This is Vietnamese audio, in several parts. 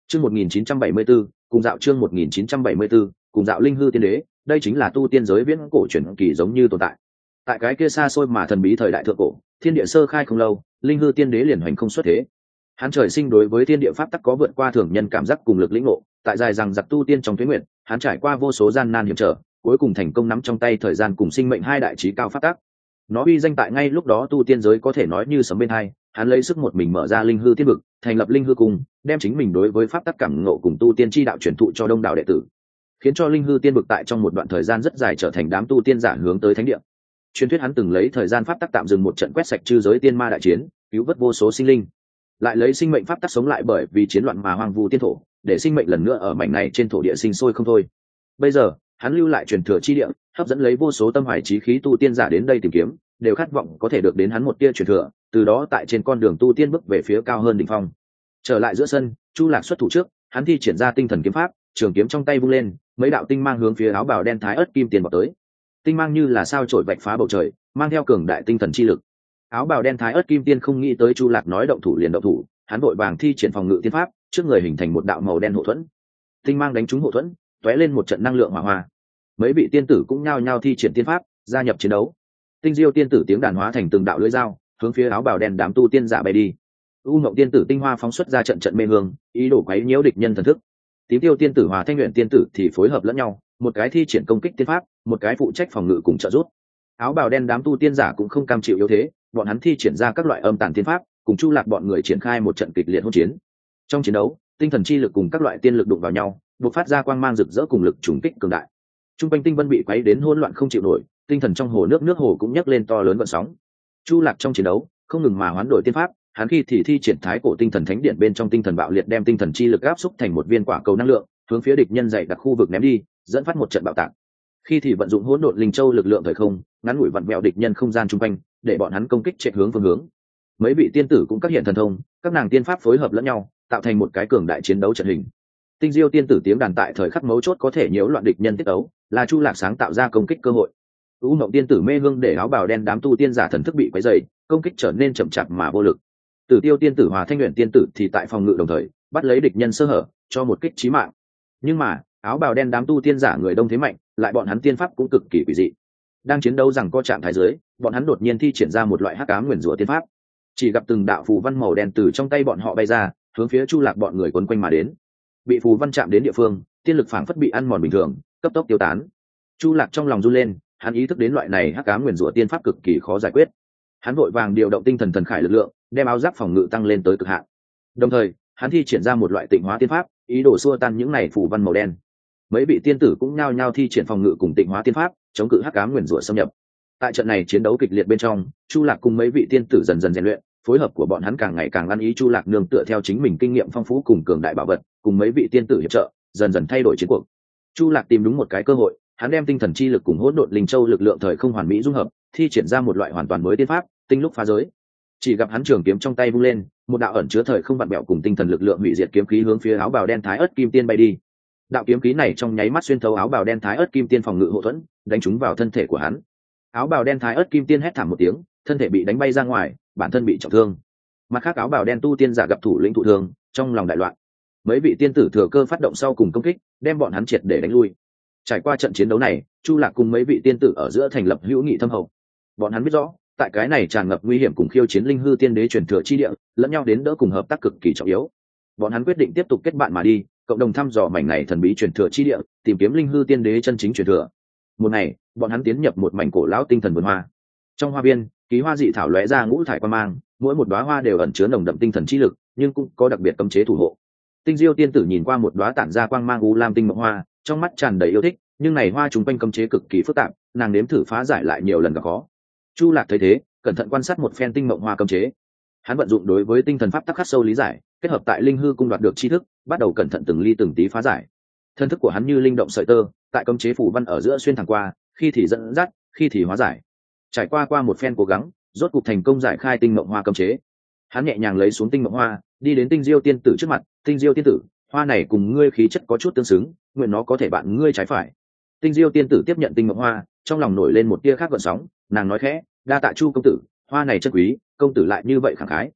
Chương 1974, cùng dạo chương 1974, cùng dạo linh hư tiên đế, đây chính là tu tiên giới viễn cổ truyền kỳ giống như tồn tại. Tại cái kia xa xôi mà thần bí thời đại thượng cổ, thiên địa sơ khai không lâu, linh hư tiên đế liền hoành không xuất thế. Hắn trời sinh đối với thiên địa pháp tắc có vượt qua thường nhân cảm giác cùng lực lĩnh ngộ, tại dài rằng giặc tu tiên trong tuyết nguyện, hắn trải qua vô số gian nan hiểm trở, cuối cùng thành công nắm trong tay thời gian cùng sinh mệnh hai đại chí cao pháp tắc. Nó uy danh tại ngay lúc đó tu tiên giới có thể nói như sấm bên hai, hắn lấy sức một mình mở ra linh hư tiên vực, thành lập linh hư cung, đem chính mình đối với pháp tắc cảm ngộ cùng tu tiên chi đạo truyền thụ cho đông đảo đệ tử, khiến cho linh hư tiên vực tại trong một đoạn thời gian rất dài trở thành đám tu tiên giả hướng tới thánh địa. Truyền thuyết hắn từng lấy thời gian pháp tắc tạm dừng một trận quét sạch chư giới tiên ma đại chiến, cứu vớt vô số sinh linh, lại lấy sinh mệnh pháp tắc sống lại bởi vì chiến loạn mà hoang vu tiên thổ, để sinh mệnh lần nữa ở mảnh này trên thổ địa sinh sôi không thôi. Bây giờ hắn lưu lại truyền thừa chi địa, hấp dẫn lấy vô số tâm hoài chí khí tu tiên giả đến đây tìm kiếm, đều khát vọng có thể được đến hắn một tia truyền thừa, từ đó tại trên con đường tu tiên bước về phía cao hơn đỉnh phong. Trở lại giữa sân, Chu Lạc xuất thủ trước, hắn thi triển ra tinh thần kiếm pháp, trường kiếm trong tay vung lên, mấy đạo tinh mang hướng phía áo bào đen thái ớt kim tiền vào tới. Tinh mang như là sao chổi vạch phá bầu trời, mang theo cường đại tinh thần chi lực. Áo bào đen thái ớt kim tiên không nghĩ tới Chu Lạc nói động thủ liền động thủ, hắn vội vàng thi triển phòng ngự tiên pháp, trước người hình thành một đạo màu đen hộ thuẫn. Tinh mang đánh trúng hộ thuẫn, tóe lên một trận năng lượng hỏa hoa. Mấy vị tiên tử cũng nhao nhao thi triển tiên pháp, gia nhập chiến đấu. Tinh diêu tiên tử tiếng đàn hóa thành từng đạo lưỡi dao, hướng phía áo bào đen đám tu tiên giả bay đi. U Ngộng tiên tử tinh hoa phóng xuất ra trận trận mê hương, ý đồ quấy nhiễu địch nhân thần thức. Tím tiêu tiên tử hòa thanh luyện tiên tử thì phối hợp lẫn nhau, một cái thi triển công kích tiên pháp, một cái phụ trách phòng ngự cùng trợ giúp. Áo bào đen đám tu tiên giả cũng không cam chịu yếu thế, bọn hắn thi triển ra các loại âm tàn tiên pháp, cùng Chu Lạc bọn người triển khai một trận kịch liệt hỗn chiến. Trong chiến đấu, tinh thần chi lực cùng các loại tiên lực đụng vào nhau, bộc phát ra quang mang rực rỡ cùng lực trùng kích cường đại. Trung quanh tinh vân bị quấy đến hỗn loạn không chịu nổi, tinh thần trong hồ nước hồ cũng nhấc lên to lớn gợn sóng. Chu Lạc trong chiến đấu không ngừng mà hoán đổi tiên pháp, hắn khi thì thi triển thái cổ tinh thần thánh điện bên trong tinh thần bạo liệt đem tinh thần chi lực áp xúc thành một viên quả cầu năng lượng, hướng phía địch nhân dày đặc khu vực ném đi, dẫn phát một trận bạo tạc. Khi thì vận dụng hỗn độn linh châu lực lượng thời không, ngắn ngủi vặn vẹo địch nhân không gian chung quanh, để bọn hắn công kích chạy hướng phương hướng. Mấy vị tiên tử cũng các hiện thần thông, các nàng tiên pháp phối hợp lẫn nhau, tạo thành một cái cường đại chiến đấu trận hình. Tinh diêu tiên tử tiếng đàn tại thời khắc mấu chốt có thể nhiễu loạn địch nhân tiết tấu, là Chu Lạc sáng tạo ra công kích cơ hội. U Ngộng tiên tử mê hương để áo bào đen đám tu tiên giả thần thức bị quấy rầy, công kích trở nên chậm chạp mà vô lực. Tử tiêu tiên tử hòa thanh luyện tiên tử thì tại phòng ngự đồng thời bắt lấy địch nhân sơ hở, cho một kích chí mạng. Nhưng mà áo bào đen đám tu tiên giả người đông thế mạnh, lại bọn hắn tiên pháp cũng cực kỳ quỷ dị. Đang chiến đấu rằng co trạng thái dưới, bọn hắn đột nhiên thi triển ra một loại hắc ám nguyền rủa tiên pháp. Chỉ gặp từng đạo phù văn màu đen từ trong tay bọn họ bay ra, hướng phía Chu Lạc bọn người quấn quanh mà đến. Bị phù văn chạm đến địa phương, tiên lực phảng phất bị ăn mòn bình thường, cấp tốc tiêu tán. Chu Lạc trong lòng run lên, hắn ý thức đến loại này hắc ám nguyền rủa tiên pháp cực kỳ khó giải quyết. Hắn vội vàng điều động tinh thần thần khải lực lượng, đem áo giáp phòng ngự tăng lên tới cực hạn. Đồng thời, hắn thi triển ra một loại tịnh hóa tiên pháp, ý đồ xua tan những này phù văn màu đen. Mấy vị tiên tử cũng nhao nhao thi triển phòng ngự cùng tịnh hóa tiên pháp, chống cự hắc ám nguyền rủa xâm nhập. Tại trận này chiến đấu kịch liệt bên trong, Chu Lạc cùng mấy vị tiên tử dần dần rèn luyện, phối hợp của bọn hắn càng ngày càng ăn ý. Chu Lạc nương tựa theo chính mình kinh nghiệm phong phú cùng cường đại bảo vật, cùng mấy vị tiên tử hiệp trợ, dần dần thay đổi chiến cuộc. Chu Lạc tìm đúng một cái cơ hội, hắn đem tinh thần chi lực cùng hỗn độn linh châu lực lượng thời không hoàn mỹ dung hợp, thi triển ra một loại hoàn toàn mới tiên pháp, tinh lúc phá giới. Chỉ gặp hắn trường kiếm trong tay vung lên, một đạo ẩn chứa thời không vặn bẹo cùng tinh thần lực lượng hủy diệt kiếm khí hướng phía áo bào đen thái ớt kim tiên bay đi. Đạo kiếm khí này trong nháy mắt xuyên thấu áo bào đen thái ớt kim tiên phòng ngự hộ thuẫn, đánh trúng vào thân thể của hắn. Áo bào đen thái ớt kim tiên hét thảm một tiếng, thân thể bị đánh bay ra ngoài, bản thân bị trọng thương. Mặt khác áo bào đen tu tiên giả gặp thủ lĩnh thụ thương, trong lòng đại loạn. Mấy vị tiên tử thừa cơ phát động sau cùng công kích, đem bọn hắn triệt để đánh lui. Trải qua trận chiến đấu này, Chu Lạc cùng mấy vị tiên tử ở giữa thành lập hữu nghị thâm hậu. Bọn hắn biết rõ, tại cái này tràn ngập nguy hiểm cùng khiêu chiến linh hư tiên đế truyền thừa chi địa, lẫn nhau đến đỡ cùng hợp tác cực kỳ trọng yếu. Bọn hắn quyết định tiếp tục kết bạn mà đi, cộng đồng thăm dò mảnh này thần bí truyền thừa chi địa, tìm kiếm linh hư tiên đế chân chính truyền thừa. Một ngày, bọn hắn tiến nhập một mảnh cổ lão tinh thần vườn hoa. Trong hoa viên, ký hoa dị thảo lóe ra ngũ thải quang mang, mỗi một đóa hoa đều ẩn chứa nồng đậm tinh thần chi lực, nhưng cũng có đặc biệt cấm chế thủ hộ. Tinh diêu tiên tử nhìn qua một đóa tản ra quang mang u lam tinh mộng hoa, trong mắt tràn đầy yêu thích, nhưng này hoa trùng quanh cấm chế cực kỳ phức tạp, nàng nếm thử phá giải lại nhiều lần gặp khó. Chu Lạc thấy thế, cẩn thận quan sát một phen tinh mộng hoa cấm chế. Hắn vận dụng đối với tinh thần pháp tắc khắc sâu lý giải, kết hợp tại linh hư cung đoạt được tri thức, bắt đầu cẩn thận từng ly từng tí phá giải. Thân thức của hắn như linh động sợi tơ, tại cấm chế phủ văn ở giữa xuyên thẳng qua, khi thì dẫn dắt, khi thì hóa giải. Trải qua một phen cố gắng, rốt cục thành công giải khai tinh mộng hoa cấm chế. Hắn nhẹ nhàng lấy xuống tinh mộng hoa, đi đến tinh diêu tiên tử trước mặt. Tinh diêu tiên tử, hoa này cùng ngươi khí chất có chút tương xứng, nguyện nó có thể bạn ngươi trái phải. Tinh diêu tiên tử tiếp nhận tinh mộng hoa, trong lòng nổi lên một tia khác gợn sóng, nàng nói khẽ, đa tạ Chu công tử, hoa này chân quý, công tử lại như vậy khẳng khái.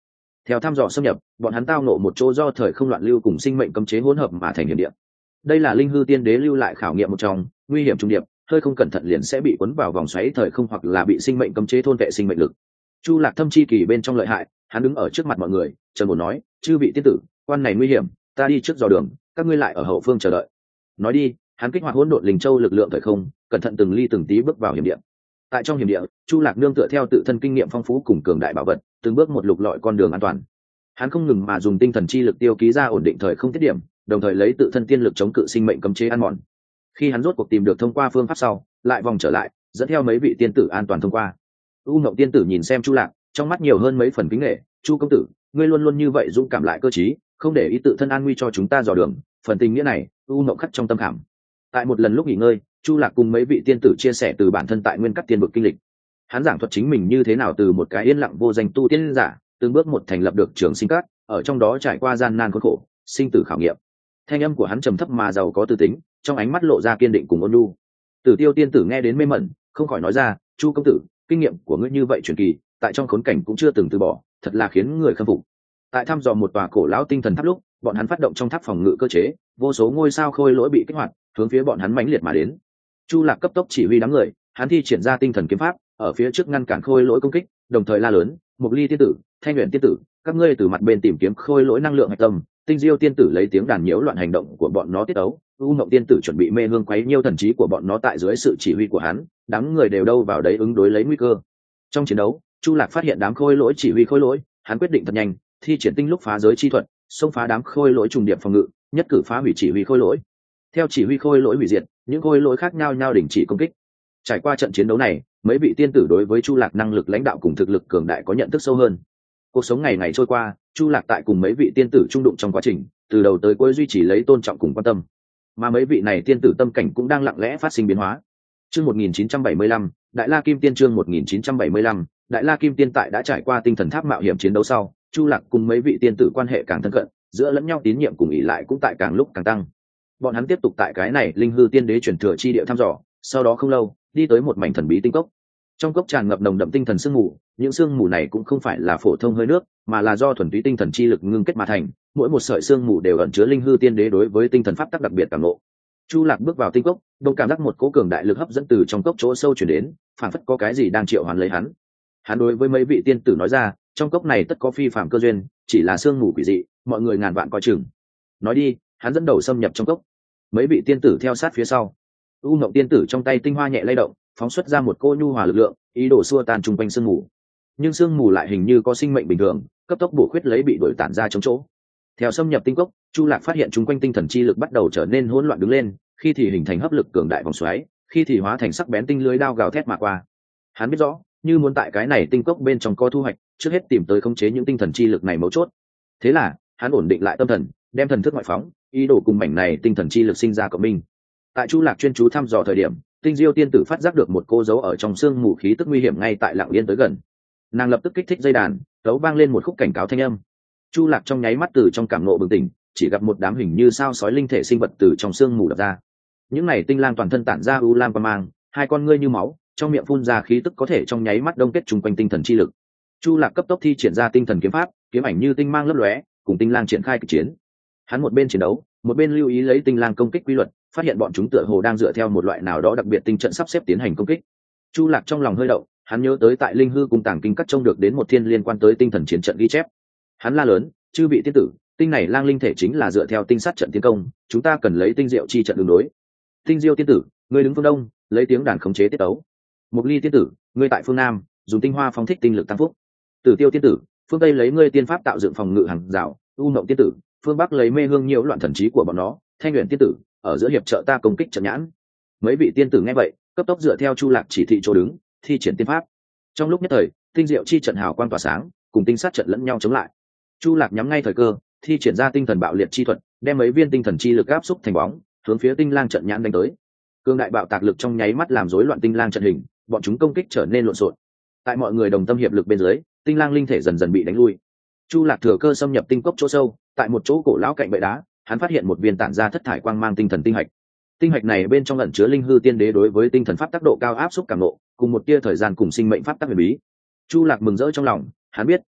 Theo thăm dò xâm nhập, bọn hắn tao nộ một chỗ do thời không loạn lưu cùng sinh mệnh cấm chế hỗn hợp mà thành hiểm địa. Đây là linh hư tiên đế lưu lại khảo nghiệm một trong, nguy hiểm trung điệp, hơi không cẩn thận liền sẽ bị cuốn vào vòng xoáy thời không hoặc là bị sinh mệnh cấm chế thôn vệ sinh mệnh lực. Chu Lạc thâm chi kỳ bên trong lợi hại, hắn đứng ở trước mặt mọi người, trầm ổn nói, chư vị tiên tử, quan này nguy hiểm, ta đi trước dò đường, các ngươi lại ở hậu phương chờ đợi. Nói đi, hắn kích hoạt hỗn độn linh châu lực lượng thời không, cẩn thận từng ly từng tí bước vào hiểm địa. Tại trong hiểm địa, Chu Lạc nương tựa theo tự thân kinh nghiệm phong phú cùng cường đại bảo vật, từng bước một lục lọi con đường an toàn. Hắn không ngừng mà dùng tinh thần chi lực tiêu ký ra ổn định thời không tiết điểm, đồng thời lấy tự thân tiên lực chống cự sinh mệnh cấm chế ăn mòn. Khi hắn rốt cuộc tìm được thông qua phương pháp sau, lại vòng trở lại, dẫn theo mấy vị tiên tử an toàn thông qua. U Ngộng tiên tử nhìn xem Chu Lạc, trong mắt nhiều hơn mấy phần kính nể. Chu công tử, ngươi luôn luôn như vậy dũng cảm lại cơ trí, không để ý tự thân an nguy cho chúng ta dò đường, phần tình nghĩa này, U Ngộng khắc trong tâm khảm. Tại một lần lúc nghỉ ngơi, Chu Lạc cùng mấy vị tiên tử chia sẻ từ bản thân tại nguyên các tiên vực kinh lịch. Hắn giảng thuật chính mình như thế nào từ một cái yên lặng vô danh tu tiên giả, từng bước một thành lập được trường sinh cát, ở trong đó trải qua gian nan khốn khổ, sinh tử khảo nghiệm. Thanh âm của hắn trầm thấp mà giàu có tư tính, trong ánh mắt lộ ra kiên định cùng ôn nhu. Tử Tiêu tiên tử nghe đến mê mẩn, không khỏi nói ra, Chu công tử, kinh nghiệm của ngươi như vậy truyền kỳ, tại trong khốn cảnh cũng chưa từng từ bỏ, thật là khiến người khâm phục. Tại thăm dò một tòa cổ lão tinh thần tháp lúc, bọn hắn phát động trong tháp phòng ngự cơ chế, vô số ngôi sao khôi lỗi bị kích hoạt, hướng phía bọn hắn mãnh liệt mà đến. Chu Lạc cấp tốc chỉ huy đám người, hắn thi triển ra tinh thần kiếm pháp, ở phía trước ngăn cản khôi lỗi công kích, đồng thời la lớn, Mộc Ly tiên tử, Thanh Huyền tiên tử, các ngươi từ mặt bên tìm kiếm khôi lỗi năng lượng hạch tâm. Tinh Diêu tiên tử lấy tiếng đàn nhiễu loạn hành động của bọn nó tiết ấu, U Ngộng tiên tử chuẩn bị mê hương quấy nhiêu thần trí của bọn nó. Tại dưới sự chỉ huy của hắn, đám người đều đâu vào đấy ứng đối lấy nguy cơ. Trong chiến đấu, Chu Lạc phát hiện đám khôi lỗi chỉ huy khôi lỗi, hắn quyết định thật nhanh, thi triển tinh lúc phá giới chi thuật, xông phá đám khôi lỗi trùng điệp phòng ngự, nhất cử phá hủy chỉ huy khôi lỗi. Theo chỉ huy khôi lỗi hủy diệt, những khôi lỗi khác nhau đình chỉ công kích. Trải qua trận chiến đấu này, mấy vị tiên tử đối với Chu Lạc năng lực lãnh đạo cùng thực lực cường đại có nhận thức sâu hơn. Cuộc sống ngày ngày trôi qua, Chu Lạc tại cùng mấy vị tiên tử trung đụng trong quá trình, từ đầu tới cuối duy trì lấy tôn trọng cùng quan tâm, mà mấy vị này tiên tử tâm cảnh cũng đang lặng lẽ phát sinh biến hóa. Chương 1975, Đại La Kim Tiên. Chương 1975, Đại La Kim Tiên. Tại đã trải qua tinh thần tháp mạo hiểm chiến đấu sau, Chu Lạc cùng mấy vị tiên tử quan hệ càng thân cận, giữa lẫn nhau tín nhiệm cùng ỷ lại cũng tại càng lúc càng tăng. Bọn hắn tiếp tục tại cái này linh hư tiên đế truyền thừa chi địa thăm dò, sau đó không lâu, đi tới một mảnh thần bí tinh cốc. Trong cốc tràn ngập nồng đậm tinh thần sương mù, những sương mù này cũng không phải là phổ thông hơi nước, mà là do thuần túy tinh thần chi lực ngưng kết mà thành, mỗi một sợi sương mù đều ẩn chứa linh hư tiên đế đối với tinh thần pháp tắc đặc biệt cảm ngộ. Chu Lạc bước vào tinh cốc, đông cảm giác một cỗ cường đại lực hấp dẫn từ trong cốc chỗ sâu truyền đến, phảng phất có cái gì đang triệu hoán lấy hắn. Hắn đối với mấy vị tiên tử nói ra, trong cốc này tất có phi phàm cơ duyên, chỉ là sương mù quỷ dị, mọi người ngàn vạn coi chừng. Nói đi, hắn dẫn đầu xâm nhập trong cốc. Mấy vị tiên tử theo sát phía sau. U Ngộng tiên tử trong tay tinh hoa nhẹ lay động, phóng xuất ra một cô nhu hòa lực lượng, ý đồ xua tan trung quanh sương mù. Nhưng sương mù lại hình như có sinh mệnh bình thường, cấp tốc bổ khuyết lấy bị đuổi tản ra chống chỗ. Theo xâm nhập tinh cốc, Chu Lạc phát hiện trung quanh tinh thần chi lực bắt đầu trở nên hỗn loạn đứng lên, khi thì hình thành hấp lực cường đại vòng xoáy, khi thì hóa thành sắc bén tinh lưới đao gào thét mà qua. Hắn biết rõ, như muốn tại cái này tinh cốc bên trong có thu hoạch, trước hết tìm tới khống chế những tinh thần chi lực này mấu chốt. Thế là, hắn ổn định lại tâm thần, đem thần thức ngoại phóng, ý đồ cùng mảnh này tinh thần chi lực sinh ra cộng minh. Tại Chu Lạc chuyên chú thăm dò thời điểm, Tinh Diêu tiên tử phát giác được một cô dấu ở trong xương mù khí tức nguy hiểm ngay tại lặng yên tới gần. Nàng lập tức kích thích dây đàn, đấu vang lên một khúc cảnh cáo thanh âm. Chu Lạc trong nháy mắt từ trong cảm ngộ bừng tỉnh, chỉ gặp một đám hình như sao sói linh thể sinh vật từ trong xương mù đập ra. Những này tinh lang toàn thân tản ra u lam quang mang, hai con ngươi như máu, trong miệng phun ra khí tức có thể trong nháy mắt đông kết trùng quanh tinh thần chi lực. Chu Lạc cấp tốc thi triển ra tinh thần kiếm pháp, kiếm ảnh như tinh mang lấp lóe, cùng tinh lang triển khai kịch chiến. Hắn một bên chiến đấu, một bên lưu ý lấy tinh lang công kích quy luật, phát hiện bọn chúng tựa hồ đang dựa theo một loại nào đó đặc biệt tinh trận sắp xếp tiến hành công kích. Chu Lạc trong lòng hơi động, hắn nhớ tới tại linh hư cung tàng kinh cắt trông được đến một thiên liên quan tới tinh thần chiến trận ghi chép. Hắn la lớn, chư vị tiên tử, tinh này lang linh thể chính là dựa theo tinh sát trận tiến công, chúng ta cần lấy tinh diệu chi trận ứng đối. Tinh Diêu tiên tử, ngươi đứng phương đông, lấy tiếng đàn khống chế tiết tấu. Mộc Ly tiên tử, ngươi tại phương nam, dùng tinh hoa phóng thích tinh lực tăng phúc. Tử Tiêu tiên tử, phương tây lấy ngươi tiên pháp tạo dựng phòng ngự hàng rào. U Mộng tiên tử, phương bắc lấy mê hương nhiễu loạn thần trí của bọn nó. Thanh Huyền tiên tử, ở giữa hiệp trợ ta công kích trận nhãn. Mấy vị tiên tử nghe vậy, cấp tốc dựa theo Chu Lạc chỉ thị chỗ đứng, thi triển tiên pháp. Trong lúc nhất thời, tinh diệu chi trận hào quang tỏa sáng, cùng tinh sát trận lẫn nhau chống lại. Chu Lạc nhắm ngay thời cơ, thi triển ra tinh thần bạo liệt chi thuật, đem mấy viên tinh thần chi lực áp xúc thành bóng, hướng phía tinh lang trận nhãn đánh tới. Cương đại bạo tạc lực trong nháy mắt làm rối loạn tinh lang trận hình, bọn chúng công kích trở nên lộn xộn. Tại mọi người đồng tâm hiệp lực bên dưới, tinh lang linh thể dần dần bị đánh lui. Chu Lạc thừa cơ xâm nhập tinh cốc chỗ sâu, tại một chỗ cổ lão cạnh bệ đá, hắn phát hiện một viên tản ra thất thải quang mang tinh thần tinh hạch. Tinh hạch này bên trong ẩn chứa linh hư tiên đế đối với tinh thần pháp tác độ cao áp xúc cảm nộ, cùng một tia thời gian cùng sinh mệnh pháp tác huyền bí. Chu Lạc mừng rỡ trong lòng, hắn biết,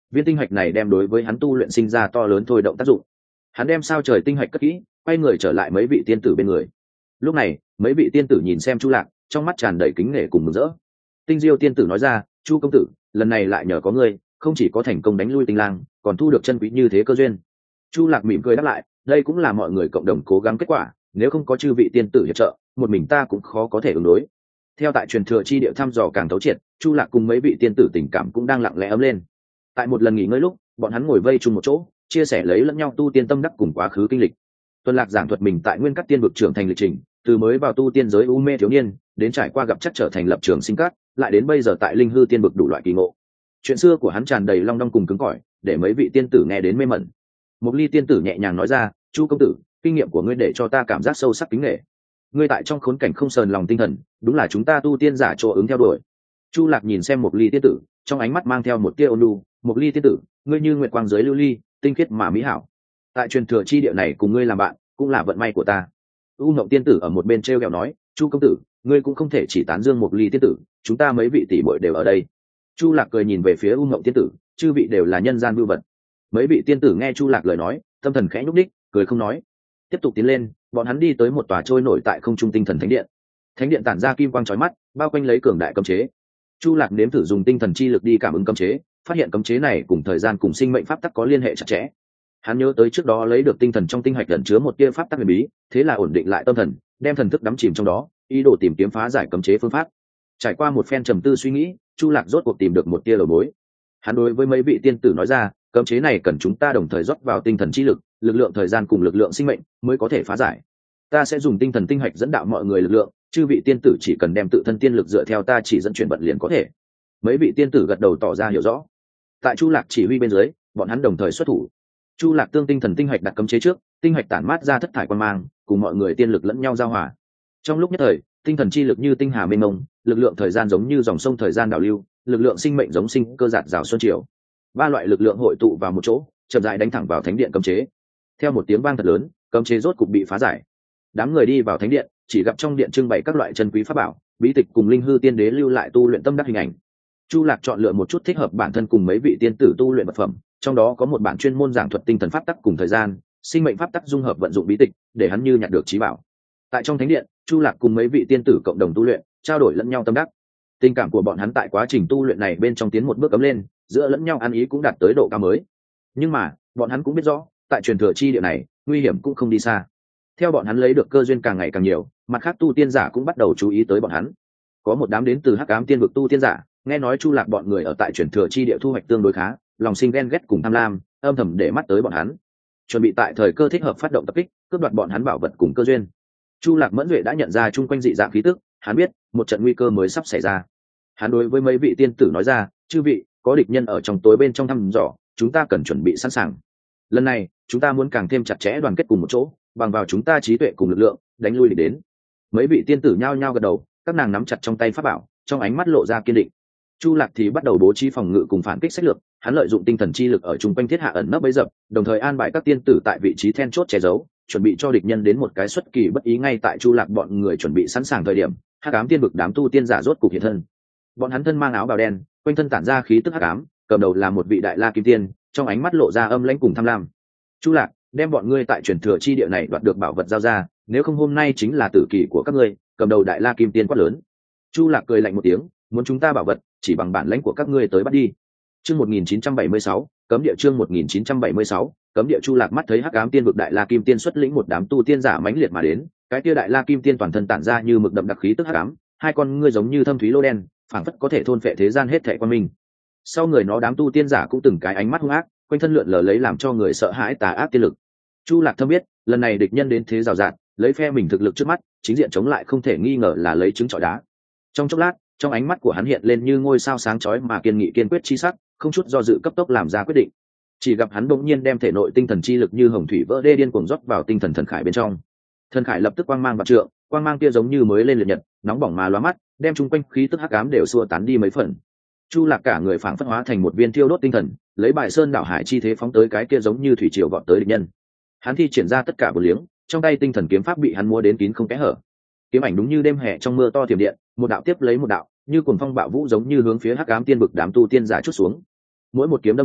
viên tinh hạch này đem đối với hắn tu luyện sinh ra to lớn thôi động tác dụng. Hắn đem sao trời tinh hạch cất kỹ, quay người trở lại mấy vị tiên tử bên người. Lúc này mấy vị tiên tử nhìn xem Chu Lạc, trong mắt tràn đầy kính nể cùng mừng rỡ. Tinh Diêu tiên tử nói ra, Chu công tử, lần này lại nhờ có ngươi, không chỉ có thành công đánh lui Tinh Lang, còn thu được chân quý như thế cơ duyên. Chu Lạc mỉm cười đáp lại, đây cũng là mọi người cộng đồng cố gắng kết quả, nếu không có chư vị tiên tử hiệp trợ, một mình ta cũng khó có thể ứng đối. Theo tại truyền thừa chi địa thăm dò càng thấu triệt, Chu Lạc cùng mấy vị tiên tử tình cảm cũng đang lặng lẽ ấm lên. Tại một lần nghỉ ngơi lúc, bọn hắn ngồi vây chung một chỗ, chia sẻ lấy lẫn nhau tu tiên tâm đắc cùng quá khứ kinh lịch. Tuần Lạc giảng thuật mình tại Nguyên Các Tiên vực trưởng thành lịch trình, từ mới vào tu tiên giới u mê thiếu niên, đến trải qua gặp chắc trở thành lập trường sinh các, lại đến bây giờ tại Linh Hư Tiên vực đủ loại kỳ ngộ. Chuyện xưa của hắn tràn đầy long đong cùng cứng cỏi, để mấy vị tiên tử nghe đến mê mẩn. Mộc Ly tiên tử nhẹ nhàng nói ra, Chu công tử, kinh nghiệm của ngươi để cho ta cảm giác sâu sắc kính nể. Ngươi tại trong khốn cảnh không sờn lòng tinh thần, đúng là chúng ta tu tiên giả chỗ ứng theo đuổi. Chu Lạc nhìn xem Mộc Ly tiên tử, trong ánh mắt mang theo một tia ôn nhu. Mộc Ly tiên tử, ngươi như nguyệt quang dưới lưu ly, tinh khiết mà mỹ hảo. Tại truyền thừa chi địa này cùng ngươi làm bạn, cũng là vận may của ta. U Ngộng tiên tử ở một bên treo kẹo nói, Chu công tử, ngươi cũng không thể chỉ tán dương Mộc Ly tiên tử, chúng ta mấy vị tỷ muội đều ở đây. Chu Lạc cười nhìn về phía U Ngộng tiên tử, chư vị đều là nhân gian vưu vật. Mấy vị tiên tử nghe Chu Lạc lời nói, tâm thần khẽ nhúc đích, cười không nói. Tiếp tục tiến lên, bọn hắn đi tới một tòa trôi nổi tại không trung tinh thần thánh điện. Thánh điện tản ra kim quang chói mắt, bao quanh lấy cường đại cấm chế. Chu Lạc nếm thử dùng tinh thần chi lực đi cảm ứng cấm chế, phát hiện cấm chế này cùng thời gian cùng sinh mệnh pháp tắc có liên hệ chặt chẽ. Hắn nhớ tới trước đó lấy được tinh thần trong tinh hạch ẩn chứa một tia pháp tắc huyền bí, thế là ổn định lại tâm thần, đem thần thức đắm chìm trong đó, ý đồ tìm kiếm phá giải cấm chế phương pháp. Trải qua một phen trầm tư suy nghĩ, Chu Lạc rốt cuộc tìm được một tia đầu mối. Hắn đối với mấy vị tiên tử nói ra, cấm chế này cần chúng ta đồng thời rót vào tinh thần chi lực, lực lượng thời gian cùng lực lượng sinh mệnh mới có thể phá giải. Ta sẽ dùng tinh thần tinh hạch dẫn đạo mọi người lực lượng, chư vị tiên tử chỉ cần đem tự thân tiên lực dựa theo ta chỉ dẫn chuyển vận liền có thể. Mấy vị tiên tử gật đầu tỏ ra hiểu rõ. Tại Chu Lạc chỉ huy bên dưới, bọn hắn đồng thời xuất thủ. Chu Lạc tương tinh thần tinh hạch đặt cấm chế trước, tinh hạch tản mát ra thất thải quang mang, cùng mọi người tiên lực lẫn nhau giao hòa. Trong lúc nhất thời, tinh thần chi lực như tinh hà mênh mông, lực lượng thời gian giống như dòng sông thời gian đảo lưu, lực lượng sinh mệnh giống sinh cơ giạt rào xuân triều. Ba loại lực lượng hội tụ vào một chỗ, chậm rãi đánh thẳng vào thánh điện cấm chế. Theo một tiếng vang thật lớn, cấm chế rốt cục bị phá giải. Đám người đi vào thánh điện, chỉ gặp trong điện trưng bày các loại chân quý pháp bảo, bí tịch cùng linh hư tiên đế lưu lại tu luyện tâm đắc hình ảnh. Chu Lạc chọn lựa một chút thích hợp bản thân cùng mấy vị tiên tử tu luyện vật phẩm, trong đó có một bản chuyên môn giảng thuật tinh thần pháp tắc cùng thời gian, sinh mệnh pháp tắc dung hợp vận dụng bí tịch, để hắn như nhặt được trí bảo. Tại trong thánh điện, Chu Lạc cùng mấy vị tiên tử cộng đồng tu luyện, trao đổi lẫn nhau tâm đắc. Tình cảm của bọn hắn tại quá trình tu luyện này bên trong tiến một bước ấm lên, giữa lẫn nhau ăn ý cũng đạt tới độ cao mới. Nhưng mà, bọn hắn cũng biết rõ, tại truyền thừa chi địa này, nguy hiểm cũng không đi xa. Theo bọn hắn lấy được cơ duyên càng ngày càng nhiều, mặt khác tu tiên giả cũng bắt đầu chú ý tới bọn hắn. Có một đám đến từ Hắc Ám Tiên vực tu tiên giả, nghe nói Chu Lạc bọn người ở tại truyền thừa chi địa thu hoạch tương đối khá, lòng sinh ghen ghét cùng tham lam, âm thầm để mắt tới bọn hắn, chuẩn bị tại thời cơ thích hợp phát động tập kích, cướp đoạt bọn hắn bảo vật cùng cơ duyên. Chu Lạc mẫn duệ đã nhận ra chung quanh dị dạng khí tức, hắn biết một trận nguy cơ mới sắp xảy ra. Hắn đối với mấy vị tiên tử nói ra, chư vị, có địch nhân ở trong tối bên trong thăm dò, chúng ta cần chuẩn bị sẵn sàng. Lần này chúng ta muốn càng thêm chặt chẽ đoàn kết cùng một chỗ, bằng vào chúng ta trí tuệ cùng lực lượng đánh lui địch đến. Mấy vị tiên tử nhao nhao gật đầu, các nàng nắm chặt trong tay pháp bảo, trong ánh mắt lộ ra kiên định. Chu Lạc thì bắt đầu bố trí phòng ngự cùng phản kích sách lược, hắn lợi dụng tinh thần chi lực ở trung quanh thiết hạ ẩn nấp bẫy dập, đồng thời an bài các tiên tử tại vị trí then chốt che giấu, chuẩn bị cho địch nhân đến một cái xuất kỳ bất ý. Ngay tại Chu Lạc bọn người chuẩn bị sẵn sàng thời điểm, Hắc Ám Tiên vực đám tu tiên giả rốt cục hiện thân. Bọn hắn thân mang áo bào đen, quanh thân tản ra khí tức hắc ám, cầm đầu là một vị đại la kim tiên, trong ánh mắt lộ ra âm lãnh cùng tham lam. Chu Lạc, đem bọn ngươi tại truyền thừa chi địa này đoạt được bảo vật giao ra, nếu không hôm nay chính là tử kỳ của các ngươi. Cầm đầu đại la kim tiên quát lớn. Chu Lạc cười lạnh một tiếng, muốn chúng ta bảo vật, chỉ bằng bản lãnh của các ngươi tới bắt đi. Chương 1976, cấm địa. Chương 1976, cấm địa. Chu Lạc mắt thấy Hắc Ám Tiên vực đại la kim tiên xuất lĩnh một đám tu tiên giả mãnh liệt mà đến, cái kia đại la kim tiên toàn thân tản ra như mực đậm đặc khí tức hắc ám, hai con ngươi giống như thâm thúy lô đen, phảng phất có thể thôn phệ thế gian hết thảy quan minh. Sau người nó đám tu tiên giả cũng từng cái ánh mắt hung ác, quanh thân lượn lờ lấy làm cho người sợ hãi tà ác tiên lực. Chu Lạc thâm biết, lần này địch nhân đến thế rào rạt, lấy phe mình thực lực trước mắt, chính diện chống lại không thể nghi ngờ là lấy trứng trọi đá. Trong chốc lát, trong ánh mắt của hắn hiện lên như ngôi sao sáng chói mà kiên nghị kiên quyết chi sắc, không chút do dự cấp tốc làm ra quyết định. Chỉ gặp hắn bỗng nhiên đem thể nội tinh thần chi lực như hồng thủy vỡ đê điên cuồng rót vào tinh thần thần khải bên trong. Thần khải lập tức quang mang vạn trượng, quang mang kia giống như mới lên liệt nhật, nóng bỏng mà lóa mắt, đem chung quanh khí tức hắc ám đều xua tán đi mấy phần. Chu Lạc cả người phảng phất hóa thành một viên thiêu đốt tinh thần, lấy bài sơn đảo hải chi thế phóng tới cái kia giống như thủy triều vọt tới địch nhân. Hắn thi triển ra tất cả vô liếng, trong tay tinh thần kiếm pháp bị hắn múa đến kín không kẽ hở. Kiếm ảnh đúng như đêm hè trong mưa to thiểm điện, một đạo tiếp lấy một đạo, như cuồng phong bạo vũ giống như hướng phía Hắc Ám Tiên vực đám tu tiên giả chút xuống. Mỗi một kiếm đâm ra,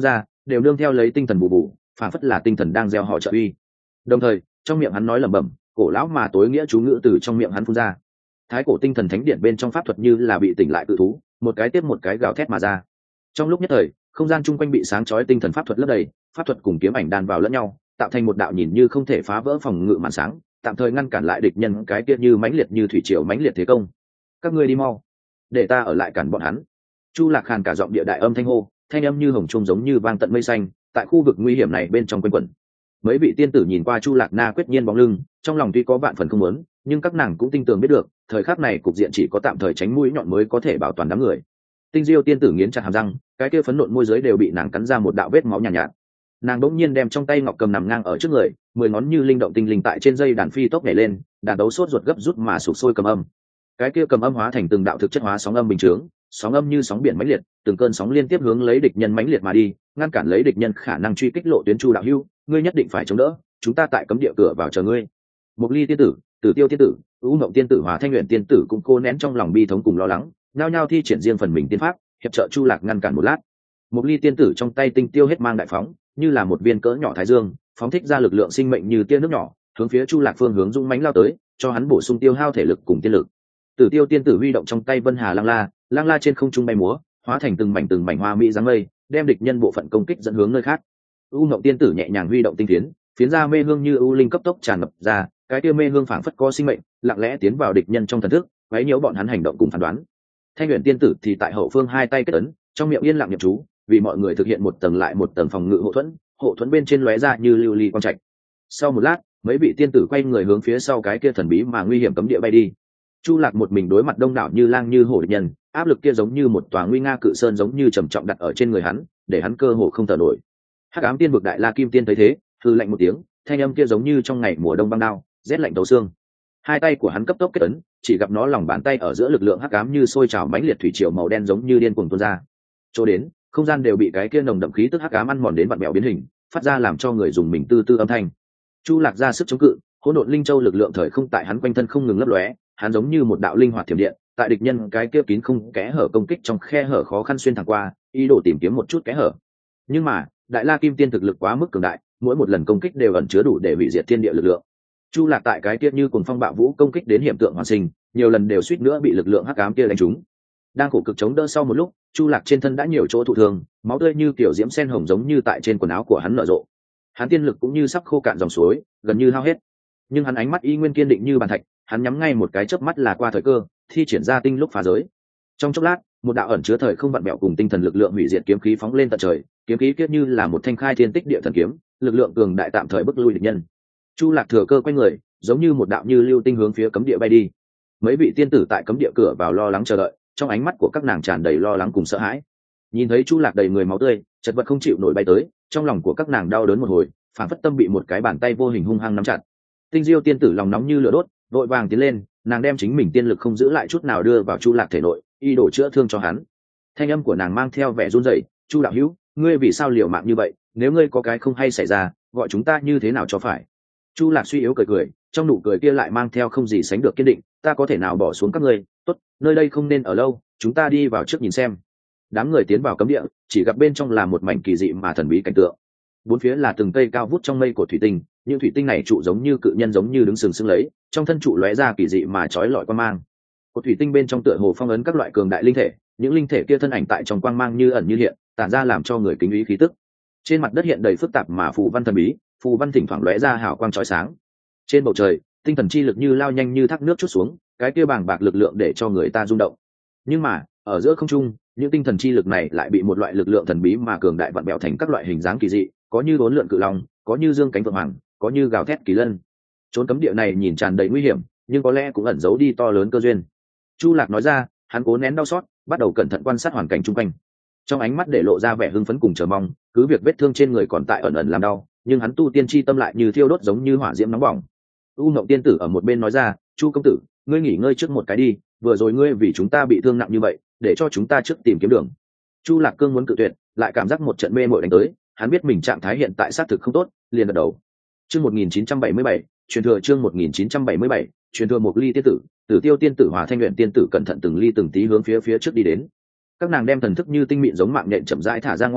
đều nương theo lấy tinh thần bù bù, phản phất là tinh thần đang gieo họ trợ uy. Đồng thời trong miệng hắn nói lẩm bẩm, cổ lão mà tối nghĩa chú ngữ từ trong miệng hắn phun ra. Thái cổ tinh thần thánh điện bên trong pháp thuật như là bị tỉnh lại tự thú, một cái tiếp một cái gào thét mà ra. Trong lúc nhất thời, không gian chung quanh bị sáng chói tinh thần pháp thuật lấp đầy, pháp thuật cùng kiếm ảnh đan vào lẫn nhau, tạo thành một đạo nhìn như không thể phá vỡ phòng ngự màn sáng, tạm thời ngăn cản lại địch nhân cái kia như mãnh liệt như thủy triều mãnh liệt thế công. Các ngươi đi mau, để ta ở lại cản bọn hắn. Chu Lạc Khàn cả giọng địa đại âm thanh hô, thanh âm như hồng trung giống như vang tận mây xanh, tại khu vực nguy hiểm này bên trong quanh quẩn. Mấy vị tiên tử nhìn qua Chu Lạc Na quyết nhiên bóng lưng, trong lòng tuy có vạn phần không muốn, nhưng các nàng cũng tin tưởng biết được, thời khắc này cục diện chỉ có tạm thời tránh mũi nhọn mới có thể bảo toàn đám người. Tinh Diêu tiên tử nghiến chặt hàm răng, cái kia phấn nộn môi dưới đều bị nàng cắn ra một đạo vết máu nhàn nhạt. Nàng đỗng nhiên đem trong tay ngọc cầm nằm ngang ở trước người, 10 ngón như linh động tinh linh tại trên dây đàn phi tốc nhảy lên, đàn đấu sốt ruột gấp rút mà sụp sôi cầm âm. Cái kia cầm âm hóa thành từng đạo thực chất hóa sóng âm bình chướng, sóng âm như sóng biển mãnh liệt, từng cơn sóng liên tiếp hướng lấy địch nhân mãnh liệt mà đi, ngăn cản lấy địch nhân khả năng truy kích lộ tuyến. Chu đạo hưu, ngươi nhất định phải chống đỡ, chúng ta tại cấm địa cửa vào chờ ngươi. Mộc Ly tiên tử, Tử Tiêu tiên tử, U Ngộng tiên tử, Hòa Thanh Uyển tiên tử cũng cô nén trong lòng bi thống cùng lo lắng, nhao nhao thi triển riêng phần mình tiên pháp, hiệp trợ Chu Lạc ngăn cản một lát. Mộc Ly tiên tử trong tay tinh tiêu hết mang đại phóng, như là một viên cỡ nhỏ thái dương, phóng thích ra lực lượng sinh mệnh như tia nước nhỏ, hướng phía Chu Lạc phương hướng dũng mãnh lao tới, cho hắn bổ sung tiêu hao thể lực cùng tiên lực. Tử Tiêu tiên tử huy động trong tay Vân Hà Lang La trên không trung bay múa, hóa thành từng mảnh hoa mỹ dáng mây, đem địch nhân bộ phận công kích dẫn hướng nơi khác. U Ngộng tiên tử nhẹ nhàng huy động tinh phiến ra mê hương như u linh cấp tốc tràn ngập ra, cái kia mê hương phảng phất có sinh mệnh, lặng lẽ tiến vào địch nhân trong thần thức, quấy nhiễu bọn hắn hành động cùng phán đoán. Thanh Uyển tiên tử thì tại hậu phương hai tay kết ấn, trong miệng yên lặng niệm chú, vì mọi người thực hiện một tầng lại một tầng phòng ngự hộ thuẫn bên trên lóe ra như lưu ly quang trạch. Sau một lát, mấy vị tiên tử quay người hướng phía sau cái kia thần bí mà nguy hiểm cấm địa bay đi. Chu Lạc một mình đối mặt đông đảo như lang như hổ địch nhân, áp lực kia giống như một tòa nguy nga cự sơn giống như trầm trọng đặt ở trên người hắn, để hắn cơ hồ không thở nổi. Hắc ám tiên vực đại la kim tiên thấy thế, hừ lạnh một tiếng, thanh âm kia giống như trong ngày mùa đông băng đao, rét lạnh tấu xương. Hai tay của hắn cấp tốc kết ấn, chỉ gặp nó lòng bàn tay ở giữa lực lượng hắc ám như sôi trào mãnh liệt thủy triều màu đen giống như điên cuồng tuôn ra. Chỗ đến, không gian đều bị cái kia nồng đậm khí tức hắc ám ăn mòn đến vặn bèo biến hình, phát ra làm cho người dùng mình tư tư âm thanh. Chu Lạc ra sức chống cự, hỗn độn linh châu lực lượng thời không tại hắn quanh thân không ngừng lấp lóe, hắn giống như một đạo linh hoạt thiểm điện, tại địch nhân cái kia kín không kẽ hở công kích trong khe hở khó khăn xuyên thẳng qua, ý đồ tìm kiếm một chút kẽ hở. Nhưng mà, đại la kim tiên thực lực quá mức cường đại, mỗi một lần công kích đều ẩn chứa đủ để hủy diệt thiên địa lực lượng. Chu Lạc tại cái kia như cuồng phong bạo vũ công kích đến hiện tượng hoàn sinh, nhiều lần đều suýt nữa bị lực lượng hắc ám kia đánh trúng. Đang khổ cực chống đỡ sau một lúc, Chu Lạc trên thân đã nhiều chỗ thụ thương, máu tươi như kiểu diễm sen hồng giống như tại trên quần áo của hắn nở rộ. Hắn tiên lực cũng như sắp khô cạn dòng suối, gần như hao hết. Nhưng hắn ánh mắt y nguyên kiên định như bàn thạch, hắn nhắm ngay một cái chớp mắt là qua thời cơ, thi triển ra tinh lúc phá giới. Trong chốc lát, một đạo ẩn chứa thời không vặn bẹo cùng tinh thần lực lượng hủy diệt kiếm khí phóng lên tận trời, kiếm khí kiết như là một thanh khai thiên tích địa thần kiếm, lực lượng cường đại tạm thời bức lui địch nhân. Chu Lạc thừa cơ quay người, giống như một đạo như lưu tinh hướng phía cấm địa bay đi. Mấy vị tiên tử tại cấm địa cửa vào lo lắng chờ đợi, trong ánh mắt của các nàng tràn đầy lo lắng cùng sợ hãi. Nhìn thấy Chu Lạc đầy người máu tươi, chật vật không chịu nổi bay tới, trong lòng của các nàng đau đớn một hồi, phản phất tâm bị một cái bàn tay vô hình hung hăng nắm chặt. Tinh Diêu tiên tử lòng nóng như lửa đốt, vội vàng tiến lên, nàng đem chính mình tiên lực không giữ lại chút nào đưa vào Chu Lạc thể nội, y đổ chữa thương cho hắn. Thanh âm của nàng mang theo vẻ run rẩy, "Chu đạo hữu, ngươi vì sao liều mạng như vậy? Nếu ngươi có cái không hay xảy ra, gọi chúng ta như thế nào cho phải?" Chu Lạc suy yếu cười cười, trong nụ cười kia lại mang theo không gì sánh được kiên định, "Ta có thể nào bỏ xuống các ngươi? Tốt, nơi đây không nên ở lâu, chúng ta đi vào trước nhìn xem." Đám người tiến vào cấm địa, chỉ gặp bên trong là một mảnh kỳ dị mà thần bí cảnh tượng. Bốn phía là từng cây cao vút trong mây của thủy tinh, những thủy tinh này trụ giống như cự nhân giống như đứng sừng sững lấy, trong thân trụ lóe ra kỳ dị mà chói lọi quang mang. Cột thủy tinh bên trong tựa hồ phong ấn các loại cường đại linh thể, những linh thể kia thân ảnh tại trong quang mang như ẩn như hiện, tản ra làm cho người kính ý khí tức. Trên mặt đất hiện đầy phức tạp mà phù văn thần bí, phù văn thỉnh thoảng lóe ra hào quang chói sáng. Trên bầu trời, tinh thần chi lực như lao nhanh như thác nước trút xuống, cái kia bàng bạc lực lượng để cho người ta rung động. Nhưng mà, ở giữa không trung, những tinh thần chi lực này lại bị một loại lực lượng thần bí mà cường đại vặn bẹo thành các loại hình dáng kỳ dị, có như uốn lượn cự long, có như dương cánh phượng hoàng, có như gào thét kỳ lân. Trốn cấm địa này nhìn tràn đầy nguy hiểm, nhưng có lẽ cũng ẩn giấu đi to lớn cơ duyên. Chu Lạc nói ra, hắn cố nén đau xót, bắt đầu cẩn thận quan sát hoàn cảnh xung quanh. Trong ánh mắt để lộ ra vẻ hưng phấn cùng chờ mong, cứ việc vết thương trên người còn tại ẩn ẩn làm đau, nhưng hắn tu tiên chi tâm lại như thiêu đốt giống như hỏa diễm nóng bỏng. U Ngộng tiên tử ở một bên nói ra, "Chu công tử, ngươi nghỉ ngơi trước một cái đi, vừa rồi ngươi vì chúng ta bị thương nặng như vậy, để cho chúng ta trước tìm kiếm đường." Chu Lạc cương muốn cự tuyệt, lại cảm giác một trận mê mội đánh tới, hắn biết mình trạng thái hiện tại xác thực không tốt, liền gật đầu. Chương 1977, truyền thừa chương 1977, truyền thừa Mộc Ly tiên tử, Tử Tiêu tiên tử, Hòa Thanh Uyển tiên tử cẩn thận từng ly từng tí hướng phía trước đi đến. Các nàng đem thần thức như tinh mịn giống mạng nhện chậm rãi thả ra ngoài,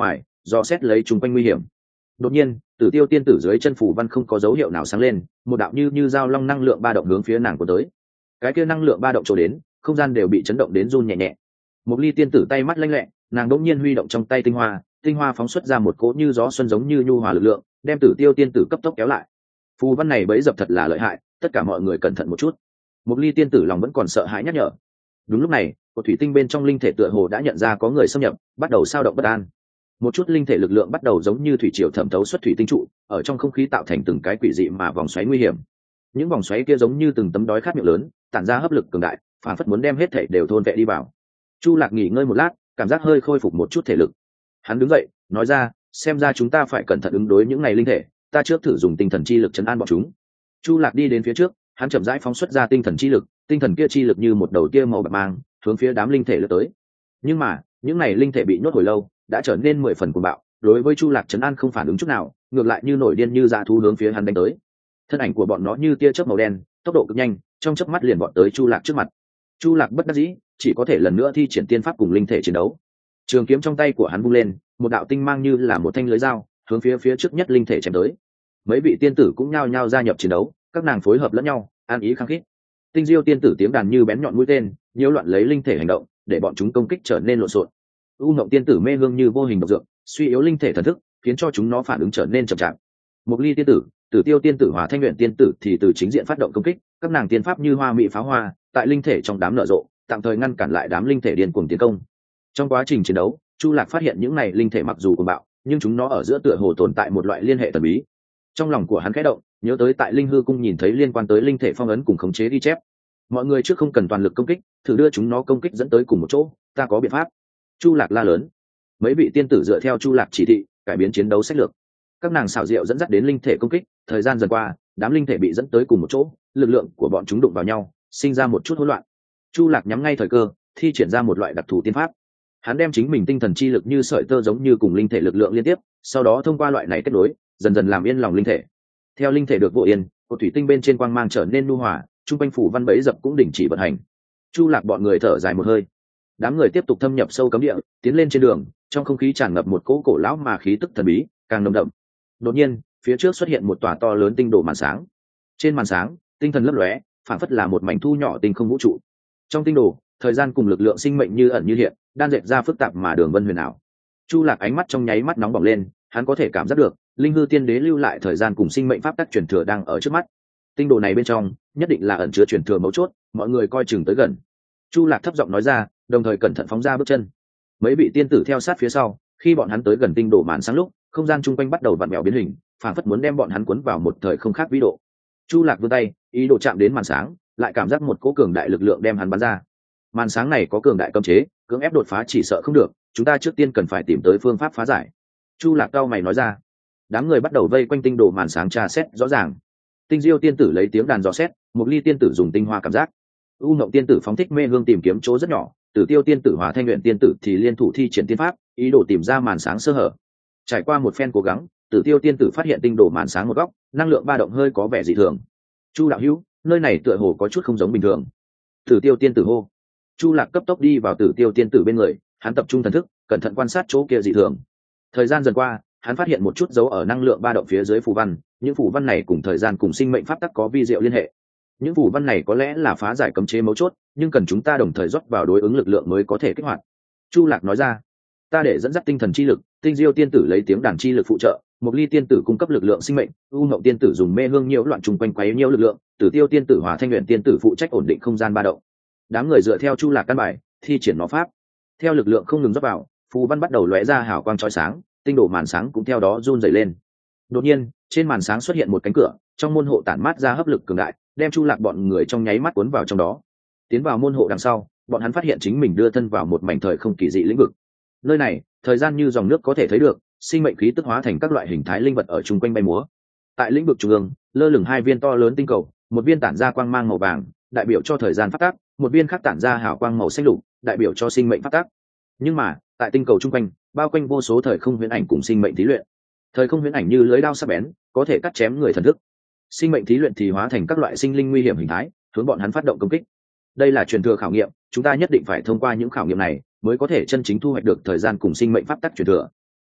dò xét lấy chung quanh nguy hiểm. Đột nhiên, Tử Tiêu tiên tử dưới chân phù văn không có dấu hiệu nào sáng lên, một đạo như dao long năng lượng ba động hướng phía nàng của tới. Cái kia năng lượng ba động trổ đến, không gian đều bị chấn động đến run nhẹ nhẹ. Một Ly tiên tử tay mắt lanh lẹ, nàng đột nhiên huy động trong tay tinh hoa phóng xuất ra một cỗ như gió xuân giống như nhu hòa lực lượng, đem Tử Tiêu tiên tử cấp tốc kéo lại. Phù văn này bẫy dập thật là lợi hại, tất cả mọi người cẩn thận một chút. Một Ly tiên tử lòng vẫn còn sợ hãi nhắc nhở. Đúng lúc này, cột thủy tinh bên trong linh thể tựa hồ đã nhận ra có người xâm nhập, bắt đầu sao động bất an. Một chút linh thể lực lượng bắt đầu giống như thủy triều thẩm thấu xuất thủy tinh trụ, ở trong không khí tạo thành từng cái quỷ dị mà vòng xoáy nguy hiểm. Những vòng xoáy kia giống như từng tấm đói khát miệng lớn, tản ra hấp lực cường đại, phản phất muốn đem hết thể đều thôn vệ đi vào. Chu Lạc nghỉ ngơi một lát, cảm giác hơi khôi phục một chút thể lực. Hắn đứng dậy, nói ra, xem ra chúng ta phải cẩn thận ứng đối những này linh thể, ta trước thử dùng tinh thần chi lực trấn an bọn chúng. Chu Lạc đi đến phía trước, hắn chậm rãi phóng xuất ra tinh thần chi lực, tinh thần kia chi lực như một đầu tia màu bạc mang, hướng phía đám linh thể lướt tới. Nhưng mà, những này linh thể bị nhốt hồi lâu, đã trở nên 10 phần cuồng bạo, đối với Chu Lạc trấn an không phản ứng chút nào, ngược lại như nổi điên như dã thú hướng phía hắn đánh tới. Thân ảnh của bọn nó như tia chớp màu đen, tốc độ cực nhanh, trong chớp mắt liền vọt tới Chu Lạc trước mặt. Chu Lạc bất đắc dĩ, chỉ có thể lần nữa thi triển tiên pháp cùng linh thể chiến đấu. Trường kiếm trong tay của hắn vung lên, một đạo tinh mang như là một thanh lưới dao, hướng phía trước nhất linh thể chém tới. Mấy vị tiên tử cũng nhao nhao gia nhập chiến đấu, các nàng phối hợp lẫn nhau, an ý khăng khít. Tinh Diêu tiên tử tiếng đàn như bén nhọn mũi tên, nhiễu loạn lấy linh thể hành động, để bọn chúng công kích trở nên lộn xộn. U Ngộng tiên tử mê hương như vô hình độc dược, suy yếu linh thể thần thức, khiến cho chúng nó phản ứng trở nên chậm chạp. Mộc Ly tiên tử, Tử Tiêu tiên tử, Hòa Thanh Luyện tiên tử thì từ chính diện phát động công kích, các nàng tiên pháp như hoa mỹ pháo hoa, tại linh thể trong đám nở rộ, tạm thời ngăn cản lại đám linh thể điên cuồng tiến công. Trong quá trình chiến đấu, Chu Lạc phát hiện những này linh thể mặc dù cuồng bạo, nhưng chúng nó ở giữa tựa hồ tồn tại một loại liên hệ thần bí. Trong lòng của hắn khẽ động, nhớ tới tại Linh Hư cung nhìn thấy liên quan tới linh thể phong ấn cùng khống chế ghi chép. Mọi người trước không cần toàn lực công kích, thử đưa chúng nó công kích dẫn tới cùng một chỗ, ta có biện pháp. Chu Lạc la lớn. Mấy vị tiên tử dựa theo Chu Lạc chỉ thị, cải biến chiến đấu sách lược. Các nàng xảo diệu dẫn dắt đến linh thể công kích, thời gian dần qua, đám linh thể bị dẫn tới cùng một chỗ, lực lượng của bọn chúng đụng vào nhau, sinh ra một chút hỗn loạn. Chu Lạc nhắm ngay thời cơ, thi triển ra một loại đặc thù tiên pháp. Hắn đem chính mình tinh thần chi lực như sợi tơ giống như cùng linh thể lực lượng liên tiếp, sau đó thông qua loại này kết nối, dần dần làm yên lòng linh thể. Theo linh thể được vô yên, cột thủy tinh bên trên quang mang trở nên nhu hòa, trung quanh phủ văn bẫy dập cũng đình chỉ vận hành. Chu Lạc bọn người thở dài một hơi. Đám người tiếp tục thâm nhập sâu cấm địa, tiến lên trên đường, trong không khí tràn ngập một cỗ cổ lão mà khí tức thần bí, càng nồng đậm. Đột nhiên, phía trước xuất hiện một tòa to lớn tinh đồ màn sáng. Trên màn sáng, tinh thần lấp lóe, phản phất là một mảnh thu nhỏ tinh không vũ trụ. Trong tinh đồ, thời gian cùng lực lượng sinh mệnh như ẩn như hiện, đan dệt ra phức tạp mà đường vân huyền ảo. Chu Lạc ánh mắt trong nháy mắt nóng bỏng lên, hắn có thể cảm giác được, Linh Hư tiên đế lưu lại thời gian cùng sinh mệnh pháp tắc truyền thừa đang ở trước mắt. Tinh đồ này bên trong, nhất định là ẩn chứa truyền thừa mấu chốt, mọi người coi chừng tới gần. Chu Lạc thấp giọng nói ra, đồng thời cẩn thận phóng ra bước chân. Mấy vị tiên tử theo sát phía sau, khi bọn hắn tới gần tinh đồ màn sáng lúc, không gian chung quanh bắt đầu vặn vẹo biến hình, phảng phất muốn đem bọn hắn cuốn vào một thời không khác vĩ độ. Chu Lạc vươn tay, ý đồ chạm đến màn sáng, lại cảm giác một cỗ cường đại lực lượng đem hắn bắn ra. Màn sáng này có cường đại cấm chế, cưỡng ép đột phá chỉ sợ không được, chúng ta trước tiên cần phải tìm tới phương pháp phá giải. Chu Lạc cao mày nói ra. Đám người bắt đầu vây quanh tinh đồ màn sáng tra xét rõ ràng. Tinh Diêu tiên tử lấy tiếng đàn dò xét, Mộc Ly tiên tử dùng tinh hoa cảm giác, U Ngộng tiên tử phóng thích mê hương tìm kiếm chỗ rất nhỏ, Tử Tiêu tiên tử, Hòa Thanh Luyện tiên tử thì liên thủ thi triển tiên pháp, ý đồ tìm ra màn sáng sơ hở. Trải qua một phen cố gắng, Tử Tiêu tiên tử phát hiện tinh đồ màn sáng một góc, năng lượng ba động hơi có vẻ dị thường. Chu đạo hữu, nơi này tựa hồ có chút không giống bình thường. Tử Tiêu tiên tử hô. Chu Lạc cấp tốc đi vào Tử Tiêu tiên tử bên người, hắn tập trung thần thức, cẩn thận quan sát chỗ kia dị thường. Thời gian dần qua, hắn phát hiện một chút dấu ở năng lượng ba động phía dưới phù văn, những phù văn này cùng thời gian cùng sinh mệnh pháp tắc có vi diệu liên hệ. Những phù văn này có lẽ là phá giải cấm chế mấu chốt, nhưng cần chúng ta đồng thời rót vào đối ứng lực lượng mới có thể kích hoạt. Chu Lạc nói ra. Ta để dẫn dắt tinh thần chi lực, Tinh Diêu tiên tử lấy tiếng đàn chi lực phụ trợ, Mộc Ly tiên tử cung cấp lực lượng sinh mệnh, U Ngộng tiên tử dùng mê hương nhiễu loạn trùng quanh quấy nhiễu lực lượng, Tử Tiêu tiên tử, Hòa Thanh Luyện tiên tử phụ trách ổn định không gian ba động. Đám người dựa theo Chu Lạc căn bài, thi triển nó pháp. Theo lực lượng không ngừng rót vào, phù văn bắt đầu lóe ra hào quang chói sáng, tinh đồ màn sáng cũng theo đó run rẩy lên. Đột nhiên, trên màn sáng xuất hiện một cánh cửa, trong môn hộ tản mát ra hấp lực cường đại, đem Chu Lạc bọn người trong nháy mắt cuốn vào trong đó. Tiến vào môn hộ đằng sau, bọn hắn phát hiện chính mình đưa thân vào một mảnh thời không kỳ dị lĩnh vực. Nơi này, thời gian như dòng nước có thể thấy được, sinh mệnh khí tức hóa thành các loại hình thái linh vật ở chung quanh bay múa. Tại lĩnh vực trung ương, lơ lửng hai viên to lớn tinh cầu, một viên tản ra quang mang màu vàng, đại biểu cho thời gian phát tác, một viên khác tản ra hào quang màu xanh lục, đại biểu cho sinh mệnh phát tác. Nhưng mà, tại tinh cầu chung quanh, bao quanh vô số thời không huyễn ảnh cùng sinh mệnh thí luyện. Thời không huyễn ảnh như lưỡi đao sắc bén, có thể cắt chém người thần thức. Sinh mệnh thí luyện thì hóa thành các loại sinh linh nguy hiểm hình thái, hướng bọn hắn phát động công kích. Đây là truyền thừa khảo nghiệm, chúng ta nhất định phải thông qua những khảo nghiệm này, mới có thể chân chính thu hoạch được thời gian cùng sinh mệnh pháp tắc truyền thừa.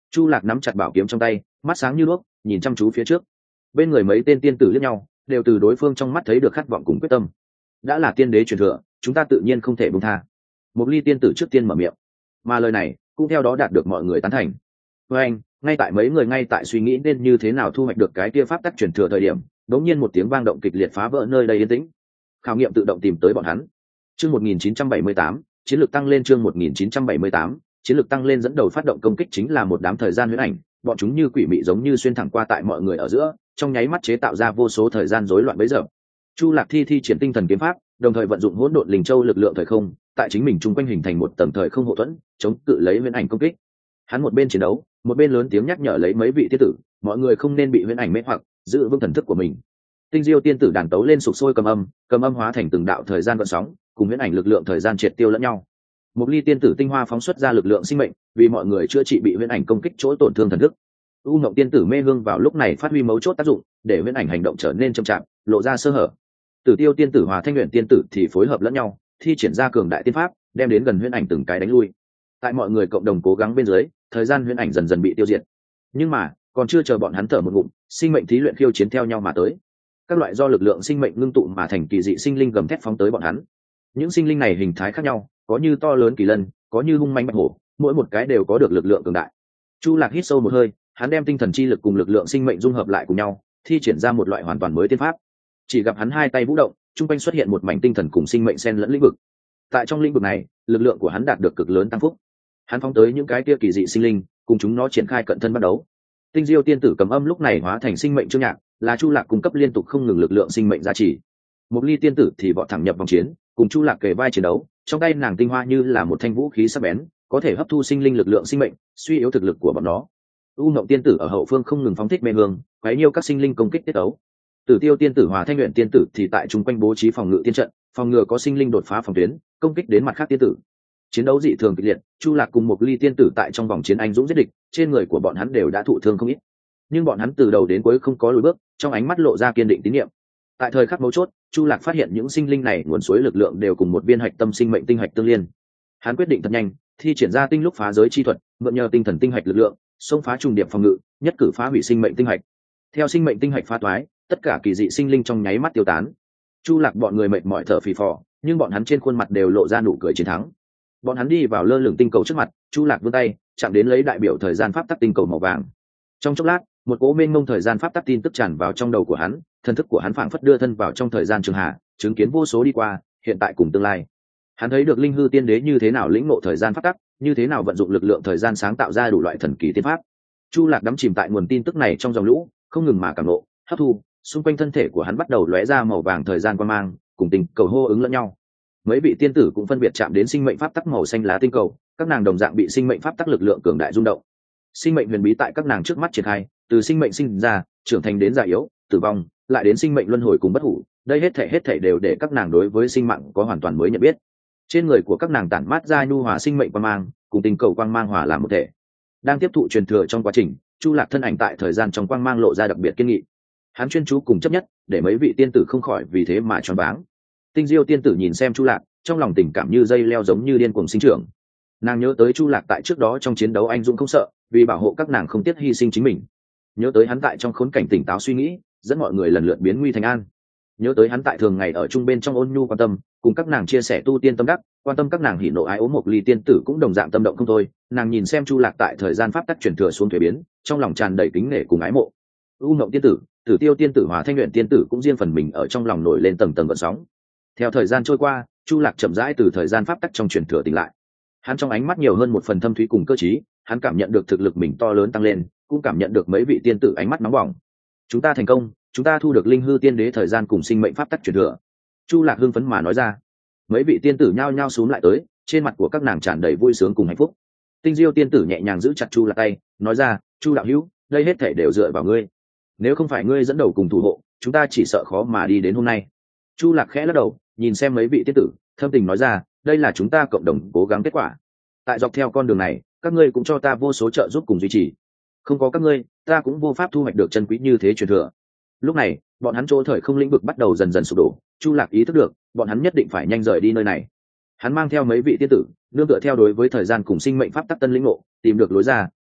Chu Lạc nắm chặt bảo kiếm trong tay, mắt sáng như đuốc, nhìn chăm chú phía trước. Bên người mấy tên tiên tử liếc nhau, đều từ đối phương trong mắt thấy được khát vọng cùng quyết tâm. Đã là tiên đế truyền thừa, chúng ta tự nhiên không thể buông tha. Một ly tiên tử trước tiên mở miệng, mà lời này cũng theo đó đạt được mọi người tán thành. Với anh, ngay tại mấy người ngay tại suy nghĩ nên như thế nào thu hoạch được cái kia pháp tắc truyền thừa thời điểm, đột nhiên một tiếng vang động kịch liệt phá vỡ nơi đây yên tĩnh. Khảo nghiệm tự động tìm tới bọn hắn. Chương 1978, chiến lược tăng lên. Chương 1978, chiến lược tăng lên. Dẫn đầu phát động công kích chính là một đám thời gian huyễn ảnh, bọn chúng như quỷ mị giống như xuyên thẳng qua tại mọi người ở giữa, trong nháy mắt chế tạo ra vô số thời gian rối loạn bấy giờ. Chu Lạc thi triển tinh thần kiếm pháp, đồng thời vận dụng hỗn độn linh châu lực lượng thời không, tại chính mình trung quanh hình thành một tầng thời không hộ thuẫn, chống cự lấy huyễn ảnh công kích. Hắn một bên chiến đấu, một bên lớn tiếng nhắc nhở lấy mấy vị tiên tử, mọi người không nên bị huyễn ảnh mê hoặc, giữ vững thần thức của mình. Tinh diêu tiên tử đàn tấu lên sục sôi cầm âm hóa thành từng đạo thời gian gợn sóng, cùng huyễn ảnh lực lượng thời gian triệt tiêu lẫn nhau. Một ly tiên tử tinh hoa phóng xuất ra lực lượng sinh mệnh, vì mọi người chữa trị bị huyễn ảnh công kích chỗ tổn thương thần thức. U Ngộng tiên tử mê hương vào lúc này phát huy mấu chốt tác dụng, để huyễn ảnh hành động trở nên chậm chạp, lộ ra sơ hở. Tử Tiêu tiên tử hòa Thanh Luyện tiên tử thì phối hợp lẫn nhau, thi triển ra cường đại tiên pháp, đem đến gần huyễn ảnh từng cái đánh lui. Tại mọi người cộng đồng cố gắng bên dưới, thời gian huyễn ảnh dần dần bị tiêu diệt. Nhưng mà, còn chưa chờ bọn hắn thở một ngụm, sinh mệnh thí luyện khiêu chiến theo nhau mà tới. Các loại do lực lượng sinh mệnh ngưng tụ mà thành kỳ dị sinh linh gầm thét phóng tới bọn hắn. Những sinh linh này hình thái khác nhau, có như to lớn kỳ lân, có như hung manh bạch hổ, mỗi một cái đều có được lực lượng cường đại. Chu Lạc hít sâu một hơi, hắn đem tinh thần chi lực cùng lực lượng sinh mệnh dung hợp lại cùng nhau, thi triển ra một loại hoàn toàn mới tiên pháp. Chỉ gặp hắn hai tay vũ động, trung quanh xuất hiện một mảnh tinh thần cùng sinh mệnh xen lẫn lĩnh vực. Tại trong lĩnh vực này, lực lượng của hắn đạt được cực lớn tăng phúc. Hắn phóng tới những cái kia kỳ dị sinh linh, cùng chúng nó triển khai cận thân bắt đấu. Tinh diêu tiên tử cầm âm lúc này hóa thành sinh mệnh chương nhạc, là Chu Lạc cung cấp liên tục không ngừng lực lượng sinh mệnh giá trị. Một ly tiên tử thì vọt thẳng nhập vòng chiến, cùng Chu Lạc kề vai chiến đấu, trong tay nàng tinh hoa như là một thanh vũ khí sắc bén, có thể hấp thu sinh linh lực lượng sinh mệnh, suy yếu thực lực của bọn nó. U Ngộng tiên tử ở hậu phương không ngừng phóng thích mê hương, quấy nhiêu các sinh linh công kích tiết ấu. Tử Tiêu tiên tử hòa Thanh Luyện tiên tử thì tại trung quanh bố trí phòng ngự tiên trận, phòng ngừa có sinh linh đột phá phòng tuyến, công kích đến mặt khác tiên tử. Chiến đấu dị thường kịch liệt, Chu Lạc cùng một ly tiên tử tại trong vòng chiến anh dũng giết địch, trên người của bọn hắn đều đã thụ thương không ít. Nhưng bọn hắn từ đầu đến cuối không có lùi bước, trong ánh mắt lộ ra kiên định tín nhiệm. Tại thời khắc mấu chốt, Chu Lạc phát hiện những sinh linh này nguồn suối lực lượng đều cùng một viên hạch tâm sinh mệnh tinh hạch tương liên. Hắn quyết định thật nhanh, thi triển ra tinh lúc phá giới chi thuật, mượn nhờ tinh thần tinh hạch lực lượng, xông phá trùng điểm phòng ngự, nhất cử phá hủy sinh mệnh tinh hạch. Theo sinh mệnh tinh hạch phá toái, tất cả kỳ dị sinh linh trong nháy mắt tiêu tán. Chu Lạc bọn người mệt mỏi thở phì phò, nhưng bọn hắn trên khuôn mặt đều lộ ra nụ cười chiến thắng. Bọn hắn đi vào lơ lửng tinh cầu trước mặt, Chu Lạc vươn tay chạm đến lấy đại biểu thời gian pháp tắc tinh cầu màu vàng. Trong chốc lát, một cỗ mênh mông thời gian pháp tắc tin tức tràn vào trong đầu của hắn, thần thức của hắn phảng phất đưa thân vào trong thời gian trường hạ, chứng kiến vô số đi qua, hiện tại cùng tương lai. Hắn thấy được linh hư tiên đế như thế nào lĩnh ngộ thời gian pháp tắc, như thế nào vận dụng lực lượng thời gian sáng tạo ra đủ loại thần kỳ tiên pháp. Chu Lạc đắm chìm tại nguồn tin tức này trong dòng lũ, không ngừng mà cảm ngộ, hấp thu, xung quanh thân thể của hắn bắt đầu lóe ra màu vàng thời gian quang mang, cùng tình cầu hô ứng lẫn nhau. Mấy vị tiên tử cũng phân biệt chạm đến sinh mệnh pháp tắc màu xanh lá tinh cầu, các nàng đồng dạng bị sinh mệnh pháp tắc lực lượng cường đại rung động. Sinh mệnh huyền bí tại các nàng trước mắt triển khai, từ sinh mệnh sinh ra, trưởng thành đến già yếu, tử vong, lại đến sinh mệnh luân hồi cùng bất hủ, đây hết thảy đều để các nàng đối với sinh mạng có hoàn toàn mới nhận biết. Trên người của các nàng tản mát ra nhu hòa sinh mệnh quang mang, cùng tình cầu quang mang hòa làm một thể. Đang tiếp thụ truyền thừa trong quá trình, Chu Lạc thân ảnh tại thời gian trong quang mang lộ ra đặc biệt kiên nghị. Hắn chuyên chú cùng chấp nhất, để mấy vị tiên tử không khỏi vì thế mà choáng váng. Tinh diêu tiên tử nhìn xem Chu Lạc, trong lòng tình cảm như dây leo giống như điên cuồng sinh trưởng. Nàng nhớ tới Chu Lạc tại trước đó trong chiến đấu anh dũng không sợ, vì bảo hộ các nàng không tiếc hy sinh chính mình. Nhớ tới hắn tại trong khốn cảnh tỉnh táo suy nghĩ, dẫn mọi người lần lượt biến nguy thành an. Nhớ tới hắn tại thường ngày ở chung bên trong ôn nhu quan tâm, cùng các nàng chia sẻ tu tiên tâm đắc, quan tâm các nàng hỉ nộ ái ố. Một ly tiên tử cũng đồng dạng tâm động không thôi, nàng nhìn xem Chu Lạc tại thời gian pháp tắc truyền thừa xuống thuế biến, trong lòng tràn đầy kính nể cùng ái mộ. U Ngộng tiên tử, Tử Tiêu tiên tử hòa Thanh Luyện tiên tử cũng riêng phần mình ở trong lòng nổi lên tầng tầng gợn sóng. Theo thời gian trôi qua, Chu Lạc chậm rãi từ thời gian pháp tắc trong truyền thừa tỉnh lại. Hắn trong ánh mắt nhiều hơn một phần thâm thúy cùng cơ trí, hắn cảm nhận được thực lực mình to lớn tăng lên, cũng cảm nhận được mấy vị tiên tử ánh mắt nóng bỏng. Chúng ta thành công, chúng ta thu được linh hư tiên đế thời gian cùng sinh mệnh pháp tắc truyền thừa. Chu Lạc hưng phấn mà nói ra. Mấy vị tiên tử nhao nhao xúm lại tới, trên mặt của các nàng tràn đầy vui sướng cùng hạnh phúc. Tinh diêu tiên tử nhẹ nhàng giữ chặt Chu Lạc tay, nói ra, Chu đạo hữu, đây hết thể đều dựa vào ngươi. Nếu không phải ngươi dẫn đầu cùng thủ hộ, chúng ta chỉ sợ khó mà đi đến hôm nay. Chu Lạc khẽ lắc đầu, nhìn xem mấy vị tiên tử, thâm tình nói ra, đây là chúng ta cộng đồng cố gắng kết quả. Tại dọc theo con đường này, các ngươi cũng cho ta vô số trợ giúp cùng duy trì. Không có các ngươi, ta cũng vô pháp thu hoạch được chân quý như thế truyền thừa. Lúc này, bọn hắn chỗ thời không lĩnh vực bắt đầu dần dần sụp đổ. Chu Lạc ý thức được, bọn hắn nhất định phải nhanh rời đi nơi này. Hắn mang theo mấy vị tiên tử, nương tựa theo đối với thời gian cùng sinh mệnh pháp tắc tân lĩnh ngộ, tìm được lối ra,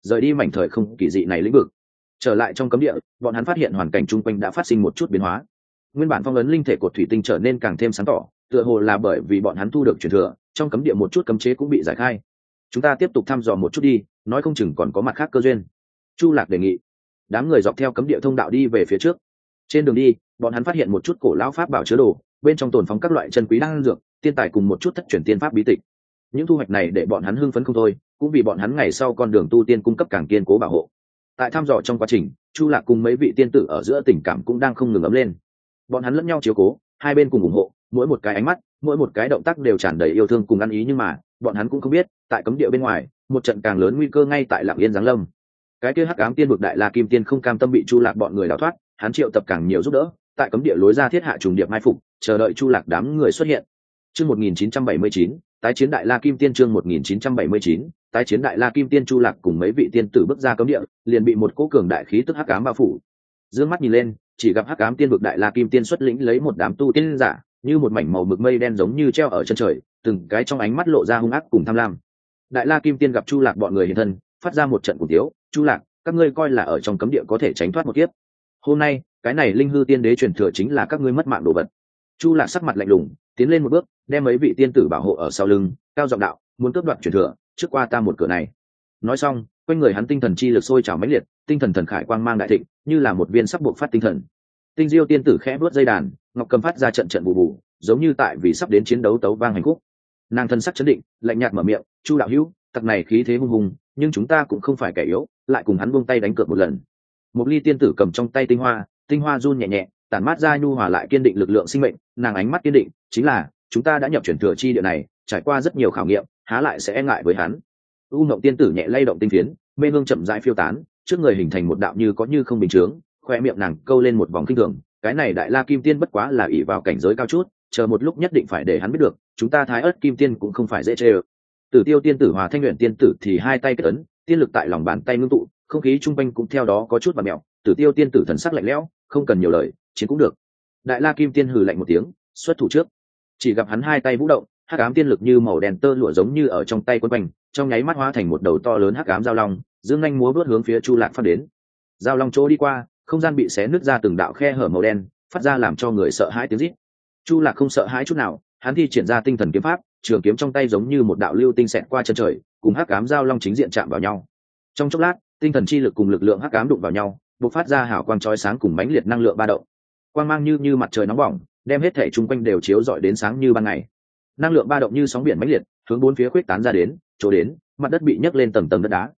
rời đi mảnh thời không kỳ dị này lĩnh vực. Trở lại trong cấm địa, bọn hắn phát hiện hoàn cảnh chung quanh đã phát sinh một chút biến hóa. Nguyên bản phong ấn linh thể cột thủy tinh trở nên càng thêm sáng tỏ, tựa hồ là bởi vì bọn hắn thu được truyền thừa, trong cấm địa một chút cấm chế cũng bị giải khai. Chúng ta tiếp tục thăm dò một chút đi, nói không chừng còn có mặt khác cơ duyên. Chu Lạc đề nghị. Đám người dọc theo cấm địa thông đạo đi về phía trước. Trên đường đi, bọn hắn phát hiện một chút cổ lão pháp bảo chứa đồ, bên trong tồn phóng các loại chân quý đan dược, tiên tài cùng một chút thất truyền tiên pháp bí tịch. Những thu hoạch này để bọn hắn hưng phấn không thôi, cũng vì bọn hắn ngày sau con đường tu tiên cung cấp càng kiên cố bảo hộ. Tại thăm dò trong quá trình, Chu Lạc cùng mấy vị tiên tử ở giữa tình cảm cũng đang không ngừng ấm lên. Bọn hắn lẫn nhau chiếu cố, hai bên cùng ủng hộ, mỗi một cái ánh mắt, mỗi một cái động tác đều tràn đầy yêu thương cùng ăn ý, nhưng mà bọn hắn cũng không biết, tại cấm địa bên ngoài, một trận càng lớn nguy cơ ngay tại lặng yên giáng lâm. Cái kia hắc ám tiên vực đại la kim tiên không cam tâm bị Chu Lạc bọn người đào thoát, hắn triệu tập càng nhiều giúp đỡ, tại cấm địa lối ra thiết hạ trùng điệp mai phục, chờ đợi Chu Lạc đám người xuất hiện. Chương 1979, tái chiến đại la kim tiên. Chương 1979, tái chiến đại la kim tiên. Chu Lạc cùng mấy vị tiên tử bước ra cấm địa, liền bị một cỗ cường đại khí tức hắc ám bao phủ. Dương mắt nhìn lên, chỉ gặp hắc ám tiên vực đại la kim tiên xuất lĩnh lấy một đám tu tiên giả, như một mảnh màu mực mây đen giống như treo ở chân trời, từng cái trong ánh mắt lộ ra hung ác cùng tham lam. Đại la kim tiên gặp Chu Lạc bọn người hiện thân, phát ra một trận cuồng tiếu. Chu Lạc, các ngươi coi là ở trong cấm địa có thể tránh thoát một kiếp. Hôm nay, cái này linh hư tiên đế truyền thừa chính là các ngươi mất mạng đồ vật. Chu Lạc sắc mặt lạnh lùng, tiến lên một bước, đem mấy vị tiên tử bảo hộ ở sau lưng, cao giọng đạo, muốn cướp đoạt truyền thừa, trước qua ta một cửa này. Nói xong, quanh người hắn tinh thần chi lực sôi trào mãnh liệt, tinh thần thần khải quang mang đại thịnh, như là một viên sắp buộc phát tinh thần. Tinh Diêu tiên tử khẽ vuốt dây đàn, ngọc cầm phát ra trận trận bù bù, giống như tại vì sắp đến chiến đấu tấu vang hành khúc. Nàng thân sắc chấn định, lạnh nhạt mở miệng, Chu đạo hữu, tặc này khí thế hung hùng, nhưng chúng ta cũng không phải kẻ yếu, lại cùng hắn buông tay đánh cược một lần. Một ly tiên tử cầm trong tay tinh hoa run nhẹ nhẹ, tản mát ra nhu hòa lại kiên định lực lượng sinh mệnh, nàng ánh mắt kiên định, chính là chúng ta đã nhập chuyển thừa chi địa này, trải qua rất nhiều khảo nghiệm, há lại sẽ e ngại với hắn. U Ngộng tiên tử nhẹ lay động tinh phiến, mê hương chậm rãi phiêu tán, trước người hình thành một đạo như có như không bình chướng, khoe miệng nàng câu lên một vòng kinh thường, cái này đại la kim tiên bất quá là ỷ vào cảnh giới cao chút, chờ một lúc nhất định phải để hắn biết được, chúng ta Thái Ức kim tiên cũng không phải dễ chơi. Tử Tiêu tiên tử hòa Thanh Uyển tiên tử thì hai tay kết ấn, tiên lực tại lòng bàn tay ngưng tụ, không khí trung quanh cũng theo đó có chút vặn mèo. Tử Tiêu tiên tử thần sắc lạnh lẽo, không cần nhiều lời, chiến cũng được. Đại la kim tiên hừ lạnh một tiếng, xuất thủ trước. Chỉ gặp hắn hai tay vũ động, hắc ám tiên lực như màu đen tơ lụa giống như ở trong tay quấn quanh, trong nháy mắt hóa thành một đầu to lớn hắc ám giao long, dương nhanh múa vớt hướng phía Chu Lạc phát đến. Giao long chỗ đi qua, không gian bị xé nứt ra từng đạo khe hở màu đen, phát ra làm cho người sợ hãi tiếng rít. Chu Lạc không sợ hãi chút nào, hắn thi triển ra tinh thần kiếm pháp, trường kiếm trong tay giống như một đạo lưu tinh xẹt qua chân trời, cùng hắc ám giao long chính diện chạm vào nhau. Trong chốc lát, tinh thần chi lực cùng lực lượng hắc ám đụng vào nhau, bộc phát ra hào quang chói sáng cùng mãnh liệt năng lượng ba động. Quang mang như mặt trời nóng bỏng, đem hết thể chung quanh đều chiếu rọi đến sáng như ban ngày. Năng lượng ba động như sóng biển mãnh liệt, hướng bốn phía khuếch tán ra đến, chỗ đến, mặt đất bị nhấc lên tầng tầng đất đá.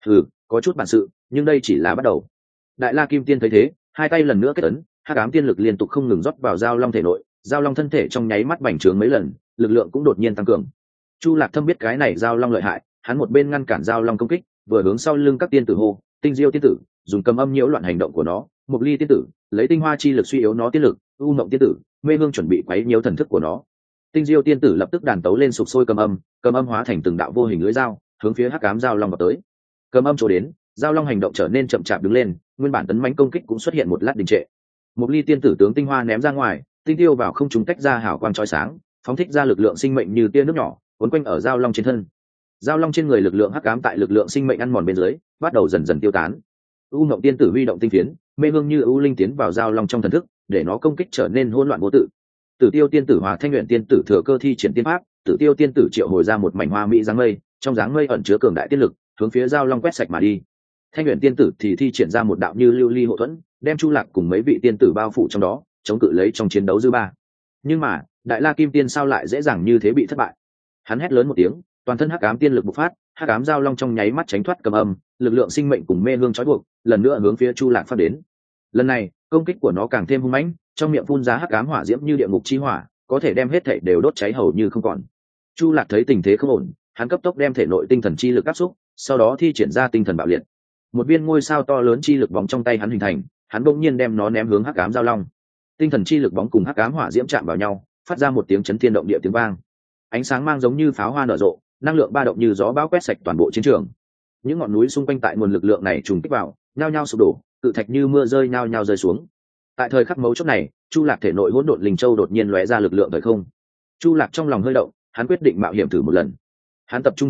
Có chút bản sự, nhưng đây chỉ là bắt đầu. Đại La Kim Tiên thấy thế, hai tay lần nữa kết ấn, hắc ám tiên lực liên tục không ngừng rót vào giao long thể nội, giao long thân thể trong nháy mắt bành trướng mấy lần, lực lượng cũng đột nhiên tăng cường. Chu Lạc Thâm biết cái này giao long lợi hại, hắn một bên ngăn cản giao long công kích, vừa hướng sau lưng các tiên tử hô, Tinh Diêu tiên tử, dùng cầm âm nhiễu loạn hành động của nó, Mộc Ly tiên tử, lấy tinh hoa chi lực suy yếu nó tiên lực, U Mộng tiên tử, Mê Hương chuẩn bị quấy nhiễu thần thức của nó. Tinh Diêu tiên tử lập tức đàn tấu lên sục sôi cầm âm hóa thành từng đạo vô hình lưỡi dao, hướng phía hắc ám giao long vào tới. Cầm âm chỗ đến, giao long hành động trở nên chậm chạp đứng lên, nguyên bản tấn mãnh công kích cũng xuất hiện một lát đình trệ. Mộc Ly tiên tử tướng tinh hoa ném ra ngoài, tinh tiêu vào không trung tách ra hào quang chói sáng, phóng thích ra lực lượng sinh mệnh như tia nước nhỏ, cuốn quanh ở giao long trên thân. Giao long trên người lực lượng hắc ám tại lực lượng sinh mệnh ăn mòn bên dưới, bắt đầu dần dần tiêu tán. U Ngộng tiên tử huy động tinh phiến, Mê Hương như ưu linh tiến vào giao long trong thần thức, để nó công kích trở nên hỗn loạn vô tự. Tử Tiêu tiên tử hòa Thanh Uyển tiên tử thừa cơ thi triển tiên pháp, Tử Tiêu tiên tử triệu hồi ra một mảnh hoa mỹ dáng mây, trong dáng mây ẩn chứa cường đại tiên lực, hướng phía giao long quét sạch mà đi. Thanh Uyển tiên tử thì thi triển ra một đạo như lưu ly hộ thuẫn, đem Chu Lạc cùng mấy vị tiên tử bao phủ trong đó, chống cự lấy trong chiến đấu dư ba. Nhưng mà, Đại La Kim Tiên sao lại dễ dàng như thế bị thất bại? Hắn hét lớn một tiếng, toàn thân hắc ám tiên lực bộc phát, hắc ám giao long trong nháy mắt tránh thoát cầm âm, lực lượng sinh mệnh cùng Mê Hương trói buộc, lần nữa hướng phía Chu Lạc phát đến. Lần này, công kích của nó càng thêm hung mãnh, trong miệng phun ra hắc ám hỏa diễm như địa ngục chi hỏa, có thể đem hết thảy đều đốt cháy hầu như không còn. Chu Lạc thấy tình thế không ổn, hắn cấp tốc đem thể nội tinh thần chi lực áp xúc, sau đó thi triển ra tinh thần bạo liệt. Một viên ngôi sao to lớn chi lực bóng trong tay hắn hình thành, hắn bỗng nhiên đem nó ném hướng hắc ám giao long. Tinh thần chi lực bóng cùng hắc ám hỏa diễm chạm vào nhau, phát ra một tiếng chấn thiên động địa tiếng vang. Ánh sáng mang giống như pháo hoa nở rộ, năng lượng ba động như gió bão quét sạch toàn bộ chiến trường. Những ngọn núi xung quanh tại nguồn lực lượng này trùng kích vào, nhao nhao sụp đổ, cự thạch như mưa rơi nhao nhao rơi xuống. Tại thời khắc mấu chốt này, Chu Lạc thể nội hỗn độn linh châu đột nhiên lóe ra lực lượng thời không. Chu Lạc trong lòng hơi động, hắn quyết định mạo hiểm thử một lần. Hắn tập trung thần thức,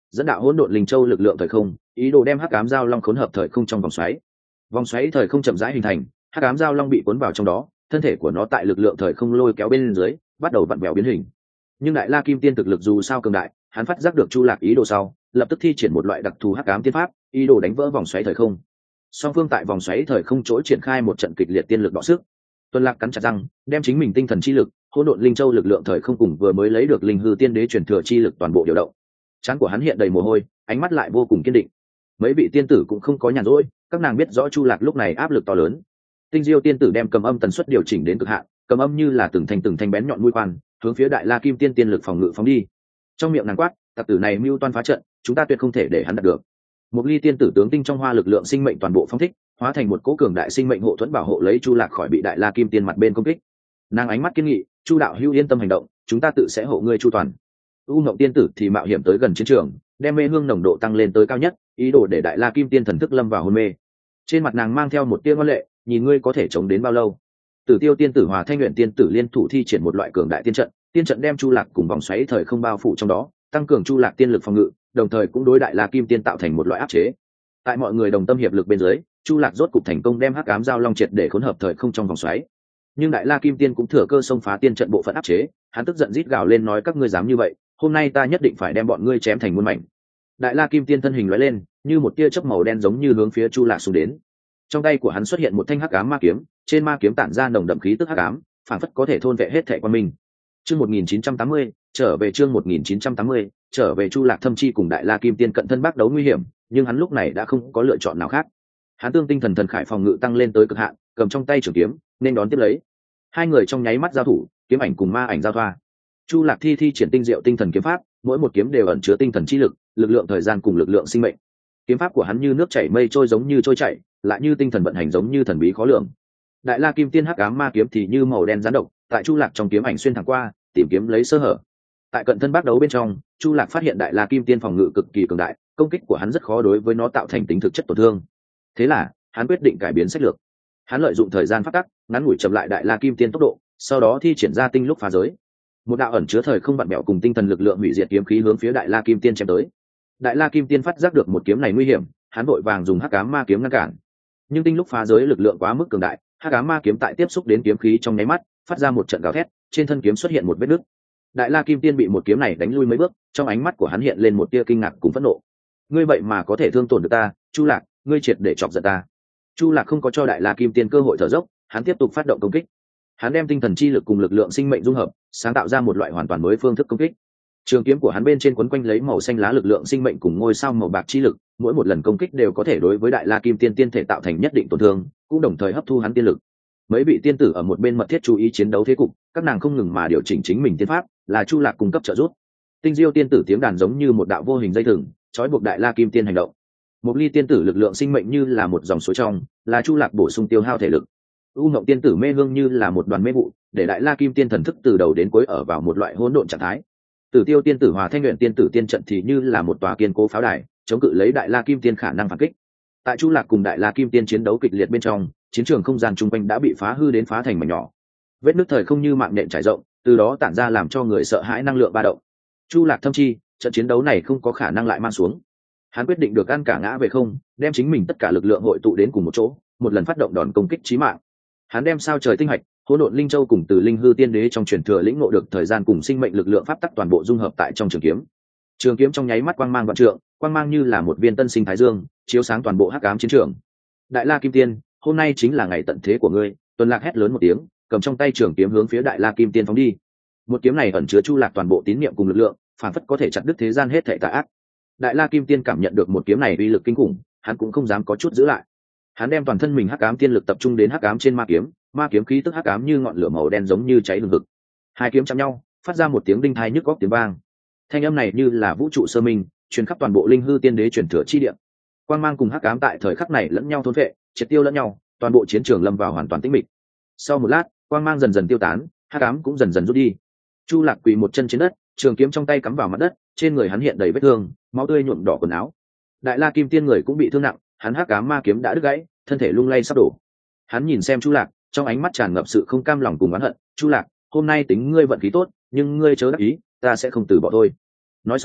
dẫn đạo hỗn độn linh châu lực lượng thời không, ý đồ đem hắc ám giao long khốn hợp thời không trong vòng xoáy thời không chậm rãi hình thành, hắc ám giao long bị cuốn vào trong đó, thân thể của nó tại lực lượng thời không lôi kéo bên dưới bắt đầu vặn vẹo biến hình. Nhưng đại la kim tiên thực lực dù sao cường đại, hắn phát giác được Chu Lạc ý đồ sau, lập tức thi triển một loại đặc thù hắc ám tiên pháp, ý đồ đánh vỡ vòng xoáy thời không. Song phương tại vòng xoáy thời không chỗ triển khai một trận kịch liệt tiên lực đọ sức. Tuân Lạc cắn chặt răng, đem chính mình tinh thần chi lực, hỗn độn linh châu lực lượng thời không cùng vừa mới lấy được linh hư tiên đế truyền thừa chi lực toàn bộ điều động. Trán của hắn hiện đầy mồ hôi, ánh mắt lại vô cùng kiên định. Mấy vị tiên tử cũng không có nhàn rỗi, các nàng biết rõ Chu Lạc lúc này áp lực to lớn. Tinh Diêu tiên tử đem cầm âm tần suất điều chỉnh đến cực hạn, cầm âm như là từng thanh bén nhọn mũi khoan, hướng phía đại la kim tiên tiên lực phòng ngự phóng đi. Trong miệng nàng quát, tặc tử này mưu toan phá trận, chúng ta tuyệt không thể để hắn đạt được. Một ly tiên tử tướng tinh trong hoa lực lượng sinh mệnh toàn bộ phóng thích, hóa thành một cỗ cường đại sinh mệnh hộ thuẫn bảo hộ lấy Chu Lạc khỏi bị đại la kim tiên mặt bên công kích. Nàng ánh mắt kiên nghị, Chu đạo hữu yên tâm hành động, chúng ta tự sẽ hộ ngươi chu toàn. U Ngộng tiên tử thì mạo hiểm tới gần chiến trường, đem mê hương nồng độ tăng lên tới cao nhất, ý đồ để đại la kim tiên thần thức lâm vào hôn mê. Trên mặt nàng mang theo một tia ngoan lệ, nhìn ngươi có thể chống đến bao lâu. Tử Tiêu tiên tử hòa Thanh Nguyện tiên tử liên thủ thi triển một loại cường đại tiên trận đem Chu Lạc cùng vòng xoáy thời không bao phủ trong đó, tăng cường Chu Lạc tiên lực phòng ngự, đồng thời cũng đối đại la kim tiên tạo thành một loại áp chế. Tại mọi người đồng tâm hiệp lực bên dưới, Chu Lạc rốt cục thành công đem hắc ám giao long triệt để khốn hợp thời không trong vòng xoáy. Nhưng đại la kim tiên cũng thừa cơ xông phá tiên trận bộ phận áp chế, hắn tức giận rít gào lên nói các ngươi dám như vậy, hôm nay ta nhất định phải đem bọn ngươi chém thành muôn mảnh. Đại la kim tiên thân hình lóe lên, như một tia chớp màu đen giống như hướng phía Chu Lạc xung đến. Trong tay của hắn xuất hiện một thanh hắc ám ma kiếm, trên ma kiếm tản ra nồng đậm khí tức hắc ám, phản phất có thể thôn vệ hết thảy quan minh. Chương 1980, trở về chương 1980, trở về Chu Lạc thâm chi cùng đại la kim tiên cận thân bác đấu nguy hiểm, nhưng hắn lúc này đã không có lựa chọn nào khác. Hắn tương tinh thần thần khải phòng ngự tăng lên tới cực hạn, cầm trong tay trường kiếm, nên đón tiếp lấy. Hai người trong nháy mắt giao thủ, kiếm ảnh cùng ma ảnh giao thoa. Chu Lạc thi triển tinh diệu tinh thần kiếm pháp, mỗi một kiếm đều ẩn chứa tinh thần chi lực, lực lượng thời gian cùng lực lượng sinh mệnh. Kiếm pháp của hắn như nước chảy mây trôi giống như trôi chảy, lại như tinh thần vận hành giống như thần bí khó lường. Đại la kim tiên hắc ám ma kiếm thì như màu đen gián độc, tại Chu Lạc trong kiếm ảnh xuyên thẳng qua, tìm kiếm lấy sơ hở. Tại cận thân bác đấu bên trong, Chu Lạc phát hiện đại la kim tiên phòng ngự cực kỳ cường đại, công kích của hắn rất khó đối với nó tạo thành tính thực chất tổn thương. Thế là, hắn quyết định cải biến sách lược. Hắn lợi dụng thời gian phát tắc, ngắn ngủi chậm lại đại la kim tiên tốc độ, sau đó thi triển ra tinh lúc phá giới. Một đạo ẩn chứa thời không vặn bẹo cùng tinh thần lực lượng hủy diệt kiếm khí hướng phía đại la kim tiên chém tới. Đại la kim tiên phát giác được một kiếm này nguy hiểm, hắn vội vàng dùng hắc ám ma kiếm ngăn cản. Nhưng tinh lúc phá giới lực lượng quá mức cường đại, hắc ám ma kiếm tại tiếp xúc đến kiếm khí trong nháy mắt, phát ra một trận gào thét, trên thân kiếm xuất hiện một vết nứt. Đại la kim tiên bị một kiếm này đánh lui mấy bước, trong ánh mắt của hắn hiện lên một tia kinh ngạc cùng phẫn nộ. Ngươi vậy mà có thể thương tổn được ta, Chu Lạc, ngươi triệt để chọc giận ta. Chu Lạc không có cho đại la kim tiên cơ hội thở dốc, hắn tiếp tục phát động công kích. Hắn đem tinh thần chi lực cùng lực lượng sinh mệnh dung hợp, sáng tạo ra một loại hoàn toàn mới phương thức công kích. Trường kiếm của hắn bên trên quấn quanh lấy màu xanh lá lực lượng sinh mệnh cùng ngôi sao màu bạc chi lực, mỗi một lần công kích đều có thể đối với đại la kim tiên tiên thể tạo thành nhất định tổn thương, cũng đồng thời hấp thu hắn tiên lực. Mấy vị tiên tử ở một bên mật thiết chú ý chiến đấu thế cục, các nàng không ngừng mà điều chỉnh chính mình tiên pháp, là Chu Lạc cung cấp trợ giúp. Tinh Diêu tiên tử tiếng đàn giống như một đạo vô hình dây thừng, trói buộc đại la kim tiên hành động. Một ly tiên tử lực lượng sinh mệnh như là một dòng suối trong, là Chu Lạc bổ sung tiêu hao thể lực. U Ngộng tiên tử mê hương như là một đoàn mê vụ, để đại la kim tiên thần thức từ đầu đến cuối ở vào một loại hỗn độn trạng thái. Tử Tiêu tiên tử hòa Thanh Nguyện tiên tử tiên trận thì như là một tòa kiên cố pháo đài, chống cự lấy đại la kim tiên khả năng phản kích. Tại Chu Lạc cùng đại la kim tiên chiến đấu kịch liệt bên trong, chiến trường không gian chung quanh đã bị phá hư đến phá thành mảnh nhỏ. Vết nứt thời không như mạng nhện trải rộng, từ đó tản ra làm cho người sợ hãi năng lượng ba động. Chu Lạc thâm chi, trận chiến đấu này không có khả năng lại mang xuống. Hắn quyết định được ăn cả ngã về không, đem chính mình tất cả lực lượng hội tụ đến cùng một chỗ, một lần phát động đòn công kích chí mạng. Hắn đem sao trời tinh hạch, hỗn độn linh châu cùng từ linh hư tiên đế trong truyền thừa lĩnh ngộ được thời gian cùng sinh mệnh lực lượng pháp tắc toàn bộ dung hợp tại trong trường kiếm. Trường kiếm trong nháy mắt quang mang vạn trượng, quang mang như là một viên tân sinh thái dương, chiếu sáng toàn bộ hắc ám chiến trường. Đại la kim tiên, hôm nay chính là ngày tận thế của ngươi. Tuần Lạc hét lớn một tiếng, cầm trong tay trường kiếm hướng phía đại la kim tiên phóng đi. Một kiếm này ẩn chứa Chu Lạc toàn bộ tín niệm cùng lực lượng, phản phất có thể chặt đứt thế gian hết thảy tà ác. Đại la kim tiên cảm nhận được một kiếm này uy lực kinh khủng, hắn cũng không dám có chút giữ lại. Hắn đem toàn thân mình hắc ám tiên lực tập trung đến hắc ám trên ma kiếm khí tức hắc ám như ngọn lửa màu đen giống như cháy hừng hực. Hai kiếm chạm nhau, phát ra một tiếng đinh tai nhức óc tiếng vang. Thanh âm này như là vũ trụ sơ minh, truyền khắp toàn bộ linh hư tiên đế truyền thừa chi địa. Quang mang cùng hắc ám tại thời khắc này lẫn nhau thôn phệ, triệt tiêu lẫn nhau, toàn bộ chiến trường lâm vào hoàn toàn tĩnh mịch. Sau một lát, quang mang dần dần tiêu tán, hắc ám cũng dần dần rút đi. Chu Lạc quỳ một chân trên đất, trường kiếm trong tay cắm vào mặt đất, trên người hắn hiện đầy vết thương, máu tươi nhuộm đỏ quần áo. Đại la kim tiên người cũng bị thương nặng, hắn hắc ám ma kiếm đã đứt gãy, thân thể lung lay sắp đổ. Hắn nhìn xem Chu Lạc, trong ánh mắt tràn ngập sự không cam lòng cùng oán hận. Chu Lạc, hôm nay tính ngươi vận khí tốt, nhưng ngươi chớ đắc ý, ta sẽ không từ bỏ thôi. Nói xong,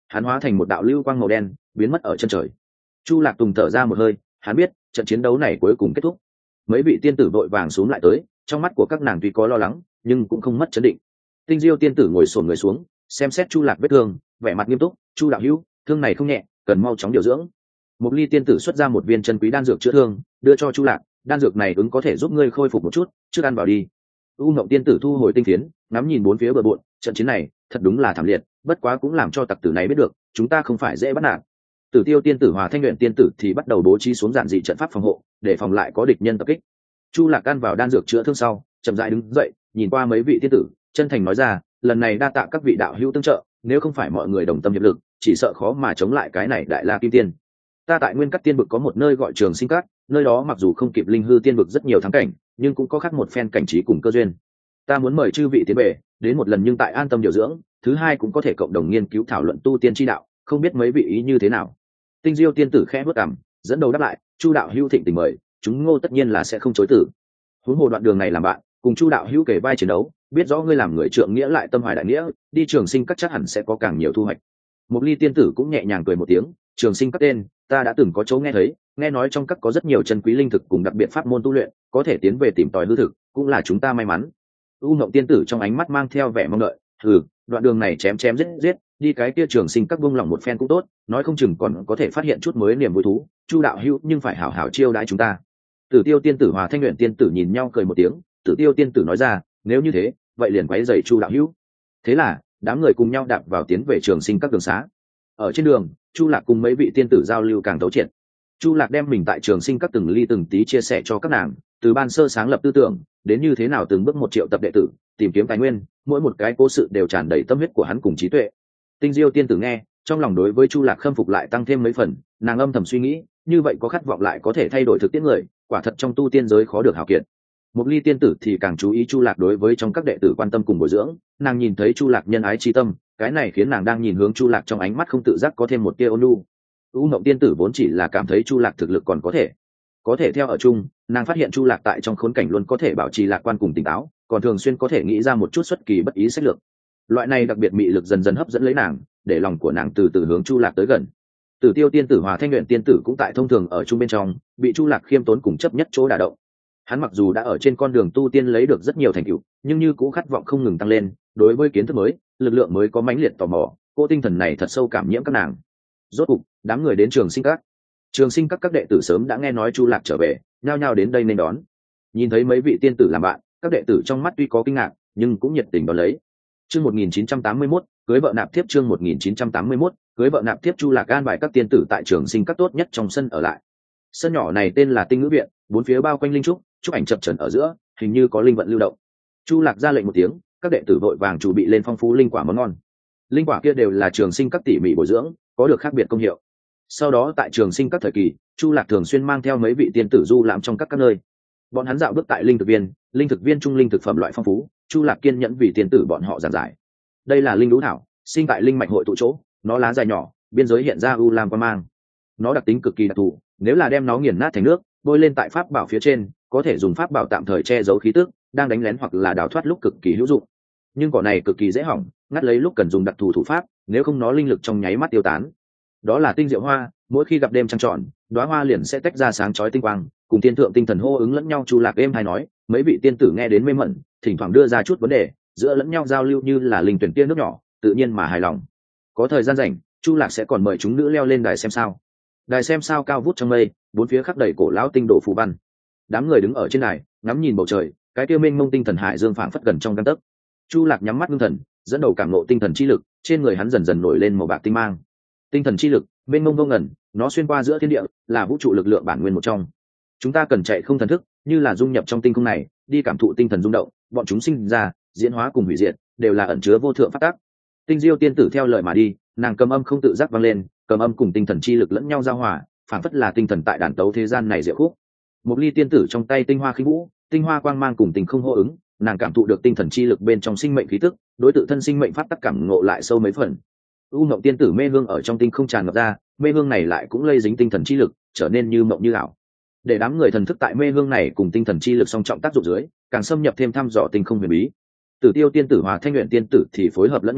hắn hóa thành một đạo lưu quang màu đen biến mất ở chân trời. Chu Lạc Tùng thở ra một hơi, hắn biết trận chiến đấu này cuối cùng kết thúc. Mấy vị tiên tử vội vàng xuống lại tới, trong mắt của các nàng tuy có lo lắng nhưng cũng không mất chấn định. Tinh Diêu tiên tử ngồi xổm người xuống xem xét Chu Lạc vết thương, vẻ mặt nghiêm túc. Chu đạo hữu, thương này không nhẹ, cần mau chóng điều dưỡng. Một ly tiên tử xuất ra một viên chân quý đan dược chữa thương đưa cho Chu Lạc. Đan dược này ứng có thể giúp ngươi khôi phục một chút, trước ăn vào đi. U Ngộng tiên tử thu hồi tinh phiến, ngắm nhìn bốn phía bờ bộn. Trận chiến này thật đúng là thảm liệt, bất quá cũng làm cho tặc tử này biết được chúng ta không phải dễ bắt nạt. Tử Tiêu tiên tử hòa Thanh Luyện tiên tử thì bắt đầu bố trí xuống giản dị trận pháp phòng hộ để phòng lại có địch nhân tập kích. Chu Lạc ăn vào đan dược chữa thương sau chậm rãi đứng dậy, nhìn qua mấy vị tiên tử, chân thành nói ra, lần này đa tạ các vị đạo hữu tương trợ, nếu không phải mọi người đồng tâm hiệp lực chỉ sợ khó mà chống lại cái này đại la kim tiên. Ta tại Nguyên Cắt tiên vực có một nơi gọi Trường Sinh Các, nơi đó mặc dù không kịp Linh Hư tiên vực rất nhiều thắng cảnh nhưng cũng có khác một phen cảnh trí cùng cơ duyên. Ta muốn mời chư vị tiến về đến một lần, nhưng tại an tâm điều dưỡng, thứ hai cũng có thể cộng đồng nghiên cứu thảo luận tu tiên chi đạo, không biết mấy vị ý như thế nào. Tinh Diêu tiên tử khẽ bước cằm, dẫn đầu đáp lại, Chu đạo hữu thịnh tình mời, chúng Ngô tất nhiên là sẽ không chối từ. Huống hồ đoạn đường này làm bạn, cùng Chu đạo hữu kể vai chiến đấu, biết rõ ngươi làm người trượng nghĩa lại tâm hoài đại nghĩa, đi Trường Sinh Các chắc hẳn sẽ có càng nhiều thu hoạch. Một ly tiên tử cũng nhẹ nhàng cười một tiếng, Trường Sinh Các tên ta đã từng có chỗ nghe thấy, nghe nói trong các có rất nhiều chân quý linh thực cùng đặc biệt pháp môn tu luyện, có thể tiến về tìm tòi hư thực, cũng là chúng ta may mắn. U Ngộng tiên tử trong ánh mắt mang theo vẻ mong đợi, đoạn đường này chém chém giết giết, đi cái kia Trường Sinh Các buông lòng một phen cũng tốt, nói không chừng còn có thể phát hiện chút mới niềm vui thú. Chu đạo hữu nhưng phải hảo hảo chiêu đãi chúng ta. Tử Tiêu tiên tử hòa Thanh Luyện tiên tử nhìn nhau cười một tiếng. Tử Tiêu tiên tử nói ra, nếu như thế vậy liền quấy rầy Chu đạo hữu. Thế là đám người cùng nhau đạp vào tiến về Trường Sinh Các đường xá. Ở trên đường, Chu Lạc cùng mấy vị tiên tử giao lưu càng thấu triệt. Chu Lạc đem mình tại Trường Sinh Các từng ly từng tí chia sẻ cho các nàng, từ ban sơ sáng lập tư tưởng đến như thế nào từng bước 1 triệu tập đệ tử tìm kiếm tài nguyên, mỗi một cái cố sự đều tràn đầy tâm huyết của hắn cùng trí tuệ. Tinh Diêu tiên tử nghe, trong lòng đối với Chu Lạc khâm phục lại tăng thêm mấy phần, nàng âm thầm suy nghĩ, như vậy có khát vọng lại có thể thay đổi thực tiễn người, quả thật trong tu tiên giới khó được hảo kiệt. Một ly tiên tử thì càng chú ý Chu Lạc đối với trong các đệ tử quan tâm cùng bồi dưỡng, nàng nhìn thấy Chu Lạc nhân ái chi tâm, cái này khiến nàng đang nhìn hướng Chu Lạc trong ánh mắt không tự giác có thêm một tia ôn nhu. U Ngộng tiên tử vốn chỉ là cảm thấy Chu Lạc thực lực còn có thể theo ở chung, nàng phát hiện Chu Lạc tại trong khốn cảnh luôn có thể bảo trì lạc quan cùng tỉnh táo, còn thường xuyên có thể nghĩ ra một chút xuất kỳ bất ý sách lược. Loại này đặc biệt mị lực dần dần hấp dẫn lấy nàng, để lòng của nàng từ từ hướng Chu Lạc tới gần. Tử Tiêu tiên tử hòa Thanh Luyện tiên tử cũng tại thông thường ở chung bên trong, bị Chu Lạc khiêm tốn cùng chấp nhất chỗ đả động. Hắn mặc dù đã ở trên con đường tu tiên lấy được rất nhiều thành tựu, nhưng như cũng khát vọng không ngừng tăng lên, đối với kiến thức mới, lực lượng mới có mãnh liệt tò mò, cô tinh thần này thật sâu cảm nhiễm các nàng. Rốt cục, đám người đến Trường Sinh Các. Trường Sinh Các các đệ tử sớm đã nghe nói Chu Lạc trở về, nhao nhao đến đây nên đón. Nhìn thấy mấy vị tiên tử làm bạn, các đệ tử trong mắt tuy có kinh ngạc, nhưng cũng nhiệt tình đón lấy. Chương 1981, cưới vợ nạp thiếp. Chương 1981, cưới vợ nạp thiếp. Chu Lạc an bài các tiên tử tại Trường Sinh Các tốt nhất trong sân ở lại. Sân nhỏ này tên là Tinh Ngữ Viện, bốn phía bao quanh linh trúc, trúc ảnh chập chờn ở giữa, hình như có linh vận lưu động. Chu Lạc ra lệnh một tiếng, các đệ tử vội vàng chuẩn bị lên phong phú linh quả món ngon. Linh quả kia đều là Trường Sinh Các tỉ mỉ bồi dưỡng, có được khác biệt công hiệu. Sau đó tại Trường Sinh Các thời kỳ, Chu Lạc thường xuyên mang theo mấy vị tiên tử du lãm trong các nơi. Bọn hắn dạo bước tại linh thực viên trung linh thực phẩm loại phong phú, Chu Lạc kiên nhẫn vì tiên tử bọn họ giảng giải. Đây là linh lũ thảo, sinh tại linh mạch hội tụ chỗ, nó lá dài nhỏ, biên giới hiện ra u lam quang mang. Nó đặc tính cực kỳ đặc thù, nếu là đem nó nghiền nát thành nước, bôi lên tại pháp bảo phía trên, có thể dùng pháp bảo tạm thời che giấu khí tức, đang đánh lén hoặc là đào thoát lúc cực kỳ hữu dụng. Nhưng cỏ này cực kỳ dễ hỏng, ngắt lấy lúc cần dùng đặc thù thủ pháp, nếu không nó linh lực trong nháy mắt tiêu tán. Đó là tinh diệu hoa, mỗi khi gặp đêm trăng tròn, đóa hoa liền sẽ tách ra sáng chói tinh quang, cùng tiên thượng tinh thần hô ứng lẫn nhau. Chu Lạc êm hay nói, mấy vị tiên tử nghe đến mê mẩn, thỉnh thoảng đưa ra chút vấn đề, giữa lẫn nhau giao lưu như là linh tuyển tiên nước nhỏ, tự nhiên mà hài lòng. Có thời gian rảnh, Chu Lạc sẽ còn mời chúng nữ leo lên đài xem sao. Đài xem sao cao vút trong mây, bốn phía khắc đầy cổ lão tinh đồ phù văn. Đám người đứng ở trên đài, ngắm nhìn bầu trời, cái kia mênh mông tinh thần hải dương phảng phất gần trong gang tấc. Chu Lạc nhắm mắt ngưng thần, dẫn đầu cảm ngộ tinh thần chi lực, trên người hắn dần dần nổi lên màu bạc tinh mang. Tinh thần chi lực, mênh mông vô ngần, nó xuyên qua giữa thiên địa, là vũ trụ lực lượng bản nguyên một trong. Chúng ta cần chạy không thần thức, như là dung nhập trong tinh không này, đi cảm thụ tinh thần rung động, bọn chúng sinh ra, diễn hóa cùng hủy diệt, đều là ẩn chứa vô thượng pháp tắc. Tinh Diêu tiên tử theo lời mà đi, nàng cầm âm không tự giác vang lên, cầm âm cùng tinh thần chi lực lẫn nhau giao hòa, phảng phất là tinh thần tại đàn tấu thế gian này diệu khúc. Một ly tiên tử trong tay tinh hoa khí vũ, tinh hoa quang mang cùng tình không hô ứng, nàng cảm thụ được tinh thần chi lực bên trong sinh mệnh khí tức, đối tự thân sinh mệnh pháp tắc cảm ngộ lại sâu mấy phần. U Ngộng tiên tử mê hương ở trong tinh không tràn ngập ra, mê hương này lại cũng lây dính tinh thần chi lực, trở nên như mộng như ảo. Để đám người thần thức tại mê hương này cùng tinh thần chi lực song trọng tác dụng dưới, càng xâm nhập thêm thăm dò tinh không huyền bí. Tử Tiêu tiên tử hòa Thanh Luyện tiên tử thì phối hợp lẫn nhau,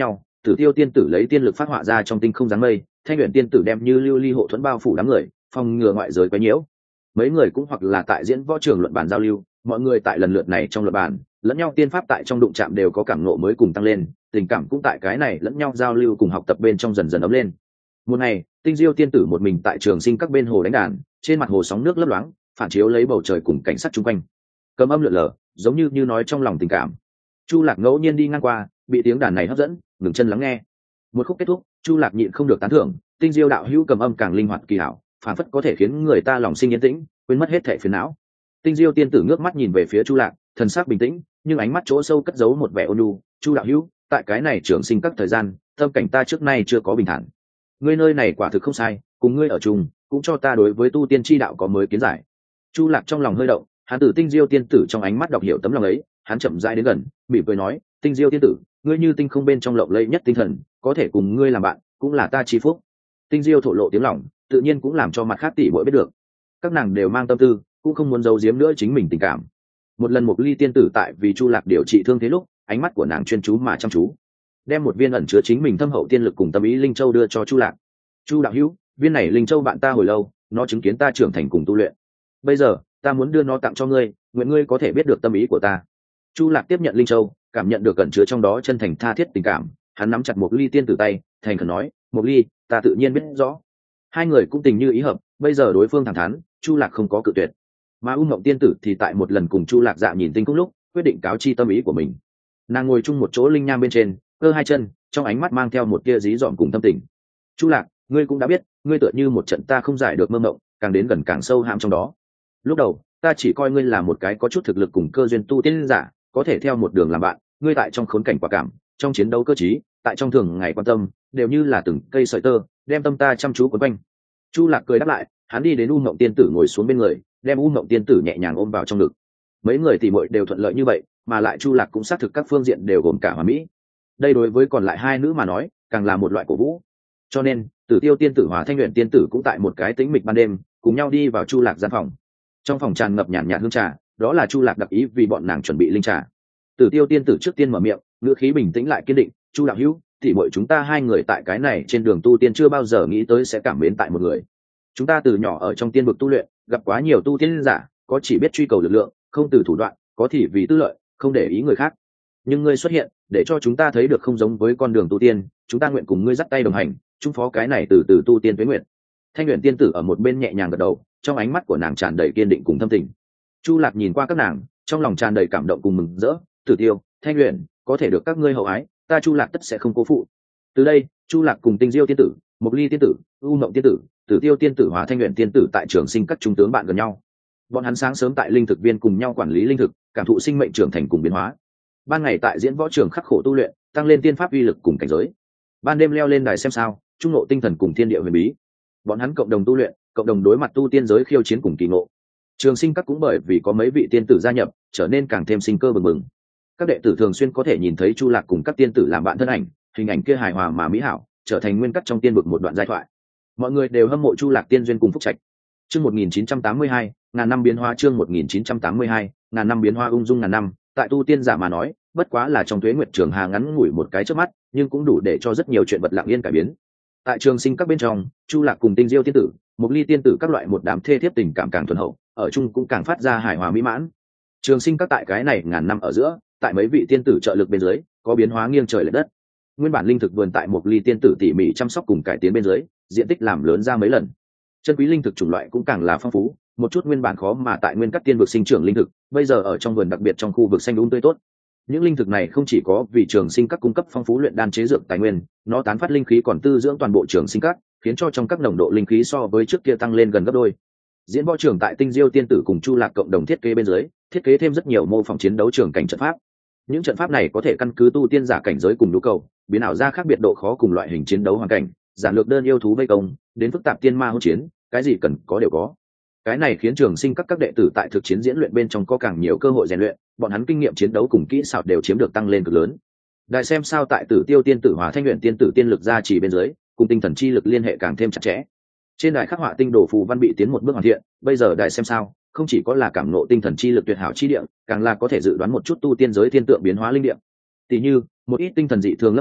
Tử Tiêu tiên tử lấy tiên lực phát họa ra trong tinh không dáng mây, Thanh Uyển tiên tử đem như lưu ly hộ thuẫn bao phủ đám người, phòng ngừa ngoại giới quấy nhiễu. Mấy người cũng hoặc là tại diễn võ trường luận bàn giao lưu, mọi người tại lần lượt này trong luận bàn, lẫn nhau tiên pháp tại trong đụng chạm đều có cảm ngộ mới cùng tăng lên, tình cảm cũng tại cái này lẫn nhau giao lưu cùng học tập bên trong dần dần ấm lên. Một ngày, Tinh Diêu tiên tử một mình tại trường sinh các bên hồ đánh đàn, trên mặt hồ sóng nước lấp loáng, phản chiếu lấy bầu trời cùng cảnh sắc chung quanh, cầm âm lượn lờ, giống như nói trong lòng tình cảm. Chu Lạc ngẫu nhiên đi ngang qua, bị tiếng đàn này hấp dẫn, ngừng chân lắng nghe. Một khúc kết thúc, Chu Lạc nhịn không được tán thưởng, Tinh Diêu đạo hữu cầm âm càng linh hoạt kỳ hảo, phản phất có thể khiến người ta lòng sinh yên tĩnh, quên mất hết thảy phiền não. Tinh Diêu tiên tử ngước mắt nhìn về phía Chu Lạc, thần sắc bình tĩnh, nhưng ánh mắt chỗ sâu cất giấu một vẻ ôn nhu. Chu đạo hữu, tại cái này trường sinh các thời gian, tâm cảnh ta trước nay chưa có bình thản. Ngươi nơi này quả thực không sai, cùng ngươi ở chung, cũng cho ta đối với tu tiên chi đạo có mới kiến giải. Chu Lạc trong lòng hơi động, hắn từ Tinh Diêu tiên tử trong ánh mắt đọc hiểu tấm lòng ấy, hắn chậm rãi đến gần, mỉm cười nói, Tinh Diêu tiên tử, ngươi như tinh không bên trong lộng lẫy nhất tinh thần, có thể cùng ngươi làm bạn, cũng là ta chi phúc. Tinh Diêu thổ lộ tiếng lòng, tự nhiên cũng làm cho mặt khác tỷ muội biết được. Các nàng đều mang tâm tư, cũng không muốn giấu giếm nữa chính mình tình cảm. Một lần Mộc Ly tiên tử tại vì Chu Lạc điều trị thương thế lúc, ánh mắt của nàng chuyên chú mà chăm chú, đem một viên ẩn chứa chính mình thâm hậu tiên lực cùng tâm ý linh châu đưa cho Chu Lạc. Chu đạo hữu, viên này linh châu bạn ta hồi lâu, nó chứng kiến ta trưởng thành cùng tu luyện. Bây giờ, ta muốn đưa nó tặng cho ngươi, nguyện ngươi có thể biết được tâm ý của ta. Chu Lạc tiếp nhận linh châu, cảm nhận được ẩn chứa trong đó chân thành tha thiết tình cảm, hắn nắm chặt Mộc Ly tiên tử tay, thành khẩn nói, Mộc Ly, ta tự nhiên biết rõ. Hai người cũng tình như ý hợp, bây giờ đối phương thẳng thắn, Chu Lạc không có cự tuyệt. Mà U Mộng tiên tử thì tại một lần cùng Chu Lạc dạ nhìn tinh cung lúc, quyết định cáo chi tâm ý của mình. Nàng ngồi chung một chỗ linh nham bên trên, cơ hai chân, trong ánh mắt mang theo một tia dí dỏm cùng tâm tình. Chu Lạc, ngươi cũng đã biết, ngươi tựa như một trận ta không giải được mơ mộng, càng đến gần càng sâu hãm trong đó. Lúc đầu, ta chỉ coi ngươi là một cái có chút thực lực cùng cơ duyên tu tiên giả, có thể theo một đường làm bạn. Ngươi tại trong khốn cảnh quả cảm, trong chiến đấu cơ trí, tại trong thường ngày quan tâm, đều như là từng cây sợi tơ, đem tâm ta chăm chú quấn quanh. Chu Lạc cười đáp lại, hắn đi đến U Mộng tiên tử ngồi xuống bên người, đem U Mộng tiên tử nhẹ nhàng ôm vào trong ngực. Mấy người tỷ muội đều thuận lợi như vậy, mà lại Chu Lạc cũng xác thực các phương diện đều gồm cả hoàn mỹ. Đây đối với còn lại hai nữ mà nói, càng là một loại cổ vũ. Cho nên, Tử Tiêu tiên tử hòa Thanh Uyển tiên tử cũng tại một cái tĩnh mịch ban đêm, cùng nhau đi vào Chu Lạc gian phòng. Trong phòng tràn ngập nhàn nhạt hương trà, đó là Chu Lạc đặc ý vì bọn nàng chuẩn bị linh trà. Tử Tiêu tiên tử trước tiên mở miệng, ngữ khí bình tĩnh lại kiên định, "Chu đạo hữu, tỷ muội chúng ta hai người tại cái này trên đường tu tiên chưa bao giờ nghĩ tới sẽ cảm mến tại một người. Chúng ta từ nhỏ ở trong tiên vực tu luyện, gặp quá nhiều tu tiên giả, có chỉ biết truy cầu lực lượng, không từ thủ đoạn, có thì vì tư lợi, không để ý người khác. Nhưng ngươi xuất hiện, để cho chúng ta thấy được không giống với con đường tu tiên, chúng ta nguyện cùng ngươi dắt tay đồng hành, chung phó cái này từ từ tu tiên với nguyện." Thanh Uyển tiên tử ở một bên nhẹ nhàng gật đầu, trong ánh mắt của nàng tràn đầy kiên định cùng thâm tình. Chu Lạc nhìn qua các nàng, trong lòng tràn đầy cảm động cùng mừng rỡ, "Tử Tiêu, Thanh Uyển, có thể được các ngươi hậu ái, ta Chu Lạc tất sẽ không cố phụ." Từ đây, Chu Lạc cùng Tinh Diêu tiên tử, Mộc Ly tiên tử, U Mộng tiên tử, Tử Tiêu tiên tử hòa Thanh Uyển tiên tử tại trường sinh các trung tướng bạn gần nhau. Bọn hắn sáng sớm tại linh thực viên cùng nhau quản lý linh thực, cảm thụ sinh mệnh trưởng thành cùng biến hóa. Ban ngày tại diễn võ trường khắc khổ tu luyện, tăng lên tiên pháp uy lực cùng cảnh giới. Ban đêm leo lên đài xem sao, trung ngộ tinh thần cùng thiên địa huyền bí. Bọn hắn cộng đồng tu luyện, cộng đồng đối mặt tu tiên giới khiêu chiến cùng kỳ ngộ. Trường sinh các cũng bởi vì có mấy vị tiên tử gia nhập, trở nên càng thêm sinh cơ bừng bừng. Các đệ tử thường xuyên có thể nhìn thấy Chu Lạc cùng các tiên tử làm bạn thân ảnh, hình ảnh kia hài hòa mà mỹ hảo, trở thành nguyên cắt trong tiên vực một đoạn giai thoại. Mọi người đều hâm mộ Chu Lạc tiên duyên cùng phúc trạch. Chương 1982, ngàn năm biến hóa. Chương 1982, ngàn năm biến hóa. Ung dung ngàn năm, tại tu tiên giả mà nói, bất quá là trong tuế nguyệt trường hà ngắn ngủi một cái chớp mắt, nhưng cũng đủ để cho rất nhiều chuyện vật lặng yên cải biến. Tại trường sinh các bên trong, Chu Lạc cùng Tinh Diêu tiên tử, Mộc Ly tiên tử các loại một đám thê thiếp tình cảm càng thuần hậu, ở chung cũng càng phát ra hài hòa mỹ mãn. Trường sinh các tại cái này ngàn năm ở giữa, tại mấy vị tiên tử trợ lực bên dưới, có biến hóa nghiêng trời lệch đất. Nguyên bản linh thực vườn tại Mộc Ly tiên tử tỉ mỉ chăm sóc cùng cải tiến bên dưới, diện tích làm lớn ra mấy lần. Chân quý linh thực chủng loại cũng càng là phong phú, một chút nguyên bản khó mà tại nguyên các tiên vực sinh trưởng linh thực, bây giờ ở trong vườn đặc biệt trong khu vực xanh tươi tốt. Những linh thực này không chỉ có vì trường sinh các cung cấp phong phú luyện đan chế dược tài nguyên, nó tán phát linh khí còn tư dưỡng toàn bộ trường sinh các, khiến cho trong các nồng độ linh khí so với trước kia tăng lên gần gấp đôi. Diễn võ trường tại Tinh Diêu tiên tử cùng Chu Lạc cộng đồng thiết kế bên dưới, thiết kế thêm rất nhiều mô phỏng chiến đấu trường cảnh trận pháp. Những trận pháp này có thể căn cứ tu tiên giả cảnh giới cùng nhu cầu, biến ảo ra khác biệt độ khó cùng loại hình chiến đấu hoàn cảnh, giản lược đơn yêu thú vây công, đến phức tạp tiên ma hỗn chiến, cái gì cần có đều có. Cái này khiến trường sinh các đệ tử tại thực chiến diễn luyện bên trong có càng nhiều cơ hội rèn luyện, bọn hắn kinh nghiệm chiến đấu cùng kỹ xảo đều chiếm được tăng lên cực lớn. Đại xem sao tại Tử Tiêu tiên tử hòa Thanh Uyển tiên tử tiên lực gia trì bên dưới, cùng tinh thần chi lực liên hệ càng thêm chặt chẽ. Trên đài khắc họa tinh đồ phù văn bị tiến một bước hoàn thiện, bây giờ đại xem sao không chỉ có là cảm ngộ tinh thần chi lực tuyệt hảo chi địa, càng là có thể dự đoán một chút tu tiên giới thiên tượng biến hóa linh địa. Tỷ như một ít tinh thần dị thường lấp lóe,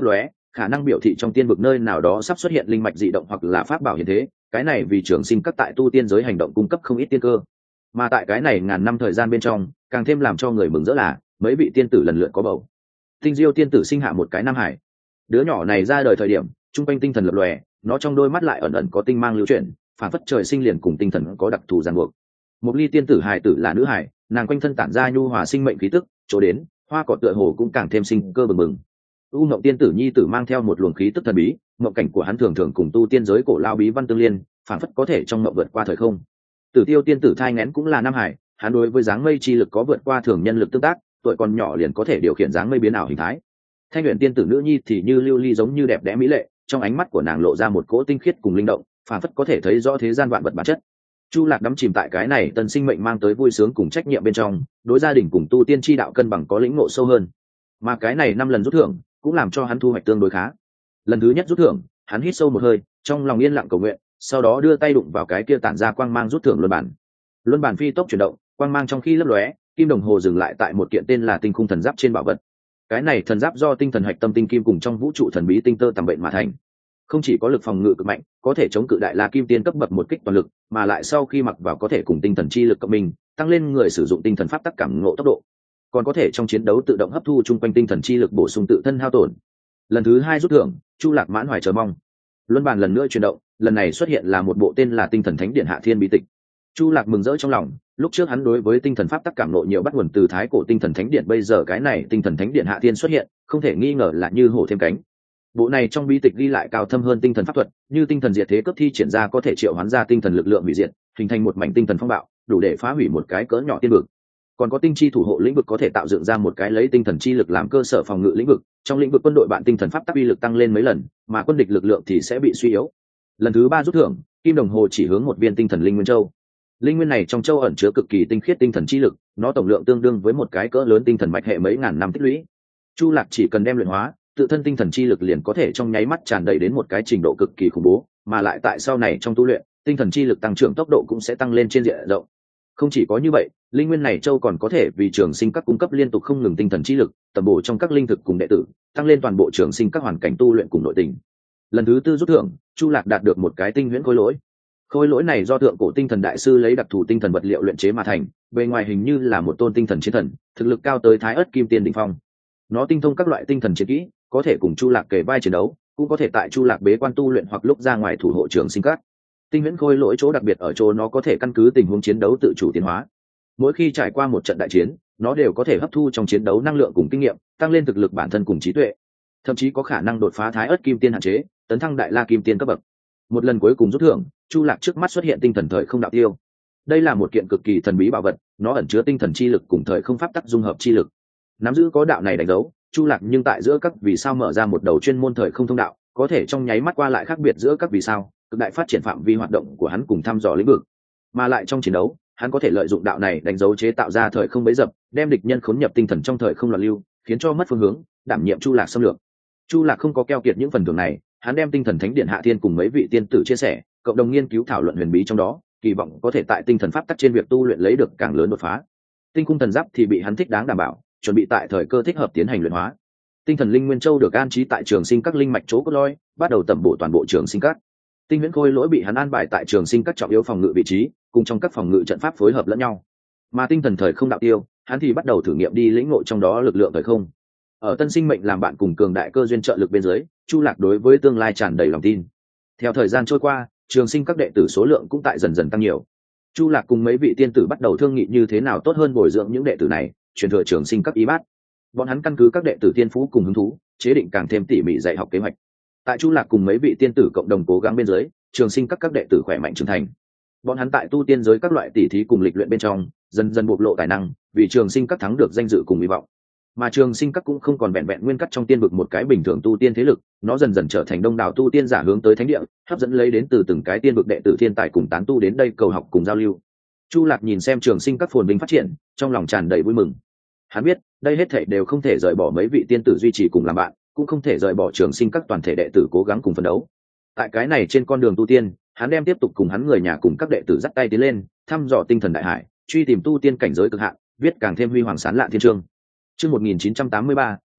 khả năng biểu thị trong tiên vực nơi nào đó sắp xuất hiện linh mạch dị động hoặc là pháp bảo hiện thế. Cái này vì trường sinh các tại tu tiên giới hành động cung cấp không ít tiên cơ. Mà tại cái này ngàn năm thời gian bên trong, càng thêm làm cho người mừng rỡ là mấy vị tiên tử lần lượt có bầu. Tinh Diêu tiên tử sinh hạ một cái nam hải. Đứa nhỏ này ra đời thời điểm trung quanh tinh thần lập lòe, nó trong đôi mắt lại ẩn ẩn có tinh mang lưu chuyển, phản phất trời sinh liền cùng tinh thần có đặc thù ràng buộc. Một ly tiên tử hài tử là nữ hài, nàng quanh thân tản ra nhu hòa sinh mệnh khí tức, chỗ đến hoa cỏ tựa hồ cũng càng thêm sinh cơ bừng bừng. U Ngộng tiên tử nhi tử mang theo một luồng khí tức thần bí, mộng cảnh của hắn thường thường cùng tu tiên giới cổ lao bí văn tương liên, phản phất có thể trong mộng vượt qua thời không. Tử Tiêu tiên tử thai nghén cũng là nam hải, hắn đối với dáng mây chi lực có vượt qua thường nhân lực tương tác, tuổi còn nhỏ liền có thể điều khiển dáng mây biến ảo hình thái. Thanh Luyện tiên tử nữ nhi thì như lưu ly giống như đẹp đẽ mỹ lệ, trong ánh mắt của nàng lộ ra một cỗ tinh khiết cùng linh động, phản phất có thể thấy rõ thế gian vạn vật bản chất. Chu Lạc đắm chìm tại cái này tân sinh mệnh mang tới vui sướng cùng trách nhiệm bên trong, đối gia đình cùng tu tiên chi đạo cân bằng có lĩnh ngộ sâu hơn. Mà cái này 5 lần rút thưởng cũng làm cho hắn thu hoạch tương đối khá. Lần thứ nhất rút thưởng, hắn hít sâu một hơi, trong lòng yên lặng cầu nguyện, sau đó đưa tay đụng vào cái kia tản ra quang mang rút thưởng luân bản. Luân bản phi tốc chuyển động, quang mang trong khi lấp lóe, kim đồng hồ dừng lại tại một kiện tên là Tinh Khung Thần Giáp trên bảo vật. Cái này thần giáp do tinh thần hạch tâm tinh kim cùng trong vũ trụ thần bí tinh tơ tầm bệnh mà thành, không chỉ có lực phòng ngự cực mạnh, có thể chống cự đại la kim tiên cấp bậc một kích toàn lực, mà lại sau khi mặc vào có thể cùng tinh thần chi lực cộng minh, tăng lên người sử dụng tinh thần pháp tắc cảm ngộ tốc độ, còn có thể trong chiến đấu tự động hấp thu chung quanh tinh thần chi lực bổ sung tự thân hao tổn. Lần thứ 2 rút thưởng, Chu Lạc mãn hoài chờ mong. Luân bàn lần nữa chuyển động, lần này xuất hiện là một bộ tên là Tinh Thần Thánh Điện Hạ Thiên bí tịch. Chu Lạc mừng rỡ trong lòng, lúc trước hắn đối với tinh thần pháp tắc cảm ngộ nhiều bắt nguồn từ thái cổ Tinh Thần Thánh Điện, bây giờ cái này Tinh Thần Thánh Điện Hạ Thiên xuất hiện, không thể nghi ngờ là như hổ thêm cánh. Bộ này trong bí tịch ghi lại cao thâm hơn tinh thần pháp thuật, như tinh thần diệt thế cấp thi triển ra có thể triệu hoán ra tinh thần lực lượng hủy diệt, hình thành một mảnh tinh thần phong bạo, đủ để phá hủy một cái cỡ nhỏ tiên vực. Còn có tinh chi thủ hộ lĩnh vực có thể tạo dựng ra một cái lấy tinh thần chi lực làm cơ sở phòng ngự lĩnh vực, trong lĩnh vực quân đội bạn tinh thần pháp tắc uy lực tăng lên mấy lần, mà quân địch lực lượng thì sẽ bị suy yếu. Lần thứ 3 rút thưởng, kim đồng hồ chỉ hướng một viên tinh thần linh nguyên châu. Linh nguyên này trong châu ẩn chứa cực kỳ tinh khiết tinh thần chi lực, nó tổng lượng tương đương với một cái cỡ lớn tinh thần mạch hệ mấy ngàn năm tích lũy. Chu Lạc chỉ cần đem luyện hóa, tự thân tinh thần chi lực liền có thể trong nháy mắt tràn đầy đến một cái trình độ cực kỳ khủng bố, mà lại tại sau này trong tu luyện, tinh thần chi lực tăng trưởng tốc độ cũng sẽ tăng lên trên diện rộng. Không chỉ có như vậy, linh nguyên này châu còn có thể vì trường sinh các cung cấp liên tục không ngừng tinh thần chi lực, tầm bổ trong các linh thực cùng đệ tử, tăng lên toàn bộ trường sinh các hoàn cảnh tu luyện cùng nội tình. Lần thứ 4 rút thưởng, Chu Lạc đạt được một cái tinh huyễn khối lỗi. Khối lỗi này do thượng cổ tinh thần đại sư lấy đặc thù tinh thần vật liệu luyện chế mà thành, bề ngoài hình như là một tôn tinh thần chiến thần, thực lực cao tới thái ớt kim tiên đỉnh phong. Nó tinh thông các loại tinh thần chiến kỹ, có thể cùng Chu Lạc kề vai chiến đấu, cũng có thể tại Chu Lạc bế quan tu luyện hoặc lúc ra ngoài thủ hộ trường sinh các. Tinh huyễn khôi lỗi chỗ đặc biệt ở chỗ nó có thể căn cứ tình huống chiến đấu tự chủ tiến hóa. Mỗi khi trải qua một trận đại chiến, nó đều có thể hấp thu trong chiến đấu năng lượng cùng kinh nghiệm, tăng lên thực lực bản thân cùng trí tuệ, thậm chí có khả năng đột phá thái ớt kim tiên hạn chế, tấn thăng đại la kim tiên cấp bậc. Một lần cuối cùng rút thưởng, Chu Lạc trước mắt xuất hiện tinh thần thời không đạo tiêu. Đây là một kiện cực kỳ thần bí bảo vật, nó ẩn chứa tinh thần chi lực cùng thời không pháp tắc dung hợp chi lực. Nắm giữ có đạo này đánh dấu, Chu Lạc nhưng tại giữa các vì sao mở ra một đầu chuyên môn thời không thông đạo, có thể trong nháy mắt qua lại khác biệt giữa các vì sao, cực đại phát triển phạm vi hoạt động của hắn cùng thăm dò lĩnh vực. Mà lại trong chiến đấu, hắn có thể lợi dụng đạo này đánh dấu chế tạo ra thời không bẫy dập, đem địch nhân khốn nhập tinh thần trong thời không loạn lưu, khiến cho mất phương hướng, đảm nhiệm Chu Lạc xâm lược. Chu Lạc không có keo kiệt những phần thưởng này, hắn đem Tinh Thần Thánh Điện Hạ Thiên cùng mấy vị tiên tử chia sẻ, cộng đồng nghiên cứu thảo luận huyền bí trong đó, kỳ vọng có thể tại tinh thần pháp tắc trên việc tu luyện lấy được càng lớn đột phá. Tinh Khung Thần Giáp thì bị hắn thích đáng đảm bảo, chuẩn bị tại thời cơ thích hợp tiến hành luyện hóa. Tinh thần linh nguyên châu được an trí tại trường sinh các linh mạch chỗ cốt lõi, bắt đầu tẩm bổ toàn bộ trường sinh các. Tinh huyễn khôi lỗi bị hắn an bài tại trường sinh các trọng yếu phòng ngự vị trí, cùng trong các phòng ngự trận pháp phối hợp lẫn nhau. Mà tinh thần thời không đạo tiêu, hắn thì bắt đầu thử nghiệm đi lĩnh ngộ trong đó lực lượng thời không. Ở tân sinh mệnh làm bạn cùng cường đại cơ duyên trợ lực bên dưới, Chu Lạc đối với tương lai tràn đầy lòng tin. Theo thời gian trôi qua, trường sinh các đệ tử số lượng cũng tại dần dần tăng nhiều. Chu Lạc cùng mấy vị tiên tử bắt đầu thương nghị như thế nào tốt hơn bồi dưỡng những đệ tử này, truyền thừa trường sinh các y bát. Bọn hắn căn cứ các đệ tử tiên phú cùng hứng thú, chế định càng thêm tỉ mỉ dạy học kế hoạch. Tại Chu Lạc cùng mấy vị tiên tử cộng đồng cố gắng bên dưới, trường sinh các đệ tử khỏe mạnh trưởng thành. Bọn hắn tại tu tiên giới các loại tỉ thí cùng lịch luyện bên trong, dần dần bộc lộ tài năng, vì trường sinh các thắng được danh dự cùng hy vọng. Mà trường sinh các cũng không còn vẹn vẹn nguyên cắt trong tiên vực một cái bình thường tu tiên thế lực, nó dần dần trở thành đông đảo tu tiên giả hướng tới thánh địa, hấp dẫn lấy đến từ từng cái tiên vực đệ tử thiên tài cùng tán tu đến đây cầu học cùng giao lưu. Chu Lạc nhìn xem trường sinh các phồn vinh phát triển, trong lòng tràn đầy vui mừng. Hắn biết, đây hết thảy đều không thể rời bỏ mấy vị tiên tử duy trì cùng làm bạn, cũng không thể rời bỏ trường sinh các toàn thể đệ tử cố gắng cùng phấn đấu. Tại cái này trên con đường tu tiên, hắn đem tiếp tục cùng hắn người nhà cùng các đệ tử dắt tay tiến lên, thăm dò tinh thần đại hải, truy tìm tu tiên cảnh giới cực hạn, viết càng thêm huy hoàng sáng lạ thiên chương. Chương 1983,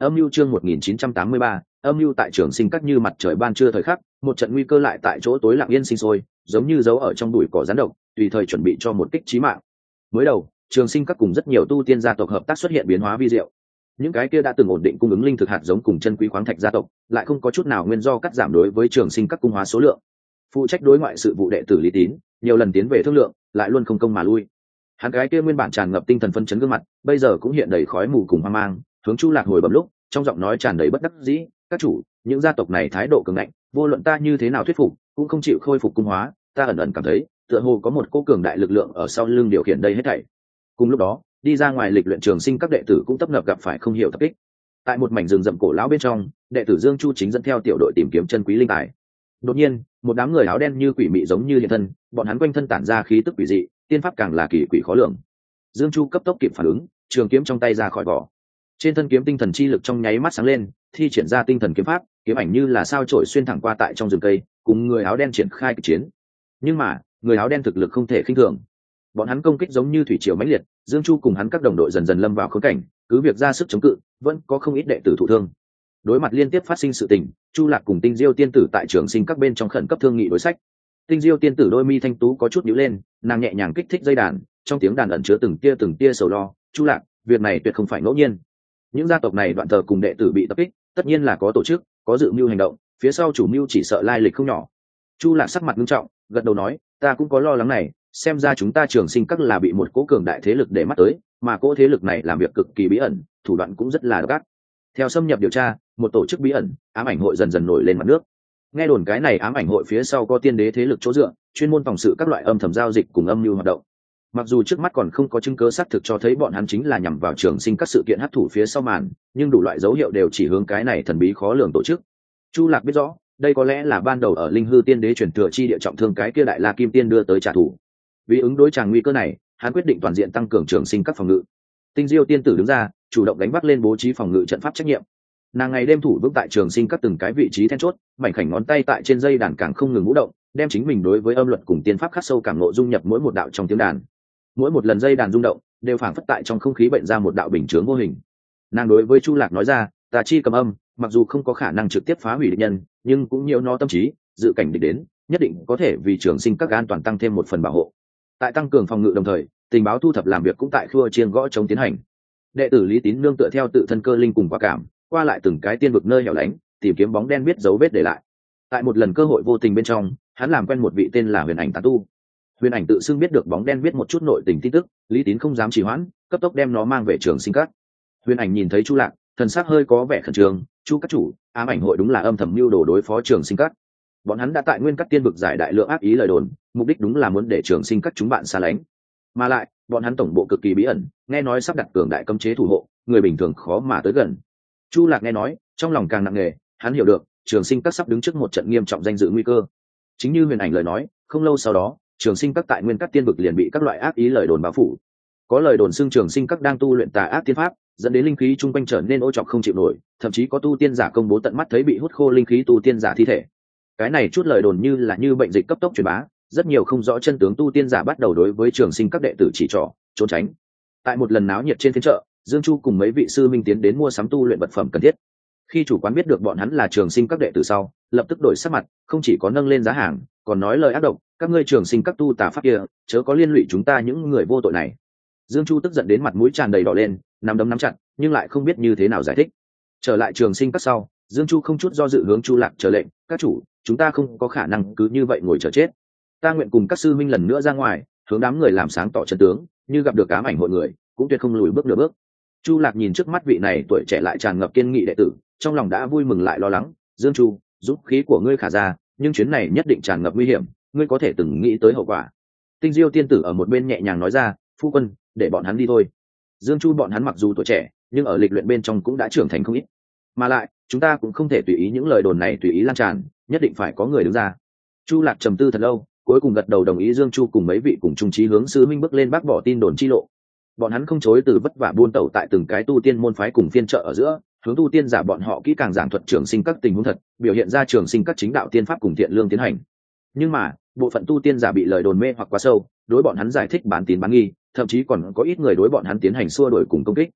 Âm mưu chương 1983, âm mưu tại Trường Sinh Các như mặt trời ban trưa thời khắc, một trận nguy cơ lại tại chỗ tối lặng yên sinh sôi, giống như giấu ở trong bụi cỏ rắn độc, tùy thời chuẩn bị cho một kích chí mạng. Mới đầu, Trường Sinh Các cùng rất nhiều tu tiên gia tộc hợp tác xuất hiện biến hóa vi diệu. Những cái kia đã từng ổn định cung ứng linh thực hạt giống cùng chân quý khoáng thạch gia tộc, lại không có chút nào nguyên do cắt giảm đối với Trường Sinh Các cung hóa số lượng. Phụ trách đối ngoại sự vụ đệ tử Lý Tín, nhiều lần tiến về thương lượng, lại luôn không công mà lui. Hắn cái kia nguyên bản tràn ngập tinh thần phấn chấn gương mặt, bây giờ cũng hiện đầy khói mù cùng hoang mang, hướng Chu Lạc hồi bẩm lúc, trong giọng nói tràn đầy bất đắc dĩ, các chủ, những gia tộc này thái độ cường ngạnh, vô luận ta như thế nào thuyết phục, cũng không chịu khôi phục cung hóa, ta ẩn ẩn cảm thấy, tựa hồ có một cô cường đại lực lượng ở sau lưng điều khiển đây hết thảy. Cùng lúc đó, đi ra ngoài lịch luyện Trường Sinh các đệ tử cũng tấp nập gặp phải không hiểu tập kích. Tại một mảnh rừng rậm cổ lão bên trong, đệ tử Dương Chu chính dẫn theo tiểu đội tìm kiếm chân quý linh tài. Đột nhiên, một đám người áo đen như quỷ mị giống như hiện thân, bọn hắn quanh thân tản ra khí tức quỷ dị, tiên pháp càng là kỳ quỷ khó lường. Dương Chu cấp tốc kịp phản ứng, trường kiếm trong tay ra khỏi vỏ. Trên thân kiếm tinh thần chi lực trong nháy mắt sáng lên, thi triển ra tinh thần kiếm pháp, kiếm ảnh như là sao chổi xuyên thẳng qua tại trong rừng cây, cùng người áo đen triển khai kịch chiến. Nhưng mà, người áo đen thực lực không thể khinh thường. Bọn hắn công kích giống như thủy triều mãnh liệt, Dương Chu cùng hắn các đồng đội dần dần lâm vào khốn cảnh, cứ việc ra sức chống cự, vẫn có không ít đệ tử thụ thương. Đối mặt liên tiếp phát sinh sự tình, Chu Lạc cùng Tinh Diêu tiên tử tại Trường Sinh các bên trong khẩn cấp thương nghị đối sách. Tinh Diêu tiên tử đôi mi thanh tú có chút nhíu lên, nàng nhẹ nhàng kích thích dây đàn, trong tiếng đàn ẩn chứa từng tia sầu lo. Chu Lạc, việc này tuyệt không phải ngẫu nhiên. Những gia tộc này đoạn thờ cùng đệ tử bị tập kích, tất nhiên là có tổ chức, có dự mưu hành động, phía sau chủ mưu chỉ sợ lai lịch không nhỏ. Chu Lạc sắc mặt nghiêm trọng, gật đầu nói, ta cũng có lo lắng này, xem ra chúng ta Trường Sinh các là bị một cỗ cường đại thế lực để mắt tới, mà cỗ thế lực này làm việc cực kỳ bí ẩn, thủ đoạn cũng rất là độc ác. Theo xâm nhập điều tra, một tổ chức bí ẩn, ám ảnh hội dần dần nổi lên mặt nước. Nghe đồn cái này ám ảnh hội phía sau có tiên đế thế lực chỗ dựa, chuyên môn phòng sự các loại âm thầm giao dịch cùng âm mưu hoạt động. Mặc dù trước mắt còn không có chứng cứ xác thực cho thấy bọn hắn chính là nhằm vào Trường Sinh các sự kiện hấp thụ phía sau màn, nhưng đủ loại dấu hiệu đều chỉ hướng cái này thần bí khó lường tổ chức. Chu Lạc biết rõ, đây có lẽ là ban đầu ở Linh Hư Tiên Đế truyền thừa chi địa trọng thương cái kia Đại La Kim Tiên đưa tới trả thù. Vì ứng đối tràng nguy cơ này, hắn quyết định toàn diện tăng cường Trường Sinh các phòng ngự. Tinh Diêu tiên tử đứng ra, chủ động đánh vác lên bố trí phòng ngự trận pháp trách nhiệm. Nàng ngày đêm thủ vững tại Trường Sinh các từng cái vị trí then chốt, mảnh khảnh ngón tay tại trên dây đàn càng không ngừng vũ động, đem chính mình đối với âm luật cùng tiên pháp khắc sâu cảm ngộ dung nhập mỗi một đạo trong tiếng đàn. Mỗi một lần dây đàn rung động, đều phảng phất tại trong không khí bệnh ra một đạo bình chướng vô hình. Nàng đối với Chu Lạc nói ra, tà chi cầm âm, mặc dù không có khả năng trực tiếp phá hủy địch nhân, nhưng cũng nhiễu nó tâm trí, dự cảnh địch đến, nhất định có thể vì Trường Sinh các an toàn tăng thêm một phần bảo hộ. Tại tăng cường phòng ngự đồng thời, tình báo thu thập làm việc cũng tại khua chiên gõ chống tiến hành. Đệ tử Lý Tín nương tựa theo tự thân cơ linh cùng quả cảm, qua lại từng cái tiên vực nơi hẻo lánh, tìm kiếm bóng đen biết dấu vết để lại. Tại một lần cơ hội vô tình bên trong, hắn làm quen một vị tên là Huyền Ảnh tán tu. Huyền Ảnh tự xưng biết được bóng đen biết một chút nội tình tin tức, Lý Tín không dám trì hoãn, cấp tốc đem nó mang về Trường Sinh các. Huyền Ảnh nhìn thấy Chu Lạc, thần sắc hơi có vẻ khẩn trương, "Chu các chủ, ám ảnh hội đúng là âm thầm mưu đồ đối phó Trường Sinh các. Bọn hắn đã tại nguyên các tiên vực giải đại lượng ác ý lời đồn, mục đích đúng là muốn để Trường Sinh các chúng bạn xa lánh. Mà lại, bọn hắn tổng bộ cực kỳ bí ẩn, nghe nói sắp đặt cường đại cấm chế thủ hộ, người bình thường khó mà tới gần." Chu Lạc nghe nói, trong lòng càng nặng nề, hắn hiểu được, Trường Sinh các sắp đứng trước một trận nghiêm trọng danh dự nguy cơ. Chính như Huyền Ảnh lời nói, không lâu sau đó, Trường Sinh các tại nguyên các tiên vực liền bị các loại ác ý lời đồn bao phủ. Có lời đồn xưng Trường Sinh các đang tu luyện tà ác tiên pháp, dẫn đến linh khí chung quanh trở nên ô trọc không chịu nổi, thậm chí có tu tiên giả công bố tận mắt thấy bị hút khô linh khí tu tiên giả thi thể. Cái này chút lời đồn như bệnh dịch cấp tốc truyền bá, rất nhiều không rõ chân tướng tu tiên giả bắt đầu đối với Trường Sinh các đệ tử chỉ trỏ, trốn tránh. Tại một lần náo nhiệt trên phiên chợ, Dương Chu cùng mấy vị sư minh tiến đến mua sắm tu luyện vật phẩm cần thiết. Khi chủ quán biết được bọn hắn là Trường Sinh các đệ tử sau, lập tức đổi sắc mặt, không chỉ có nâng lên giá hàng, còn nói lời ác độc, "Các ngươi Trường Sinh các tu tà pháp kia, chớ có liên lụy chúng ta những người vô tội này." Dương Chu tức giận đến mặt mũi tràn đầy đỏ lên, nắm đấm nắm chặt, nhưng lại không biết như thế nào giải thích. Trở lại Trường Sinh các sau, Dương Chu không chút do dự hướng Chu Lạc chờ lệnh, "Các chủ, chúng ta không có khả năng cứ như vậy ngồi chờ chết. Ta nguyện cùng các sư minh lần nữa ra ngoài, hướng đám người làm sáng tỏ chân tướng, như gặp được ám ảnh hội người, cũng tuyệt không lùi bước nửa bước." Chu Lạc nhìn trước mắt vị này tuổi trẻ lại tràn ngập kiên nghị đệ tử, trong lòng đã vui mừng lại lo lắng. "Dương Chu, dũng khí của ngươi khả ra, nhưng chuyến này nhất định tràn ngập nguy hiểm, ngươi có thể từng nghĩ tới hậu quả." Tinh Diêu tiên tử ở một bên nhẹ nhàng nói ra, "Phu quân, để bọn hắn đi thôi. Dương Chu bọn hắn mặc dù tuổi trẻ, nhưng ở lịch luyện bên trong cũng đã trưởng thành không ít. Mà lại, chúng ta cũng không thể tùy ý những lời đồn này tùy ý lan tràn, nhất định phải có người đứng ra." Chu Lạc trầm tư thật lâu, cuối cùng gật đầu đồng ý. Dương Chu cùng mấy vị cùng chung chí hướng sư minh bước lên bác bỏ tin đồn chi lộ. Bọn hắn không chối từ vất vả buôn tẩu tại từng cái tu tiên môn phái cùng phiên chợ ở giữa, hướng tu tiên giả bọn họ kỹ càng giảng thuật Trường Sinh các tình huống thật, biểu hiện ra Trường Sinh các chính đạo tiên pháp cùng thiện lương tiến hành. Nhưng mà, bộ phận tu tiên giả bị lời đồn mê hoặc quá sâu, đối bọn hắn giải thích bán tín bán nghi, thậm chí còn có ít người đối bọn hắn tiến hành xua đuổi cùng công kích.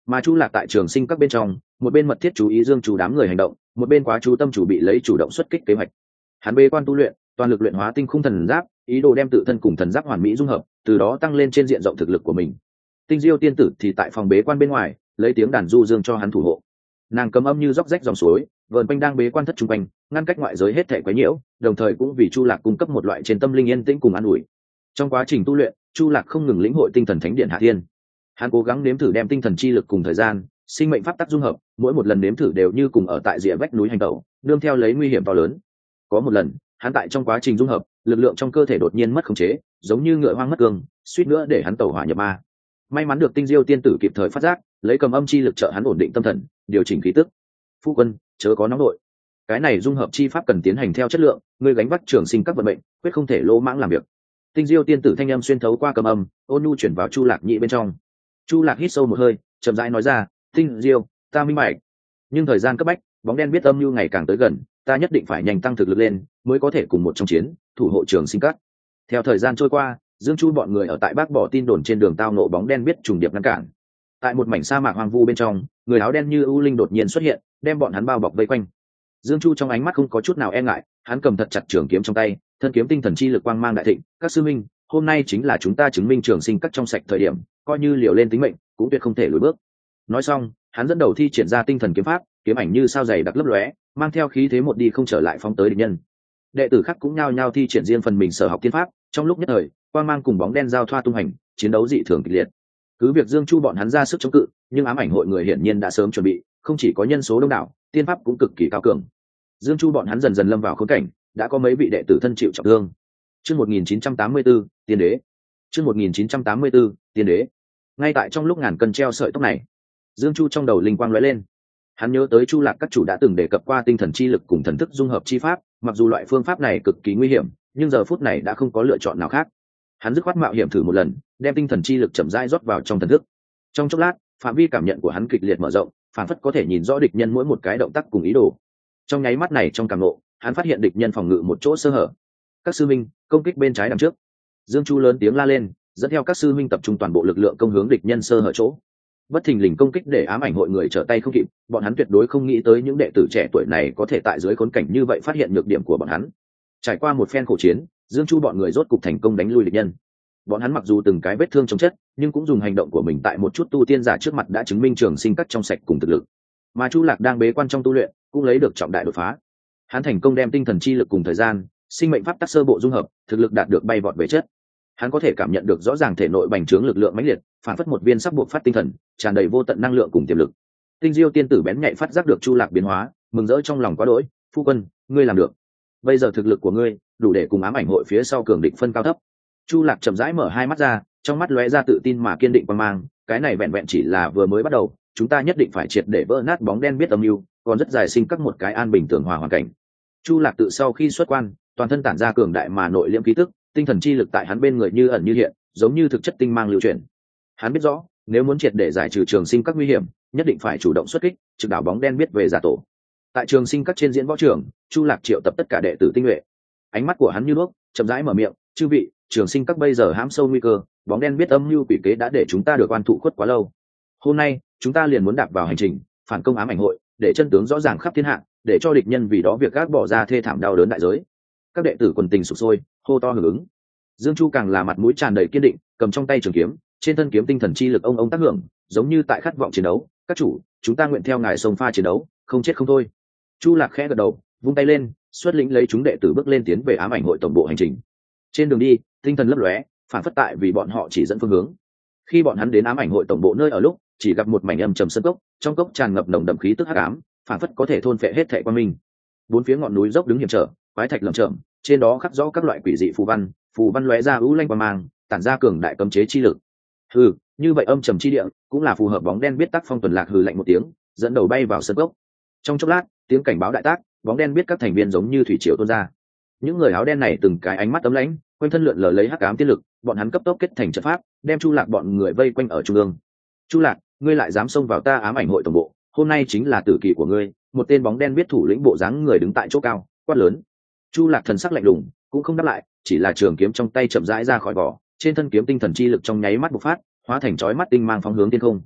Mà Chu Lạc tại Trường Sinh các bên trong, một bên mật thiết chú ý Dương Chu đám người hành động, một bên quá chú tâm chủ bị lấy chủ động xuất kích kế hoạch. Hắn bế quan tu luyện, toàn lực luyện hóa tinh khung thần giáp, ý đồ đem tự thân cùng thần giáp hoàn mỹ dung hợp, từ đó tăng lên trên diện rộng thực lực của mình. Tinh Diêu tiên tử thì tại phòng bế quan bên ngoài, lấy tiếng đàn du dương cho hắn thủ hộ. Nàng cầm âm như róc rách dòng suối, vờn quanh đang bế quan thất trung quanh, ngăn cách ngoại giới hết thảy quấy nhiễu, đồng thời cũng vì Chu Lạc cung cấp một loại trên tâm linh yên tĩnh cùng an ủi. Trong quá trình tu luyện, Chu Lạc không ngừng lĩnh hội tinh thần thánh điện hạ thiên. Hắn cố gắng nếm thử đem tinh thần chi lực cùng thời gian, sinh mệnh pháp tắc dung hợp, mỗi một lần nếm thử đều như cùng ở tại rìa vách núi hành tẩu, nương theo lấy nguy hiểm to lớn. Có một lần, hắn tại trong quá trình dung hợp, lực lượng trong cơ thể đột nhiên mất khống chế, giống như ngựa hoang mất cương, suýt nữa để hắn tẩu hỏa nhập ma. May mắn được Tinh Diêu tiên tử kịp thời phát giác, lấy cầm âm chi lực trợ hắn ổn định tâm thần, điều chỉnh khí tức. Phu quân, chớ có nóng nội. Cái này dung hợp chi pháp cần tiến hành theo chất lượng, ngươi gánh vác Trường Sinh các vận mệnh, quyết không thể lỗ mãng làm việc. Tinh Diêu tiên tử thanh âm xuyên thấu qua cầm âm, ôn nhu chuyển vào Chu Lạc nhị bên trong. Chu Lạc hít sâu một hơi, chậm rãi nói ra, Tinh Diêu, ta minh bạch. Nhưng thời gian cấp bách, bóng đen biết âm nhu ngày càng tới gần, ta nhất định phải nhanh tăng thực lực lên, mới có thể cùng một trong chiến, thủ hộ Trường Sinh các. Theo thời gian trôi qua, Dương Chu bọn người ở tại Bác Bỏ tin đồn trên đường tao nộ bóng đen biết trùng điệp ngăn cản. Tại một mảnh sa mạc hoang vu bên trong, người áo đen như ưu linh đột nhiên xuất hiện, đem bọn hắn bao bọc vây quanh. Dương Chu trong ánh mắt không có chút nào e ngại, hắn cầm thật chặt trường kiếm trong tay, thân kiếm tinh thần chi lực quang mang đại thịnh. Các sư minh, hôm nay chính là chúng ta chứng minh Trường Sinh các trong sạch thời điểm, coi như liều lên tính mệnh, cũng tuyệt không thể lùi bước. Nói xong, hắn dẫn đầu thi triển ra tinh thần kiếm pháp, kiếm ảnh như sao dày đặc lấp lóe, mang theo khí thế một đi không trở lại phóng tới địch nhân. Đệ tử khác cũng nhao nhao thi triển riêng phần mình sở học tiên pháp, trong lúc nhất thời, quang mang cùng bóng đen giao thoa tung hành, chiến đấu dị thường kịch liệt. Cứ việc Dương Chu bọn hắn ra sức chống cự, nhưng ám ảnh hội người hiển nhiên đã sớm chuẩn bị, không chỉ có nhân số đông đảo, tiên pháp cũng cực kỳ cao cường. Dương Chu bọn hắn dần dần lâm vào khốn cảnh, đã có mấy vị đệ tử thân chịu trọng thương. Chương 1984, Tiên đế. Chương 1984, Tiên đế. Ngay tại trong lúc ngàn cân treo sợi tóc này, Dương Chu trong đầu linh quang lóe lên. Hắn nhớ tới Chu Lạc các chủ đã từng đề cập qua tinh thần chi lực cùng thần thức dung hợp chi pháp, mặc dù loại phương pháp này cực kỳ nguy hiểm, nhưng giờ phút này đã không có lựa chọn nào khác. Hắn dứt khoát mạo hiểm thử một lần, đem tinh thần chi lực chậm rãi rót vào trong thần thức. Trong chốc lát, phạm vi cảm nhận của hắn kịch liệt mở rộng, phản phất có thể nhìn rõ địch nhân mỗi một cái động tác cùng ý đồ. Trong nháy mắt này trong cảm ngộ, hắn phát hiện địch nhân phòng ngự một chỗ sơ hở. Các sư minh, công kích bên trái đằng trước. Dương Chu lớn tiếng la lên, dẫn theo các sư minh tập trung toàn bộ lực lượng công hướng địch nhân sơ hở chỗ. Bất thình lình công kích để ám ảnh hội người trở tay không kịp, bọn hắn tuyệt đối không nghĩ tới những đệ tử trẻ tuổi này có thể tại dưới khốn cảnh như vậy phát hiện nhược điểm của bọn hắn. Trải qua một phen khổ chiến, Dương Chu bọn người rốt cục thành công đánh lui địch nhân. Bọn hắn mặc dù từng cái vết thương trong chất, nhưng cũng dùng hành động của mình tại một chút tu tiên giả trước mặt đã chứng minh Trường Sinh các trong sạch cùng thực lực. Mà Chu Lạc đang bế quan trong tu luyện, cũng lấy được trọng đại đột phá. Hắn thành công đem tinh thần chi lực cùng thời gian, sinh mệnh pháp tắc sơ bộ dung hợp, thực lực đạt được bay vọt về chất. Hắn có thể cảm nhận được rõ ràng thể nội bành trướng lực lượng mãnh liệt, phản phất một viên sắp buộc phát tinh thần, tràn đầy vô tận năng lượng cùng tiềm lực. Tinh Diêu tiên tử bén nhạy phát giác được Chu Lạc biến hóa, mừng rỡ trong lòng quá đỗi, "Phu quân, ngươi làm được. Bây giờ thực lực của ngươi đủ để cùng ám ảnh hội phía sau cường địch phân cao thấp." Chu Lạc chậm rãi mở hai mắt ra, trong mắt lóe ra tự tin mà kiên định quang mang, "Cái này vẹn vẹn chỉ là vừa mới bắt đầu, chúng ta nhất định phải triệt để vỡ nát bóng đen biết âm mưu, còn rất dài sinh các một cái an bình tường hòa hoàn cảnh." Chu Lạc tự sau khi xuất quan, toàn thân tản ra cường đại mà nội liễm khí tức, tinh thần chi lực tại hắn bên người như ẩn như hiện, giống như thực chất tinh mang lưu chuyển. Hắn biết rõ, nếu muốn triệt để giải trừ Trường Sinh các nguy hiểm, nhất định phải chủ động xuất kích, trực đảo bóng đen biết về giả tổ. Tại Trường Sinh các trên diễn võ trường, Chu Lạc triệu tập tất cả đệ tử tinh nhuệ. Ánh mắt của hắn như đuốc, chậm rãi mở miệng, "Chư vị, Trường Sinh các bây giờ hãm sâu nguy cơ, bóng đen biết âm mưu quỷ kế đã để chúng ta được oan thụ khuất quá lâu. Hôm nay, chúng ta liền muốn đạp vào hành trình, phản công ám ảnh hội, để chân tướng rõ ràng khắp thiên hạ, để cho địch nhân vì đó việc gác bỏ ra thê thảm đau đớn đại giới." Các đệ tử quần tình sục sôi, hô to hưởng ứng. Dương Chu càng là mặt mũi tràn đầy kiên định, cầm trong tay trường kiếm, trên thân kiếm tinh thần chi lực ông tác hưởng, giống như tại khát vọng chiến đấu. "Các chủ, chúng ta nguyện theo ngài sông pha chiến đấu, không chết không thôi." Chu Lạc khẽ gật đầu, vung tay lên, xuất lĩnh lấy chúng đệ tử bước lên tiến về ám ảnh hội tổng bộ hành trình. Trên đường đi, tinh thần lấp lóe, phản phất tại vì bọn họ chỉ dẫn phương hướng. Khi bọn hắn đến ám ảnh hội tổng bộ nơi ở lúc, chỉ gặp một mảnh âm trầm sân cốc, trong cốc tràn ngập nồng đậm khí tức hắc ám, phản phất có thể thôn phệ hết thảy quan minh. Bốn phía ngọn núi dốc đứng hiểm trở, quái thạch lởm chởm, trên đó khắc rõ các loại quỷ dị phù văn lóe ra u lanh quang mang, tản ra cường đại cấm chế chi lực. Hừ, như vậy âm trầm chi địa, cũng là phù hợp bóng đen biết tác phong tuần lạc hừ lạnh một tiếng, dẫn đầu bay vào sân cốc. Trong chốc lát, tiếng cảnh báo đại tác, bóng đen biết các thành viên giống như thủy triều tuôn ra. Những người áo đen này từng cái ánh mắt ấm lãnh, quanh thân lượn lờ lấy hắc ám tiên lực, bọn hắn cấp tốc kết thành trận pháp, đem Chu Lạc bọn người vây quanh ở trung ương. "Chu Lạc, ngươi lại dám xông vào ta ám ảnh hội tổng bộ, hôm nay chính là tử kỳ của ngươi." Một tên bóng đen biết thủ lĩnh bộ dáng người đứng tại chỗ cao, quát lớn. Chu Lạc thần sắc lạnh lùng, cũng không đáp lại, chỉ là trường kiếm trong tay chậm rãi ra khỏi vỏ, trên thân kiếm tinh thần chi lực trong nháy mắt bộc phát, hóa thành chói mắt tinh mang phóng hướng thiên không.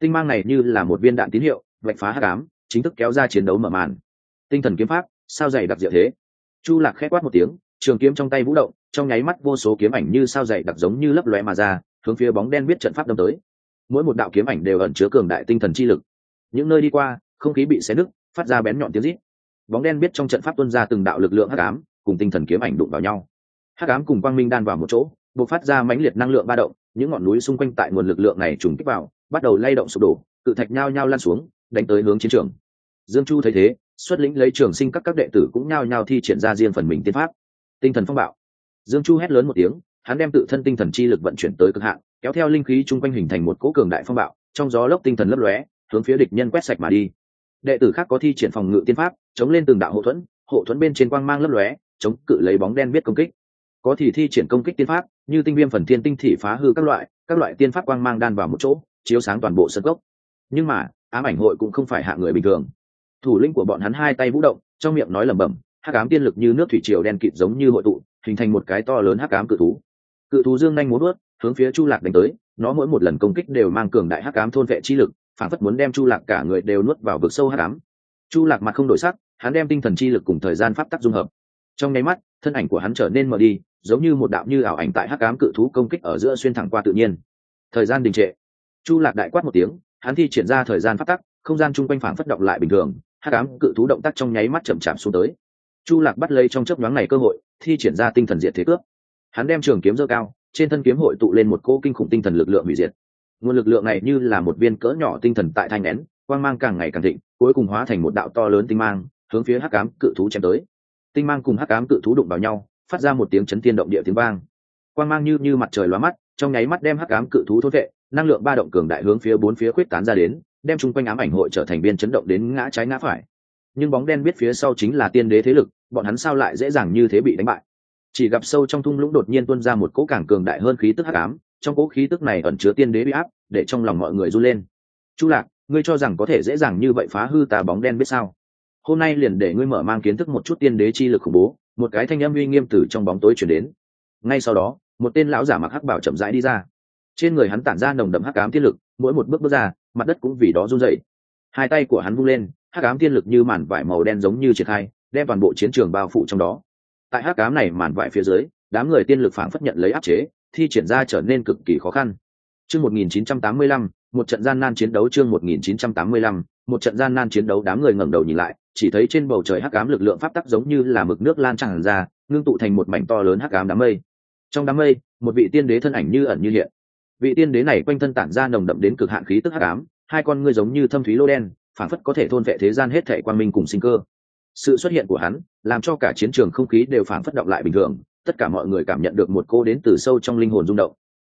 Tinh mang này như là một viên đạn tín hiệu vạch phá hắc ám, chính thức kéo ra chiến đấu mở màn. Tinh thần kiếm pháp sao dày đặc diệu thế. Chu Lạc khẽ quát một tiếng, trường kiếm trong tay vũ động, trong nháy mắt vô số kiếm ảnh như sao dày đặc giống như lấp lóe mà ra, hướng phía bóng đen biết trận pháp đâm tới. Mỗi một đạo kiếm ảnh đều ẩn chứa cường đại tinh thần chi lực. Những nơi đi qua, không khí bị xé nứt, phát ra bén nhọn tiếng rít. Bóng đen biết trong trận pháp tuôn ra từng đạo lực lượng hắc ám, cùng tinh thần kiếm ảnh đụng vào nhau. Hắc ám cùng quang minh đan vào một chỗ, bộc phát ra mãnh liệt năng lượng ba động, những ngọn núi xung quanh tại nguồn lực lượng này trùng kích vào, bắt đầu lay động sụp đổ, cự thạch nhao nhao lan xuống, đánh tới hướng chiến trường. Dương Chu thấy thế, xuất lĩnh lấy trường sinh các đệ tử cũng nhao nhao thi triển ra riêng phần mình tiên pháp. Tinh thần phong bạo. Dương Chu hét lớn một tiếng, hắn đem tự thân tinh thần chi lực vận chuyển tới cực hạn, kéo theo linh khí chung quanh hình thành một cỗ cường đại phong bạo, trong gió lốc tinh thần lấp lóe, hướng phía địch nhân quét sạch mà đi. Đệ tử khác có thi triển phòng ngự tiên pháp, chống lên từng đạo hộ thuẫn bên trên quang mang lấp lóe, chống cự lấy bóng đen biết công kích. Có thì thi triển công kích tiên pháp, như tinh viêm phần thiên tinh thị phá hư các loại tiên pháp quang mang đan vào một chỗ, chiếu sáng toàn bộ sân gốc. Nhưng mà, ám ảnh hội cũng không phải hạng người bình thường. Thủ lĩnh của bọn hắn hai tay vũ động, trong miệng nói lẩm bẩm, hắc ám tiên lực như nước thủy triều đen kịt giống như hội tụ, hình thành một cái to lớn hắc ám cự thú. Cự thú dương nhanh múa vớt, hướng phía Chu Lạc đánh tới, nó mỗi một lần công kích đều mang cường đại hắc ám thôn vệ chi lực, phản phất muốn đem Chu Lạc cả người đều nuốt vào vực sâu hắc ám. Chu Lạc mặt không đổi sắc, hắn đem tinh thần chi lực cùng thời gian pháp tắc dung hợp. Trong nháy mắt, thân ảnh của hắn trở nên mờ đi, giống như một đạo như ảo ảnh tại hắc ám cự thú công kích ở giữa xuyên thẳng qua tự nhiên. Thời gian đình trệ. Chu Lạc đại quát một tiếng, hắn thi triển ra thời gian pháp tắc, không gian chung quanh phản phất động lại bình thường, hắc ám cự thú động tác trong nháy mắt chậm chạp xuống tới. Chu Lạc bắt lấy trong chớp nhoáng này cơ hội, thi triển ra tinh thần diệt thế cướp. Hắn đem trường kiếm giơ cao, trên thân kiếm hội tụ lên một cỗ kinh khủng tinh thần lực lượng hủy diệt. Nguồn lực lượng này như là một viên cỡ nhỏ tinh thần tại thanh nén, quang mang càng ngày càng thịnh, cuối cùng hóa thành một đạo to lớn tinh mang, hướng phía hắc ám cự thú chém tới. Tinh mang cùng hắc ám cự thú đụng vào nhau, phát ra một tiếng chấn thiên động địa tiếng vang. Quang mang như mặt trời lóa mắt, trong nháy mắt đem hắc ám cự thú thôn vệ, năng lượng ba động cường đại hướng phía bốn phía khuếch tán ra đến, đem chung quanh ám ảnh hội trở thành biên chấn động đến ngã trái ngã phải. Nhưng bóng đen biết phía sau chính là tiên đế thế lực, bọn hắn sao lại dễ dàng như thế bị đánh bại? Chỉ gặp sâu trong thung lũng đột nhiên tuôn ra một cỗ càng cường đại hơn khí tức hắc ám, trong cỗ khí tức này ẩn chứa tiên đế uy áp, để trong lòng mọi người run lên. Chu Lạc, ngươi cho rằng có thể dễ dàng như vậy phá hư ta bóng đen biết sao? Hôm nay liền để ngươi mở mang kiến thức một chút tiên đế chi lực khủng bố. Một cái thanh âm uy nghiêm từ trong bóng tối truyền đến. Ngay sau đó, một tên lão giả mặc hắc bào chậm rãi đi ra. Trên người hắn tản ra nồng đậm hắc ám tiên lực, mỗi một bước ra, mặt đất cũng vì đó run rẩy. Hai tay của hắn vung lên, hắc ám tiên lực như màn vải màu đen giống như triển khai, đem toàn bộ chiến trường bao phủ trong đó. Tại hắc ám này màn vải phía dưới, đám người tiên lực phảng phất nhận lấy áp chế, thi triển ra trở nên cực kỳ khó khăn. Chương 1985, một trận gian nan chiến đấu. Chương 1985, một trận gian nan chiến đấu. Đám người ngẩng đầu nhìn lại, chỉ thấy trên bầu trời hắc ám lực lượng pháp tắc giống như là mực nước lan tràn ra, ngưng tụ thành một mảnh to lớn hắc ám đám mây. Trong đám mây, một vị tiên đế thân ảnh như ẩn như hiện. Vị tiên đế này quanh thân tản ra nồng đậm đến cực hạn khí tức hắc ám, hai con ngươi giống như thâm thúy lô đen, phảng phất có thể thôn vệ thế gian hết thảy quang minh cùng sinh cơ. Sự xuất hiện của hắn, làm cho cả chiến trường không khí đều phảng phất động lại bình thường, tất cả mọi người cảm nhận được một cô đến từ sâu trong linh hồn rung động.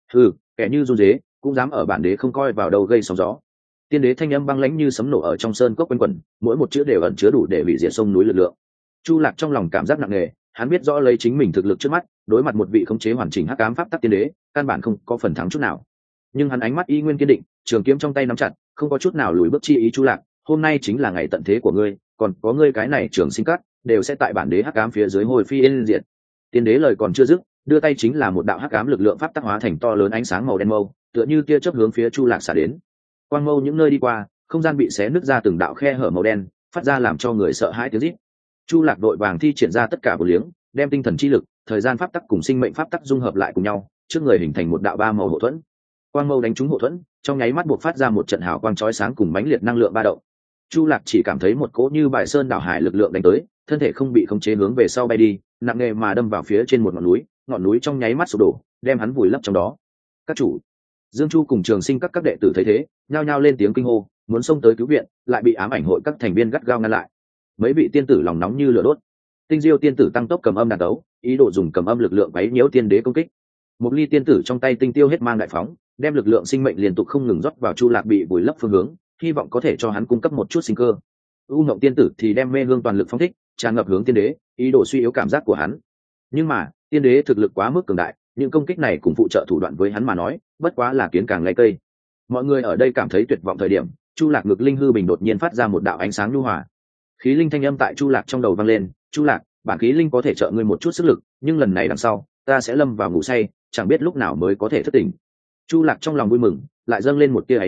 Kẻ như run rế, cũng dám ở bản đế không coi vào đâu gây sóng gió. Tiên đế thanh âm băng lãnh như sấm nổ ở trong sơn cốc quanh quẩn, mỗi một chữ đều ẩn chứa đủ để hủy diệt sông núi lực lượng. Chu Lạc trong lòng cảm giác nặng nề, hắn biết rõ lấy chính mình thực lực trước mắt, đối mặt một vị khống chế hoàn chỉnh hắc ám pháp tắc tiên đế, căn bản không có phần thắng chút nào. Nhưng hắn ánh mắt y nguyên kiên định, trường kiếm trong tay nắm chặt, không có chút nào lùi bước chi ý. Chu Lạc, hôm nay chính là ngày tận thế của ngươi, còn có ngươi cái này trường sinh cắt, đều sẽ tại bản đế hắc ám phía dưới hồi phi yên diệt. Tiên đế lời còn chưa dứt, đưa tay chính là một đạo hắc ám lực lượng pháp tắc hóa thành to lớn ánh sáng màu đen mâu, tựa như tia chớp hướng phía Chu Lạc xả đến. Quang mâu những nơi đi qua, không gian bị xé nứt ra từng đạo khe hở màu đen, phát ra làm cho người sợ hãi tiếng rít. Chu Lạc đội vàng thi triển ra tất cả vô liếng, đem tinh thần chi lực, thời gian pháp tắc cùng sinh mệnh pháp tắc dung hợp lại cùng nhau, trước người hình thành một đạo ba màu hộ thuẫn. Quang mâu đánh trúng hộ thuẫn, trong nháy mắt buộc phát ra một trận hào quang chói sáng cùng mãnh liệt năng lượng ba động. Chu Lạc chỉ cảm thấy một cỗ như bài sơn đảo hải lực lượng đánh tới, thân thể không bị khống chế hướng về sau bay đi, nặng nề mà đâm vào phía trên một ngọn núi trong nháy mắt sụp đổ, đem hắn vùi lấp trong đó. Các chủ, Dương Chu cùng Trường Sinh các đệ tử thấy thế, nhao nhao lên tiếng kinh hô, muốn xông tới cứu viện, lại bị ám ảnh hội các thành viên gắt gao ngăn lại. Mấy vị tiên tử lòng nóng như lửa đốt. Tinh Diêu tiên tử tăng tốc cầm âm đàn đấu, ý đồ dùng cầm âm lực lượng quấy nhiễu tiên đế công kích. Một ly tiên tử trong tay tinh tiêu hết mang đại phóng, đem lực lượng sinh mệnh liên tục không ngừng rót vào Chu Lạc bị vùi lấp phương hướng, hy vọng có thể cho hắn cung cấp một chút sinh cơ. U Ngộng tiên tử thì đem mê hương toàn lực phóng thích, tràn ngập hướng tiên đế, ý đồ suy yếu cảm giác của hắn. Nhưng mà, tiên đế thực lực quá mức cường đại, những công kích này cùng phụ trợ thủ đoạn với hắn mà nói, bất quá là kiến càng lay cây. Mọi người ở đây cảm thấy tuyệt vọng thời điểm, Chu Lạc ngực linh hư bình đột nhiên phát ra một đạo ánh sáng nhu hòa. Khí linh thanh âm tại Chu Lạc trong đầu vang lên, "Chu Lạc, bản khí linh có thể trợ ngươi một chút sức lực, nhưng lần này đằng sau, ta sẽ lâm vào ngủ say, chẳng biết lúc nào mới có thể thức tỉnh." Chu Lạc trong lòng vui mừng, lại dâng lên một tia áy náy,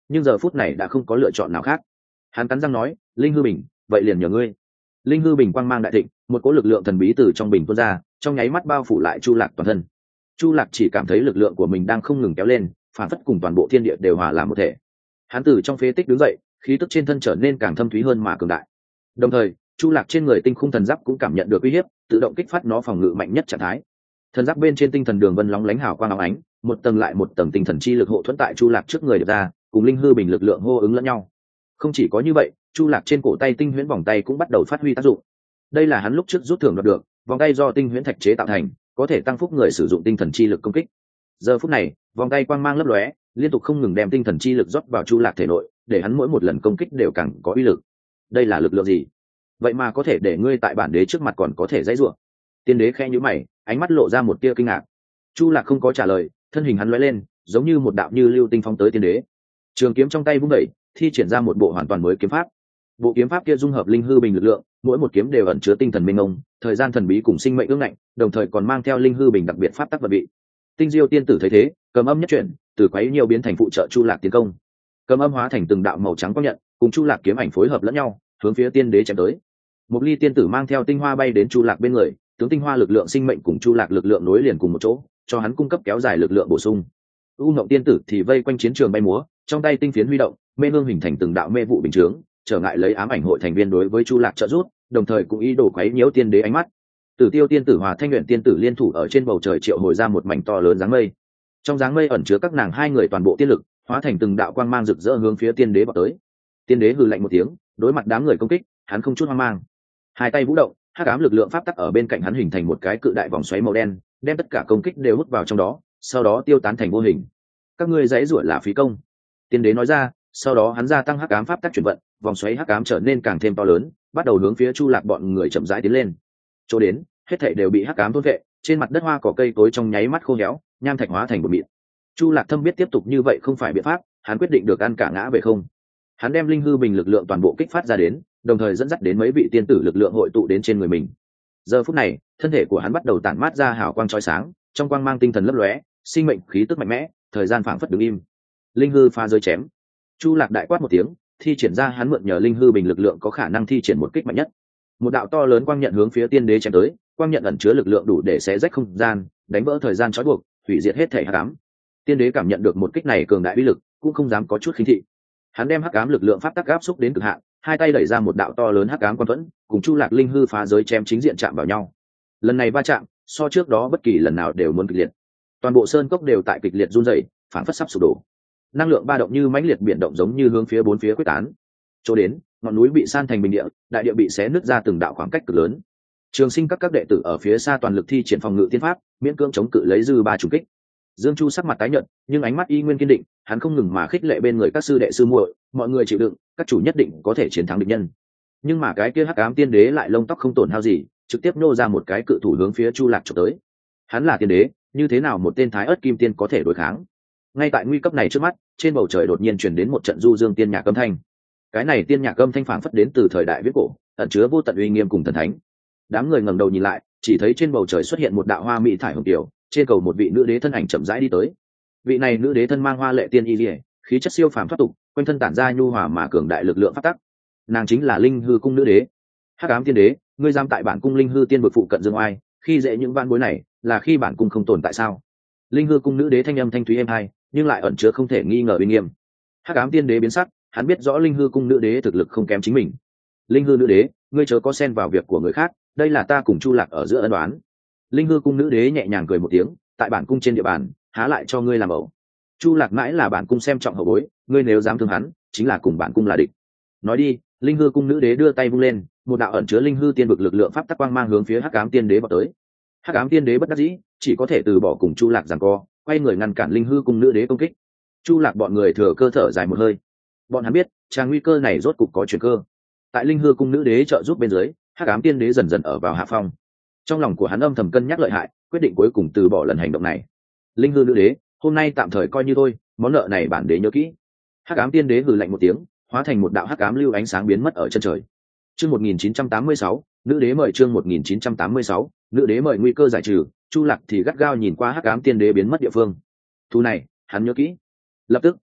nhưng giờ phút này đã không có lựa chọn nào khác. Hắn cắn răng nói, linh hư bình, vậy liền nhờ ngươi. Linh hư bình quang mang đại thịnh, một cỗ lực lượng thần bí từ trong bình tuôn ra, trong nháy mắt bao phủ lại Chu Lạc toàn thân. Chu Lạc chỉ cảm thấy lực lượng của mình đang không ngừng kéo lên, phản phất cùng toàn bộ thiên địa đều hòa làm một thể. Hắn từ trong phế tích đứng dậy, khí tức trên thân trở nên càng thâm thúy hơn mà cường đại. Đồng thời, Chu Lạc trên người tinh khung thần giáp cũng cảm nhận được uy hiếp, tự động kích phát nó phòng ngự mạnh nhất trạng thái. Thần giáp bên trên tinh thần đường vân lóng lánh hào quang óng ánh, một tầng lại một tầng tinh thần chi lực hộ thuẫn tại Chu Lạc trước người được ra, cùng linh hư bình lực lượng hô ứng lẫn nhau. Không chỉ có như vậy, Chu Lạc trên cổ tay tinh huyễn vòng tay cũng bắt đầu phát huy tác dụng. Đây là hắn lúc trước rút thưởng đoạt được, vòng tay do tinh huyễn thạch chế tạo thành, có thể tăng phúc người sử dụng tinh thần chi lực công kích. Giờ phút này, vòng tay quang mang lấp lóe, liên tục không ngừng đem tinh thần chi lực rót vào Chu Lạc thể nội, để hắn mỗi một lần công kích đều càng có uy lực. Đây là lực lượng gì? Vậy mà có thể để ngươi tại bản đế trước mặt còn có thể dãy rủa. Tiên đế khẽ nhíu mày, ánh mắt lộ ra một tia kinh ngạc. Chu Lạc không có trả lời, thân hình hắn lóe lên, giống như một đạo như lưu tinh phóng tới tiên đế. Trường kiếm trong tay vung đẩy, thi triển ra một bộ hoàn toàn mới kiếm pháp. Bộ kiếm pháp kia dung hợp linh hư bình lực lượng, mỗi một kiếm đều ẩn chứa tinh thần mênh mông, thời gian thần bí cùng sinh mệnh ương ngạnh, đồng thời còn mang theo linh hư bình đặc biệt pháp tắc vật vị. Tinh Diêu tiên tử thấy thế, cầm âm nhất chuyển, từ quấy nhiều biến thành phụ trợ Chu Lạc tiến công. Cầm âm hóa thành từng đạo màu trắng quang nhận, cùng Chu Lạc kiếm ảnh phối hợp lẫn nhau, hướng phía tiên đế chém tới. Một ly tiên tử mang theo tinh hoa bay đến Chu Lạc bên người, tướng tinh hoa lực lượng sinh mệnh cùng Chu Lạc lực lượng nối liền cùng một chỗ, cho hắn cung cấp kéo dài lực lượng bổ sung. U Ngộng tiên tử thì vây quanh chiến trường bay múa, trong tay tinh phiến huy động, mê hương hình thành từng đạo mê vụ bình chướng, trở ngại lấy ám ảnh hội thành viên đối với Chu Lạc trợ giúp, đồng thời cũng ý đồ quấy nhiễu tiên đế ánh mắt. Tử Tiêu tiên tử hòa Thanh Nguyện tiên tử liên thủ ở trên bầu trời triệu hồi ra một mảnh to lớn dáng mây. Trong dáng mây ẩn chứa các nàng hai người toàn bộ tiên lực, hóa thành từng đạo quang mang rực rỡ hướng phía tiên đế vọt tới. Tiên đế hừ lạnh một tiếng, đối mặt đám người công kích, hắn không chút hoang mang. Hai tay vũ động, hắc ám lực lượng pháp tắc ở bên cạnh hắn hình thành một cái cự đại vòng xoáy màu đen, đem tất cả công kích đều hút vào trong đó, sau đó tiêu tán thành vô hình. Các ngươi dãy rủa là phí công. Tiên đế nói ra, sau đó hắn gia tăng hắc ám pháp tắc chuyển vận, vòng xoáy hắc ám trở nên càng thêm to lớn, bắt đầu hướng phía Chu Lạc bọn người chậm rãi tiến lên. Chỗ đến, hết thảy đều bị hắc ám thôn vệ, trên mặt đất hoa cỏ cây cối trong nháy mắt khô héo, nham thạch hóa thành bột mịn. Chu Lạc thâm biết tiếp tục như vậy không phải biện pháp, hắn quyết định được ăn cả ngã về không. Hắn đem linh hư bình lực lượng toàn bộ kích phát ra đến, đồng thời dẫn dắt đến mấy vị tiên tử lực lượng hội tụ đến trên người mình. Giờ phút này, thân thể của hắn bắt đầu tản mát ra hào quang chói sáng, trong quang mang tinh thần lấp lóe, sinh mệnh khí tức mạnh mẽ, thời gian phảng phất đứng im. Linh hư pha rơi chém. Chu Lạc đại quát một tiếng, thi triển ra hắn mượn nhờ linh hư bình lực lượng có khả năng thi triển một kích mạnh nhất. Một đạo to lớn quang nhận hướng phía tiên đế chém tới, quang nhận ẩn chứa lực lượng đủ để xé rách không gian, đánh vỡ thời gian trói buộc, hủy diệt hết thể hắc ám. Tiên đế cảm nhận được một kích này cường đại uy lực, cũng không dám có chút khinh thị. Hắn đem hắc ám lực lượng pháp tắc áp xúc đến cực hạn, hai tay đẩy ra một đạo to lớn hắc ám quan thuẫn, cùng Chu Lạc linh hư phá giới chém chính diện chạm vào nhau. Lần này va chạm, so trước đó bất kỳ lần nào đều muốn kịch liệt. Toàn bộ sơn cốc đều tại kịch liệt run rẩy, phản phất sắp sụp đổ. Năng lượng ba động như mãnh liệt biển động giống như hướng phía bốn phía quyết tán. Chỗ đến, ngọn núi bị san thành bình địa, đại địa bị xé nứt ra từng đạo khoảng cách cực lớn. Trường Sinh các đệ tử ở phía xa toàn lực thi triển phòng ngự tiên pháp, miễn cưỡng chống cự lấy dư ba trùng kích. Dương Chu sắc mặt tái nhợt, nhưng ánh mắt y nguyên kiên định, hắn không ngừng mà khích lệ bên người các sư đệ sư muội, mọi người chịu đựng, các chủ nhất định có thể chiến thắng địch nhân. Nhưng mà cái kia hắc ám tiên đế lại lông tóc không tổn hao gì, trực tiếp nô ra một cái cự thủ hướng phía Chu Lạc chụp tới. Hắn là tiên đế, như thế nào một tên thái ớt kim tiên có thể đối kháng? Ngay tại nguy cấp này trước mắt, trên bầu trời đột nhiên truyền đến một trận du dương tiên nhạc âm thanh. Cái này tiên nhạc âm thanh phảng phất đến từ thời đại viễn cổ, ẩn chứa vô tận uy nghiêm cùng thần thánh. Đám người ngẩng đầu nhìn lại, chỉ thấy trên bầu trời xuất hiện một đạo hoa mỹ thải hồng tiểu, trên cầu một vị nữ đế thân ảnh chậm rãi đi tới. Vị này nữ đế thân mang hoa lệ tiên y liễu, khí chất siêu phàm thoát tục, quanh thân tản ra nhu hòa mà cường đại lực lượng phát tắc. Nàng chính là Linh Hư cung nữ đế. Hắc ám tiên đế, ngươi giam tại bản cung Linh Hư tiên vực phụ cận dương oai, khi dễ những van bối này, là khi bản cung không tồn tại sao? Linh Hư cung nữ đế thanh âm thanh thúy êm hai, nhưng lại ẩn chứa không thể nghi ngờ uy nghiêm. Hắc ám tiên đế biến sắc, hắn biết rõ Linh Hư cung nữ đế thực lực không kém chính mình. Linh Hư nữ đế, ngươi chớ có xen vào việc của người khác, đây là ta cùng Chu Lạc ở giữa ân đoán. Linh Hư cung nữ đế nhẹ nhàng cười một tiếng, tại bản cung trên địa bàn, há lại cho ngươi làm ẩu. Chu Lạc mãi là bản cung xem trọng hậu bối, ngươi nếu dám thương hắn, chính là cùng bản cung là địch. Nói đi, Linh Hư cung nữ đế đưa tay vung lên, một đạo ẩn chứa linh hư tiên vực lực lượng pháp tắc quang mang hướng phía Hắc ám tiên đế vào tới. Hắc ám tiên đế bất đắc dĩ, chỉ có thể từ bỏ cùng Chu Lạc giằng co, quay người ngăn cản Linh Hư cung nữ đế công kích. Chu Lạc bọn người thừa cơ thở dài một hơi. Bọn hắn biết, tràng nguy cơ này rốt cục có chuyển cơ. Tại Linh Hư cung nữ đế trợ giúp bên dưới, Hắc ám tiên đế dần dần ở vào hạ phong. Trong lòng của hắn âm thầm cân nhắc lợi hại, quyết định cuối cùng từ bỏ lần hành động này. Linh Hư nữ đế, hôm nay tạm thời coi như thôi, món nợ này bản đế nhớ kỹ. Hắc ám tiên đế hừ lạnh một tiếng, hóa thành một đạo hắc ám lưu ánh sáng biến mất ở chân trời. Chương 1986, nữ đế mời chương 1986, nữ đế mời nguy cơ giải trừ, Chu Lạc thì gắt gao nhìn qua hắc ám tiên đế biến mất địa phương. Thu này, hắn nhớ kỹ. Lập tức,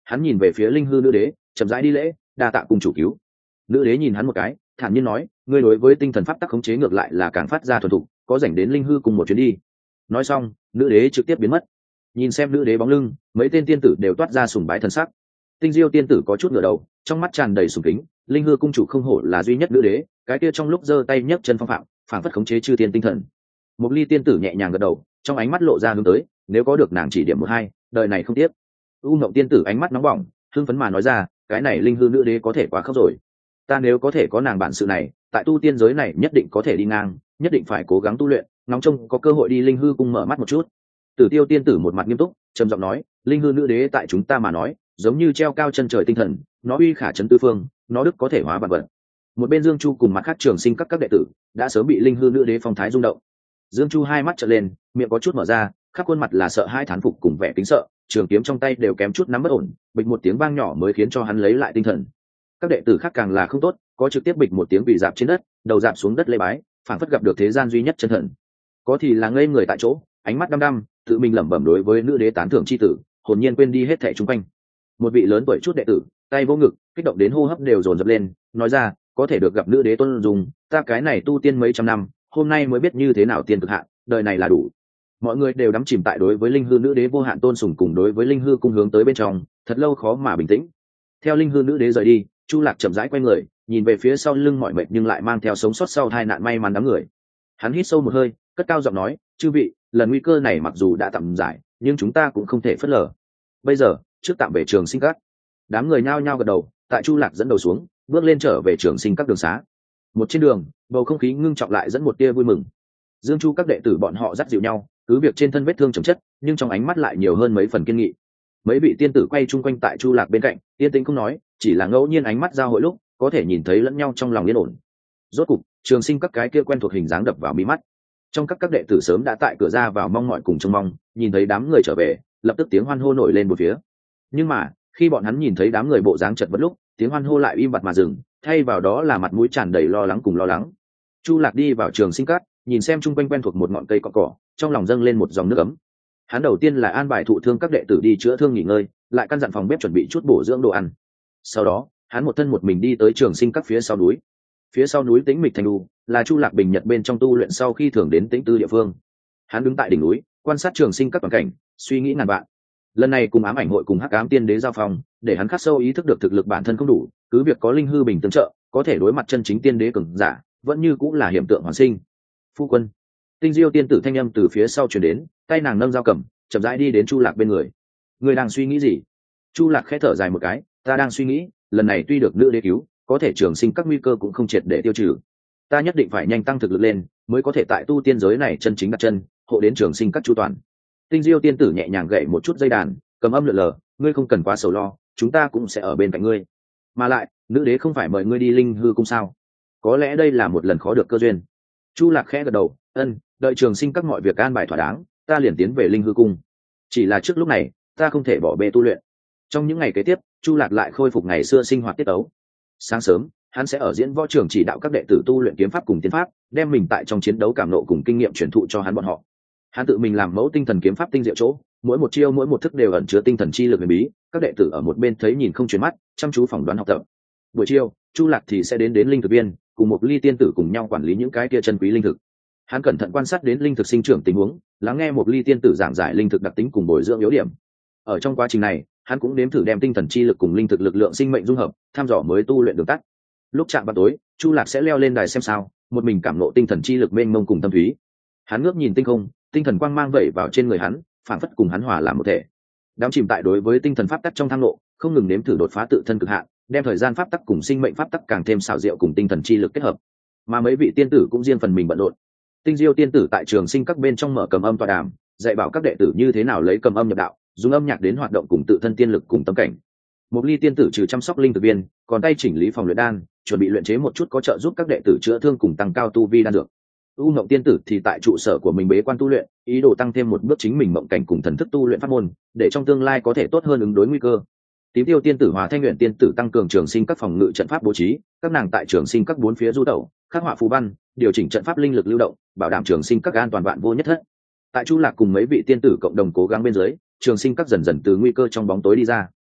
hắn nhìn về phía linh hư nữ đế, chậm rãi đi lễ, đa tạ cung chủ cứu. Nữ đế nhìn hắn một cái, thản nhiên nói, ngươi đối với tinh thần pháp tắc khống chế ngược lại là càng phát ra thuần thục, có rảnh đến linh hư cùng một chuyến đi. Nói xong, nữ đế trực tiếp biến mất. Nhìn xem nữ đế bóng lưng, mấy tên tiên tử đều toát ra sùng bái thần sắc. Tinh Diêu tiên tử có chút ngửa đầu, trong mắt tràn đầy sùng kính, linh hư cung chủ không hổ là duy nhất nữ đế, cái kia trong lúc giơ tay nhấc chân phong phạm, phảng phất khống chế chư tiên tinh thần. Một ly tiên tử nhẹ nhàng gật đầu, trong ánh mắt lộ ra hướng tới, nếu có được nàng chỉ điểm một hai, đời này không tiếc. U Ngộng tiên tử ánh mắt nóng bỏng, hưng phấn mà nói ra, cái này linh hư nữ đế có thể quá khóc rồi. Ta nếu có thể có nàng bản sự này, tại tu tiên giới này nhất định có thể đi ngang, nhất định phải cố gắng tu luyện, ngóng trông có cơ hội đi linh hư cung mở mắt một chút. Tử Tiêu tiên tử một mặt nghiêm túc, trầm giọng nói, linh hư nữ đế tại chúng ta mà nói, giống như treo cao chân trời tinh thần, nó uy khả chấn tư phương, nó đức có thể hóa vạn vật. Một bên Dương Chu cùng mặt khác trường sinh các đệ tử đã sớm bị linh hư nữ đế phong thái rung động. Dương Chu hai mắt trợn lên, miệng có chút mở ra, khắp khuôn mặt là sợ hai thán phục cùng vẻ kính sợ, trường kiếm trong tay đều kém chút nắm bất ổn, bịch một tiếng vang nhỏ mới khiến cho hắn lấy lại tinh thần. Các đệ tử khác càng là không tốt, có trực tiếp bịch một tiếng bị dạp trên đất, đầu dạp xuống đất lê bái, phảng phất gặp được thế gian duy nhất chân thần. Có thì là ngây người tại chỗ, ánh mắt đăm đăm, tự mình lẩm bẩm đối với nữ đế tán thưởng chi tử, hồn nhiên quên đi hết thảy xung quanh. Một vị lớn tuổi chút đệ tử, tay vô ngực, kích động đến hô hấp đều dồn dập lên, nói ra, có thể được gặp nữ đế tôn dùng, ta cái này tu tiên mấy trăm năm, hôm nay mới biết như thế nào tiên cực hạn, đời này là đủ. Mọi người đều đắm chìm tại đối với linh hư nữ đế vô hạn tôn sùng cùng đối với linh hư cung hướng tới bên trong, thật lâu khó mà bình tĩnh. Theo linh hư nữ đế rời đi, Chu Lạc chậm rãi quay người, nhìn về phía sau lưng mỏi mệt nhưng lại mang theo sống sót sau tai nạn may mắn đám người. Hắn hít sâu một hơi, cất cao giọng nói, chư vị, lần nguy cơ này mặc dù đã tạm giải, nhưng chúng ta cũng không thể phớt lờ. Bây giờ, trước tạm về trường sinh các. Đám người nhao nhao gật đầu, tại Chu Lạc dẫn đầu xuống, bước lên trở về trường sinh các đường xá. Một trên đường, bầu không khí ngưng trọng lại dẫn một tia vui mừng. Dương Chu các đệ tử bọn họ dắt dịu nhau, cứ việc trên thân vết thương chồng chất, nhưng trong ánh mắt lại nhiều hơn mấy phần kiên nghị. Mấy vị tiên tử quay chung quanh tại Chu Lạc bên cạnh, yên tĩnh không nói, chỉ là ngẫu nhiên ánh mắt giao hội lúc, có thể nhìn thấy lẫn nhau trong lòng yên ổn. Rốt cục, trường sinh các cái kia quen thuộc hình dáng đập vào mí mắt. Trong các đệ tử sớm đã tại cửa ra vào mong mỏi cùng trông mong, nhìn thấy đám người trở về, lập tức tiếng hoan hô nổi lên một phía. Nhưng mà, khi bọn hắn nhìn thấy đám người bộ dáng chật vật lúc, tiếng hoan hô lại im bặt mà dừng, thay vào đó là mặt mũi tràn đầy lo lắng cùng lo lắng. Chu Lạc đi vào trường sinh các, nhìn xem chung quanh quen thuộc một ngọn cây cỏ, trong lòng dâng lên một dòng nước ấm. Hắn đầu tiên là an bài thụ thương các đệ tử đi chữa thương nghỉ ngơi, lại căn dặn phòng bếp chuẩn bị chút bổ dưỡng đồ ăn. Sau đó, hắn một thân một mình đi tới trường sinh các phía sau núi. Phía sau núi Tĩnh Mịch Thành Đu, là Chu Lạc bình nhật bên trong tu luyện sau khi thường đến tĩnh tư địa phương. Hắn đứng tại đỉnh núi, quan sát trường sinh các toàn cảnh, suy nghĩ ngàn vạn. Lần này cùng ám ảnh hội cùng hắc ám tiên đế giao phong, để hắn khắc sâu ý thức được thực lực bản thân không đủ, cứ việc có linh hư bình tương trợ, có thể đối mặt chân chính tiên đế cường giả, vẫn như cũng là hiểm tượng hoàn sinh. Phu quân. Tinh Diêu tiên tử thanh âm từ phía sau truyền đến, tay nàng nâng dao cầm, chậm rãi đi đến Chu Lạc bên người. Người đang suy nghĩ gì? Chu Lạc khẽ thở dài một cái, ta đang suy nghĩ, lần này tuy được nữ đế cứu, có thể trường sinh các nguy cơ cũng không triệt để tiêu trừ. Ta nhất định phải nhanh tăng thực lực lên, mới có thể tại tu tiên giới này chân chính đặt chân, hộ đến trường sinh các chu toàn. Tinh Diêu tiên tử nhẹ nhàng gậy một chút dây đàn, cầm âm lượn lờ, ngươi không cần quá sầu lo, chúng ta cũng sẽ ở bên cạnh ngươi. Mà lại, nữ đế không phải mời ngươi đi linh hư cung sao? Có lẽ đây là một lần khó được cơ duyên. Chu Lạc khẽ gật đầu, ân, đợi trường sinh các mọi việc an bài thỏa đáng, ta liền tiến về linh hư cung. Chỉ là trước lúc này, ta không thể bỏ bê tu luyện. Trong những ngày kế tiếp, Chu Lạc lại khôi phục ngày xưa sinh hoạt tiết tấu. Sáng sớm, hắn sẽ ở diễn võ trường chỉ đạo các đệ tử tu luyện kiếm pháp cùng tiên pháp, đem mình tại trong chiến đấu cảm nộ cùng kinh nghiệm truyền thụ cho hắn bọn họ. Hắn tự mình làm mẫu tinh thần kiếm pháp tinh diệu chỗ, mỗi một chiêu mỗi một thức đều ẩn chứa tinh thần chi lực huyền bí, các đệ tử ở một bên thấy nhìn không chuyển mắt, chăm chú phỏng đoán học tập. Buổi chiều, Chu Lạc thì sẽ đến linh thực viên, cùng một ly tiên tử cùng nhau quản lý những cái kia chân quý linh thực. Hắn cẩn thận quan sát đến linh thực sinh trưởng tình huống, lắng nghe một ly tiên tử giảng giải linh thực đặc tính cùng bồi dưỡng yếu điểm. Ở trong quá trình này, hắn cũng nếm thử đem tinh thần chi lực cùng linh thực lực lượng sinh mệnh dung hợp, tham dò mới tu luyện đường tắt. Lúc chạm vào tối, Chu Lạc sẽ leo lên đài xem sao, một mình cảm ngộ tinh thần chi lực mênh mông cùng tâm thúy. Hắn ngước nhìn tinh không, tinh thần quang mang vẩy vào trên người hắn, phản phất cùng hắn hòa làm một thể. Đám chìm tại đối với tinh thần pháp tắc trong thang ngộ, không ngừng nếm thử đột phá tự thân cực hạn, đem thời gian pháp tắc cùng sinh mệnh pháp tắc càng thêm xảo diệu cùng tinh thần chi lực kết hợp. Mà mấy vị tiên tử cũng riêng phần mình bận rộn. Tinh Diêu tiên tử tại trường sinh các bên trong mở cầm âm tọa đàm, dạy bảo các đệ tử như thế nào lấy cầm âm nhập đạo, dùng âm nhạc đến hoạt động cùng tự thân tiên lực cùng tâm cảnh. Một ly tiên tử trừ chăm sóc linh thực viên, còn tay chỉnh lý phòng luyện đan, chuẩn bị luyện chế một chút có trợ giúp các đệ tử chữa thương cùng tăng cao tu vi đan dược. U Ngộng tiên tử thì tại trụ sở của mình bế quan tu luyện, ý đồ tăng thêm một bước chính mình mộng cảnh cùng thần thức tu luyện pháp môn, để trong tương lai có thể tốt hơn ứng đối nguy cơ. Tím Tiêu tiên tử Hòa Thanh Nguyện tiên tử tăng cường trường sinh các phòng ngự trận pháp bố trí, các nàng tại trường sinh các bốn phía du tẩu, khắc họa phù văn, điều chỉnh trận pháp linh lực lưu động, bảo đảm trường sinh các an toàn vạn vô nhất thất. Tại Chu Lạc cùng mấy vị tiên tử cộng đồng cố gắng bên dưới, trường sinh các dần dần từ nguy cơ trong bóng tối đi ra.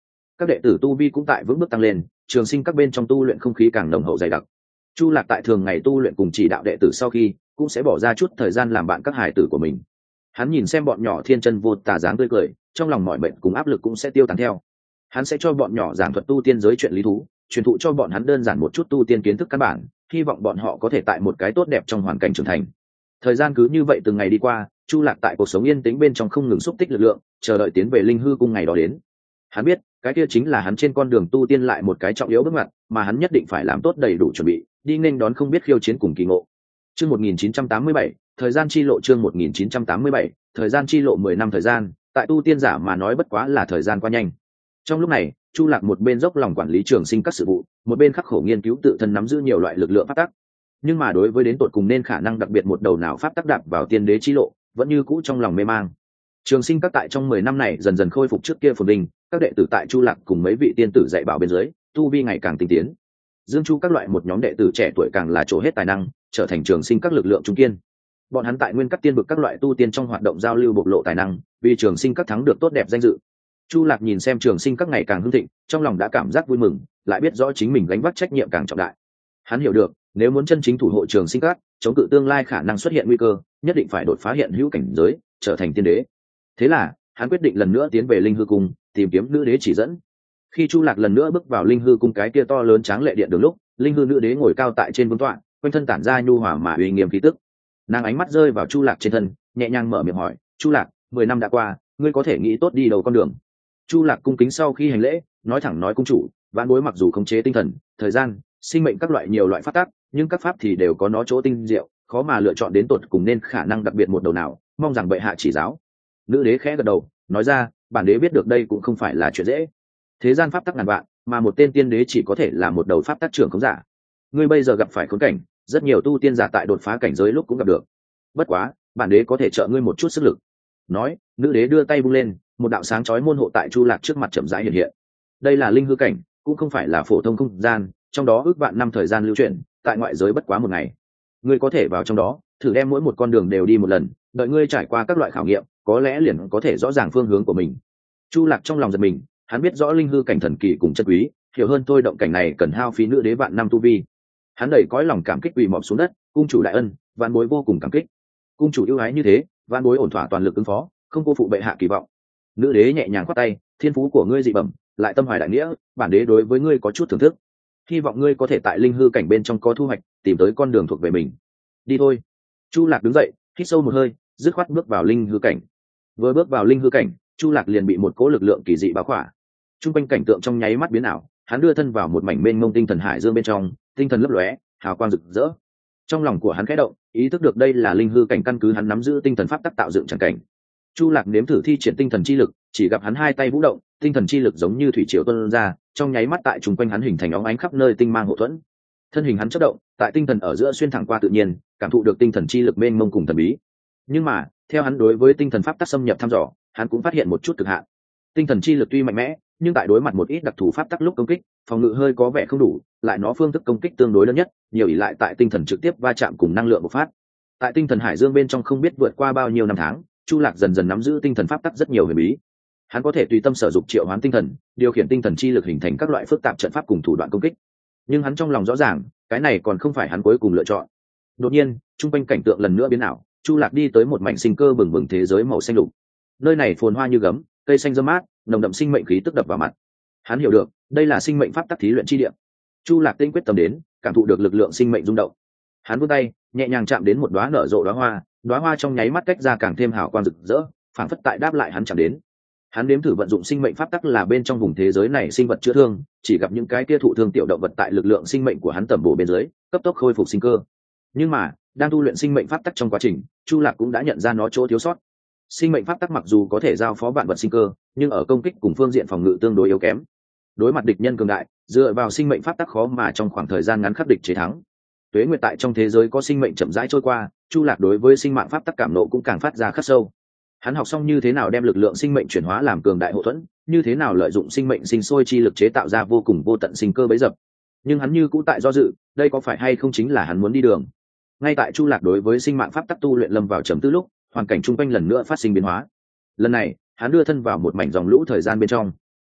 các đệ tử tu vi cũng tại vững bước tăng lên, trường sinh các bên trong tu luyện không khí càng nồng hậu dày đặc. Chu Lạc tại thường ngày tu luyện cùng chỉ đạo đệ tử sau khi cũng sẽ bỏ ra chút thời gian làm bạn các hài tử của mình. Hắn nhìn xem bọn nhỏ thiên chân vô tà dáng tươi cười, trong lòng mọi bệnh cùng áp lực cũng sẽ tiêu tán theo. Hắn sẽ cho bọn nhỏ giảng thuật tu tiên giới chuyện lý thú, truyền thụ cho bọn hắn đơn giản một chút tu tiên kiến thức căn bản, hy vọng bọn họ có thể tại một cái tốt đẹp trong hoàn cảnh trưởng thành. Thời gian cứ như vậy từng ngày đi qua, Chu Lạc tại cuộc sống yên tĩnh bên trong không ngừng xúc tích lực lượng, chờ đợi tiến về linh hư cung ngày đó đến. Hắn biết, cái kia chính là hắn trên con đường tu tiên lại một cái trọng yếu bước ngoặt, mà hắn nhất định phải làm tốt đầy đủ chuẩn bị, đi nên đón không biết khiêu chiến cùng kỳ ngộ. Chương 1987, thời gian chi lộ chương 1987, thời gian chi lộ 10 năm thời gian, tại tu tiên giả mà nói bất quá là thời gian qua nhanh. Trong lúc này, Chu Lạc một bên dốc lòng quản lý trường sinh các sự vụ, một bên khắc khổ nghiên cứu tự thân nắm giữ nhiều loại lực lượng pháp tắc. Nhưng mà đối với đến tột cùng nên khả năng đặc biệt một đầu nào pháp tắc đạp vào tiên đế chi lộ, vẫn như cũ trong lòng mê mang. Trường sinh các tại trong 10 năm này dần dần khôi phục trước kia phồn vinh, các đệ tử tại Chu Lạc cùng mấy vị tiên tử dạy bảo bên dưới, tu vi ngày càng tinh tiến. Dương Chu các loại một nhóm đệ tử trẻ tuổi càng là trổ hết tài năng, trở thành trường sinh các lực lượng trung kiên. Bọn hắn tại nguyên các tiên vực các loại tu tiên trong hoạt động giao lưu bộc lộ tài năng, vì trường sinh các thắng được tốt đẹp danh dự. Chu Lạc nhìn xem trường sinh các ngày càng hưng thịnh, trong lòng đã cảm giác vui mừng, lại biết rõ chính mình gánh vác trách nhiệm càng trọng đại. Hắn hiểu được, nếu muốn chân chính thủ hộ trường sinh các, chống cự tương lai khả năng xuất hiện nguy cơ, nhất định phải đột phá hiện hữu cảnh giới, trở thành tiên đế. Thế là, hắn quyết định lần nữa tiến về linh hư cung, tìm kiếm nữ đế chỉ dẫn. Khi Chu Lạc lần nữa bước vào linh hư cung cái kia to lớn tráng lệ điện đường lúc, linh hư nữ đế ngồi cao tại trên vương tọa, quanh thân tản ra nhu hòa mà uy nghiêm khí tức. Nàng ánh mắt rơi vào Chu Lạc trên thân, nhẹ nhàng mở miệng hỏi: "Chu Lạc, 10 năm đã qua, ngươi có thể nghĩ tốt đi đầu con đường?" Chu Lạc cung kính sau khi hành lễ, nói thẳng nói: "Cung chủ, vãn bối mặc dù khống chế tinh thần, thời gian, sinh mệnh các loại nhiều loại pháp tắc, nhưng các pháp thì đều có nó chỗ tinh diệu, khó mà lựa chọn đến tột cùng nên khả năng đặc biệt một đầu nào, mong rằng bệ hạ chỉ giáo." Nữ đế khẽ gật đầu, nói ra: "Bản đế biết được đây cũng không phải là chuyện dễ. Thế gian pháp tắc ngàn vạn, mà một tên tiên đế chỉ có thể là một đầu pháp tắc trưởng khống giả. Ngươi bây giờ gặp phải khốn cảnh, rất nhiều tu tiên giả tại đột phá cảnh giới lúc cũng gặp được. Bất quá, bản đế có thể trợ ngươi một chút sức lực." Nói, nữ đế đưa tay vung lên, một đạo sáng chói môn hộ tại Chu Lạc trước mặt chậm rãi hiện hiện. Đây là linh hư cảnh, cũng không phải là phổ thông không gian, trong đó ước vạn năm thời gian lưu chuyển, tại ngoại giới bất quá một ngày. Ngươi có thể vào trong đó, thử đem mỗi một con đường đều đi một lần, đợi ngươi trải qua các loại khảo nghiệm, có lẽ liền có thể rõ ràng phương hướng của mình. Chu Lạc trong lòng giật mình, hắn biết rõ linh hư cảnh thần kỳ cùng chất quý, hiểu hơn tôi động cảnh này cần hao phí nữ đế vạn năm tu vi. Hắn đầy cõi lòng cảm kích quỳ mọp xuống đất: "Cung chủ đại ân, vạn bối vô cùng cảm kích. Cung chủ ưu ái như thế, vạn bối ổn thỏa toàn lực ứng phó, không cô phụ bệ hạ kỳ vọng." Nữ đế nhẹ nhàng khoát tay: "Thiên phú của ngươi dị bẩm, lại tâm hoài đại nghĩa, bản đế đối với ngươi có chút thưởng thức. Hy vọng ngươi có thể tại linh hư cảnh bên trong có thu hoạch, tìm tới con đường thuộc về mình. Đi thôi." Chu Lạc đứng dậy, hít sâu một hơi, dứt khoát bước vào linh hư cảnh. Vừa bước vào linh hư cảnh, Chu Lạc liền bị một cỗ lực lượng kỳ dị bao khỏa. Trung quanh cảnh tượng trong nháy mắt biến ảo, hắn đưa thân vào một mảnh mênh mông tinh thần hải dương bên trong, tinh thần lấp lóe, hào quang rực rỡ. Trong lòng của hắn khẽ động, ý thức được đây là linh hư cảnh căn cứ hắn nắm giữ tinh thần pháp tắc tạo dựng chẳng cảnh. Chu Lạc nếm thử thi triển tinh thần chi lực, chỉ gặp hắn hai tay vũ động, tinh thần chi lực giống như thủy triều tuôn ra, trong nháy mắt tại trung quanh hắn hình thành óng ánh khắp nơi tinh mang hộ thuẫn. Thân hình hắn chớp động, tại tinh thần ở giữa xuyên thẳng qua tự nhiên, cảm thụ được tinh thần chi lực mênh mông cùng thần bí. Nhưng mà, theo hắn đối với tinh thần pháp tắc xâm nhập thăm dò, hắn cũng phát hiện một chút cực hạn. Tinh thần chi lực tuy mạnh mẽ, nhưng tại đối mặt một ít đặc thù pháp tắc lúc công kích, phòng ngự hơi có vẻ không đủ, lại nó phương thức công kích tương đối lớn nhất, nhiều ỷ lại tại tinh thần trực tiếp va chạm cùng năng lượng bộc phát. Tại tinh thần hải dương bên trong không biết vượt qua bao nhiêu năm tháng, Chu Lạc dần dần nắm giữ tinh thần pháp tắc rất nhiều huyền bí. Hắn có thể tùy tâm sử dụng triệu hoán tinh thần, điều khiển tinh thần chi lực hình thành các loại phức tạp trận pháp cùng thủ đoạn công kích. Nhưng hắn trong lòng rõ ràng, cái này còn không phải hắn cuối cùng lựa chọn. Đột nhiên, trung quanh cảnh tượng lần nữa biến ảo, Chu Lạc đi tới một mảnh sinh cơ bừng bừng thế giới màu xanh lục. Nơi này phồn hoa như gấm, cây xanh râm mát, nồng đậm sinh mệnh khí tức đập vào mặt. Hắn hiểu được, đây là sinh mệnh pháp tắc thí luyện chi địa. Chu Lạc tinh quyết tâm đến, cảm thụ được lực lượng sinh mệnh rung động. Hắn vươn tay, nhẹ nhàng chạm đến một đóa nở rộ đóa hoa trong nháy mắt tách ra càng thêm hào quang rực rỡ, phảng phất tại đáp lại hắn chạm đến. Hắn nếm thử vận dụng sinh mệnh pháp tắc là bên trong vùng thế giới này sinh vật chữa thương, chỉ gặp những cái kia thụ thương tiểu động vật tại lực lượng sinh mệnh của hắn tẩm bổ bên dưới, cấp tốc khôi phục sinh cơ. Nhưng mà, đang tu luyện sinh mệnh pháp tắc trong quá trình, Chu Lạc cũng đã nhận ra nó chỗ thiếu sót. Sinh mệnh pháp tắc mặc dù có thể giao phó vạn vật sinh cơ, nhưng ở công kích cùng phương diện phòng ngự tương đối yếu kém. Đối mặt địch nhân cường đại, dựa vào sinh mệnh pháp tắc khó mà trong khoảng thời gian ngắn khắc địch chế thắng. Tuế nguyệt tại trong thế giới có sinh mệnh chậm rãi trôi qua, Chu Lạc đối với sinh mạng pháp tắc cảm nộ cũng càng phát ra khắc sâu. Hắn học xong như thế nào đem lực lượng sinh mệnh chuyển hóa làm cường đại hộ thuẫn, như thế nào lợi dụng sinh mệnh sinh sôi chi lực chế tạo ra vô cùng vô tận sinh cơ bấy dập. Nhưng hắn như cũ tại do dự, đây có phải hay không chính là hắn muốn đi đường. Ngay tại Chu Lạc đối với sinh mạng pháp tắc tu luyện lâm vào trầm tư lúc, hoàn cảnh chung quanh lần nữa phát sinh biến hóa. Lần này, hắn đưa thân vào một mảnh dòng lũ thời gian bên trong.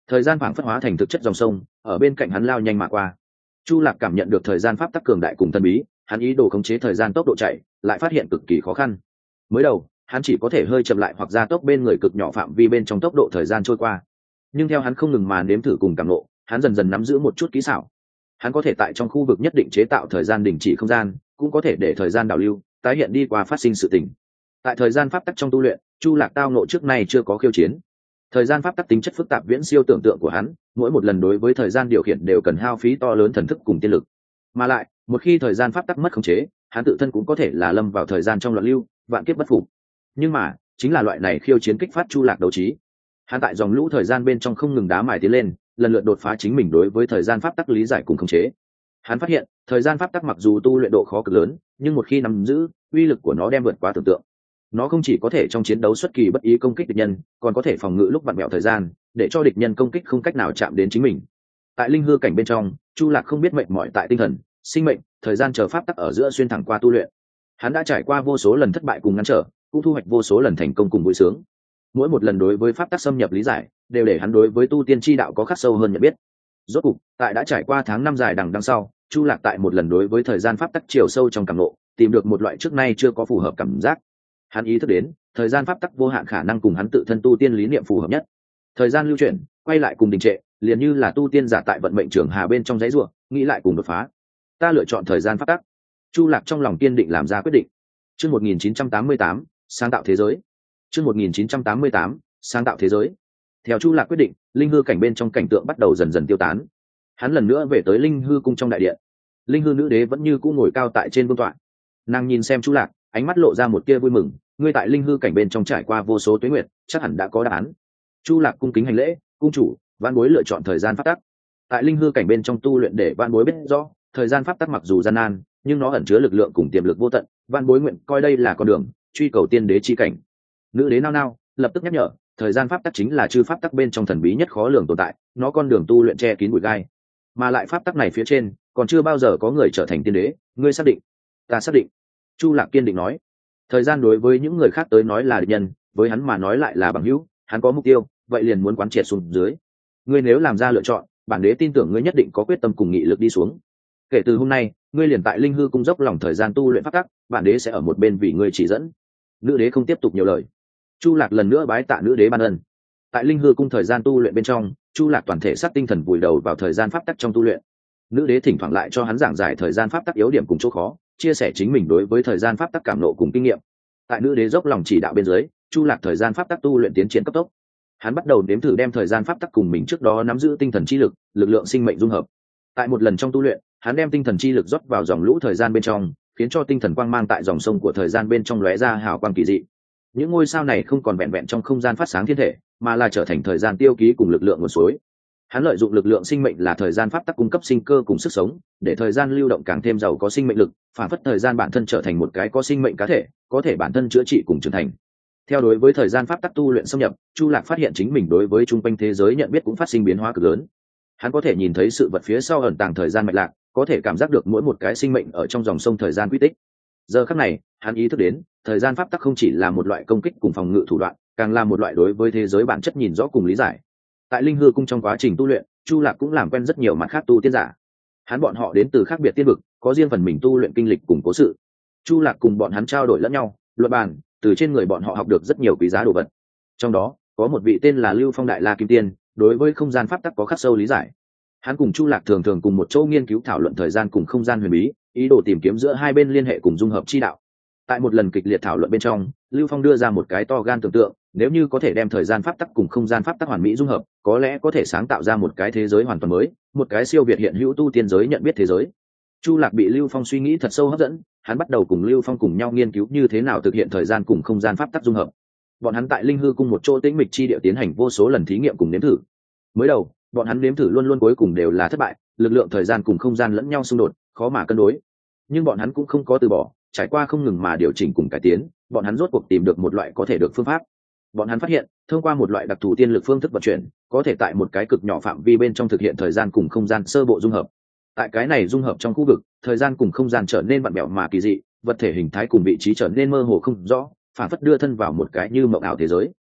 thời gian phảng phất hóa thành thực chất dòng sông ở bên cạnh hắn lao nhanh mà qua. Chu Lạc cảm nhận được thời gian pháp tắc cường đại cùng thần bí, hắn ý đồ khống chế thời gian tốc độ chạy lại phát hiện cực kỳ khó khăn. Mới đầu hắn chỉ có thể hơi chậm lại hoặc gia tốc bên người cực nhỏ phạm vi bên trong tốc độ thời gian trôi qua, nhưng theo hắn không ngừng mà nếm thử cùng cảm ngộ, hắn dần dần nắm giữ một chút kỹ xảo. Hắn có thể tại trong khu vực nhất định chế tạo thời gian đình chỉ không gian, cũng có thể để thời gian đảo lưu tái hiện đi qua phát sinh sự tình. Tại thời gian pháp tắc trong tu luyện, Chu Lạc tao ngộ trước nay chưa có khiêu chiến. Thời gian pháp tắc tính chất phức tạp viễn siêu tưởng tượng của hắn, mỗi một lần đối với thời gian điều khiển đều cần hao phí to lớn thần thức cùng tiên lực. Mà lại, một khi thời gian pháp tắc mất khống chế, hắn tự thân cũng có thể là lâm vào thời gian trong loạn lưu, vạn kiếp bất phục. Nhưng mà, chính là loại này khiêu chiến kích phát Chu Lạc đấu trí. Hắn tại dòng lũ thời gian bên trong không ngừng đá mài tiến lên, lần lượt đột phá chính mình đối với thời gian pháp tắc lý giải cùng khống chế. Hắn phát hiện, thời gian pháp tắc mặc dù tu luyện độ khó cực lớn, nhưng một khi nắm giữ, uy lực của nó đem vượt quá tưởng tượng. Nó không chỉ có thể trong chiến đấu xuất kỳ bất ý công kích địch nhân, còn có thể phòng ngự lúc vặn vẹo thời gian, để cho địch nhân công kích không cách nào chạm đến chính mình. Tại linh hư cảnh bên trong, Chu Lạc không biết mệt mỏi tại tinh thần, sinh mệnh, thời gian chờ pháp tắc ở giữa xuyên thẳng qua tu luyện. Hắn đã trải qua vô số lần thất bại cùng ngăn trở, cũng thu hoạch vô số lần thành công cùng vui sướng. Mỗi một lần đối với pháp tắc xâm nhập lý giải, đều để hắn đối với tu tiên chi đạo có khắc sâu hơn nhận biết. Rốt cục, tại đã trải qua tháng năm dài đằng sau, Chu Lạc tại một lần đối với thời gian pháp tắc chiều sâu trong cảm ngộ, tìm được một loại trước nay chưa có phù hợp cảm giác. Hắn ý thức đến, thời gian pháp tắc vô hạn khả năng cùng hắn tự thân tu tiên lý niệm phù hợp nhất. Thời gian lưu chuyển, quay lại cùng đình trệ, liền như là tu tiên giả tại vận mệnh trường hà bên trong dãy rùa, nghĩ lại cùng đột phá. Ta lựa chọn thời gian pháp tắc. Chu Lạc trong lòng kiên định làm ra quyết định. Chương 1988, sáng tạo thế giới. Chương 1988, sáng tạo thế giới. Theo Chu Lạc quyết định, linh hư cảnh bên trong cảnh tượng bắt đầu dần dần tiêu tán. Hắn lần nữa về tới linh hư cung trong đại điện. Linh hư nữ đế vẫn như cũ ngồi cao tại trên vương tọa. Nàng nhìn xem Chu Lạc, ánh mắt lộ ra một tia vui mừng. Ngươi tại linh hư cảnh bên trong trải qua vô số tuế nguyệt, chắc hẳn đã có đáp án. Chu Lạc cung kính hành lễ, cung chủ, vãn bối lựa chọn thời gian pháp tắc. Tại linh hư cảnh bên trong tu luyện để vãn bối biết rõ, thời gian pháp tắc mặc dù gian nan, nhưng nó ẩn chứa lực lượng cùng tiềm lực vô tận. Vãn bối nguyện coi đây là con đường, truy cầu tiên đế chi cảnh. Nữ đế nao nao, lập tức nhắc nhở, thời gian pháp tắc chính là chư pháp tắc bên trong thần bí nhất khó lường tồn tại, nó con đường tu luyện che kín bụi gai, mà lại pháp tắc này phía trên còn chưa bao giờ có người trở thành tiên đế. Ngươi xác định? Ta xác định. Chu Lạc kiên định nói. Thời gian đối với những người khác tới nói là địch nhân, với hắn mà nói lại là bằng hữu. Hắn có mục tiêu, vậy liền muốn quán triệt xuống dưới. Ngươi nếu làm ra lựa chọn, bản đế tin tưởng ngươi nhất định có quyết tâm cùng nghị lực đi xuống. Kể từ hôm nay, ngươi liền tại linh hư cung dốc lòng thời gian tu luyện pháp tắc, bản đế sẽ ở một bên vì ngươi chỉ dẫn. Nữ đế không tiếp tục nhiều lời. Chu Lạc lần nữa bái tạ nữ đế ban ân. Tại linh hư cung thời gian tu luyện bên trong, Chu Lạc toàn thể sát tinh thần vùi đầu vào thời gian pháp tắc trong tu luyện. Nữ đế thỉnh thoảng lại cho hắn giảng giải thời gian pháp tắc yếu điểm cùng chỗ khó, chia sẻ chính mình đối với thời gian pháp tắc cảm nộ cùng kinh nghiệm. Tại nữ đế dốc lòng chỉ đạo bên dưới, Chu Lạc thời gian pháp tắc tu luyện tiến triển cấp tốc. Hắn bắt đầu nếm thử đem thời gian pháp tắc cùng mình trước đó nắm giữ tinh thần chi lực, lực lượng sinh mệnh dung hợp. Tại một lần trong tu luyện, hắn đem tinh thần chi lực rót vào dòng lũ thời gian bên trong, khiến cho tinh thần quang mang tại dòng sông của thời gian bên trong lóe ra hào quang kỳ dị. Những ngôi sao này không còn vẹn vẹn trong không gian phát sáng thiên thể, mà là trở thành thời gian tiêu ký cùng lực lượng nguồn suối. Hắn lợi dụng lực lượng sinh mệnh là thời gian pháp tắc cung cấp sinh cơ cùng sức sống, để thời gian lưu động càng thêm giàu có sinh mệnh lực, phản phất thời gian bản thân trở thành một cái có sinh mệnh cá thể, có thể bản thân chữa trị cùng trưởng thành. Theo đối với thời gian pháp tắc tu luyện xâm nhập, Chu Lạc phát hiện chính mình đối với chung quanh thế giới nhận biết cũng phát sinh biến hóa cực lớn. Hắn có thể nhìn thấy sự vật phía sau ẩn tàng thời gian mạch lạc, có thể cảm giác được mỗi một cái sinh mệnh ở trong dòng sông thời gian quy tích. Giờ khắc này, hắn ý thức đến, thời gian pháp tắc không chỉ là một loại công kích cùng phòng ngự thủ đoạn, càng là một loại đối với thế giới bản chất nhìn rõ cùng lý giải. Tại linh hư cung trong quá trình tu luyện, Chu Lạc cũng làm quen rất nhiều mặt khác tu tiên giả. Hắn bọn họ đến từ khác biệt tiên vực, có riêng phần mình tu luyện kinh lịch cùng cố sự. Chu Lạc cùng bọn hắn trao đổi lẫn nhau, luận bàn, từ trên người bọn họ học được rất nhiều quý giá đồ vật. Trong đó, có một vị tên là Lưu Phong Đại La Kim Tiên, đối với không gian pháp tắc có khắc sâu lý giải. Hắn cùng Chu Lạc thường thường cùng một chỗ nghiên cứu thảo luận thời gian cùng không gian huyền bí, ý đồ tìm kiếm giữa hai bên liên hệ cùng dung hợp chi đạo. Tại một lần kịch liệt thảo luận bên trong, Lưu Phong đưa ra một cái to gan tưởng tượng, nếu như có thể đem thời gian pháp tắc cùng không gian pháp tắc hoàn mỹ dung hợp, có lẽ có thể sáng tạo ra một cái thế giới hoàn toàn mới, một cái siêu việt hiện hữu tu tiên giới nhận biết thế giới. Chu Lạc bị Lưu Phong suy nghĩ thật sâu hấp dẫn, hắn bắt đầu cùng Lưu Phong cùng nhau nghiên cứu như thế nào thực hiện thời gian cùng không gian pháp tắc dung hợp. Bọn hắn tại linh hư cung một chỗ tĩnh mịch chi địa tiến hành vô số lần thí nghiệm cùng nếm thử. Mới đầu, bọn hắn nếm thử luôn luôn cuối cùng đều là thất bại, lực lượng thời gian cùng không gian lẫn nhau xung đột, khó mà cân đối. Nhưng bọn hắn cũng không có từ bỏ, trải qua không ngừng mà điều chỉnh cùng cải tiến, bọn hắn rốt cuộc tìm được một loại có thể được phương pháp. Bọn hắn phát hiện, thông qua một loại đặc thù tiên lực phương thức vận chuyển, có thể tại một cái cực nhỏ phạm vi bên trong thực hiện thời gian cùng không gian sơ bộ dung hợp. Tại cái này dung hợp trong khu vực, thời gian cùng không gian trở nên vặn vẹo mà kỳ dị, vật thể hình thái cùng vị trí trở nên mơ hồ không rõ, phản phất đưa thân vào một cái như mộng ảo thế giới.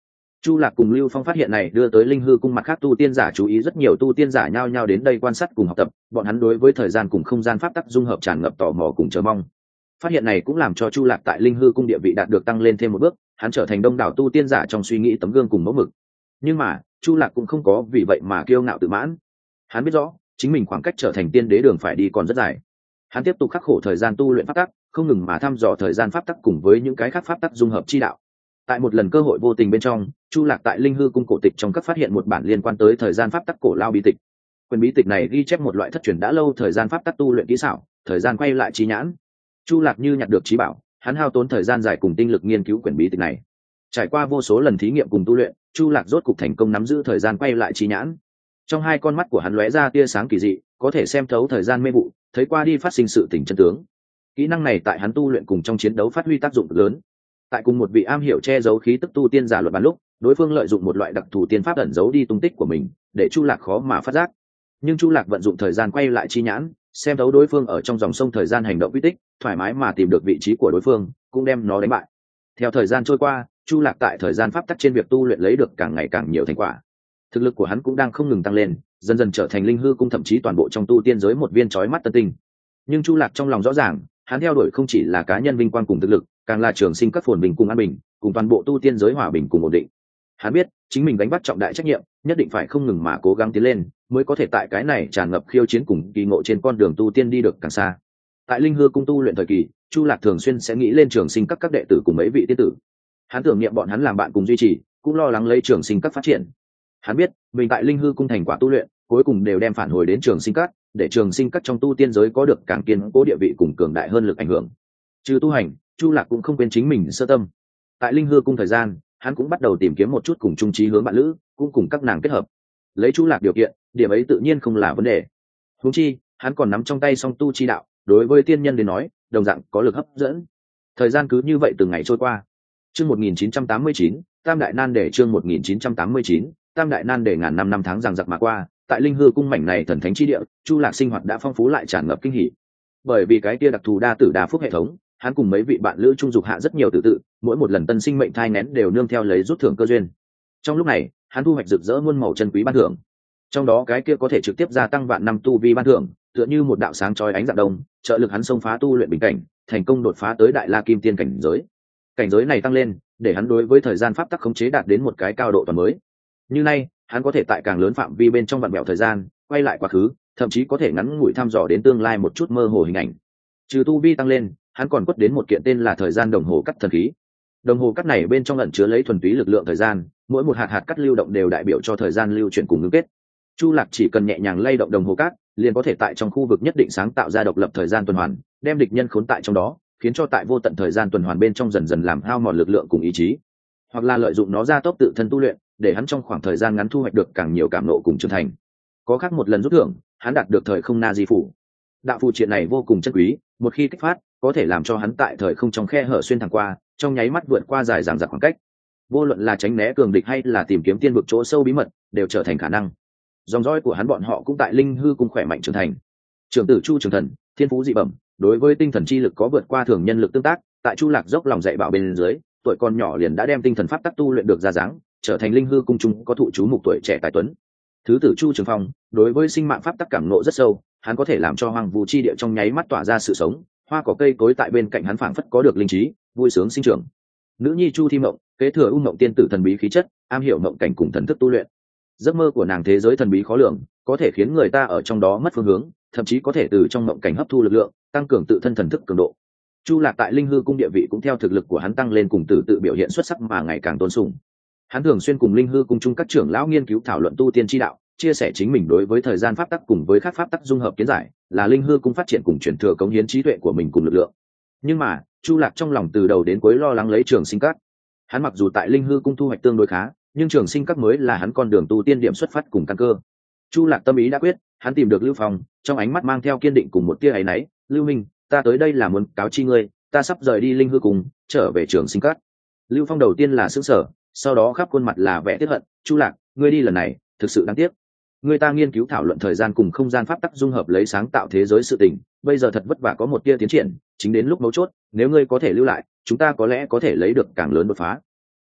Chu Lạc cùng Lưu Phong phát hiện này đưa tới Linh Hư cung mặt khác tu tiên giả chú ý, rất nhiều tu tiên giả nhao nhao đến đây quan sát cùng học tập, bọn hắn đối với thời gian cùng không gian pháp tắc dung hợp tràn ngập tò mò cùng chờ mong. Phát hiện này cũng làm cho Chu Lạc tại Linh Hư cung địa vị đạt được tăng lên thêm một bước, hắn trở thành đông đảo tu tiên giả trong suy nghĩ tấm gương cùng mẫu mực. Nhưng mà, Chu Lạc cũng không có vì vậy mà kiêu ngạo tự mãn. Hắn biết rõ, chính mình khoảng cách trở thành tiên đế đường phải đi còn rất dài. Hắn tiếp tục khắc khổ thời gian tu luyện pháp tắc, không ngừng mà thăm dò thời gian pháp tắc cùng với những cái khác pháp tắc dung hợp chi đạo. Tại một lần cơ hội vô tình bên trong, Chu Lạc tại Linh Hư cung cổ tịch trong các phát hiện một bản liên quan tới thời gian pháp tắc cổ lao bí tịch. Quyển bí tịch này ghi chép một loại thất truyền đã lâu thời gian pháp tắc tu luyện kỹ xảo, thời gian quay lại trí nhãn. Chu Lạc như nhặt được trí bảo, hắn hao tốn thời gian dài cùng tinh lực nghiên cứu quyển bí tịch này. Trải qua vô số lần thí nghiệm cùng tu luyện, Chu Lạc rốt cục thành công nắm giữ thời gian quay lại trí nhãn. Trong hai con mắt của hắn lóe ra tia sáng kỳ dị, có thể xem thấu thời gian mê vụ, thấy qua đi phát sinh sự tình chân tướng. Kỹ năng này tại hắn tu luyện cùng trong chiến đấu phát huy tác dụng lớn. Tại cùng một vị am hiểu che giấu khí tức tu tiên giả luận bàn lúc, đối phương lợi dụng một loại đặc thù tiên pháp ẩn giấu đi tung tích của mình, để Chu Lạc khó mà phát giác. Nhưng Chu Lạc vận dụng thời gian quay lại chi nhãn, xem thấu đối phương ở trong dòng sông thời gian hành động quy tích, thoải mái mà tìm được vị trí của đối phương, cũng đem nó đánh bại. Theo thời gian trôi qua, Chu Lạc tại thời gian pháp tắc trên việc tu luyện lấy được càng ngày càng nhiều thành quả. Thực lực của hắn cũng đang không ngừng tăng lên, dần dần trở thành Linh Hư cung thậm chí toàn bộ trong tu tiên giới một viên chói mắt tân tinh. Nhưng Chu Lạc trong lòng rõ ràng, hắn theo đuổi không chỉ là cá nhân vinh quang cùng thực lực, càng là trường sinh các phồn bình cùng an bình, cùng toàn bộ tu tiên giới hòa bình cùng ổn định. Hắn biết, chính mình gánh vác trọng đại trách nhiệm, nhất định phải không ngừng mà cố gắng tiến lên, mới có thể tại cái này tràn ngập khiêu chiến cùng kỳ ngộ trên con đường tu tiên đi được càng xa. Tại Linh Hư cung tu luyện thời kỳ, Chu Lạc thường xuyên sẽ nghĩ lên trường sinh các đệ tử cùng mấy vị tiên tử. Hắn tưởng niệm bọn hắn làm bạn cùng duy trì, cũng lo lắng lấy trường sinh các phát triển. Hắn biết, mình tại Linh Hư cung thành quả tu luyện, cuối cùng đều đem phản hồi đến trường sinh các, để trường sinh các trong tu tiên giới có được càng kiên cố địa vị cùng cường đại hơn lực ảnh hưởng. Trừ tu hành, Chu Lạc cũng không quên chính mình sơ tâm. Tại Linh Hư cung thời gian, hắn cũng bắt đầu tìm kiếm một chút cùng chung chí hướng bạn lữ, cũng cùng các nàng kết hợp. Lấy Chu Lạc điều kiện, điểm ấy tự nhiên không là vấn đề. Huống chi, hắn còn nắm trong tay song tu chi đạo, đối với tiên nhân đến nói, đồng dạng có lực hấp dẫn. Thời gian cứ như vậy từng ngày trôi qua. Chương 1989, Tam đại nan đề chương 1989, Tam đại nan đề ngàn năm tháng giằng giặc mà qua, tại Linh Hư cung mảnh này thần thánh chi địa, Chu Lạc sinh hoạt đã phong phú lại tràn ngập kinh hỉ. Bởi vì cái kia đặc thù đa tử đa phúc hệ thống, hắn cùng mấy vị bạn lữ trung dục hạ rất nhiều tự tự, mỗi một lần tân sinh mệnh thai nghén đều nương theo lấy rút thưởng cơ duyên. Trong lúc này, hắn thu hoạch rực rỡ muôn màu chân quý ban thưởng. Trong đó cái kia có thể trực tiếp gia tăng vạn năm tu vi ban thưởng, tựa như một đạo sáng chói ánh dạng đông, trợ lực hắn xông phá tu luyện bình cảnh, thành công đột phá tới đại la kim tiên cảnh giới. Cảnh giới này tăng lên, để hắn đối với thời gian pháp tắc khống chế đạt đến một cái cao độ toàn mới. Như nay, hắn có thể tại càng lớn phạm vi bên trong vặn vẹo thời gian, quay lại quá khứ, thậm chí có thể ngắn ngủi thăm dò đến tương lai một chút mơ hồ hình ảnh. Trừ tu vi tăng lên, hắn còn quất đến một kiện tên là thời gian đồng hồ cắt thần khí. Đồng hồ cắt này bên trong ẩn chứa lấy thuần túy lực lượng thời gian, mỗi một hạt cắt lưu động đều đại biểu cho thời gian lưu chuyển cùng ngưng kết. Chu Lạc chỉ cần nhẹ nhàng lay động đồng hồ cát, liền có thể tại trong khu vực nhất định sáng tạo ra độc lập thời gian tuần hoàn, đem địch nhân khốn tại trong đó, khiến cho tại vô tận thời gian tuần hoàn bên trong dần dần làm hao mòn lực lượng cùng ý chí. Hoặc là lợi dụng nó ra tốc tự thân tu luyện, để hắn trong khoảng thời gian ngắn thu hoạch được càng nhiều cảm ngộ cùng trưởng thành. Có khác một lần rút thưởng, hắn đạt được thời không na di phủ. Đạo phù triện này vô cùng chân quý, một khi kích phát, có thể làm cho hắn tại thời không trong khe hở xuyên thẳng qua, trong nháy mắt vượt qua dài dằng dặc khoảng cách. Vô luận là tránh né cường địch hay là tìm kiếm tiên vực chỗ sâu bí mật, đều trở thành khả năng. Dòng dõi của hắn bọn họ cũng tại Linh Hư cung khỏe mạnh trưởng thành. Trưởng tử Chu Trường Thần, thiên phú dị bẩm, đối với tinh thần chi lực có vượt qua thường nhân lực tương tác, tại Chu Lạc dốc lòng dạy bảo bên dưới, tuổi còn nhỏ liền đã đem tinh thần pháp tắc tu luyện được ra dáng, trở thành Linh Hư cung trung có thụ chú mục tuổi trẻ tài tuấn. Thứ tử Chu Trường Phong, đối với sinh mạng pháp tắc cảm ngộ rất sâu, hắn có thể làm cho hoang vu chi địa trong nháy mắt tỏa ra sự sống, hoa cỏ cây cối tại bên cạnh hắn phảng phất có được linh trí, vui sướng sinh trưởng. Nữ nhi Chu Thi Mộng, kế thừa U Mộng tiên tử thần bí khí chất, am hiểu mộng cảnh cùng thần thức tu luyện. Giấc mơ của nàng thế giới thần bí khó lường, có thể khiến người ta ở trong đó mất phương hướng, thậm chí có thể từ trong mộng cảnh hấp thu lực lượng, tăng cường tự thân thần thức cường độ. Chu Lạc tại Linh Hư cung địa vị cũng theo thực lực của hắn tăng lên cùng tự biểu hiện xuất sắc mà ngày càng tôn sùng. Hắn thường xuyên cùng Linh Hư cung chung các trưởng lão nghiên cứu thảo luận tu tiên chi đạo, chia sẻ chính mình đối với thời gian pháp tắc cùng với các pháp tắc dung hợp kiến giải, là Linh Hư cung phát triển cùng truyền thừa cống hiến trí tuệ của mình cùng lực lượng. Nhưng mà, Chu Lạc trong lòng từ đầu đến cuối lo lắng lấy Trường Sinh Các. Hắn mặc dù tại Linh Hư cung thu hoạch tương đối khá, nhưng Trường Sinh Các mới là hắn con đường tu tiên điểm xuất phát cùng căn cơ. Chu Lạc tâm ý đã quyết, hắn tìm được Lưu Phong, trong ánh mắt mang theo kiên định cùng một tia áy náy, "Lưu Minh, ta tới đây là muốn cáo chi ngươi, ta sắp rời đi Linh Hư cung, trở về Trường Sinh Các." Lưu Phong đầu tiên là sửng sở, sau đó khắp khuôn mặt là vẻ tiếc hận, "Chu Lạc, ngươi đi lần này, thực sự đáng tiếc. Người ta nghiên cứu thảo luận thời gian cùng không gian pháp tắc dung hợp lấy sáng tạo thế giới sự tình, bây giờ thật vất vả có một tia tiến triển, chính đến lúc mấu chốt, nếu ngươi có thể lưu lại, chúng ta có lẽ có thể lấy được càng lớn đột phá."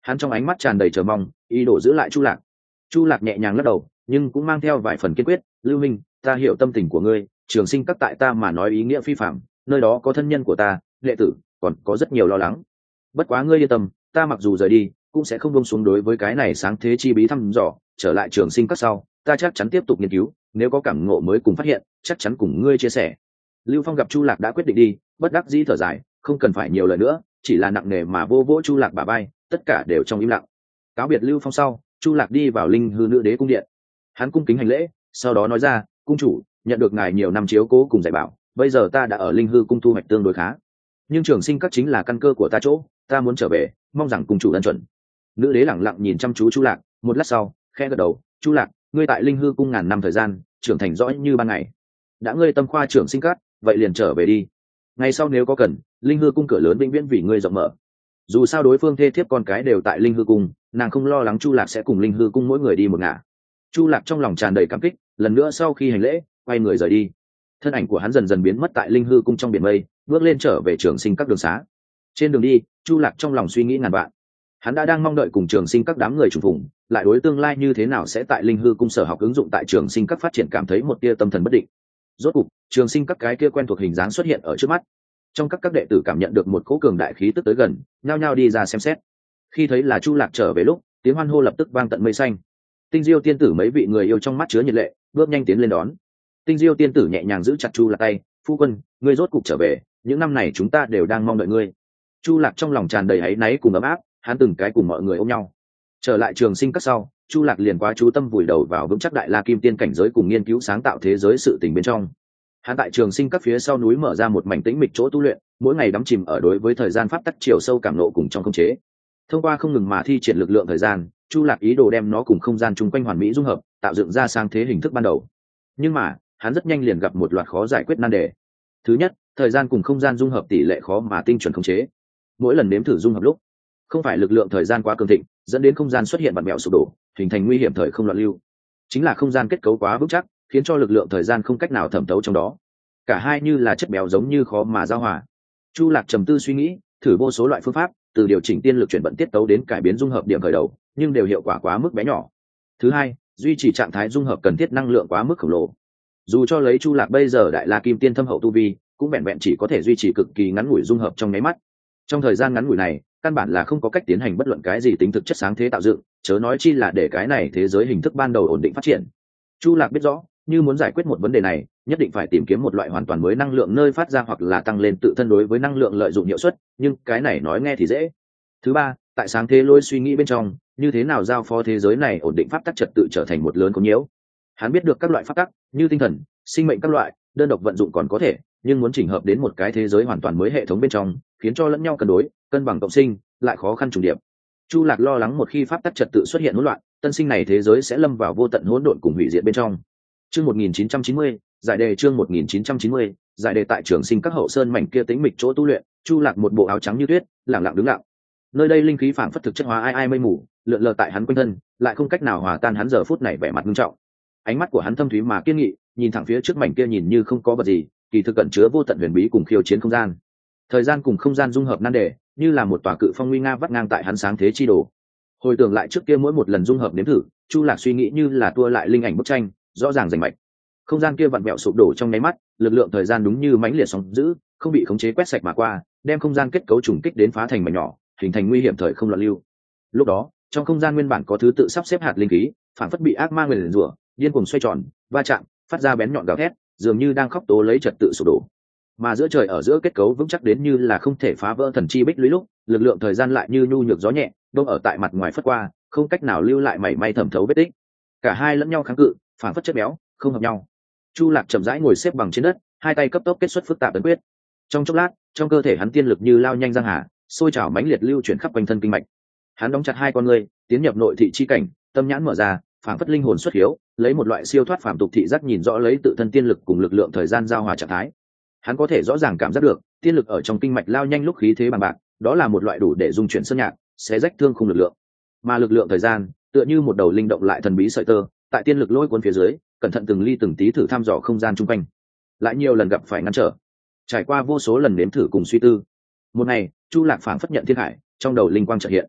Hắn trong ánh mắt tràn đầy chờ mong, ý đồ giữ lại Chu Lạc. Chu Lạc nhẹ nhàng lắc đầu, nhưng cũng mang theo vài phần kiên quyết. Lưu Minh, ta hiểu tâm tình của ngươi, Trường Sinh Các tại ta mà nói ý nghĩa phi phạm, nơi đó có thân nhân của ta, đệ tử, còn có rất nhiều lo lắng. Bất quá ngươi yên tâm, ta mặc dù rời đi, cũng sẽ không buông xuống đối với cái này sáng thế chi bí thăm dò. Trở lại Trường Sinh Các sau, ta chắc chắn tiếp tục nghiên cứu, nếu có cảm ngộ mới cùng phát hiện, chắc chắn cùng ngươi chia sẻ. Lưu Phong gặp Chu Lạc đã quyết định đi, bất đắc dĩ thở dài, không cần phải nhiều lời nữa, chỉ là nặng nề mà vô vỗ Chu Lạc bả vai, tất cả đều trong im lặng. Cáo biệt Lưu Phong sau, Chu Lạc đi vào Linh Hư Nữ Đế cung điện. Hắn cung kính hành lễ, sau đó nói ra, cung chủ, nhận được ngài nhiều năm chiếu cố cùng dạy bảo, bây giờ ta đã ở Linh Hư cung thu hoạch tương đối khá, nhưng Trường Sinh Các chính là căn cơ của ta chỗ, ta muốn trở về, mong rằng cung chủ ân chuẩn. Nữ đế lẳng lặng nhìn chăm chú Chu Lạc, một lát sau khẽ gật đầu. Chu Lạc, ngươi tại Linh Hư cung ngàn năm thời gian, trưởng thành rõ như ban ngày, đã ngươi tâm khoa Trường Sinh Các, vậy liền trở về đi. Ngày sau nếu có cần, Linh Hư cung cửa lớn vĩnh viễn vì ngươi rộng mở. Dù sao đối phương thê thiếp con cái đều tại Linh Hư cung, nàng không lo lắng Chu Lạc sẽ cùng Linh Hư cung mỗi người đi một ngả. Chu Lạc trong lòng tràn đầy cảm kích, lần nữa sau khi hành lễ, quay người rời đi. Thân ảnh của hắn dần dần biến mất tại Linh Hư cung trong biển mây, bước lên trở về Trường Sinh Các đường xá. Trên đường đi, Chu Lạc trong lòng suy nghĩ ngàn vạn. Hắn đã đang mong đợi cùng Trường Sinh Các đám người trùng phùng, lại đối tương lai như thế nào sẽ tại Linh Hư cung sở học ứng dụng tại Trường Sinh Các phát triển cảm thấy một tia tâm thần bất định. Rốt cục, Trường Sinh Các cái kia quen thuộc hình dáng xuất hiện ở trước mắt. Trong các đệ tử cảm nhận được một cỗ cường đại khí tức tới gần, nhao nhao đi ra xem xét. Khi thấy là Chu Lạc trở về lúc, tiếng hoan hô lập tức vang tận mây xanh. Tinh Diêu tiên tử mấy vị người yêu trong mắt chứa nhiệt lệ, bước nhanh tiến lên đón. Tinh Diêu tiên tử nhẹ nhàng giữ chặt Chu Lạc tay, phu quân, ngươi rốt cục trở về, những năm này chúng ta đều đang mong đợi ngươi. Chu Lạc trong lòng tràn đầy áy náy cùng ấm áp, hắn từng cái cùng mọi người ôm nhau. Trở lại Trường Sinh Các sau, Chu Lạc liền quá chú tâm vùi đầu vào vững chắc đại la kim tiên cảnh giới cùng nghiên cứu sáng tạo thế giới sự tình bên trong. Hắn tại Trường Sinh Các phía sau núi mở ra một mảnh tĩnh mịch chỗ tu luyện, mỗi ngày đắm chìm ở đối với thời gian pháp tắc chiều sâu cảm nộ cùng trong khống chế. Thông qua không ngừng mà thi triển lực lượng thời gian, Chu Lạc ý đồ đem nó cùng không gian chung quanh hoàn mỹ dung hợp, tạo dựng ra sáng thế hình thức ban đầu. Nhưng mà, hắn rất nhanh liền gặp một loạt khó giải quyết nan đề. Thứ nhất, thời gian cùng không gian dung hợp tỷ lệ khó mà tinh chuẩn khống chế. Mỗi lần nếm thử dung hợp lúc, không phải lực lượng thời gian quá cường thịnh, dẫn đến không gian xuất hiện vặn vẹo sụp đổ, hình thành nguy hiểm thời không loạn lưu. Chính là không gian kết cấu quá vững chắc, khiến cho lực lượng thời gian không cách nào thẩm thấu trong đó. Cả hai như là chất béo giống như khó mà giao hòa. Chu Lạc trầm tư suy nghĩ, thử vô số loại phương pháp, từ điều chỉnh tiên lực chuyển vận tiết tấu đến cải biến dung hợp điểm khởi đầu, nhưng đều hiệu quả quá mức bé nhỏ. Thứ hai, duy trì trạng thái dung hợp cần thiết năng lượng quá mức khổng lồ. Dù cho lấy Chu Lạc bây giờ đại la kim tiên thâm hậu tu vi, cũng vẹn vẹn chỉ có thể duy trì cực kỳ ngắn ngủi dung hợp trong nháy mắt. Trong thời gian ngắn ngủi này, căn bản là không có cách tiến hành bất luận cái gì tính thực chất sáng thế tạo dựng, chớ nói chi là để cái này thế giới hình thức ban đầu ổn định phát triển. Chu Lạc biết rõ, như muốn giải quyết một vấn đề này, nhất định phải tìm kiếm một loại hoàn toàn mới năng lượng nơi phát ra hoặc là tăng lên tự thân đối với năng lượng lợi dụng hiệu suất, nhưng cái này nói nghe thì dễ. Thứ ba, tại sáng thế lôi suy nghĩ bên trong, như thế nào giao phó thế giới này ổn định pháp tắc trật tự trở thành một lớn có nhiễu. Hắn biết được các loại pháp tắc, như tinh thần, sinh mệnh các loại, đơn độc vận dụng còn có thể, nhưng muốn chỉnh hợp đến một cái thế giới hoàn toàn mới hệ thống bên trong, khiến cho lẫn nhau cân đối, cân bằng cộng sinh, lại khó khăn trùng điệp. Chu Lạc lo lắng một khi pháp tắc trật tự xuất hiện hỗn loạn, tân sinh này thế giới sẽ lâm vào vô tận hỗn độn cùng hủy diệt bên trong. Chương 1990, giải đề chương 1990, giải đề tại Trường Sinh Các hậu sơn mảnh kia tĩnh mịch chỗ tu luyện, Chu Lạc một bộ áo trắng như tuyết, lặng lặng đứng lặng. Nơi đây linh khí phảng phất thực chất hóa ai mây mù, lượn lờ tại hắn quanh thân, lại không cách nào hòa tan hắn giờ phút này vẻ mặt nghiêm trọng. Ánh mắt của hắn thâm thúy mà kiên nghị, nhìn thẳng phía trước mảnh kia nhìn như không có vật gì, kỳ thực cẩn chứa vô tận huyền bí cùng khiêu chiến không gian. Thời gian cùng không gian dung hợp nan đề, như là một tòa cự phong nguy nga vắt ngang tại hắn sáng thế chi đồ. Hồi tưởng lại trước kia mỗi một lần dung hợp nếm thử, Chu Lạc suy nghĩ như là tua lại linh ảnh bức tranh, rõ ràng rành mạch. Không gian kia vặn vẹo sụp đổ trong nháy mắt, lực lượng thời gian đúng như mãnh liệt sóng dữ, không bị khống chế quét sạch mà qua, đem không gian kết cấu trùng kích đến phá thành mảnh nhỏ, hình thành nguy hiểm thời không loạn lưu. Lúc đó, trong không gian nguyên bản có thứ tự sắp xếp hạt linh khí, phản phất bị ác ma nguyền rủa, điên cuồng xoay tròn, va chạm, phát ra bén nhọn gào thét, dường như đang khóc tố lấy trật tự sụp đổ. Mà giữa trời ở giữa kết cấu vững chắc đến như là không thể phá vỡ thần chi bích lũy lúc, lực lượng thời gian lại như nhu nhược gió nhẹ, đông ở tại mặt ngoài phất qua, không cách nào lưu lại mảy may thẩm thấu vết tích. Cả hai lẫn nhau kháng cự, phản phất chất béo, không hợp nhau. Chu Lạc chậm rãi ngồi xếp bằng trên đất, hai tay cấp tốc kết xuất phức tạp ấn quyết. Trong chốc lát, trong cơ thể hắn tiên lực như lao nhanh giang hà, sôi trào mãnh liệt lưu chuyển khắp quanh thân kinh mạch. Hắn đóng chặt hai con ngươi, tiến nhập nội thị chi cảnh, tâm nhãn mở ra, phảng phất linh hồn xuất hiếu, lấy một loại siêu thoát phàm tục thị giác nhìn rõ lấy tự thân tiên lực cùng lực lượng thời gian giao hòa trạng thái. Hắn có thể rõ ràng cảm giác được, tiên lực ở trong kinh mạch lao nhanh lúc khí thế bằng bạc, đó là một loại đủ để dung chuyển sơn nhạc, xé rách thương khung lực lượng. Mà lực lượng thời gian, tựa như một đầu linh động lại thần bí sợi tơ, tại tiên lực lôi cuốn phía dưới, cẩn thận từng ly từng tí thử thăm dò không gian chung quanh. Lại nhiều lần gặp phải ngăn trở, trải qua vô số lần nếm thử cùng suy tư. Một ngày, Chu Lạc phảng phất nhận thiên hải, trong đầu linh quang chợt hiện.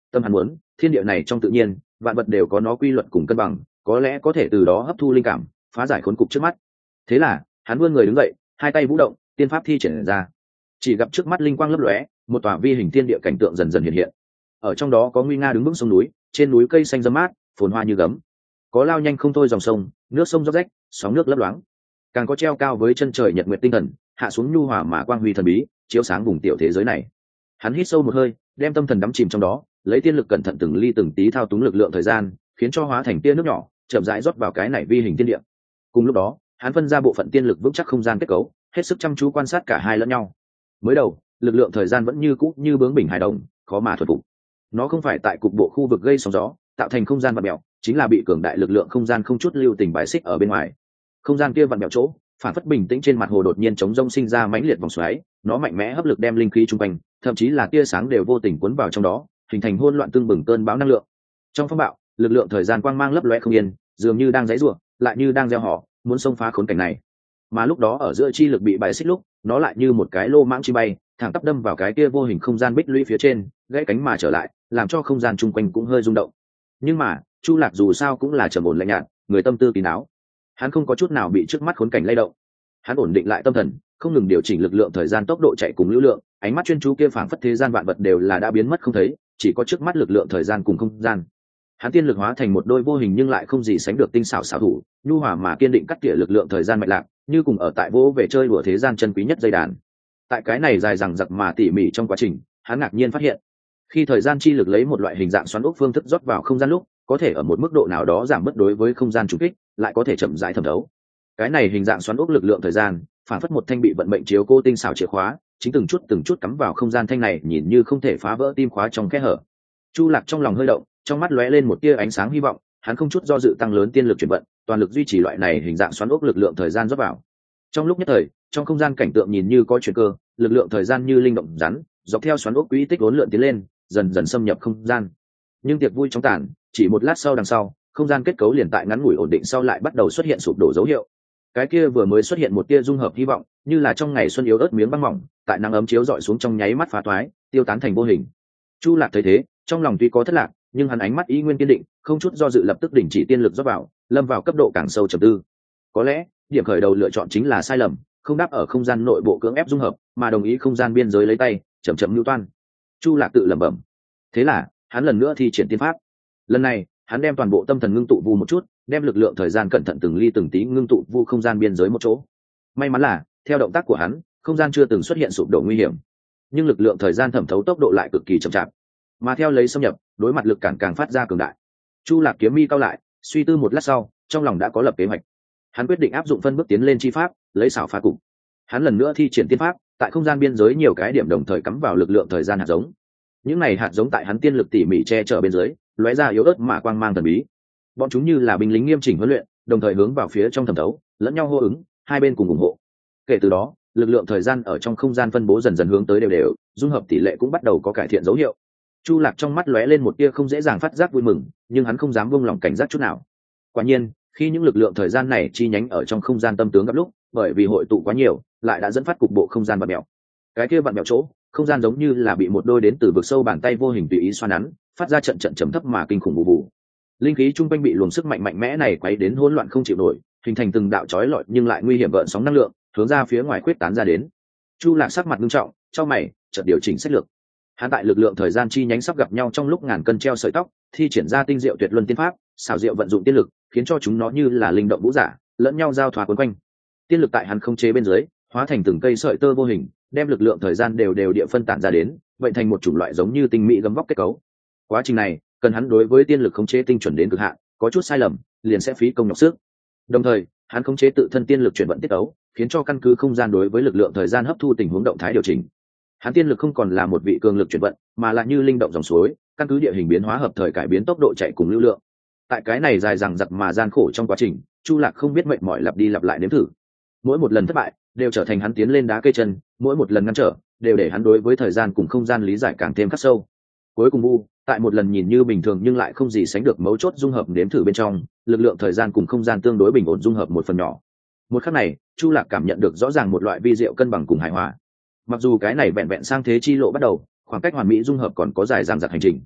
Tâm hắn muốn, thiên địa này trong tự nhiên, vạn vật đều có nó quy luật cùng cân bằng, có lẽ có thể từ đó hấp thu linh cảm, phá giải khốn cục trước mắt. Thế là, hắn vươn người đứng dậy, hai tay vũ động, tiên pháp thi triển ra. Chỉ gặp trước mắt linh quang lấp lóe, một tòa vi hình thiên địa cảnh tượng dần dần hiện hiện. Ở trong đó có nguy nga đứng vững sông núi, trên núi cây xanh râm mát, phồn hoa như gấm. Có lao nhanh không thôi dòng sông, nước sông róc rách, sóng nước lấp loáng. Càng có treo cao với chân trời nhật nguyệt tinh thần, hạ xuống nhu hòa mà quang huy thần bí, chiếu sáng vùng tiểu thế giới này. Hắn hít sâu một hơi, đem tâm thần đắm chìm trong đó, lấy tiên lực cẩn thận từng ly từng tí thao túng lực lượng thời gian, khiến cho hóa thành tia nước nhỏ, chậm rãi rót vào cái này vi hình thiên địa. Cùng lúc đó, hắn phân ra bộ phận tiên lực vững chắc không gian kết cấu, hết sức chăm chú quan sát cả hai lẫn nhau. Mới đầu, lực lượng thời gian vẫn như cũ như bướng bỉnh hài đồng, khó mà thuần phục. Nó không phải tại cục bộ khu vực gây sóng gió, tạo thành không gian vặn mèo, chính là bị cường đại lực lượng không gian không chút lưu tình bài xích ở bên ngoài. Không gian kia vặn mèo chỗ, phản phất bình tĩnh trên mặt hồ đột nhiên chống rông sinh ra mãnh liệt vòng xoáy, nó mạnh mẽ hấp lực đem linh khí trung quanh, thậm chí là tia sáng đều vô tình cuốn vào trong đó, hình thành hỗn loạn tương bừng cơn bão năng lượng. Trong phong bạo, lực lượng thời gian quang mang lấp lóe không yên, dường như đang giãy giụa, lại như đang gieo họ, muốn xông phá khốn cảnh này. Mà lúc đó ở giữa chi lực bị bài xích lúc, nó lại như một cái lô mãng chi bay, thẳng tắp đâm vào cái kia vô hình không gian bích lũy phía trên, gãy cánh mà trở lại, làm cho không gian chung quanh cũng hơi rung động. Nhưng mà, Chu Lạc dù sao cũng là trầm ổn lạnh nhạt, người tâm tư kín đáo. Hắn không có chút nào bị trước mắt khốn cảnh lay động. Hắn ổn định lại tâm thần, không ngừng điều chỉnh lực lượng thời gian tốc độ chạy cùng lưu lượng, ánh mắt chuyên chú kia phảng phất thế gian vạn vật đều là đã biến mất không thấy, chỉ có trước mắt lực lượng thời gian cùng không gian. Hắn tiên lực hóa thành một đôi vô hình nhưng lại không gì sánh được tinh xảo xảo thủ, nhu hòa mà kiên định cắt tỉa lực lượng thời gian mạch lạc, như cùng ở tại vô về chơi đùa thế gian chân quý nhất dây đàn. Tại cái này dài dằng dặc mà tỉ mỉ trong quá trình, hắn ngạc nhiên phát hiện, khi thời gian chi lực lấy một loại hình dạng xoắn ốc phương thức rót vào không gian lúc, có thể ở một mức độ nào đó giảm bớt đối với không gian trùng kích, lại có thể chậm rãi thẩm thấu. Cái này hình dạng xoắn ốc lực lượng thời gian, phản phất một thanh bị vận mệnh chiếu cô tinh xảo chìa khóa, chính từng chút cắm vào không gian thanh này, nhìn như không thể phá vỡ tim khóa trong kẽ hở. Chu Lạc trong lòng hơi động, trong mắt lóe lên một tia ánh sáng hy vọng, hắn không chút do dự tăng lớn tiên lực chuyển vận, toàn lực duy trì loại này hình dạng xoắn ốc lực lượng thời gian rót vào. Trong lúc nhất thời, trong không gian cảnh tượng nhìn như có chuyển cơ, lực lượng thời gian như linh động rắn, dọc theo xoắn ốc quỹ tích uốn lượn tiến lên, dần dần xâm nhập không gian. Nhưng tiệc vui chóng tàn, chỉ một lát sau đằng sau, không gian kết cấu liền tại ngắn ngủi ổn định sau lại bắt đầu xuất hiện sụp đổ dấu hiệu. Cái kia vừa mới xuất hiện một tia dung hợp hy vọng, như là trong ngày xuân yếu ớt miếng băng mỏng, tại nắng ấm chiếu rọi xuống trong nháy mắt phá toái, tiêu tán thành vô hình. Chu Lạc thấy thế, trong lòng tuy có thất lạc, nhưng hắn ánh mắt ý nguyên kiên định, không chút do dự lập tức đình chỉ tiên lực rót vào, lâm vào cấp độ càng sâu trầm tư. Có lẽ, điểm khởi đầu lựa chọn chính là sai lầm, không đáp ở không gian nội bộ cưỡng ép dung hợp, mà đồng ý không gian biên giới lấy tay, chậm chậm lưu toan. Chu Lạc tự lẩm bẩm. Thế là, hắn lần nữa thi triển tiên pháp. Lần này, hắn đem toàn bộ tâm thần ngưng tụ vu một chút, đem lực lượng thời gian cẩn thận từng ly từng tí ngưng tụ vu không gian biên giới một chỗ. May mắn là, theo động tác của hắn, không gian chưa từng xuất hiện sụp đổ nguy hiểm, nhưng lực lượng thời gian thẩm thấu tốc độ lại cực kỳ chậm chạp, mà theo lấy xâm nhập, đối mặt lực cản càng phát ra cường đại. Chu Lạc kiếm mi cao lại, suy tư một lát sau, trong lòng đã có lập kế hoạch. Hắn quyết định áp dụng phân bước tiến lên chi pháp, lấy xảo phá cục. Hắn lần nữa thi triển tiên pháp, tại không gian biên giới nhiều cái điểm đồng thời cắm vào lực lượng thời gian hạt giống. Những này hạt giống tại hắn tiên lực tỉ mỉ che chở bên dưới, lóe ra yếu ớt mà quang mang thần bí. Bọn chúng như là binh lính nghiêm chỉnh huấn luyện, đồng thời hướng vào phía trong thẩm thấu, lẫn nhau hô ứng, hai bên cùng ủng hộ. Kể từ đó, lực lượng thời gian ở trong không gian phân bố dần dần hướng tới đều đều, dung hợp tỷ lệ cũng bắt đầu có cải thiện dấu hiệu. Chu Lạc trong mắt lóe lên một tia không dễ dàng phát giác vui mừng, nhưng hắn không dám buông lỏng cảnh giác chút nào. Quả nhiên, khi những lực lượng thời gian này chi nhánh ở trong không gian tâm tướng gặp lúc, bởi vì hội tụ quá nhiều, lại đã dẫn phát cục bộ không gian vặn mèo. Cái kia vặn mèo chỗ, không gian giống như là bị một đôi đến từ vực sâu bàn tay vô hình tùy ý xoa nắn, phát ra trận trận trầm thấp mà kinh khủng bù bù. Linh khí trung quanh bị luồng sức mạnh mạnh mẽ này quấy đến hỗn loạn không chịu nổi, hình thành từng đạo chói lọi nhưng lại nguy hiểm gợn sóng năng lượng, hướng ra phía ngoài quyết tán ra đến. Chu Lạc sắc mặt nghiêm trọng, chau mày, chợt điều chỉnh sách lược. Hắn tại lực lượng thời gian chi nhánh sắp gặp nhau trong lúc ngàn cân treo sợi tóc, thi triển ra tinh diệu tuyệt luân tiên pháp, xảo diệu vận dụng tiên lực, khiến cho chúng nó như là linh động vũ giả, lẫn nhau giao thoa quấn quanh. Tiên lực tại hắn không chế bên dưới, hóa thành từng cây sợi tơ vô hình, đem lực lượng thời gian đều địa phân tản ra đến, vậy thành một chủng loại giống như tinh mỹ gấm vóc kết cấu. Quá trình này, cần hắn đối với tiên lực khống chế tinh chuẩn đến cực hạn, có chút sai lầm, liền sẽ phí công nhọc sức. Đồng thời, hắn khống chế tự thân tiên lực chuyển vận tiết ấu, khiến cho căn cứ không gian đối với lực lượng thời gian hấp thu tình huống động thái điều chỉnh. Hắn tiên lực không còn là một vị cường lực chuyển vận, mà là như linh động dòng suối, căn cứ địa hình biến hóa hợp thời cải biến tốc độ chạy cùng lưu lượng. Tại cái này dài dằng dặc mà gian khổ trong quá trình, Chu Lạc không biết mệt mỏi lặp đi lặp lại nếm thử. Mỗi một lần thất bại, đều trở thành hắn tiến lên đá cây chân, mỗi một lần ngăn trở, đều để hắn đối với thời gian cùng không gian lý giải càng thêm khắc sâu. Cuối cùng tại một lần nhìn như bình thường nhưng lại không gì sánh được mấu chốt dung hợp nếm thử bên trong, lực lượng thời gian cùng không gian tương đối bình ổn dung hợp một phần nhỏ. Một khắc này, Chu Lạc cảm nhận được rõ ràng một loại vi diệu cân bằng cùng hài hòa. Mặc dù cái này vẹn vẹn sang thế chi lộ bắt đầu, khoảng cách hoàn mỹ dung hợp còn có dài dằng dặc hành trình,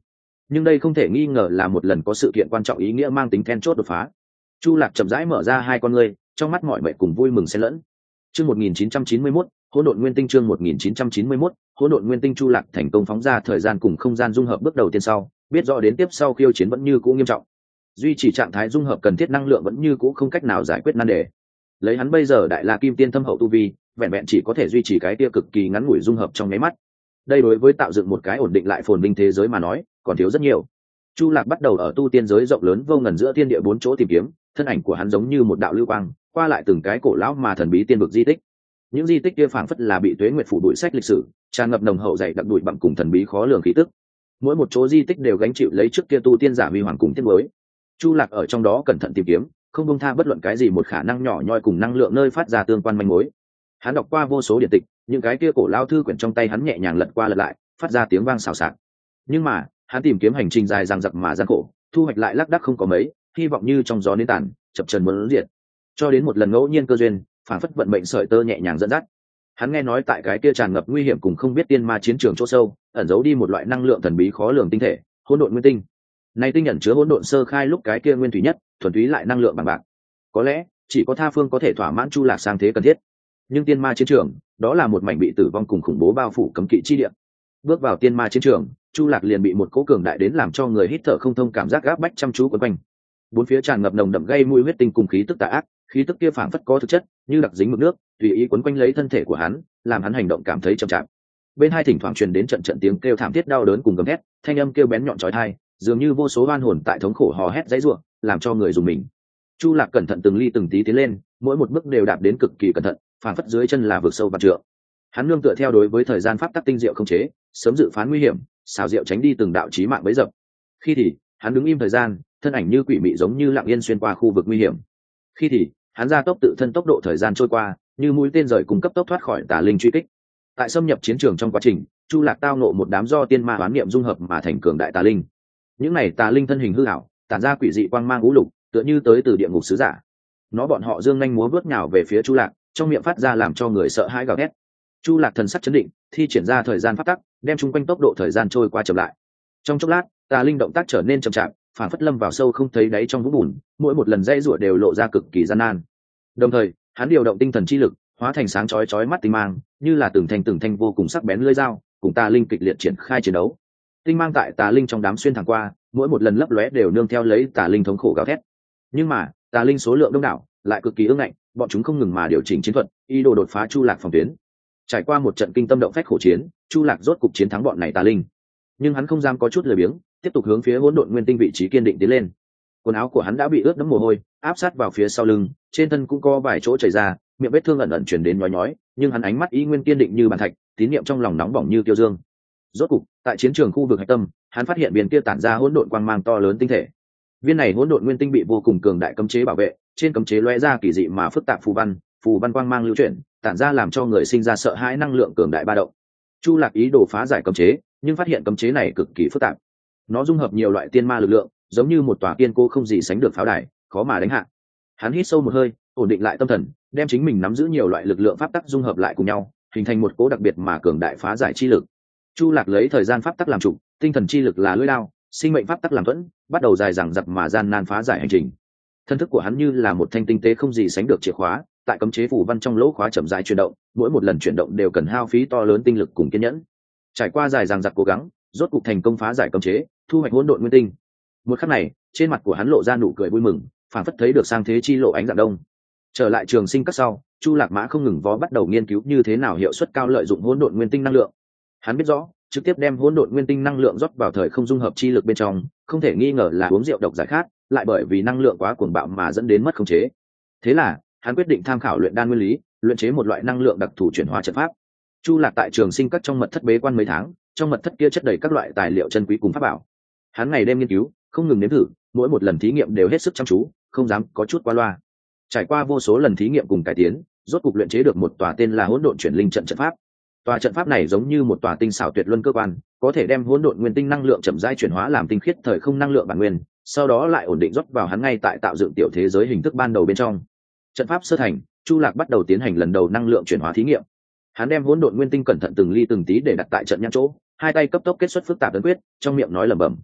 nhưng đây không thể nghi ngờ là một lần có sự kiện quan trọng ý nghĩa mang tính then chốt đột phá. Chu Lạc chậm rãi mở ra hai con ngươi, trong mắt mọi mệt cùng vui mừng xen lẫn. Chương 1991, Hỗn độn nguyên tinh. Chương 1991, Hỗn độn nguyên tinh. Chu Lạc thành công phóng ra thời gian cùng không gian dung hợp bước đầu tiên sau, biết rõ đến tiếp sau khiêu chiến vẫn như cũ nghiêm trọng. Duy trì trạng thái dung hợp cần thiết năng lượng vẫn như cũ không cách nào giải quyết nan đề. Lấy hắn bây giờ đại la kim tiên thâm hậu tu vi, vẹn vẹn chỉ có thể duy trì cái tia cực kỳ ngắn ngủi dung hợp trong nháy mắt. Đây đối với tạo dựng một cái ổn định lại phồn vinh thế giới mà nói, còn thiếu rất nhiều. Chu Lạc bắt đầu ở tu tiên giới rộng lớn vô ngần giữa thiên địa bốn chỗ tìm kiếm, thân ảnh của hắn giống như một đạo lưu quang, qua lại từng cái cổ lão mà thần bí tiên vực di tích. Những di tích kia phảng phất là bị tuế nguyệt phủ bụi sách lịch sử, tràn ngập nồng hậu dày đặc bụi bặm cùng thần bí khó lường khí tức. Mỗi một chỗ di tích đều gánh chịu lấy trước kia tu tiên giả huy hoàng cùng tiên mới. Chu Lạc ở trong đó cẩn thận tìm kiếm, không buông tha bất luận cái gì một khả năng nhỏ nhoi cùng năng lượng nơi phát ra tương quan manh mối. Hắn đọc qua vô số điển tịch, những cái kia cổ lao thư quyển trong tay hắn nhẹ nhàng lật qua lật lại, phát ra tiếng vang xào xạc. Nhưng mà, hắn tìm kiếm hành trình dài dằng dặc mà gian khổ, thu hoạch lại lác đác không có mấy, hy vọng như trong gió nến tàn, chập chờn muốn diệt. Cho đến một lần ngẫu nhiên cơ duyên, phản phất vận mệnh sợi tơ nhẹ nhàng dẫn dắt. Hắn nghe nói tại cái kia tràn ngập nguy hiểm cùng không biết tiên ma chiến trường chỗ sâu, ẩn giấu đi một loại năng lượng thần bí khó lường tinh thể, hỗn độn nguyên tinh. Này tinh ẩn chứa hỗn độn sơ khai lúc cái kia nguyên thủy nhất, thuần túy lại năng lượng bằng bạc. Có lẽ chỉ có tha phương có thể thỏa mãn Chu Lạc sang thế cần thiết. Nhưng tiên ma chiến trường, đó là một mảnh bị tử vong cùng khủng bố bao phủ cấm kỵ chi địa. Bước vào tiên ma chiến trường, Chu Lạc liền bị một cỗ cường đại đến làm cho người hít thở không thông cảm giác gáp bách chăm chú quấn quanh. Bốn phía tràn ngập nồng đậm gây mùi huyết tinh cùng khí tức tà ác, khí tức kia phảng phất có thực chất, như đặc dính mực nước, tùy ý quấn quanh lấy thân thể của hắn, làm hắn hành động cảm thấy chậm chạp. Bên hai thỉnh thoảng truyền đến trận trận tiếng kêu thảm thiết đau đớn cùng gầm thét, thanh âm kêu bén nhọn chói tai, dường như vô số oan hồn tại thống khổ hò hét dãy rủa, làm cho người rùng mình. Chu Lạc cẩn thận từng ly từng tí tiến lên, mỗi một bước đều đạp đến cực kỳ cẩn thận, phảng phất dưới chân là vực sâu vạn trượng. Hắn nương tựa theo đối với thời gian pháp tắc tinh diệu không chế, sớm dự phán nguy hiểm, xảo diệu tránh đi từng đạo chí mạng bẫy dập. Khi thì, hắn đứng im thời gian, thân ảnh như quỷ mị giống như lặng yên xuyên qua khu vực nguy hiểm. Khi thì, hắn gia tốc tự thân tốc độ thời gian trôi qua, như mũi tên rời cùng cấp tốc thoát khỏi tà linh truy kích. Tại xâm nhập chiến trường trong quá trình, Chu Lạc tao ngộ một đám do tiên ma hoán niệm dung hợp mà thành cường đại tà linh. Những này tà linh thân hình hư ảo, tản ra quỷ dị quang mang ngũ lục, tựa như tới từ địa ngục sứ giả. Bọn họ dương nhanh múa vớt nhào về phía Chu Lạc, trong miệng phát ra làm cho người sợ hãi gào thét. Chu Lạc thần sắc chấn định, thi triển ra thời gian pháp tắc, đem chung quanh tốc độ thời gian trôi qua chậm lại. Trong chốc lát, tà linh động tác trở nên chậm chạp, phản phất lâm vào sâu không thấy đáy trong vũng bùn, mỗi một lần dãy rủa đều lộ ra cực kỳ gian nan. Đồng thời, hắn điều động tinh thần chi lực, hóa thành sáng chói chói mắt tinh mang, như là từng thanh vô cùng sắc bén lưỡi dao, cùng tà linh kịch liệt triển khai chiến đấu. Tinh mang tại tà linh trong đám xuyên thẳng qua, mỗi một lần lấp lóe đều nương theo lấy tà linh thống khổ gào thét. Nhưng mà, tà linh số lượng đông đảo, lại cực kỳ ương ngạnh, bọn chúng không ngừng mà điều chỉnh chiến thuật, ý đồ đột phá Chu Lạc phòng tuyến. Trải qua một trận kinh tâm động phách khổ chiến, Chu Lạc rốt cục chiến thắng bọn này tà linh. Nhưng hắn không dám có chút lười biếng, tiếp tục hướng phía hỗn độn nguyên tinh vị trí kiên định tiến lên. Quần áo của hắn đã bị ướt đẫm mồ hôi, áp sát vào phía sau lưng, trên thân cũng có vài chỗ chảy ra, miệng vết thương ẩn ẩn truyền đến nhói nhói, nhưng hắn ánh mắt ý nguyên kiên định như bàn thạch, tín niệm trong lòng nóng bỏng như tiêu dương. Rốt cục, tại chiến trường khu vực hạch tâm, hắn phát hiện viên kia tản ra hỗn độn quang mang to lớn tinh thể. Viên này hỗn độn nguyên tinh bị vô cùng cường đại cấm chế bảo vệ, trên cấm chế lóe ra kỳ dị mà phức tạp phù văn quang mang lưu chuyển, tản ra làm cho người sinh ra sợ hãi năng lượng cường đại ba động. Chu Lạc ý đồ phá giải cấm chế, nhưng phát hiện cấm chế này cực kỳ phức tạp. Nó dung hợp nhiều loại tiên ma lực lượng, giống như một tòa kiên cố không gì sánh được pháo đài, khó mà đánh hạ. Hắn hít sâu một hơi, ổn định lại tâm thần, đem chính mình nắm giữ nhiều loại lực lượng pháp tắc dung hợp lại cùng nhau, hình thành một cỗ đặc biệt mà cường đại phá giải chi lực. Chu Lạc lấy thời gian pháp tắc làm chủ, tinh thần chi lực là lưỡi đao, sinh mệnh pháp tắc làm thuẫn, bắt đầu dài dằng dặc mà gian nan phá giải hành trình. Thân thức của hắn như là một thanh tinh tế không gì sánh được chìa khóa, tại cấm chế phù văn trong lỗ khóa chậm rãi chuyển động, mỗi một lần chuyển động đều cần hao phí to lớn tinh lực cùng kiên nhẫn. Trải qua dài dằng dặc cố gắng, rốt cục thành công phá giải cấm chế, thu hoạch hỗn độn nguyên tinh. Một khắc này, trên mặt của hắn lộ ra nụ cười vui mừng, phảng phất thấy được sang thế chi lộ ánh dạng đông. Trở lại trường sinh các sau, Chu Lạc Mã không ngừng bắt đầu nghiên cứu như thế nào hiệu suất cao lợi dụng hỗn độn nguyên tinh năng lượng. Hắn biết rõ, trực tiếp đem hỗn độn nguyên tinh năng lượng rót vào thời không dung hợp chi lực bên trong, không thể nghi ngờ là uống rượu độc giải khát, lại bởi vì năng lượng quá cuồng bạo mà dẫn đến mất khống chế. Thế là, hắn quyết định tham khảo luyện đan nguyên lý, luyện chế một loại năng lượng đặc thù chuyển hóa trận pháp. Chu Lạc tại trường sinh các trong mật thất bế quan mấy tháng, trong mật thất kia chất đầy các loại tài liệu chân quý cùng pháp bảo. Hắn ngày đêm nghiên cứu, không ngừng nếm thử, mỗi một lần thí nghiệm đều hết sức chăm chú, không dám có chút qua loa. Trải qua vô số lần thí nghiệm cùng cải tiến, rốt cục luyện chế được một tòa tên là hỗn độn chuyển linh trận trận pháp. Tòa trận pháp này giống như một tòa tinh xảo tuyệt luân cơ quan, có thể đem hỗn độn nguyên tinh năng lượng chậm rãi chuyển hóa làm tinh khiết thời không năng lượng bản nguyên, sau đó lại ổn định rót vào hắn ngay tại tạo dựng tiểu thế giới hình thức ban đầu bên trong. Trận pháp sơ thành, Chu Lạc bắt đầu tiến hành lần đầu năng lượng chuyển hóa thí nghiệm. Hắn đem hỗn độn nguyên tinh cẩn thận từng ly từng tí để đặt tại trận nhãn chỗ, hai tay cấp tốc kết xuất phức tạp ấn quyết, trong miệng nói lẩm bẩm.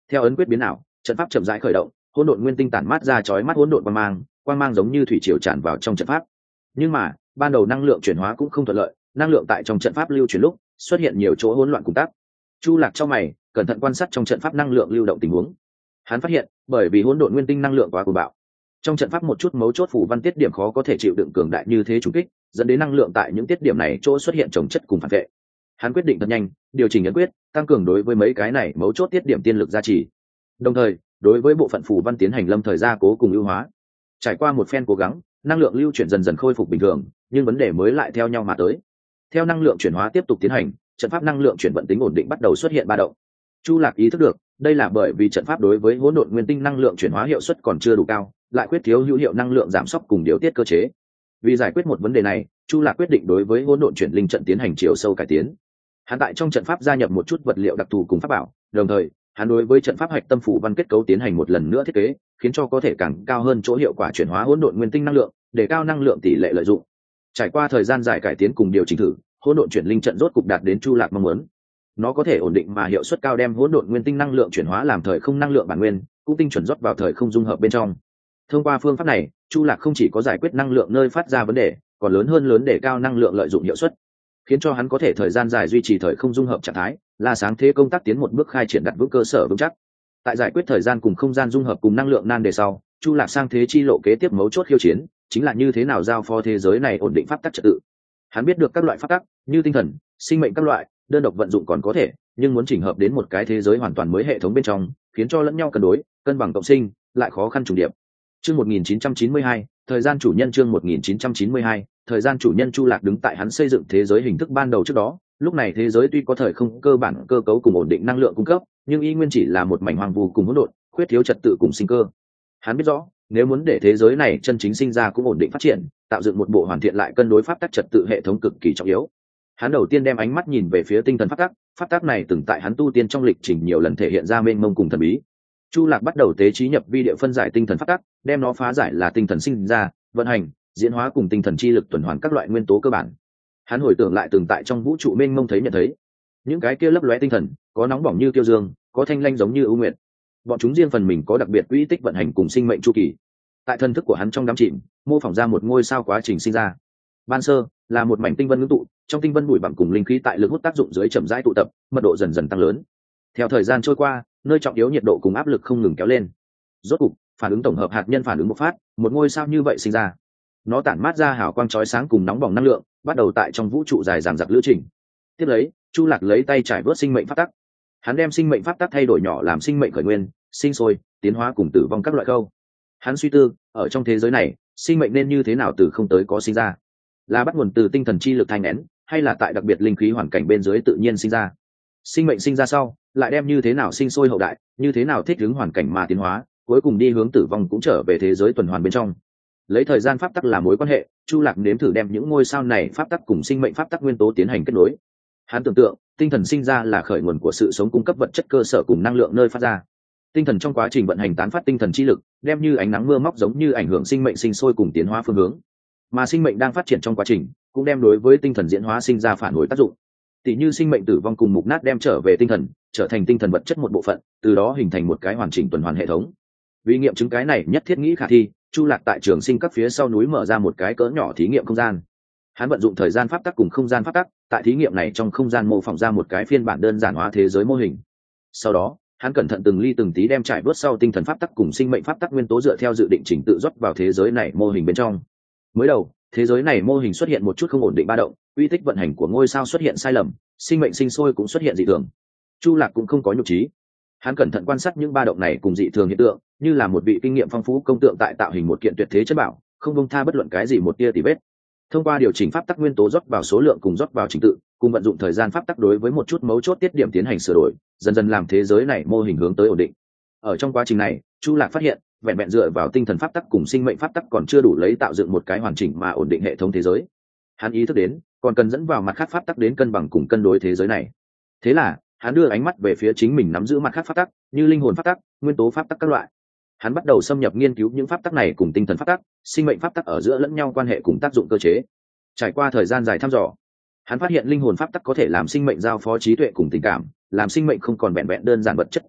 Theo ấn quyết biến ảo, trận pháp chậm rãi khởi động, hỗn độn nguyên tinh tản mát ra chói mắt hỗn độn quang mang giống như thủy triều tràn vào trong trận pháp. Nhưng mà ban đầu năng lượng chuyển hóa cũng không thuận lợi, năng lượng tại trong trận pháp lưu chuyển lúc xuất hiện nhiều chỗ hỗn loạn cùng tác. Chu Lạc trong mày cẩn thận quan sát trong trận pháp năng lượng lưu động tình huống. Hắn phát hiện bởi vì hỗn độn nguyên tinh năng lượng quá cuồng bạo, trong trận pháp một chút mấu chốt phủ văn tiết điểm khó có thể chịu đựng cường đại như thế trùng kích, dẫn đến năng lượng tại những tiết điểm này chỗ xuất hiện chồng chất cùng phản vệ. Hắn quyết định thật nhanh điều chỉnh ấn quyết, tăng cường đối với mấy cái này mấu chốt tiết điểm tiên lực gia trì, đồng thời đối với bộ phận phủ văn tiến hành lâm thời gia cố cùng ưu hóa. Trải qua một phen cố gắng, năng lượng lưu chuyển dần dần khôi phục bình thường, nhưng vấn đề mới lại theo nhau mà tới. Theo năng lượng chuyển hóa tiếp tục tiến hành, trận pháp năng lượng chuyển vận tính ổn định bắt đầu xuất hiện ba động. Chu Lạc ý thức được đây là bởi vì trận pháp đối với hỗn độn nguyên tinh năng lượng chuyển hóa hiệu suất còn chưa đủ cao, lại khuyết thiếu hữu hiệu năng lượng giảm sóc cùng điều tiết cơ chế. Vì giải quyết một vấn đề này, Chu Lạc quyết định đối với hỗn độn chuyển linh trận tiến hành chiều sâu cải tiến. Hắn tại trong trận pháp gia nhập một chút vật liệu đặc thù cùng pháp bảo, đồng thời hắn đối với trận pháp hạch tâm phủ văn kết cấu tiến hành một lần nữa thiết kế, khiến cho có thể càng cao hơn chỗ hiệu quả chuyển hóa hỗn độn nguyên tinh năng lượng, để cao năng lượng tỷ lệ lợi dụng. Trải qua thời gian dài cải tiến cùng điều chỉnh thử, hỗn độn chuyển linh trận rốt cục đạt đến Chu Lạc mong muốn. Nó có thể ổn định mà hiệu suất cao đem hỗn độn nguyên tinh năng lượng chuyển hóa làm thời không năng lượng bản nguyên, cũng tinh chuẩn rót vào thời không dung hợp bên trong. Thông qua phương pháp này, Chu Lạc không chỉ có giải quyết năng lượng nơi phát ra vấn đề, còn lớn để cao năng lượng lợi dụng hiệu suất, khiến cho hắn có thể thời gian dài duy trì thời không dung hợp trạng thái, là sáng thế công tác tiến một bước khai triển đặt vững cơ sở vững chắc. Tại giải quyết thời gian cùng không gian dung hợp cùng năng lượng nan đề sau, Chu Lạc sang thế chi lộ kế tiếp mấu chốt khiêu chiến chính là như thế nào giao phó thế giới này ổn định pháp tắc trật tự. Hắn biết được các loại pháp tắc như tinh thần, sinh mệnh các loại, đơn độc vận dụng còn có thể, nhưng muốn chỉnh hợp đến một cái thế giới hoàn toàn mới hệ thống bên trong, khiến cho lẫn nhau cân đối, cân bằng cộng sinh, lại khó khăn trùng điệp. Chương 1992, thời gian chủ nhân chương 1992, thời gian chủ nhân. Chu Lạc đứng tại hắn xây dựng thế giới hình thức ban đầu trước đó, lúc này thế giới tuy có thời không cơ bản cơ cấu cùng ổn định năng lượng cung cấp, nhưng y nguyên chỉ là một mảnh hoang vu cùng hỗn độn, khuyết thiếu trật tự cùng sinh cơ. Hắn biết rõ, nếu muốn để thế giới này chân chính sinh ra cũng ổn định phát triển, tạo dựng một bộ hoàn thiện lại cân đối pháp tắc trật tự hệ thống cực kỳ trọng yếu. Hắn đầu tiên đem ánh mắt nhìn về phía tinh thần pháp tắc này từng tại hắn tu tiên trong lịch trình nhiều lần thể hiện ra mênh mông cùng thần bí. Chu Lạc bắt đầu tế trí nhập vi địa phân giải tinh thần pháp tắc, đem nó phá giải là tinh thần sinh ra, vận hành, diễn hóa cùng tinh thần chi lực tuần hoàn các loại nguyên tố cơ bản. Hắn hồi tưởng lại từng tại trong vũ trụ mênh mông nhận thấy, những cái kia lấp lóe tinh thần, có nóng bỏng như kiêu dương, có thanh lanh giống như ưu nguyệt. Bọn chúng riêng phần mình có đặc biệt quỹ tích vận hành cùng sinh mệnh chu kỳ. Tại thân thức của hắn trong đám chìm, mô phỏng ra một ngôi sao quá trình sinh ra. Ban sơ là một mảnh tinh vân ngưng tụ, trong tinh vân bụi bặm cùng linh khí tại lực hút tác dụng dưới chậm rãi tụ tập, mật độ dần dần tăng lớn. Theo thời gian trôi qua, nơi trọng yếu nhiệt độ cùng áp lực không ngừng kéo lên. Rốt cục, phản ứng tổng hợp hạt nhân phản ứng bộc phát, một ngôi sao như vậy sinh ra. Nó tản mát ra hào quang chói sáng cùng nóng bỏng năng lượng, bắt đầu tại trong vũ trụ dài dằng dặc lữ trình. Tiếp lấy, Chu Lạc lấy tay trải vớt sinh mệnh pháp tắc. Hắn đem sinh mệnh pháp tắc thay đổi nhỏ làm sinh mệnh khởi nguyên, sinh sôi, tiến hóa cùng tử vong các loại khâu. Hắn suy tư, ở trong thế giới này, sinh mệnh nên như thế nào từ không tới có sinh ra? Là bắt nguồn từ tinh thần chi lực thanh nén, hay là tại đặc biệt linh khí hoàn cảnh bên dưới tự nhiên sinh ra? Sinh mệnh sinh ra sau, lại đem như thế nào sinh sôi hậu đại, như thế nào thích ứng hoàn cảnh mà tiến hóa, cuối cùng đi hướng tử vong cũng trở về thế giới tuần hoàn bên trong. Lấy thời gian pháp tắc làm mối quan hệ, Chu Lạc nếm thử đem những ngôi sao này pháp tắc cùng sinh mệnh pháp tắc nguyên tố tiến hành kết nối. Hắn tưởng tượng, tinh thần sinh ra là khởi nguồn của sự sống cung cấp vật chất cơ sở cùng năng lượng nơi phát ra. Tinh thần trong quá trình vận hành tán phát tinh thần chi lực, đem như ánh nắng mưa móc giống như ảnh hưởng sinh mệnh sinh sôi cùng tiến hóa phương hướng. Mà sinh mệnh đang phát triển trong quá trình, cũng đem đối với tinh thần diễn hóa sinh ra phản hồi tác dụng. Tỷ như sinh mệnh tử vong cùng mục nát đem trở về tinh thần, trở thành tinh thần vật chất một bộ phận, từ đó hình thành một cái hoàn chỉnh tuần hoàn hệ thống. Vì nghiệm chứng cái này nhất thiết nghĩ khả thi, Chu Lạc tại trường sinh các phía sau núi mở ra một cái cỡ nhỏ thí nghiệm không gian. Hắn vận dụng thời gian pháp tắc cùng không gian pháp tắc, tại thí nghiệm này trong không gian mô phỏng ra một cái phiên bản đơn giản hóa thế giới mô hình. Sau đó, hắn cẩn thận từng ly từng tí đem trải vớt sau tinh thần pháp tắc cùng sinh mệnh pháp tắc nguyên tố dựa theo dự định trình tự rót vào thế giới này mô hình bên trong. Mới đầu, thế giới này mô hình xuất hiện một chút không ổn định ba động, uy tích vận hành của ngôi sao xuất hiện sai lầm, sinh mệnh sinh sôi cũng xuất hiện dị thường. Chu Lạc cũng không có nhục trí, hắn cẩn thận quan sát những ba động này cùng dị thường hiện tượng, như là một vị kinh nghiệm phong phú công tượng tại tạo hình một kiện tuyệt thế chất bảo, không buông tha bất luận cái gì một tia tì vết. Thông qua điều chỉnh pháp tắc nguyên tố rót vào số lượng cùng rót vào trình tự, cùng vận dụng thời gian pháp tắc đối với một chút mấu chốt tiết điểm tiến hành sửa đổi, dần dần làm thế giới này mô hình hướng tới ổn định. Ở trong quá trình này, Chu Lạc phát hiện, vẹn vẹn dựa vào tinh thần pháp tắc cùng sinh mệnh pháp tắc còn chưa đủ lấy tạo dựng một cái hoàn chỉnh mà ổn định hệ thống thế giới. Hắn ý thức đến, còn cần dẫn vào mặt khác pháp tắc đến cân bằng cùng cân đối thế giới này. Thế là, hắn đưa ánh mắt về phía chính mình nắm giữ mặt khác pháp tắc, như linh hồn pháp tắc, nguyên tố pháp tắc các loại. Hắn bắt đầu xâm nhập nghiên cứu những pháp tắc này cùng tinh thần pháp tắc, sinh mệnh pháp tắc ở giữa lẫn nhau quan hệ cùng tác dụng cơ chế. Trải qua thời gian dài thăm dò, hắn phát hiện linh hồn pháp tắc có thể làm sinh mệnh giao phó trí tuệ cùng tình cảm, làm sinh mệnh không còn vẹn vẹn đơn giản vật chất tồn tại,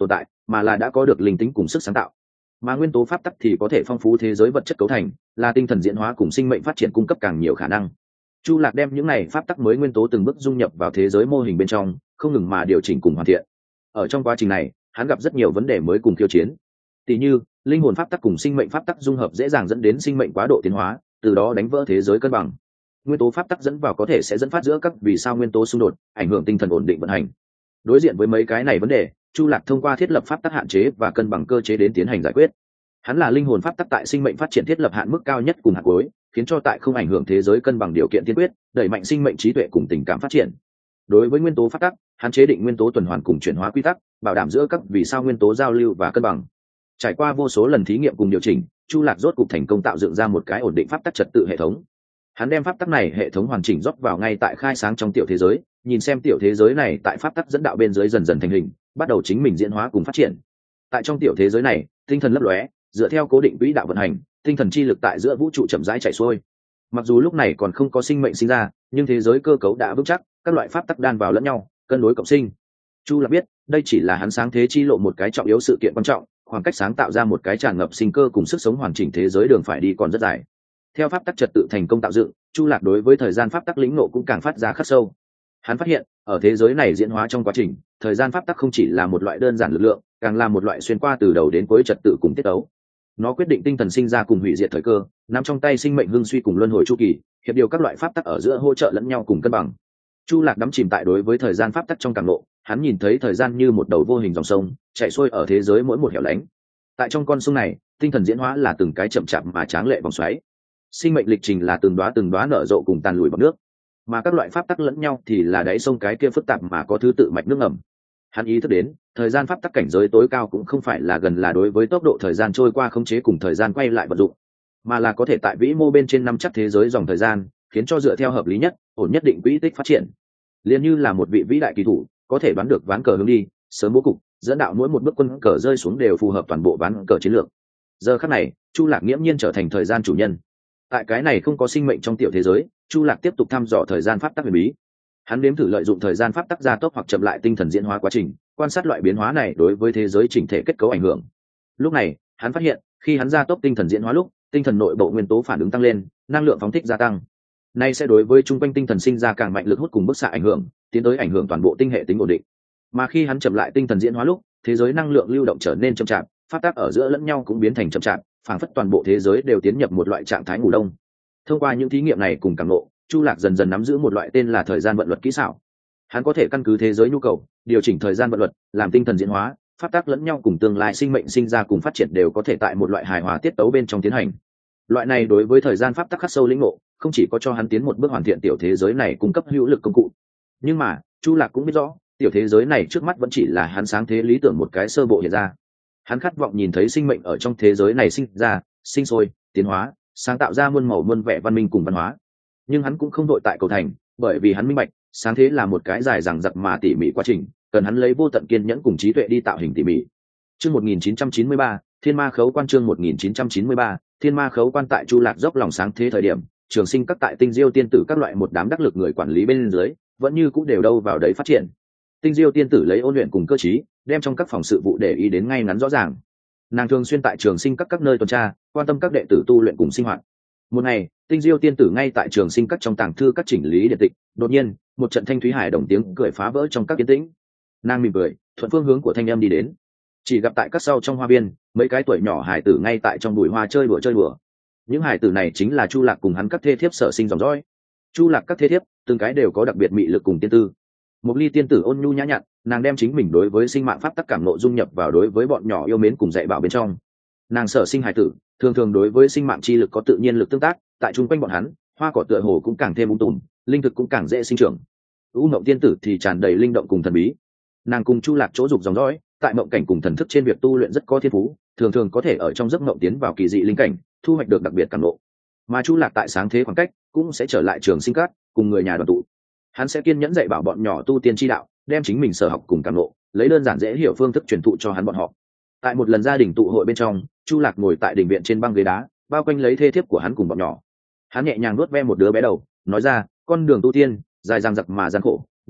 mà là đã có được linh tính cùng sức sáng tạo. Mà nguyên tố pháp tắc thì có thể phong phú thế giới vật chất cấu thành, là tinh thần diễn hóa cùng sinh mệnh phát triển cung cấp càng nhiều khả năng. Chu Lạc đem những này pháp tắc mới nguyên tố từng bước dung nhập vào thế giới mô hình bên trong, không ngừng mà điều chỉnh cùng hoàn thiện. Ở trong quá trình này, hắn gặp rất nhiều vấn đề mới cùng khiêu chiến. Tỷ như, linh hồn pháp tắc cùng sinh mệnh pháp tắc dung hợp dễ dàng dẫn đến sinh mệnh quá độ tiến hóa, từ đó đánh vỡ thế giới cân bằng. Nguyên tố pháp tắc dẫn vào có thể sẽ dẫn phát giữa các vì sao nguyên tố xung đột, ảnh hưởng tinh thần ổn định vận hành. Đối diện với mấy cái này vấn đề, Chu Lạc thông qua thiết lập pháp tắc hạn chế và cân bằng cơ chế đến tiến hành giải quyết. Hắn là linh hồn pháp tắc tại sinh mệnh phát triển thiết lập hạn mức cao nhất cùng hạt cuối, khiến cho tại không ảnh hưởng thế giới cân bằng điều kiện tiên quyết, đẩy mạnh sinh mệnh trí tuệ cùng tình cảm phát triển. Đối với nguyên tố pháp tắc, hắn chế định nguyên tố tuần hoàn cùng chuyển hóa quy tắc, bảo đảm giữa các vì sao nguyên tố giao lưu và cân bằng. Trải qua vô số lần thí nghiệm cùng điều chỉnh, Chu Lạc rốt cục thành công tạo dựng ra một cái ổn định pháp tắc trật tự hệ thống. Hắn đem pháp tắc này hệ thống hoàn chỉnh rót vào ngay tại khai sáng trong tiểu thế giới, nhìn xem tiểu thế giới này tại pháp tắc dẫn đạo bên dưới dần dần thành hình, bắt đầu chính mình diễn hóa cùng phát triển. Tại trong tiểu thế giới này, tinh thần lấp lóe, dựa theo cố định quỹ đạo vận hành, tinh thần chi lực tại giữa vũ trụ chậm rãi chảy xuôi. Mặc dù lúc này còn không có sinh mệnh sinh ra, nhưng thế giới cơ cấu đã vững chắc, các loại pháp tắc đan vào lẫn nhau, cân đối cộng sinh. Chu Lạc biết, đây chỉ là hắn sáng thế chi lộ một cái trọng yếu sự kiện quan trọng, khoảng cách sáng tạo ra một cái tràn ngập sinh cơ cùng sức sống hoàn chỉnh thế giới đường phải đi còn rất dài. Theo pháp tắc trật tự thành công tạo dựng, Chu Lạc đối với thời gian pháp tắc lĩnh ngộ cũng càng phát ra khắc sâu. Hắn phát hiện, ở thế giới này diễn hóa trong quá trình, thời gian pháp tắc không chỉ là một loại đơn giản lực lượng, càng là một loại xuyên qua từ đầu đến cuối trật tự cùng tiết tấu. Nó quyết định tinh thần sinh ra cùng hủy diệt thời cơ, nắm trong tay sinh mệnh hưng suy cùng luân hồi chu kỳ, hiệp điều các loại pháp tắc ở giữa hỗ trợ lẫn nhau cùng cân bằng. Chu Lạc đắm chìm tại đối với thời gian pháp tắc trong cảm ngộ, hắn nhìn thấy thời gian như một đầu vô hình dòng sông, chảy xuôi ở thế giới mỗi một hẻo lánh. Tại trong con sông này, tinh thần diễn hóa là từng cái chậm chạp mà tráng lệ vòng xoáy. Sinh mệnh lịch trình là từng đóa nở rộ cùng tàn lùi bọt nước, mà các loại pháp tắc lẫn nhau thì là đáy sông cái kia phức tạp mà có thứ tự mạch nước ngầm. Hắn ý thức đến, thời gian pháp tắc cảnh giới tối cao cũng không phải là gần là đối với tốc độ thời gian trôi qua khống chế cùng thời gian quay lại vận dụng, mà là có thể tại vĩ mô bên trên nắm chắc thế giới dòng thời gian, khiến cho dựa theo hợp lý nhất, ổn nhất định quỹ tích phát triển. Liên như là một vị vĩ đại kỳ thủ, có thể đoán được ván cờ hướng đi, sớm bố cục, dẫn đạo mỗi một bước quân cờ rơi xuống đều phù hợp toàn bộ ván cờ chiến lược. Giờ khắc này, Chu Lạc nghiễm nhiên trở thành thời gian chủ nhân. Tại cái này không có sinh mệnh trong tiểu thế giới, Chu Lạc tiếp tục thăm dò thời gian pháp tắc huyền bí. Hắn nếm thử lợi dụng thời gian pháp tắc gia tốc hoặc chậm lại tinh thần diễn hóa quá trình, quan sát loại biến hóa này đối với thế giới chỉnh thể kết cấu ảnh hưởng. Lúc này, hắn phát hiện, khi hắn gia tốc tinh thần diễn hóa lúc, tinh thần nội bộ nguyên tố phản ứng tăng lên, năng lượng phóng thích gia tăng. Nay sẽ đối với trung quanh tinh thần sinh ra càng mạnh lực hút cùng bức xạ ảnh hưởng, tiến tới ảnh hưởng toàn bộ tinh hệ tính ổn định. Mà khi hắn chậm lại tinh thần diễn hóa lúc, thế giới năng lượng lưu động trở nên chậm chạp, pháp tắc ở giữa lẫn nhau cũng biến thành chậm chạp, phảng phất toàn bộ thế giới đều tiến nhập một loại trạng thái ngủ đông. Thông qua những thí nghiệm này cùng cảm ngộ, Chu Lạc dần dần nắm giữ một loại tên là thời gian vận luật kỹ xảo. Hắn có thể căn cứ thế giới nhu cầu, điều chỉnh thời gian vận luật, làm tinh thần diễn hóa, pháp tắc lẫn nhau cùng tương lai sinh mệnh sinh ra cùng phát triển đều có thể tại một loại hài hòa tiết tấu bên trong tiến hành. Loại này đối với thời gian pháp tắc khắc sâu lĩnh ngộ, không chỉ có cho hắn tiến một bước hoàn thiện tiểu thế giới này cung cấp hữu lực công cụ, nhưng mà Chu Lạc cũng biết rõ, tiểu thế giới này trước mắt vẫn chỉ là hắn sáng thế lý tưởng một cái sơ bộ hiện ra. Hắn khát vọng nhìn thấy sinh mệnh ở trong thế giới này sinh ra, sinh sôi, tiến hóa, sáng tạo ra muôn màu muôn vẻ văn minh cùng văn hóa. Nhưng hắn cũng không đội tại cầu thành, bởi vì hắn minh bạch, sáng thế là một cái dài dằng dặc mà tỉ mỉ quá trình, cần hắn lấy vô tận kiên nhẫn cùng trí tuệ đi tạo hình tỉ mỉ. Chương 1993, Thiên Ma Khấu Quan. Chương 1993, Thiên Ma Khấu Quan. Tại Chu Lạc dốc lòng sáng thế thời điểm, Trường Sinh các tại Tinh Diêu tiên tử các loại một đám đắc lực người quản lý bên dưới, vẫn như cũng đều đâu vào đấy phát triển. Tinh Diêu tiên tử lấy ôn luyện cùng cơ trí, đem trong các phòng sự vụ để ý đến ngay ngắn rõ ràng. Nàng thường xuyên tại Trường Sinh các nơi tuần tra, quan tâm các đệ tử tu luyện cùng sinh hoạt. Một ngày, Tinh Diêu tiên tử ngay tại Trường Sinh các trong tàng thư các chỉnh lý điện tịch, đột nhiên, một trận thanh thúy hải đồng tiếng cười phá vỡ trong các yên tĩnh. Nàng mỉm cười, thuận phương hướng của thanh âm đi đến. Chỉ gặp tại các sau trong hoa viên, mấy cái tuổi nhỏ hải tử ngay tại trong bụi hoa chơi đùa. Những hải tử này chính là Chu Lạc cùng hắn các thê thiếp sở sinh dòng dõi. Chu Lạc các thê thiếp, từng cái đều có đặc biệt mị lực cùng tiên tư. Một ly tiên tử ôn nhu nhã nhặn, nàng đem chính mình đối với sinh mạng pháp tắc cảm ngộ dung nhập vào đối với bọn nhỏ yêu mến cùng dạy bảo bên trong. Nàng sở sinh hải tử, thường thường đối với sinh mạng chi lực có tự nhiên lực tương tác, tại chung quanh bọn hắn, hoa cỏ tựa hồ cũng càng thêm tùm, linh thực cũng càng dễ sinh trưởng. U Mộng tiên tử thì tràn đầy linh động cùng thần bí. Nàng cùng Chu Lạc chỗ dục dòng dõi, tại mộng cảnh cùng thần thức trên việc tu luyện rất có thiên phú, thường thường có thể ở trong giấc mộng tiến vào kỳ dị linh cảnh, thu hoạch được đặc biệt cảm ngộ. Mà Chu Lạc tại sáng thế khoảng cách, cũng sẽ trở lại Trường Sinh các, cùng người nhà đoàn tụ. Hắn sẽ kiên nhẫn dạy bảo bọn nhỏ tu tiên chi đạo, đem chính mình sở học cùng cảm ngộ, lấy đơn giản dễ hiểu phương thức truyền thụ cho hắn bọn họ. Tại một lần gia đình tụ hội bên trong, Chu Lạc ngồi tại đình viện trên băng ghế đá, bao quanh lấy thê thiếp của hắn cùng bọn nhỏ. Hắn nhẹ nhàng nuốt ve một đứa bé đầu, nói ra, con đường tu tiên dài dằng dặc mà gian khổ,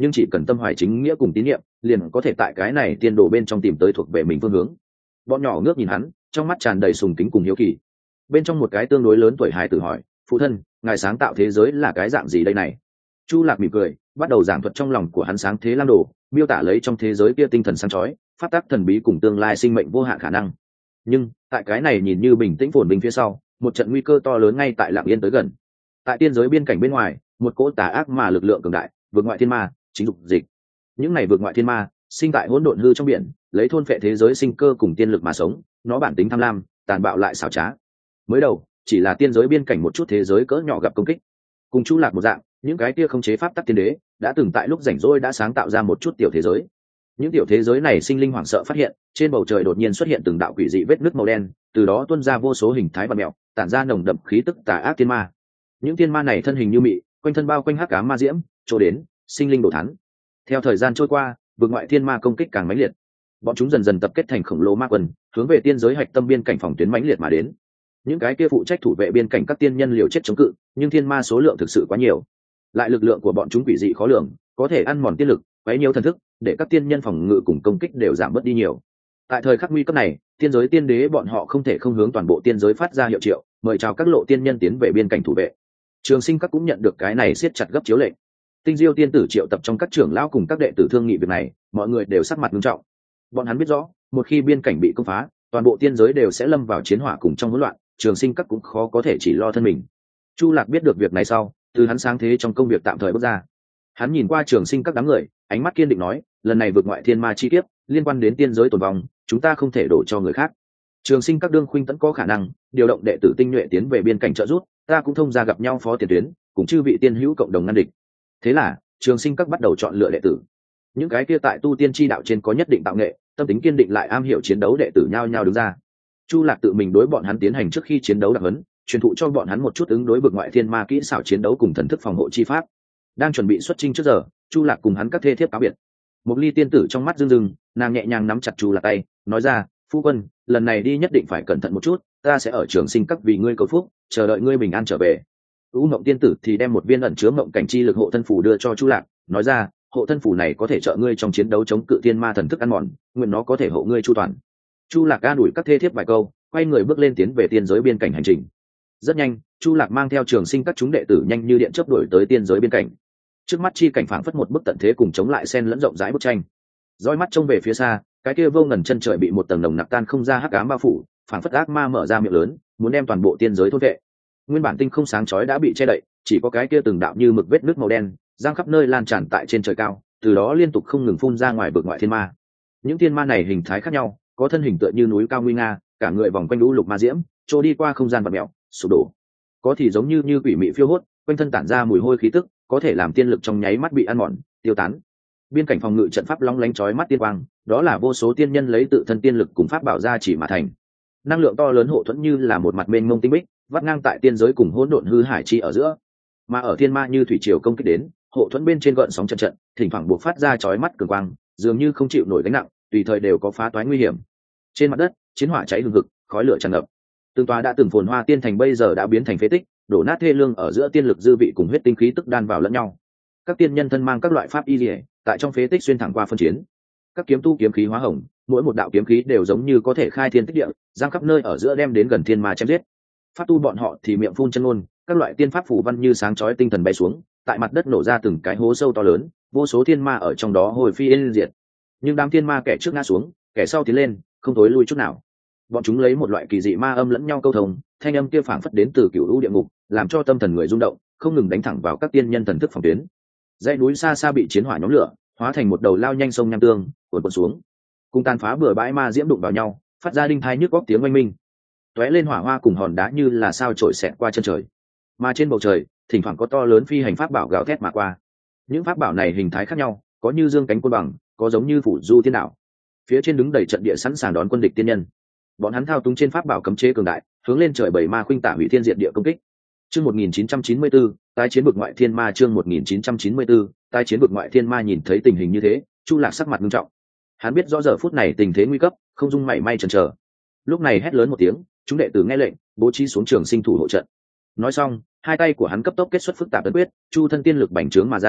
nhưng chỉ cần tâm hoài chính nghĩa cùng tín nhiệm liền có thể tại cái này tiên đồ bên trong tìm tới thuộc về mình phương hướng. Bọn nhỏ ngước nhìn hắn, trong mắt tràn đầy sùng kính cùng hiếu kỳ. Bên trong một cái tương đối lớn tuổi hài tử hỏi, phụ thân, ngài sáng tạo thế giới là cái dạng gì đây này? Chu Lạc mỉm cười, bắt đầu giảng thuật trong lòng của hắn sáng thế lam đồ, miêu tả lấy trong thế giới kia tinh thần sáng chói, pháp tắc thần bí cùng tương lai sinh mệnh vô hạn khả năng. Nhưng tại cái này nhìn như bình tĩnh phồn vinh phía sau, một trận nguy cơ to lớn ngay tại lặng yên tới gần. Tại tiên giới biên cảnh bên ngoài, một cỗ tà ác mà lực lượng cường đại, vượt ngoại thiên ma, chính dục dịch. Những này vượt ngoại thiên ma, sinh tại hỗn độn hư trong biển, lấy thôn phệ thế giới sinh cơ cùng tiên lực mà sống, nó bản tính tham lam, tàn bạo lại xảo trá. Mới đầu, chỉ là tiên giới biên cảnh một chút thế giới cỡ nhỏ gặp công kích. Cùng Chu Lạc một dạng, những cái kia không chế pháp tắc tiên đế, đã từng tại lúc rảnh rỗi đã sáng tạo ra một chút tiểu thế giới. Những tiểu thế giới này sinh linh hoảng sợ phát hiện, trên bầu trời đột nhiên xuất hiện từng đạo quỷ dị vết nứt màu đen, từ đó tuôn ra vô số hình thái vặn mèo, tản ra nồng đậm khí tức tà ác tiên ma. Những tiên ma này thân hình như mị, quanh thân bao quanh hắc ám ma diễm, chỗ đến, sinh linh đổ thắn. Theo thời gian trôi qua, vực ngoại thiên ma công kích càng mãnh liệt. Bọn chúng dần dần tập kết thành khổng lồ ma quân, hướng về tiên giới hạch tâm biên cảnh phòng tuyến mãnh liệt mà đến. Những cái kia phụ trách thủ vệ biên cảnh các tiên nhân liều chết chống cự, nhưng thiên ma số lượng thực sự quá nhiều. Lại lực lượng của bọn chúng quỷ dị khó lường, có thể ăn mòn tiên lực, quấy nhiễu thần thức, để các tiên nhân phòng ngự cùng công kích đều giảm bớt đi nhiều. Tại thời khắc nguy cấp này, tiên giới tiên đế bọn họ không thể không hướng toàn bộ tiên giới phát ra hiệu triệu, mời chào các lộ tiên nhân tiến về biên cảnh thủ vệ. Trường Sinh các cũng nhận được cái này siết chặt gấp chiếu lệnh. Tinh Diêu tiên tử triệu tập trong các trưởng lão cùng các đệ tử thương nghị việc này, mọi người đều sắc mặt nghiêm trọng. Bọn hắn biết rõ, một khi biên cảnh bị công phá, toàn bộ tiên giới đều sẽ lâm vào chiến hỏa cùng trong hỗn loạn, Trường Sinh các cũng khó có thể chỉ lo thân mình. Chu Lạc biết được việc này sau, từ hắn sáng thế trong công việc tạm thời bước ra. Hắn nhìn qua Trường Sinh các đám người, ánh mắt kiên định nói, lần này vượt ngoại thiên ma chi kiếp, liên quan đến tiên giới tồn vong, chúng ta không thể đổ cho người khác. Trường Sinh các đương khuynh tẫn có khả năng điều động đệ tử tinh nhuệ tiến về biên cảnh trợ giúp, ta cũng thông ra gặp nhau phó tiền tuyến, cùng chư vị tiên hữu cộng đồng ngăn địch. Thế là, Trường Sinh các bắt đầu chọn lựa đệ tử. Những cái kia tại tu tiên chi đạo trên có nhất định tạo nghệ, tâm tính kiên định lại am hiểu chiến đấu đệ tử nhao nhao đứng ra. Chu Lạc tự mình đối bọn hắn tiến hành trước khi chiến đấu đặc huấn, truyền thụ cho bọn hắn một chút ứng đối vực ngoại thiên ma kỹ xảo chiến đấu cùng thần thức phòng hộ chi pháp. Đang chuẩn bị xuất chinh trước giờ, Chu Lạc cùng hắn các thê thiếp cáo biệt. Một ly tiên tử trong mắt rưng rưng, nàng nhẹ nhàng nắm chặt Chu Lạc tay, nói ra, phu quân, lần này đi nhất định phải cẩn thận một chút, ta sẽ ở Trường Sinh các vì ngươi cầu phúc, chờ đợi ngươi bình an trở về. U Mộng tiên tử thì đem một viên ẩn chứa mộng cảnh chi lực hộ thân phù đưa cho Chu Lạc, nói ra, hộ thân phù này có thể trợ ngươi trong chiến đấu chống cự thiên ma thần thức ăn mòn, nguyện nó có thể hộ ngươi chu toàn. Chu Lạc an ủi các thê thiếp vài câu, quay người bước lên tiến về tiên giới biên cảnh hành trình. Rất nhanh, Chu Lạc mang theo Trường Sinh các chúng đệ tử nhanh như điện chớp đuổi tới tiên giới biên cảnh. Trước mắt chi cảnh phảng phất một bức tận thế cùng chống lại xen lẫn rộng rãi bức tranh. Dõi mắt trông về phía xa, cái kia vô ngần chân trời bị một tầng nồng nặc tan không ra hắc ám bao phủ, phảng phất ác ma mở ra miệng lớn, muốn đem toàn bộ tiên giới thôn vệ. Nguyên bản tinh không sáng chói đã bị che đậy, chỉ có cái kia từng đạo như mực vết nước màu đen, giăng khắp nơi lan tràn tại trên trời cao, từ đó liên tục không ngừng phun ra ngoài vực ngoại thiên ma. Những thiên ma này hình thái khác nhau, có thân hình tựa như núi cao nguy nga, cả người vòng quanh lũ lục ma diễm, trôi đi qua không gian vặn mèo, sụp đổ. Có thì giống như quỷ mị phiêu hốt, quanh thân tản ra mùi hôi khí tức, có thể làm tiên lực trong nháy mắt bị ăn mòn, tiêu tán. Biên cảnh phòng ngự trận pháp long lánh chói mắt tiên quang, đó là vô số tiên nhân lấy tự thân tiên lực cùng pháp bảo ra chỉ mà thành. Năng lượng to lớn hộ thuẫn như là một mặt mênh mông tinh bích, vắt ngang tại tiên giới cùng hỗn độn hư hải chi ở giữa. Mà ở thiên ma như thủy triều công kích đến, hộ thuẫn bên trên gợn sóng trận trận, thỉnh thoảng buộc phát ra chói mắt cường quang, dường như không chịu nổi gánh nặng, tùy thời đều có phá toái nguy hiểm. Trên mặt đất, chiến hỏa cháy hừng hực, khói lửa tràn ngập. Từng tòa đã từng phồn hoa tiên thành bây giờ đã biến thành phế tích, đổ nát thê lương ở giữa tiên lực dư vị cùng huyết tinh khí tức đan vào lẫn nhau. Các tiên nhân thân mang các loại pháp y liễu, tại trong phế tích xuyên thẳng qua phân chiến. Các kiếm tu kiếm khí hóa hồng, mỗi một đạo kiếm khí đều giống như có thể khai thiên tích địa, giang khắp nơi ở giữa đem đến gần thiên ma chém giết. Pháp tu bọn họ thì miệng phun chân ngôn, các loại tiên pháp phù văn như sáng chói tinh thần bay xuống, tại mặt đất nổ ra từng cái hố sâu to lớn, vô số thiên ma ở trong đó hồi phi yên diệt. Nhưng đám thiên ma kẻ trước ngã xuống, kẻ sau tiến lên, không thối lui chút nào. Bọn chúng lấy một loại kỳ dị ma âm lẫn nhau câu thông, thanh âm kia phảng phất đến từ cửu u địa ngục, làm cho tâm thần người rung động, không ngừng đánh thẳng vào các tiên nhân thần thức phòng tuyến. Dãy núi xa xa bị chiến hỏa nhóm lửa, hóa thành một đầu lao nhanh sông nham tương, cuồn cuộn xuống. Cùng tàn phá bừa bãi ma diễm đụng vào nhau, phát ra đinh thai nhức góc tiếng oanh minh. Tóe lên hỏa hoa cùng hòn đá như là sao trổi xẹt qua chân trời. Mà trên bầu trời, thỉnh thoảng có to lớn phi hành pháp bảo gào thét mà qua. Những pháp bảo này hình thái khác nhau, có như dương cánh côn bằng, có giống như phủ du thiên đạo. Phía trên đứng đầy trận địa sẵn sàng đón quân địch tiên nhân. Bọn hắn thao túng trên pháp bảo cấm chế cường đại, hướng lên trời bảy ma khuynh tả hủy thiên diệt địa công kích. Chương 1994, tái chiến vực ngoại thiên ma. Chương 1994, tái chiến vực ngoại thiên ma. Nhìn thấy tình hình như thế, Chu Lạc sắc mặt nghiêm trọng. Hắn biết rõ giờ phút này tình thế nguy cấp, không dung mảy may chần chờ. Lúc này hét lớn một tiếng, chúng đệ tử nghe lệnh, bố trí xuống Trường Sinh thủ hộ trận. Nói xong, hai tay của hắn cấp tốc kết xuất phức tạp ấn quyết, chu thân tiên lực bành trướng mà ra,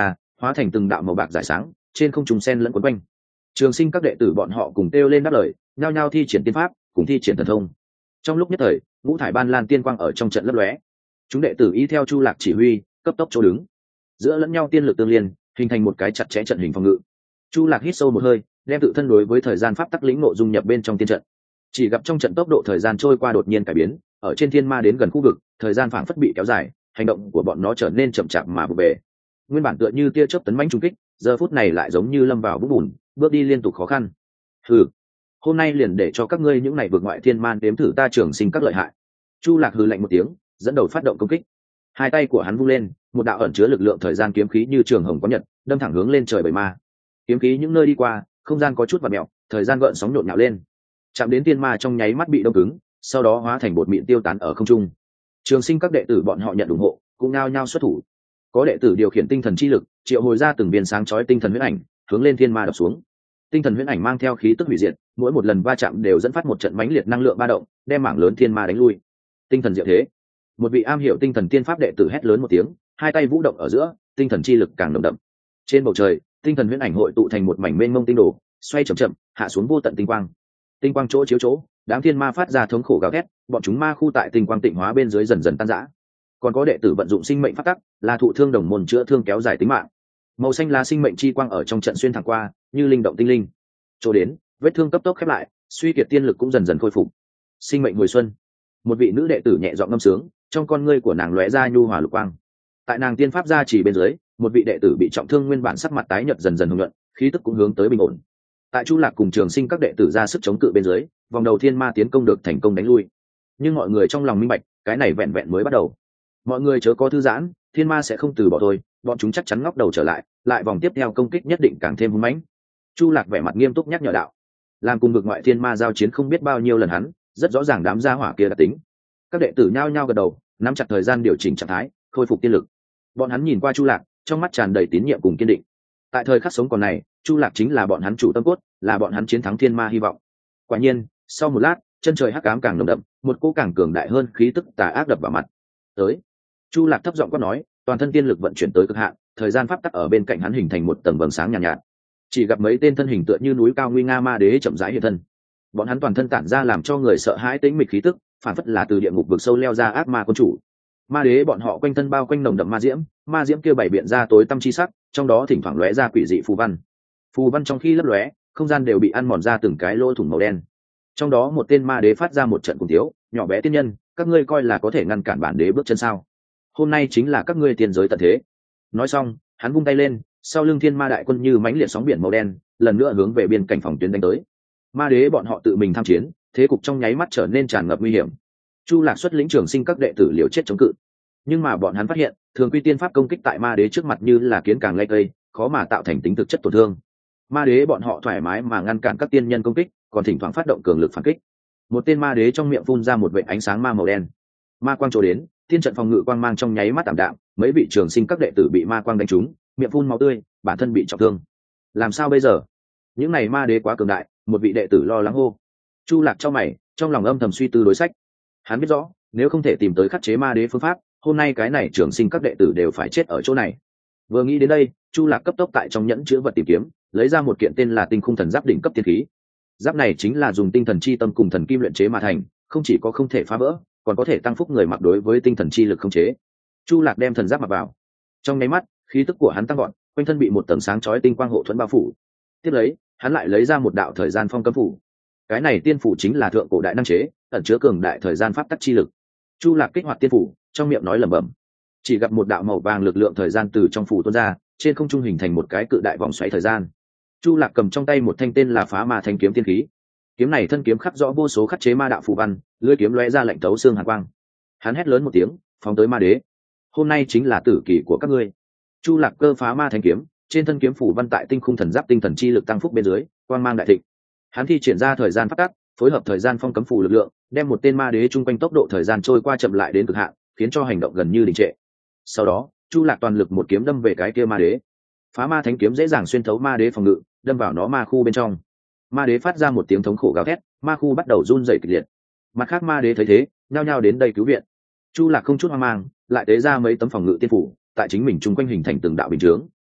hóa thành từng đạo màu bạc rải sáng trên không trung sen lẫn quấn quanh. Trường Sinh các đệ tử bọn họ cùng kêu lên đáp lời, nhao nhao thi triển tiên pháp, cùng thi triển thần thông. Trong lúc nhất thời, ngũ thải ban lan tiên quang ở trong trận lấp lóe. Chúng đệ tử y theo Chu Lạc chỉ huy, cấp tốc chỗ đứng, giữa lẫn nhau tiên lực tương liên, hình thành một cái chặt chẽ trận hình phòng ngự. Chu Lạc hít sâu một hơi, đem tự thân đối với thời gian pháp tắc lĩnh ngộ dung nhập bên trong tiên trận. Chỉ gặp trong trận tốc độ thời gian trôi qua đột nhiên cải biến, ở trên thiên ma đến gần khu vực, thời gian phảng phất bị kéo dài, hành động của bọn nó trở nên chậm chạp mà vụ về. Nguyên bản tựa như tia chớp tấn mãnh trùng kích, giờ phút này lại giống như lâm vào vũng bùn, bước đi liên tục khó khăn. Hừ, hôm nay liền để cho các ngươi những này vượt ngoại thiên man đếm thử ta Trường Sinh các lợi hại. Chu Lạc hừ lạnh một tiếng, dẫn đầu phát động công kích. Hai tay của hắn vung lên, một đạo ẩn chứa lực lượng thời gian kiếm khí như trường hồng có nhật, đâm thẳng hướng lên trời bầy ma. Kiếm khí những nơi đi qua, không gian có chút vặn mèo, thời gian gợn sóng nhộn nhạo lên. Chạm đến tiên ma trong nháy mắt bị đông cứng, sau đó hóa thành bột mịn tiêu tán ở không trung. Trường Sinh các đệ tử bọn họ nhận ủng hộ, cũng nao nhao xuất thủ. Có đệ tử điều khiển tinh thần chi lực, triệu hồi ra từng viên sáng chói tinh thần huyễn ảnh, hướng lên thiên ma đập xuống. Tinh thần huyễn ảnh mang theo khí tức hủy diệt, mỗi một lần va chạm đều dẫn phát một trận mãnh liệt năng lượng ba động, đem mảng lớn thiên ma đánh lui. Tinh thần diệu thế. Một vị am hiểu tinh thần tiên pháp đệ tử hét lớn một tiếng, hai tay vũ động ở giữa, tinh thần chi lực càng nồng đậm. Trên bầu trời, tinh thần huyễn ảnh hội tụ thành một mảnh mênh mông tinh đồ, xoay chậm chậm, hạ xuống vô tận tinh quang. Tinh quang chỗ chiếu chỗ, đám thiên ma phát ra thống khổ gào thét, bọn chúng ma khu tại tinh quang tịnh hóa bên dưới dần dần tan rã. Còn có đệ tử vận dụng sinh mệnh pháp tắc, là thụ thương đồng môn chữa thương kéo dài tính mạng. Màu xanh lá sinh mệnh chi quang ở trong trận xuyên thẳng qua, như linh động tinh linh. Chỗ đến, vết thương cấp tốc khép lại, suy kiệt tiên lực cũng dần dần khôi phục. Sinh mệnh hồi xuân. Một vị nữ đệ tử nhẹ giọng ngâm sướng, trong con ngươi của nàng lóe ra nhu hòa lục quang. Tại nàng tiên pháp gia trì bên dưới, một vị đệ tử bị trọng thương nguyên bản sắc mặt tái nhợt dần dần hồng nhuận, khí tức cũng hướng tới bình ổn. Tại Chu Lạc cùng Trường Sinh các đệ tử ra sức chống cự bên dưới, vòng đầu thiên ma tiến công được thành công đánh lui. Nhưng mọi người trong lòng minh bạch, cái này vẹn vẹn mới bắt đầu. Mọi người chớ có thư giãn, thiên ma sẽ không từ bỏ thôi, bọn chúng chắc chắn ngóc đầu trở lại, lại vòng tiếp theo công kích nhất định càng thêm hung mãnh. Chu Lạc vẻ mặt nghiêm túc nhắc nhở đạo, làm cùng vực ngoại thiên ma giao chiến không biết bao nhiêu lần hắn, rất rõ ràng đám gia hỏa kia đã tính. Các đệ tử nhao nhao gật đầu, nắm chặt thời gian điều chỉnh trạng thái, khôi phục tiên lực. Bọn hắn nhìn qua Chu Lạc, trong mắt tràn đầy tín nhiệm cùng kiên định. Tại thời khắc sống còn này, Chu Lạc chính là bọn hắn chủ tâm cốt, là bọn hắn chiến thắng thiên ma hy vọng. Quả nhiên, sau một lát, chân trời hắc ám càng nồng đậm, một cỗ càng cường đại hơn khí tức tà ác đập vào mặt. Tới. Chu Lạc thấp giọng quát nói, toàn thân tiên lực vận chuyển tới cực hạn, thời gian pháp tắc ở bên cạnh hắn hình thành một tầng vầng sáng nhàn nhạt. Chỉ gặp mấy tên thân hình tựa như núi cao nguy nga ma đế chậm rãi hiện thân. Bọn hắn toàn thân tản ra làm cho người sợ hãi tĩnh mịch khí tức, phản phất là từ địa ngục vực sâu leo ra ác ma quân chủ. Ma đế bọn họ quanh thân bao quanh nồng đậm ma diễm kia bảy biện ra tối tăm chi sắc, trong đó thỉnh thoảng lóe ra quỷ dị phù văn. Phù văn trong khi lấp lóe, không gian đều bị ăn mòn ra từng cái lỗ thủng màu đen. Trong đó một tên ma đế phát ra một trận cùng thiếu, nhỏ bé tiên nhân, các ngươi coi là có thể ngăn cản bản đế bước chân sao? Hôm nay chính là các ngươi tiên giới tận thế. Nói xong, hắn vung tay lên, sau lưng thiên ma đại quân như mãnh liệt sóng biển màu đen, lần nữa hướng về biên cảnh phòng tuyến đánh tới. Ma đế bọn họ tự mình tham chiến, thế cục trong nháy mắt trở nên tràn ngập nguy hiểm. Chu Lạc xuất lĩnh Trường Sinh các đệ tử liều chết chống cự, nhưng mà bọn hắn phát hiện, thường quy tiên pháp công kích tại ma đế trước mặt như là kiến càng lay cây, khó mà tạo thành tính thực chất tổn thương. Ma đế bọn họ thoải mái mà ngăn cản các tiên nhân công kích, còn thỉnh thoảng phát động cường lực phản kích. Một tên ma đế trong miệng phun ra một vệt ánh sáng ma màu đen. Ma quang trổ đến, tiên trận phòng ngự quang mang trong nháy mắt tạm đạm, mấy vị Trường Sinh các đệ tử bị ma quang đánh trúng, miệng phun máu tươi, bản thân bị trọng thương. Làm sao bây giờ? Những này ma đế quá cường đại, một vị đệ tử lo lắng hô. Chu Lạc trong mày, trong lòng âm thầm suy tư đối sách. Hắn biết rõ, nếu không thể tìm tới khắc chế ma đế phương pháp, hôm nay cái này Trường Sinh các đệ tử đều phải chết ở chỗ này. Vừa nghĩ đến đây, Chu Lạc cấp tốc tại trong nhẫn chứa vật tìm kiếm, lấy ra một kiện tên là Tinh Khung Thần Giáp đỉnh cấp tiên khí. Giáp này chính là dùng tinh thần chi tâm cùng thần kim luyện chế mà thành, không chỉ có không thể phá vỡ, còn có thể tăng phúc người mặc đối với tinh thần chi lực khống chế. Chu Lạc đem thần giáp mặc vào, trong nháy mắt, khí tức của hắn tăng gọn, quanh thân bị một tầng sáng chói tinh quang hộ thuẫn bao phủ. Tiếp lấy, hắn lại lấy ra một đạo thời gian phong cấm phủ. Cái này tiên phủ chính là thượng cổ đại năng chế, ẩn chứa cường đại thời gian pháp tắc chi lực. Chu Lạc kích hoạt tiên phủ, trong miệng nói lẩm bẩm. Chỉ gặp một đạo màu vàng lực lượng thời gian từ trong phủ tuôn ra, trên không trung hình thành một cái cự đại vòng xoáy thời gian. Chu Lạc cầm trong tay một thanh tên là Phá Ma Thanh kiếm tiên khí. Kiếm này thân kiếm khắc rõ vô số khắc chế ma đạo phù văn, lưỡi kiếm lóe ra lạnh thấu xương hàn quang. Hắn hét lớn một tiếng, phóng tới ma đế. Hôm nay chính là tử kỳ của các ngươi. Chu Lạc cơ phá ma thanh kiếm, trên thân kiếm phủ văn tại tinh khung thần giáp tinh thần chi lực tăng phúc bên dưới, quang mang đại thịnh. Hắn thi triển ra thời gian pháp tắc, phối hợp thời gian phong cấm phủ lực lượng, đem một tên ma đế chung quanh tốc độ thời gian trôi qua chậm lại đến cực hạn, khiến cho hành động gần như đình trệ. Sau đó, Chu Lạc toàn lực một kiếm đâm về cái kia ma đế. Phá ma thánh kiếm dễ dàng xuyên thấu ma đế phòng ngự, đâm vào nó ma khu bên trong. Ma đế phát ra một tiếng thống khổ gào thét, ma khu bắt đầu run rẩy kịch liệt. Mặt khác ma đế thấy thế, nhao nhao đến đây cứu viện. Chu Lạc không chút hoang mang, lại tế ra mấy tấm phòng ngự tiên phủ, tại chính mình chung quanh hình thành từng đạo bình chướng.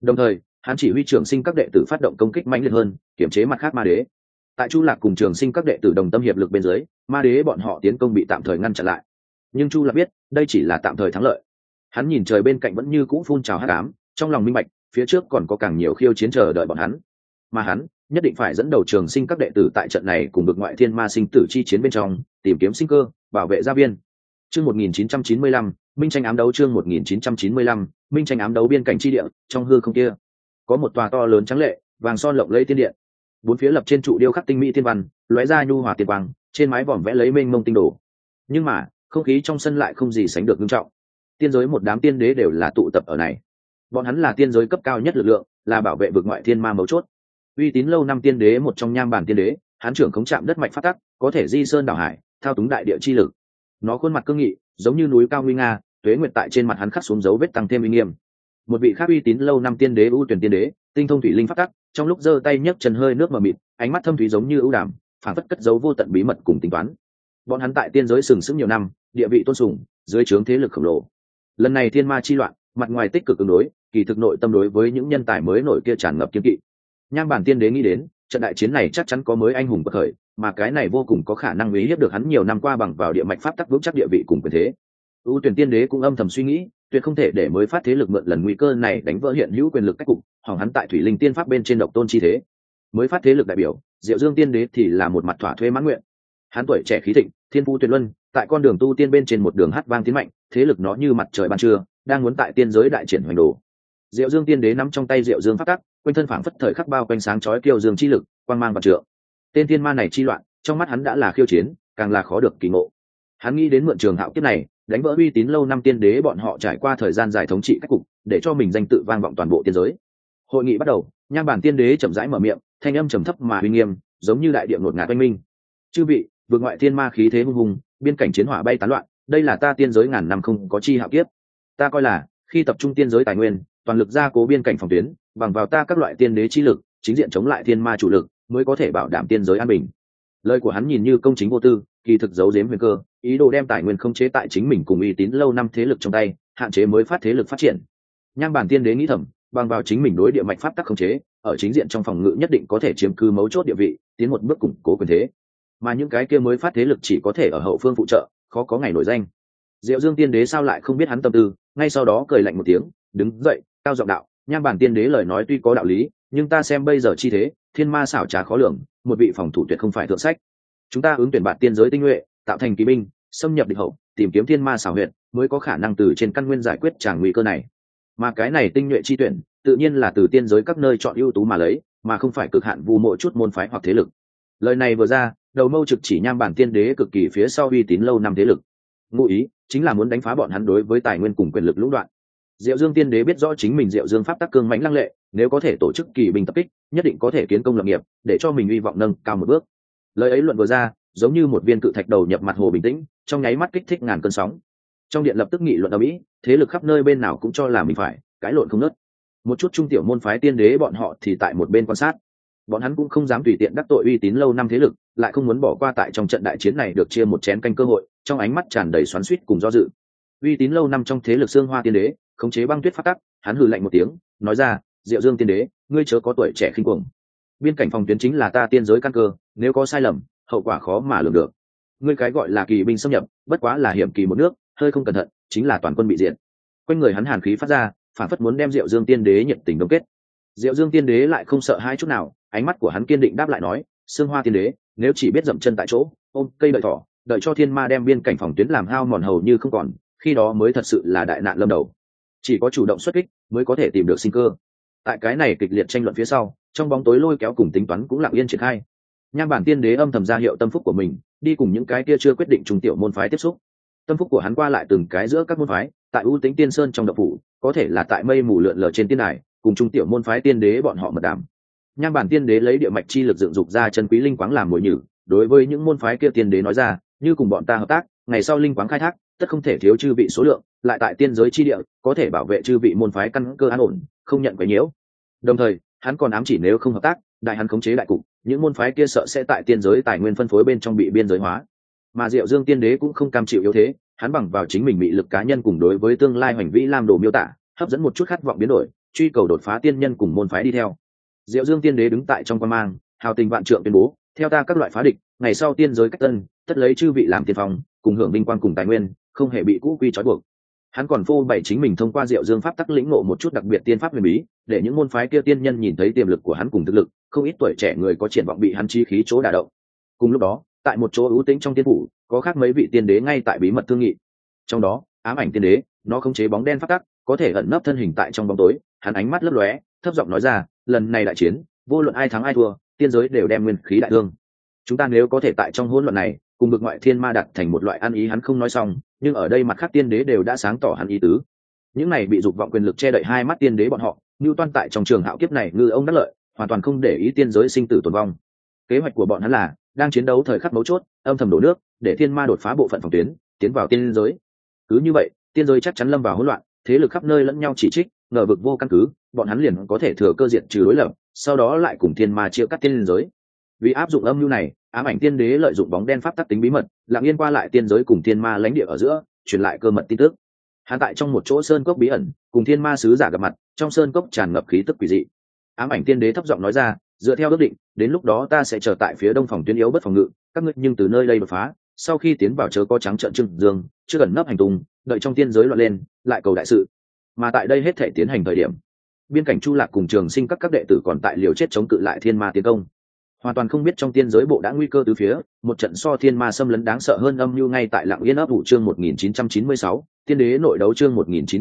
Đồng thời hắn chỉ huy trường sinh các đệ tử phát động công kích mạnh liệt hơn, kiểm chế mặt khác ma đế. Tại Chu Lạc cùng trường sinh các đệ tử đồng tâm hiệp lực bên dưới, ma đế bọn họ tiến công bị tạm thời ngăn chặn lại. Nhưng Chu Lạc biết đây chỉ là tạm thời thắng lợi. Hắn nhìn trời bên cạnh vẫn như cũ phun trào hắc ám, trong lòng minh bạch phía trước còn có càng nhiều khiêu chiến chờ đợi bọn hắn, mà hắn nhất định phải dẫn đầu trường sinh các đệ tử tại trận này cùng vực ngoại thiên ma sinh tử chi chiến bên trong tìm kiếm sinh cơ, bảo vệ gia viên. Chương 1995, minh tranh ám đấu. Chương 1995, minh tranh ám đấu. Biên cảnh chi địa, trong hư không kia có một tòa to lớn trắng lệ, vàng son lộng lẫy tiên điện, bốn phía lập trên trụ điêu khắc tinh mỹ thiên văn, lóe ra nhu hòa tiên quang, trên mái vòm vẽ lấy mênh mông tinh đồ. Nhưng mà không khí trong sân lại không gì sánh được nghiêm trọng. Tiên giới một đám tiên đế đều là tụ tập ở này, bọn hắn là tiên giới cấp cao nhất lực lượng, là bảo vệ vực ngoại thiên ma mấu chốt. Uy tín lâu năm tiên đế một trong Nham Bản tiên đế, hắn trưởng khống chạm đất mạch phát tắc, có thể di sơn đảo hải, thao túng đại địa chi lực. Nó khuôn mặt cương nghị, giống như núi cao nguy nga, tuế nguyệt tại trên mặt hắn khắc xuống dấu vết tăng thêm uy nghiêm. Một vị khác uy tín lâu năm tiên đế ưu tuyển tiên đế, tinh thông thủy linh phát tắc, trong lúc giơ tay nhấc chân hơi nước mờ mịt, ánh mắt thâm thúy giống như ưu đàm, phản phất cất giấu vô tận bí mật cùng tính toán. Bọn hắn tại tiên giới sừng sững nhiều năm, địa vị tôn sùng, dưới trướng thế lực khổng lồ. Lần này thiên ma chi loạn, mặt ngoài tích cực ứng đối, kỳ thực nội tâm đối với những nhân tài mới nổi kia tràn ngập kiên kỵ. Nham Bản tiên đế nghĩ đến trận đại chiến này chắc chắn có mới anh hùng bậc khởi, mà cái này vô cùng có khả năng uy hiếp được hắn nhiều năm qua bằng vào địa mạch pháp tắc vững chắc địa vị cùng quyền thế. ưu tuyển tiên đế cũng âm thầm suy nghĩ, tuyệt không thể để mới phát thế lực mượn lần nguy cơ này đánh vỡ hiện hữu quyền lực cách cục, hỏng hắn tại thủy linh tiên pháp bên trên độc tôn chi thế. Mới phát thế lực đại biểu Diệu Dương tiên đế thì là một mặt thỏa thuê mãn nguyện. Hắn tuổi trẻ khí thịnh, thiên phú tuyệt luân, tại con đường tu tiên bên trên một đường hát vang tiến mạnh, thế lực nó như mặt trời ban trưa, đang muốn tại tiên giới đại triển hoành đồ. Diệu Dương tiên đế nắm trong tay Diệu Dương pháp tắc, quanh thân phảng phất thời khắc bao quanh sáng chói kiêu dương chi lực, quang mang vạn trượng. Tên thiên ma này chi loạn, trong mắt hắn đã là khiêu chiến, càng là khó được kỳ ngộ. Hắn nghĩ đến mượn trường hạo kiếp này, đánh vỡ uy tín lâu năm tiên đế bọn họ trải qua thời gian dài thống trị cách cục, để cho mình danh tự vang vọng toàn bộ tiên giới. Hội nghị bắt đầu, Nham Bản tiên đế chậm rãi mở miệng, thanh âm trầm thấp mà uy nghiêm, giống như đại địa ngột ngạt oanh minh. Chư vị, vực ngoại thiên ma khí thế hung hùng, biên cảnh chiến hỏa bay tán loạn, đây là ta tiên giới ngàn năm không có chi hạo kiếp. Ta coi là khi tập trung tiên giới tài nguyên, toàn lực gia cố biên cảnh phòng tuyến, bằng vào ta các loại tiên đế chi lực, chính diện chống lại thiên ma chủ lực, mới có thể bảo đảm tiên giới an bình. Lời của hắn nhìn như công chính vô tư, kỳ thực giấu giếm huyền cơ, ý đồ đem tài nguyên khống chế tại chính mình cùng uy tín lâu năm thế lực trong tay, hạn chế mới phát thế lực phát triển. Nham Bản tiên đế nghĩ thầm, bằng vào chính mình đối địa mạch pháp tắc khống chế, ở chính diện trong phòng ngự nhất định có thể chiếm cứ mấu chốt địa vị, tiến một bước củng cố quyền thế. Mà những cái kia mới phát thế lực chỉ có thể ở hậu phương phụ trợ, khó có ngày nổi danh. Diệu Dương tiên đế sao lại không biết hắn tâm tư, ngay sau đó cười lạnh một tiếng, đứng dậy, cao giọng đạo: Nham Bản tiên đế lời nói tuy có đạo lý, nhưng ta xem bây giờ chi thế, thiên ma xảo trá khó lường, một vị phòng thủ tuyệt không phải thượng sách. Chúng ta ứng tuyển bạn tiên giới tinh nhuệ, tạo thành kỳ binh, xâm nhập địch hậu, tìm kiếm thiên ma xảo huyệt, mới có khả năng từ trên căn nguyên giải quyết tràng nguy cơ này. Mà cái này tinh nhuệ chi tuyển, tự nhiên là từ tiên giới các nơi chọn ưu tú mà lấy, mà không phải cực hạn vu mộ chút môn phái hoặc thế lực. Lời này vừa ra, đầu mâu trực chỉ Nham Bản tiên đế cực kỳ phía sau uy tín lâu năm thế lực. Ngụ ý chính là muốn đánh phá bọn hắn đối với tài nguyên cùng quyền lực lũng đoạn. Diệu Dương tiên đế biết rõ chính mình Diệu Dương pháp tắc cương mãnh lăng lệ, nếu có thể tổ chức kỳ binh tập kích, nhất định có thể kiến công lập nghiệp, để cho mình hy vọng nâng cao một bước. Lời ấy luận vừa ra, giống như một viên cự thạch đầu nhập mặt hồ bình tĩnh, trong nháy mắt kích thích ngàn cơn sóng. Trong điện lập tức nghị luận ầm ĩ, thế lực khắp nơi bên nào cũng cho là mình phải cãi lộn không ngớt. Một chút trung tiểu môn phái tiên đế bọn họ thì tại một bên quan sát. Bọn hắn cũng không dám tùy tiện đắc tội uy tín lâu năm thế lực, lại không muốn bỏ qua tại trong trận đại chiến này được chia một chén canh cơ hội, trong ánh mắt tràn đầy xoắn xuýt cùng do dự. Uy tín lâu năm trong thế lực Xương Hoa tiên đế, khống chế băng tuyết phát tắc, hắn hừ lạnh một tiếng, nói ra: Diệu Dương tiên đế, ngươi chớ có tuổi trẻ khinh cuồng. Biên cảnh phòng tuyến chính là ta tiên giới căn cơ, nếu có sai lầm, hậu quả khó mà lường được. Ngươi cái gọi là kỳ binh xâm nhập, bất quá là hiểm kỳ một nước, hơi không cẩn thận, chính là toàn quân bị diệt. Quanh người hắn hàn khí phát ra, phản phất muốn đem Diệu Dương tiên đế nhiệt tình đông kết. Diệu Dương tiên đế lại không sợ hai chút nào, ánh mắt của hắn kiên định đáp lại nói: Xương Hoa tiên đế, nếu chỉ biết dậm chân tại chỗ, ôm cây đợi thỏ, đợi cho thiên ma đem biên cảnh phòng tuyến làm hao mòn hầu như không còn, khi đó mới thật sự là đại nạn lâm đầu. Chỉ có chủ động xuất kích mới có thể tìm được sinh cơ. Tại cái này kịch liệt tranh luận phía sau, trong bóng tối lôi kéo cùng tính toán cũng lặng yên triển khai. Nham Bản tiên đế âm thầm ra hiệu tâm phúc của mình, đi cùng những cái kia chưa quyết định trung tiểu môn phái tiếp xúc. Tâm phúc của hắn qua lại từng cái giữa các môn phái, tại ưu tính tiên sơn trong độc phủ, có thể là tại mây mù lượn lờ trên tiên đài, cùng trung tiểu môn phái tiên đế bọn họ mật đàm. Nham Bản tiên đế lấy địa mạch chi lực dựng dục ra chân quý linh quáng làm mồi nhử, đối với những môn phái kia tiên đế nói ra: như cùng bọn ta hợp tác, ngày sau linh quáng khai thác, tất không thể thiếu chư vị số lượng, lại tại tiên giới chi địa, có thể bảo vệ chư vị môn phái căn cơ an ổn, không nhận quấy nhiễu. Đồng thời, hắn còn ám chỉ nếu không hợp tác, đại hắn khống chế đại cục, những môn phái kia sợ sẽ tại tiên giới tài nguyên phân phối bên trong bị biên giới hóa. Mà Diệu Dương tiên đế cũng không cam chịu yếu thế, hắn bằng vào chính mình mị lực cá nhân cùng đối với tương lai hoành vĩ lam đồ miêu tả, hấp dẫn một chút khát vọng biến đổi, truy cầu đột phá tiên nhân cùng môn phái đi theo. Diệu Dương tiên đế đứng tại trong quan mang, hào tình vạn trượng tuyên bố, theo ta các loại phá địch, ngày sau tiên giới cách tân, tất lấy chư vị làm tiên phong, cùng hưởng vinh quang cùng tài nguyên, không hề bị cũ quy trói buộc. Hắn còn phô bày chính mình thông qua Diệu Dương pháp tắc lĩnh ngộ một chút đặc biệt tiên pháp huyền bí, để những môn phái kia tiên nhân nhìn thấy tiềm lực của hắn cùng thực lực, không ít tuổi trẻ người có triển vọng bị hắn chi khí chỗ đả động. Cùng lúc đó, tại một chỗ ưu tĩnh trong tiên phủ, có khác mấy vị tiên đế ngay tại bí mật thương nghị. Trong đó, Ám Ảnh tiên đế, nó khống chế bóng đen pháp tắc, có thể ẩn nấp thân hình tại trong bóng tối, hắn ánh mắt lấp lóe, thấp giọng nói ra, lần này đại chiến, vô luận ai thắng ai thua, tiên giới đều đem nguyên khí đại thương. Chúng ta nếu có thể tại trong hỗn loạn này, cùng bực ngoại thiên ma đặt thành một loại ăn ý, hắn không nói xong, nhưng ở đây mặt khác tiên đế đều đã sáng tỏ hắn ý tứ. Những này bị dục vọng quyền lực che đậy hai mắt tiên đế bọn họ, như toan tại trong trường hạo kiếp này ngư ông đắc lợi, hoàn toàn không để ý tiên giới sinh tử tồn vong. Kế hoạch của bọn hắn là đang chiến đấu thời khắc mấu chốt, âm thầm đổ nước, để thiên ma đột phá bộ phận phòng tuyến, tiến vào tiên giới. Cứ như vậy, tiên giới chắc chắn lâm vào hỗn loạn, thế lực khắp nơi lẫn nhau chỉ trích, ngờ vực vô căn cứ, bọn hắn liền có thể thừa cơ diệt trừ đối lập, sau đó lại cùng thiên ma chia cắt tiên giới. Vì áp dụng âm mưu này, Ám Ảnh tiên đế lợi dụng bóng đen pháp tắc tính bí mật, lặng yên qua lại tiên giới cùng thiên ma lãnh địa ở giữa, truyền lại cơ mật tin tức. Hắn tại trong một chỗ sơn cốc bí ẩn, cùng thiên ma sứ giả gặp mặt, trong sơn cốc tràn ngập khí tức quỷ dị. Ám Ảnh tiên đế thấp giọng nói ra, dựa theo ước định, đến lúc đó ta sẽ chờ tại phía đông phòng tuyến yếu bất phòng ngự, các ngươi nhưng từ nơi đây đột phá, sau khi tiến vào chớ có trắng trợn trưng dương, chưa cần nấp hành tung, đợi trong tiên giới loạn lên, lại cầu đại sự. Mà tại đây hết thể tiến hành thời điểm, biên cảnh Chu Lạc cùng Trường Sinh các đệ tử còn tại liều chết chống cự lại thiên ma tiến công, hoàn toàn không biết trong tiên giới bộ đã nguy cơ từ phía, một trận so thiên ma xâm lấn đáng sợ hơn âm mưu ngay tại lặng yên ấp ủ. Chương 1996, tiên đế nội đấu. Chương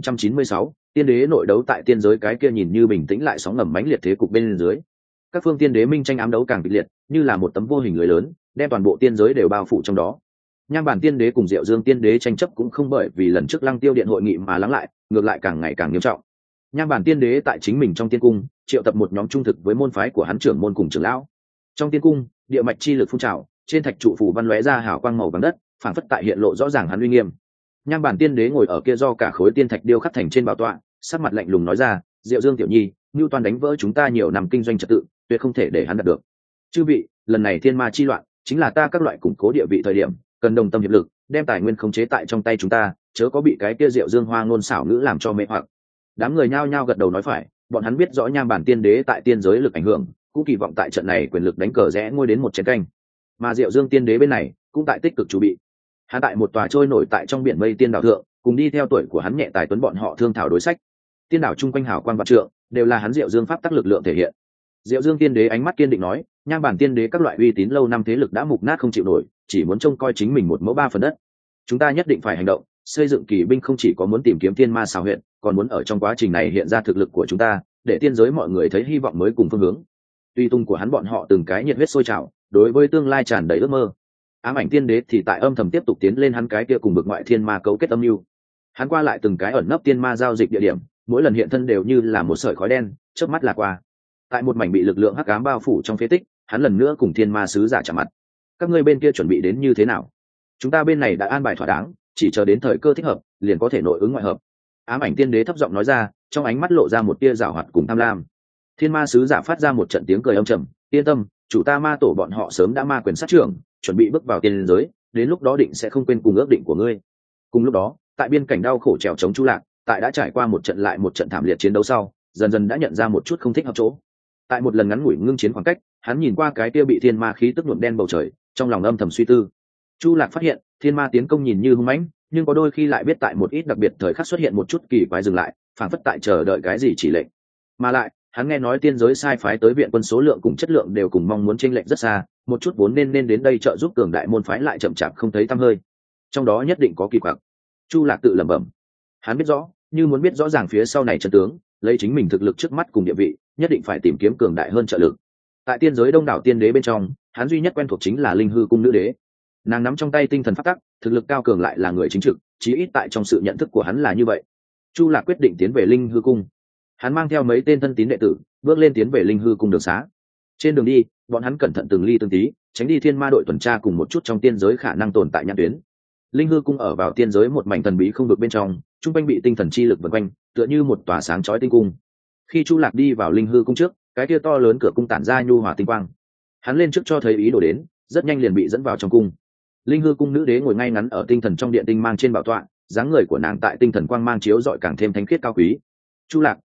1996, tiên đế nội đấu. Tại tiên giới cái kia nhìn như bình tĩnh lại sóng ngầm mãnh liệt thế cục bên dưới, các phương tiên đế minh tranh ám đấu càng kịch liệt, như là một tấm vô hình lưới lớn, đem toàn bộ tiên giới đều bao phủ trong đó. Nham Bản tiên đế cùng Diệu Dương tiên đế tranh chấp cũng không bởi vì lần trước Lăng Tiêu điện hội nghị mà lắng lại, ngược lại càng ngày càng nghiêm trọng. Nham Bản tiên đế tại chính mình trong tiên cung triệu tập một nhóm trung thực với môn phái của hắn trưởng môn cùng trưởng lão. Trong tiên cung, địa mạch chi lực phun trào, trên thạch trụ phù văn lóe ra hào quang màu vàng đất, phản phất tại hiện lộ rõ ràng hắn uy nghiêm. Nham Bản tiên đế ngồi ở kia do cả khối tiên thạch điêu khắc thành trên bảo tọa, sắc mặt lạnh lùng nói ra, Diệu Dương tiểu nhi, Nưu Toan đánh vỡ chúng ta nhiều năm kinh doanh trật tự, tuyệt không thể để hắn đạt được. Chư vị, lần này thiên ma chi loạn, chính là ta các loại củng cố địa vị thời điểm, cần đồng tâm hiệp lực, đem tài nguyên khống chế tại trong tay chúng ta, chớ có bị cái kia Diệu Dương hoa ngôn xảo ngữ làm cho mê hoặc. Đám người nhao nhao gật đầu nói phải, bọn hắn biết rõ Nham Bản tiên đế tại tiên giới lực ảnh hưởng, cũng kỳ vọng tại trận này quyền lực đánh cờ rẽ ngôi đến một chén canh. Mà Diệu Dương tiên đế bên này cũng tại tích cực chuẩn bị. Hắn tại một tòa trôi nổi tại trong biển mây tiên đảo thượng, cùng đi theo tuổi của hắn nhẹ tài tuấn bọn họ thương thảo đối sách. Tiên đảo chung quanh hào quang vạn trượng, đều là hắn Diệu Dương pháp tắc lực lượng thể hiện. Diệu Dương tiên đế ánh mắt kiên định nói, Nham Bản tiên đế các loại uy tín lâu năm thế lực đã mục nát không chịu nổi, chỉ muốn trông coi chính mình một mẫu ba phần đất. Chúng ta nhất định phải hành động, xây dựng kỳ binh không chỉ có muốn tìm kiếm tiên ma xào huyện, còn muốn ở trong quá trình này hiện ra thực lực của chúng ta, để tiên giới mọi người thấy hy vọng mới cùng phương hướng. Tuy tung của hắn bọn họ từng cái nhiệt huyết sôi trào, đối với tương lai tràn đầy ước mơ. Ám Ảnh tiên đế thì tại âm thầm tiếp tục tiến lên hắn cái kia cùng bực ngoại thiên ma cấu kết âm mưu. Hắn qua lại từng cái ẩn nấp tiên ma giao dịch địa điểm, mỗi lần hiện thân đều như là một sợi khói đen, chớp mắt là qua. Tại một mảnh bị lực lượng hắc ám bao phủ trong phế tích, hắn lần nữa cùng thiên ma sứ giả chạm mặt. Các ngươi bên kia chuẩn bị đến như thế nào? Chúng ta bên này đã an bài thỏa đáng, chỉ chờ đến thời cơ thích hợp, liền có thể nội ứng ngoại hợp. Ám Ảnh tiên đế thấp giọng nói ra, trong ánh mắt lộ ra một tia giảo hoạt cùng tham lam. Thiên ma sứ giả phát ra một trận tiếng cười âm trầm, yên tâm, chủ ta ma tổ bọn họ sớm đã ma quyền sát trưởng, chuẩn bị bước vào tiên giới, đến lúc đó định sẽ không quên cùng ước định của ngươi. Cùng lúc đó, tại biên cảnh đau khổ trèo chống Chu Lạc, tại đã trải qua một trận lại một trận thảm liệt chiến đấu sau, dần dần đã nhận ra một chút không thích hợp chỗ. Tại một lần ngắn ngủi ngưng chiến khoảng cách, hắn nhìn qua cái kia bị thiên ma khí tức nhuộm đen bầu trời, trong lòng âm thầm suy tư. Chu Lạc phát hiện, thiên ma tiến công nhìn như hung mãnh, nhưng có đôi khi lại biết tại một ít đặc biệt thời khắc xuất hiện một chút kỳ quái dừng lại, phảng phất tại chờ đợi cái gì chỉ lệnh. Mà lại, hắn nghe nói tiên giới sai phái tới viện quân số lượng cùng chất lượng đều cùng mong muốn chênh lệch rất xa, một chút vốn nên đến đây trợ giúp cường đại môn phái lại chậm chạp không thấy tăm hơi. Trong đó nhất định có kỳ quặc. Chu Lạc tự lẩm bẩm. Hắn biết rõ, như muốn biết rõ ràng phía sau này chân tướng, lấy chính mình thực lực trước mắt cùng địa vị, nhất định phải tìm kiếm cường đại hơn trợ lực. Tại tiên giới đông đảo tiên đế bên trong, hắn duy nhất quen thuộc chính là Linh Hư cung nữ đế. Nàng nắm trong tay tinh thần pháp tắc, thực lực cao cường lại là người chính trực, chí ít tại trong sự nhận thức của hắn là như vậy. Chu Lạc quyết định tiến về Linh Hư cung. Hắn mang theo mấy tên thân tín đệ tử, bước lên tiến về Linh Hư cung đường xá. Trên đường đi, bọn hắn cẩn thận từng ly từng tí, tránh đi thiên ma đội tuần tra cùng một chút trong tiên giới khả năng tồn tại nhãn tuyến. Linh Hư cung ở vào tiên giới một mảnh thần bí không được bên trong, trung quanh bị tinh thần chi lực vần quanh, tựa như một tòa sáng chói tinh cung. Khi Chu Lạc đi vào Linh Hư cung trước, cái kia to lớn cửa cung tản ra nhu hòa tinh quang. Hắn lên trước cho thấy ý đồ đến, rất nhanh liền bị dẫn vào trong cung. Linh Hư cung nữ đế ngồi ngay ngắn ở tinh thần trong điện tinh mang trên bảo tọa, dáng người của nàng tại tinh thần quang mang chiếu rọi càng thêm thánh khiết cao quý. Chu Lạc,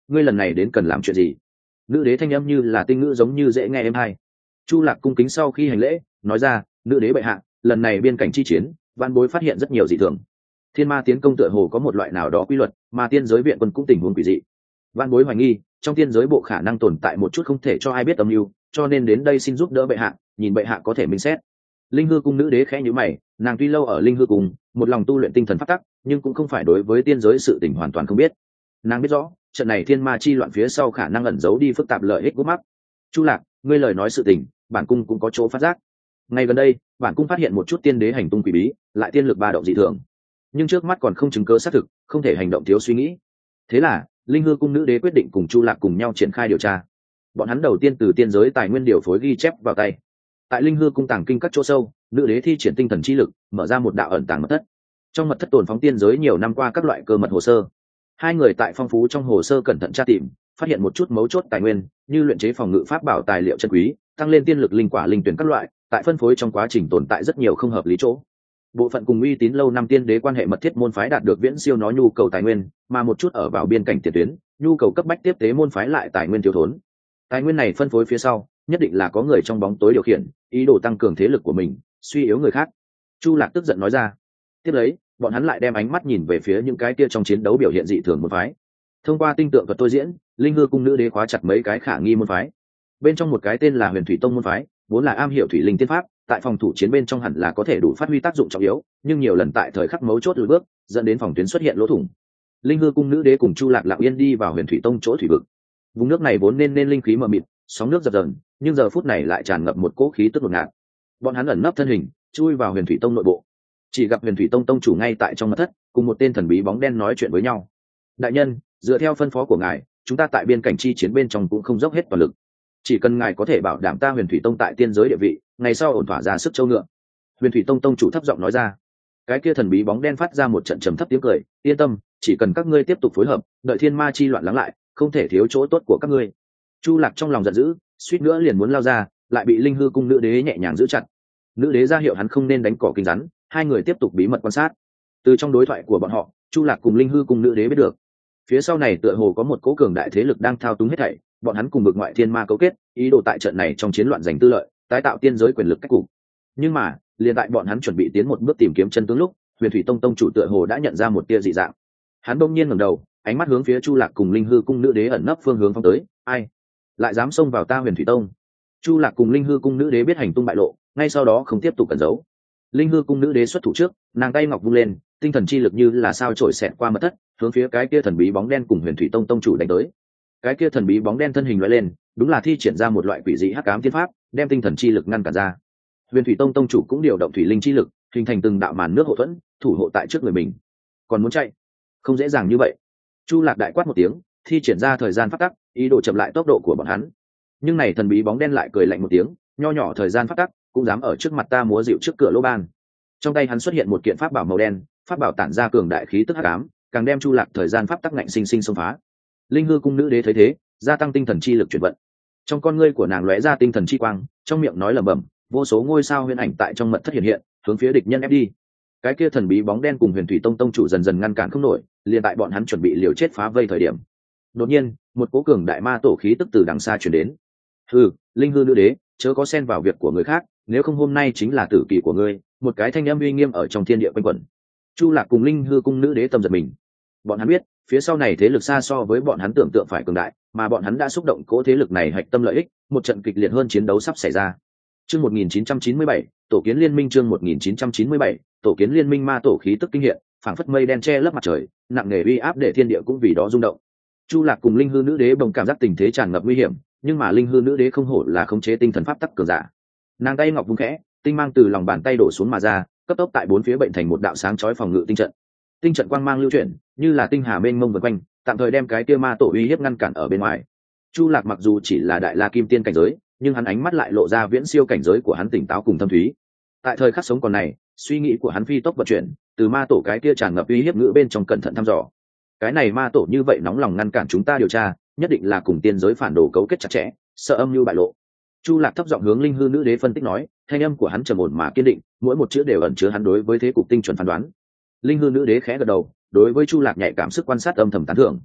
ngươi lần này đến cần làm chuyện gì? Nữ đế thanh âm như là tinh ngữ giống như dễ nghe êm hay. Chu Lạc cung kính sau khi hành lễ nói ra, nữ đế bệ hạ, lần này biên cảnh chi chiến, văn bối phát hiện rất nhiều dị thường. Thiên ma tiến công tựa hồ có một loại nào đó quy luật, mà tiên giới viện quân cũng tình huống quỷ dị. Văn bối hoài nghi trong tiên giới bộ khả năng tồn tại một chút không thể cho ai biết âm mưu, cho nên đến đây xin giúp đỡ bệ hạ, nhìn bệ hạ có thể minh xét. Linh hư cung nữ đế khẽ nhíu mày, nàng tuy lâu ở linh hư cung, một lòng tu luyện tinh thần pháp tắc, nhưng cũng không phải đối với tiên giới sự tình hoàn toàn không biết. Nàng biết rõ trận này thiên ma chi loạn phía sau khả năng ẩn giấu đi phức tạp lợi ích gút mắt. Chu Lạc, ngươi lời nói sự tình, bản cung cũng có chỗ phát giác. Ngay gần đây bản cung phát hiện một chút tiên đế hành tung quỷ bí, lại tiên lực ba động dị thường, nhưng trước mắt còn không chứng cứ xác thực, không thể hành động thiếu suy nghĩ. Thế là linh hư cung nữ đế quyết định cùng Chu Lạc cùng nhau triển khai điều tra. Bọn hắn đầu tiên từ tiên giới tài nguyên điều phối ghi chép vào tay. Tại linh hư cung tàng kinh các chỗ sâu, nữ đế thi triển tinh thần chi lực, mở ra một đạo ẩn tàng mật thất. Trong mật thất tồn phóng tiên giới nhiều năm qua các loại cơ mật hồ sơ. Hai người tại phong phú trong hồ sơ cẩn thận tra tìm, phát hiện một chút mấu chốt tài nguyên, như luyện chế phòng ngự pháp bảo tài liệu chân quý, tăng lên tiên lực linh quả linh tuyển các loại, tại phân phối trong quá trình tồn tại rất nhiều không hợp lý chỗ. Bộ phận cùng uy tín lâu năm tiên đế quan hệ mật thiết môn phái đạt được viễn siêu nó nhu cầu tài nguyên, mà một chút ở vào biên cảnh tiền tuyến, nhu cầu cấp bách tiếp tế môn phái lại tài nguyên thiếu thốn. Tài nguyên này phân phối phía sau, nhất định là có người trong bóng tối điều khiển, ý đồ tăng cường thế lực của mình, suy yếu người khác. Chu Lạc tức giận nói ra. Tiếp lấy bọn hắn lại đem ánh mắt nhìn về phía những cái kia trong chiến đấu biểu hiện dị thường môn phái. Thông qua tinh tượng thuật tôi diễn, linh hư cung nữ đế khóa chặt mấy cái khả nghi môn phái. Bên trong một cái tên là Huyền Thủy Tông môn phái, vốn là am hiểu thủy linh tiên pháp, tại phòng thủ chiến bên trong hẳn là có thể đủ phát huy tác dụng trọng yếu, nhưng nhiều lần tại thời khắc mấu chốt lùi bước, dẫn đến phòng tuyến xuất hiện lỗ thủng. Linh hư cung nữ đế cùng Chu Lạc lặng yên đi vào Huyền Thủy Tông chỗ thủy vực. Vùng nước này vốn nên linh khí mờ mịt, sóng nước dập dờn, nhưng giờ phút này lại tràn ngập một cỗ khí tức ngột ngạt. Bọn hắn ẩn nấp thân hình, chui vào Huyền Thủy Tông nội bộ. Chỉ gặp Huyền Thủy Tông tông chủ ngay tại trong mật thất, cùng một tên thần bí bóng đen nói chuyện với nhau. Đại nhân, dựa theo phân phó của ngài, chúng ta tại biên cảnh chi chiến bên trong cũng không dốc hết toàn lực. Chỉ cần ngài có thể bảo đảm ta Huyền Thủy Tông tại tiên giới địa vị, ngày sau ổn thỏa ra sức châu ngựa. Huyền Thủy Tông tông chủ thấp giọng nói ra. Cái kia thần bí bóng đen phát ra một trận trầm thấp tiếng cười, yên tâm, chỉ cần các ngươi tiếp tục phối hợp, đợi thiên ma chi loạn lắng lại, không thể thiếu chỗ tốt của các ngươi. Chu Lạc trong lòng giận dữ, suýt nữa liền muốn lao ra, lại bị linh hư cung nữ đế nhẹ nhàng giữ chặt. Nữ đế ra hiệu hắn không nên đánh cỏ kinh rắn, hai người tiếp tục bí mật quan sát. Từ trong đối thoại của bọn họ, Chu Lạc cùng linh hư cung nữ đế biết được, phía sau này tựa hồ có một cố cường đại thế lực đang thao túng hết thảy, bọn hắn cùng vực ngoại thiên ma cấu kết, ý đồ tại trận này trong chiến loạn giành tư lợi, tái tạo tiên giới quyền lực cách cục. Nhưng mà liền tại bọn hắn chuẩn bị tiến một bước tìm kiếm chân tướng lúc, Huyền Thủy Tông tông chủ tựa hồ đã nhận ra một tia dị dạng. Hắn bỗng nhiên ngẩng đầu, ánh mắt hướng phía Chu Lạc cùng linh hư cung nữ đế ẩn nấp phương hướng phóng tới. Ai lại dám xông vào ta Huyền Thủy Tông? Chu Lạc cùng linh hư cung nữ đế biết hành tung bại lộ, ngay sau đó không tiếp tục cẩn giấu. Linh hư cung nữ đế xuất thủ trước, nàng tay ngọc vung lên, tinh thần chi lực như là sao trổi xẹt qua mật thất, hướng phía cái kia thần bí bóng đen cùng Huyền Thủy Tông tông chủ đánh tới. Cái kia thần bí bóng đen thân hình lóe lên, đúng là thi triển ra một loại quỷ dị hắc ám tiên pháp, đem tinh thần chi lực ngăn cản ra. Huyền Thủy Tông tông chủ cũng điều động thủy linh chi lực, hình thành từng đạo màn nước hộ thuẫn, thủ hộ tại trước người mình. Còn muốn chạy, không dễ dàng như vậy. Chu Lạc đại quát một tiếng, thi triển ra thời gian phát tắc, ý đồ chậm lại tốc độ của bọn hắn. Nhưng này thần bí bóng đen lại cười lạnh một tiếng, nho nhỏ thời gian phát tắc, cũng dám ở trước mặt ta múa dịu trước cửa lỗ ban. Trong tay hắn xuất hiện một kiện pháp bảo màu đen, pháp bảo tản ra cường đại khí tức hắc ám, càng đem Chu Lạc thời gian pháp tắc ngạnh sinh sinh xông phá. Linh hư cung nữ đế thấy thế, gia tăng tinh thần chi lực chuyển vận. Trong con ngươi của nàng lóe ra tinh thần chi quang, trong miệng nói lẩm bẩm, vô số ngôi sao huyền ảnh tại trong mật thất hiện hiện, hướng phía địch nhân ép đi. Cái kia thần bí bóng đen cùng Huyền Thủy Tông tông chủ dần dần ngăn cản không nổi, liền tại bọn hắn chuẩn bị liều chết phá vây thời điểm, đột nhiên một cố cường đại ma tổ khí tức từ đằng xa truyền đến. Hừ, linh hư nữ đế, chớ có xen vào việc của người khác, nếu không hôm nay chính là tử kỳ của ngươi. Một cái thanh âm uy nghiêm ở trong thiên địa quanh quẩn. Chu Lạc cùng linh hư cung nữ đế tâm giật mình. Bọn hắn biết phía sau này thế lực xa so với bọn hắn tưởng tượng phải cường đại, mà bọn hắn đã xúc động cố thế lực này hạch tâm lợi ích, một trận kịch liệt hơn chiến đấu sắp xảy ra. Chương 1997, tổ kiến liên minh. Chương 1997, tổ kiến liên minh. Ma tổ khí tức kinh hiện, phảng phất mây đen che lấp mặt trời, nặng nề uy áp để thiên địa cũng vì đó rung động. Chu Lạc cùng linh hư nữ đế bỗng cảm giác tình thế tràn ngập nguy hiểm, nhưng mà linh hư nữ đế không hổ là khống chế tinh thần pháp tắc cường giả. Nàng tay ngọc vung khẽ, tinh mang từ lòng bàn tay đổ xuống mà ra, cấp tốc tại bốn phía bệnh thành một đạo sáng chói phòng ngự tinh trận. Tinh trận quang mang lưu chuyển, như là tinh hà mênh mông vần quanh, tạm thời đem cái kia ma tổ uy hiếp ngăn cản ở bên ngoài. Chu Lạc mặc dù chỉ là đại la kim tiên cảnh giới, nhưng hắn ánh mắt lại lộ ra viễn siêu cảnh giới của hắn tỉnh táo cùng thâm thúy. Tại thời khắc sống còn này, suy nghĩ của hắn phi tốc vận chuyển, từ ma tổ cái kia tràn ngập uy hiếp ngữ bên trong cẩn thận thăm dò. Cái này ma tổ như vậy nóng lòng ngăn cản chúng ta điều tra, nhất định là cùng tiên giới phản đồ cấu kết chặt chẽ, sợ âm mưu bại lộ. Chu Lạc thấp giọng hướng linh hư nữ đế phân tích nói, thanh âm của hắn trầm ổn mà kiên định, mỗi một chữ đều ẩn chứa hắn đối với thế cục tinh chuẩn phán đoán. Linh hư nữ đế khẽ gật đầu, đối với Chu Lạc nhạy cảm sức quan sát âm thầm tán thưởng.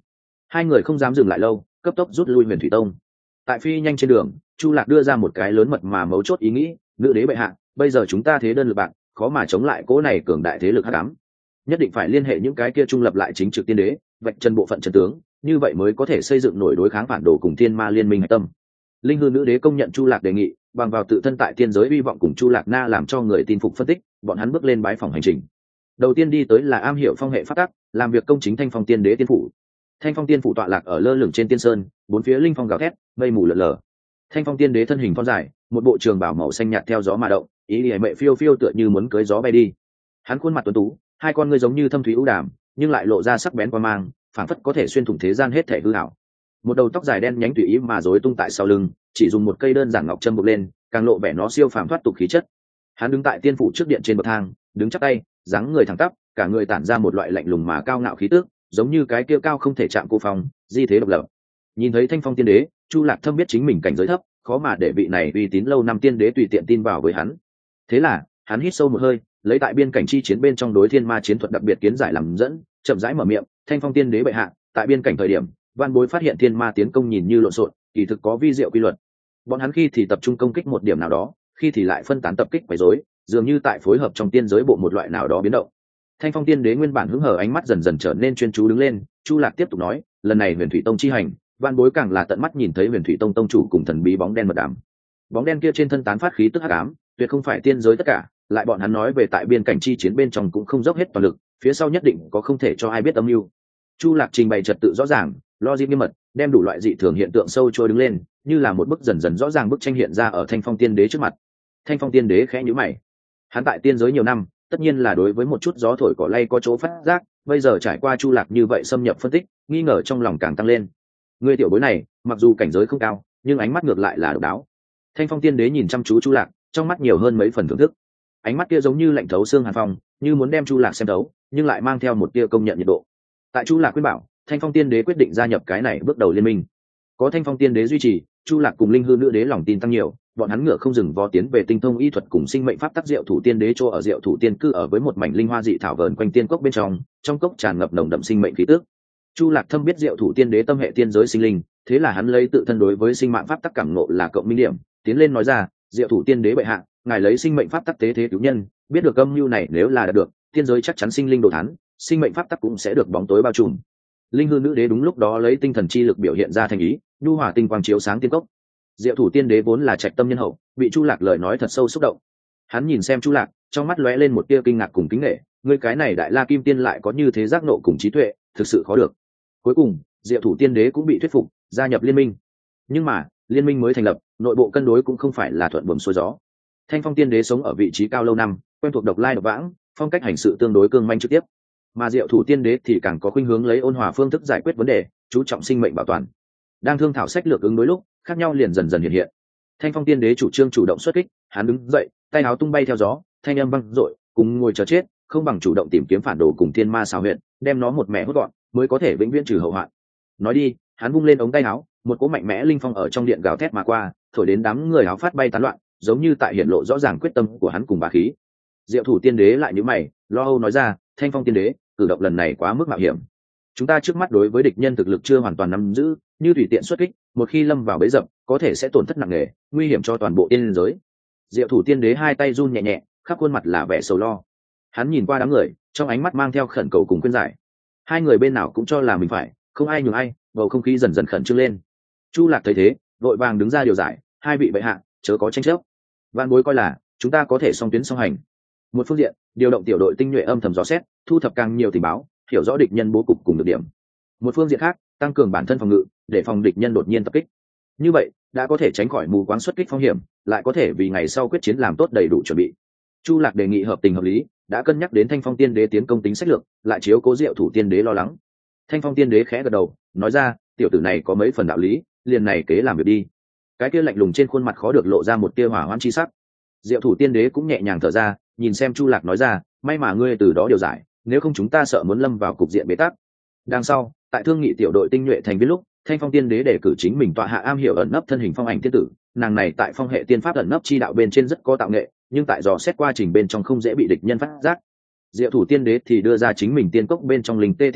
Hai người không dám dừng lại lâu, cấp tốc rút lui Huyền Thủy Tông. Tại phi nhanh trên đường, Chu Lạc đưa ra một cái lớn mật mà mấu chốt ý nghĩ: nữ đế bệ hạ, bây giờ chúng ta thế đơn lực bạc, khó mà chống lại cỗ này cường đại thế lực hắc ám, nhất định phải liên hệ những cái kia trung lập lại chính trực tiên đế, vạch chân bộ phận chân tướng, như vậy mới có thể xây dựng nổi đối kháng phản đồ cùng thiên ma liên minh hạch tâm. Linh hư nữ đế công nhận Chu Lạc đề nghị, bằng vào tự thân tại tiên giới hy vọng cùng Chu Lạc Na làm cho người tin phục phân tích, bọn hắn bước lên bái phòng hành trình. Đầu tiên đi tới là am hiểu phong hệ pháp tắc, làm việc công chính Thanh Phong tiên đế tiên phủ. Thanh Phong tiên phủ tọa lạc ở lơ lửng trên tiên sơn, bốn phía linh phong gào thét, mây mù lờ lờ. Thanh Phong tiên đế thân hình thon dài, một bộ trường bào màu xanh nhạt theo gió mà động, ý liễu mệ phiêu phiêu tựa như muốn cưỡi gió bay đi. Hắn khuôn mặt tuấn tú, hai con ngươi giống như thâm thúy ưu đàm, nhưng lại lộ ra sắc bén qua mang, phảng phất có thể xuyên thủng thế gian hết thể hư ảo. Một đầu tóc dài đen nhánh tùy ý mà rối tung tại sau lưng, chỉ dùng một cây đơn giản ngọc châm buộc lên, càng lộ vẻ nó siêu phàm thoát tục khí chất. Hắn đứng tại tiên phủ trước điện trên bậc thang, đứng chắp tay, dáng người thẳng tắp, cả người tản ra một loại lạnh lùng mà cao ngạo khí tức, giống như cái kia cao không thể chạm cô phong, di thế độc lập. Nhìn thấy Thanh Phong tiên đế, Chu Lạc thâm biết chính mình cảnh giới thấp, khó mà để vị này uy tín lâu năm tiên đế tùy tiện tin vào với hắn. Thế là, hắn hít sâu một hơi, lấy tại biên cảnh chi chiến bên trong đối thiên ma chiến thuật đặc biệt kiến giải làm dẫn, chậm rãi mở miệng: Thanh Phong tiên đế bệ hạ, tại biên cảnh thời điểm, van bối phát hiện thiên ma tiến công nhìn như lộn xộn, kỳ thực có vi diệu quy luật. Bọn hắn khi thì tập trung công kích một điểm nào đó, khi thì lại phân tán tập kích quấy rối, dường như tại phối hợp trong tiên giới bộ một loại nào đó biến động. Thanh Phong tiên đế nguyên bản hứng hờ ánh mắt dần dần trở nên chuyên chú đứng lên. Chu Lạc tiếp tục nói: lần này Huyền Thủy Tông chi hành, van bối càng là tận mắt nhìn thấy Huyền Thủy Tông tông chủ cùng thần bí bóng đen mật đàm. Bóng đen kia trên thân tán phát khí tức hắc ám, tuyệt không phải tiên giới tất cả, lại bọn hắn nói về tại biên cảnh chi chiến bên trong cũng không dốc hết toàn lực, phía sau nhất định có không thể cho ai biết âm mưu. Chu Lạc trình bày trật tự rõ ràng, logic nghiêm mật, đem đủ loại dị thường hiện tượng sâu trôi đứng lên, như là một bức dần dần rõ ràng bức tranh hiện ra ở Thanh Phong tiên đế trước mặt. Thanh Phong tiên đế khẽ nhíu mày. Hắn tại tiên giới nhiều năm, tất nhiên là đối với một chút gió thổi cỏ lay có chỗ phát giác, bây giờ trải qua Chu Lạc như vậy xâm nhập phân tích, nghi ngờ trong lòng càng tăng lên. Người tiểu bối này, mặc dù cảnh giới không cao, nhưng ánh mắt ngược lại là độc đáo. Thanh Phong tiên đế nhìn chăm chú Chu Lạc, trong mắt nhiều hơn mấy phần thưởng thức. Ánh mắt kia giống như lạnh thấu xương hàn phong, như muốn đem Chu Lạc xem thấu, nhưng lại mang theo một tia công nhận nhiệt độ. Tại Chu Lạc khuyên bảo, Thanh Phong tiên đế quyết định gia nhập cái này bước đầu liên minh. Có Thanh Phong tiên đế duy trì, Chu Lạc cùng linh hư nữ đế lòng tin tăng nhiều, bọn hắn ngựa không dừng vó tiến về tinh thông y thuật cùng sinh mệnh pháp tắc. Diệu Thủ tiên đế chỗ ở Diệu Thủ tiên cư ở với một mảnh linh hoa dị thảo vờn quanh tiên cốc bên trong cốc tràn ngập nồng đậm sinh mệnh khí tức. Chu Lạc thâm biết Diệu Thủ tiên đế tâm hệ tiên giới sinh linh, thế là hắn lấy tự thân đối với sinh mạng pháp tắc cảm ngộ là cộng minh điểm, tiến lên nói ra: Diệu Thủ tiên đế bệ hạ, ngài lấy sinh mệnh pháp tắc tế thế cứu nhân, biết được âm mưu này nếu là đạt được, tiên giới chắc chắn sinh linh đồ thán, sinh mệnh pháp tắc cũng sẽ được bóng tối bao trùm. Linh hư nữ đế đúng lúc đó lấy tinh thần chi lực biểu hiện ra thành ý, nhu hòa tinh quang chiếu sáng tiên cốc. Diệu Thủ tiên đế vốn là trạch tâm nhân hậu, bị Chu Lạc lời nói thật sâu xúc động. Hắn nhìn xem Chu Lạc, trong mắt lóe lên một tia kinh ngạc cùng kính nể, ngươi cái này đại la kim tiên lại có như thế giác nộ cùng trí tuệ, thực sự khó được. Cuối cùng, Diệu Thủ tiên đế cũng bị thuyết phục, gia nhập liên minh. Nhưng mà, liên minh mới thành lập, nội bộ cân đối cũng không phải là thuận buồm xuôi gió. Thanh Phong tiên đế sống ở vị trí cao lâu năm, quen thuộc độc lai độc vãng, phong cách hành sự tương đối cương manh trực tiếp. Mà Diệu Thủ tiên đế thì càng có khuynh hướng lấy ôn hòa phương thức giải quyết vấn đề, chú trọng sinh mệnh bảo toàn. Đang thương thảo sách lược ứng đối lúc, khác nhau liền dần dần hiện hiện. Thanh Phong tiên đế chủ trương chủ động xuất kích, hắn đứng dậy, tay áo tung bay theo gió, thanh âm vang dội, cùng ngồi chờ chết, không bằng chủ động tìm kiếm phản đồ cùng thiên ma xào huyệt, đem nó một mẹ hút gọn, mới có thể vĩnh viễn trừ hậu hoạn. Nói đi, hắn vung lên ống tay áo, một cỗ mạnh mẽ linh phong ở trong điện gào thét mà qua, thổi đến đám người áo phát bay tán loạn, giống như tại hiển lộ rõ ràng quyết tâm của hắn cùng bá khí. Diệu Thủ tiên đế lại nhíu mày, lo âu nói ra: Thanh Phong tiên đế, cử động lần này quá mức mạo hiểm. Chúng ta trước mắt đối với địch nhân thực lực chưa hoàn toàn nắm giữ, như tùy tiện xuất kích, một khi lâm vào bẫy dập, có thể sẽ tổn thất nặng nề, nguy hiểm cho toàn bộ tiên giới. Diệu Thủ tiên đế hai tay run nhẹ nhẹ, khắp khuôn mặt là vẻ sầu lo. Hắn nhìn qua đám người, trong ánh mắt mang theo khẩn cầu cùng khuyên giải. Hai người bên nào cũng cho là mình phải, không ai nhường ai, bầu không khí dần dần khẩn trương lên. Chu Lạc thấy thế, vội vàng đứng ra điều giải: hai vị bệ hạ, chớ có tranh chấp. Van bối coi là chúng ta có thể song tuyến song hành. Một phương diện, điều động tiểu đội tinh nhuệ âm thầm dò xét, thu thập càng nhiều tình báo, hiểu rõ địch nhân bố cục cùng được điểm. Một phương diện khác, tăng cường bản thân phòng ngự, để phòng địch nhân đột nhiên tập kích. Như vậy, đã có thể tránh khỏi mù quáng xuất kích phong hiểm, lại có thể vì ngày sau quyết chiến làm tốt đầy đủ chuẩn bị. Chu Lạc đề nghị hợp tình hợp lý, đã cân nhắc đến Thanh Phong tiên đế tiến công tính sách lược, lại chiếu cố Diệu Thủ tiên đế lo lắng. Thanh Phong tiên đế khẽ gật đầu, nói ra: tiểu tử này có mấy phần đạo lý, liền này kế làm việc đi. Cái kia lạnh lùng trên khuôn mặt khó được lộ ra một tia hỏa hoãn chi sắc. Diệu Thủ tiên đế cũng nhẹ nhàng thở ra, nhìn xem Chu Lạc nói ra: may mà ngươi từ đó điều giải, nếu không chúng ta sợ muốn lâm vào cục diện bế tắc. Đằng sau, tại thương nghị tiểu đội tinh nhuệ thành viên lúc, Thanh Phong tiên đế đề cử chính mình tọa hạ am hiểu ẩn nấp thân hình phong ảnh tiên tử, nàng này tại phong hệ tiên pháp ẩn nấp chi đạo bên trên rất có tạo nghệ, nhưng tại dò xét quá trình bên trong không dễ bị địch nhân phát giác. Diệu Thủ tiên đế thì đưa ra chính mình tiên cốc bên trong linh tê thiên thảo,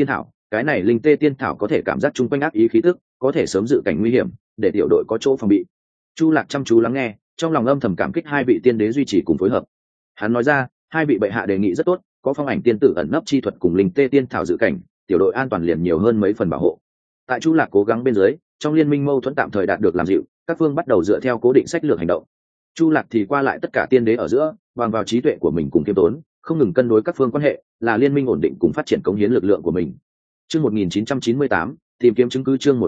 cái này linh tê tiên thảo có thể cảm giác chung quanh ác ý khí tức, có thể sớm dự cảnh nguy hiểm, để tiểu đội có chỗ phòng bị. Chu Lạc chăm chú lắng nghe, trong lòng âm thầm cảm kích hai vị tiên đế duy trì cùng phối hợp. Hắn nói ra, hai vị bệ hạ đề nghị rất tốt, có phong ảnh tiên tử ẩn nấp chi thuật cùng linh tê tiên thảo dự cảnh, tiểu đội an toàn liền nhiều hơn mấy phần bảo hộ. Tại Chu Lạc cố gắng bên dưới, trong liên minh mâu thuẫn tạm thời đạt được làm dịu, các phương bắt đầu dựa theo cố định sách lược hành động. Chu Lạc thì qua lại tất cả tiên đế ở giữa, bằng vào trí tuệ của mình cùng kiêm tốn, không ngừng cân đối các phương quan hệ, là liên minh ổn định cùng phát triển cống hiến lực lượng của mình. Chương 1998, tìm kiếm chứng cứ. Chương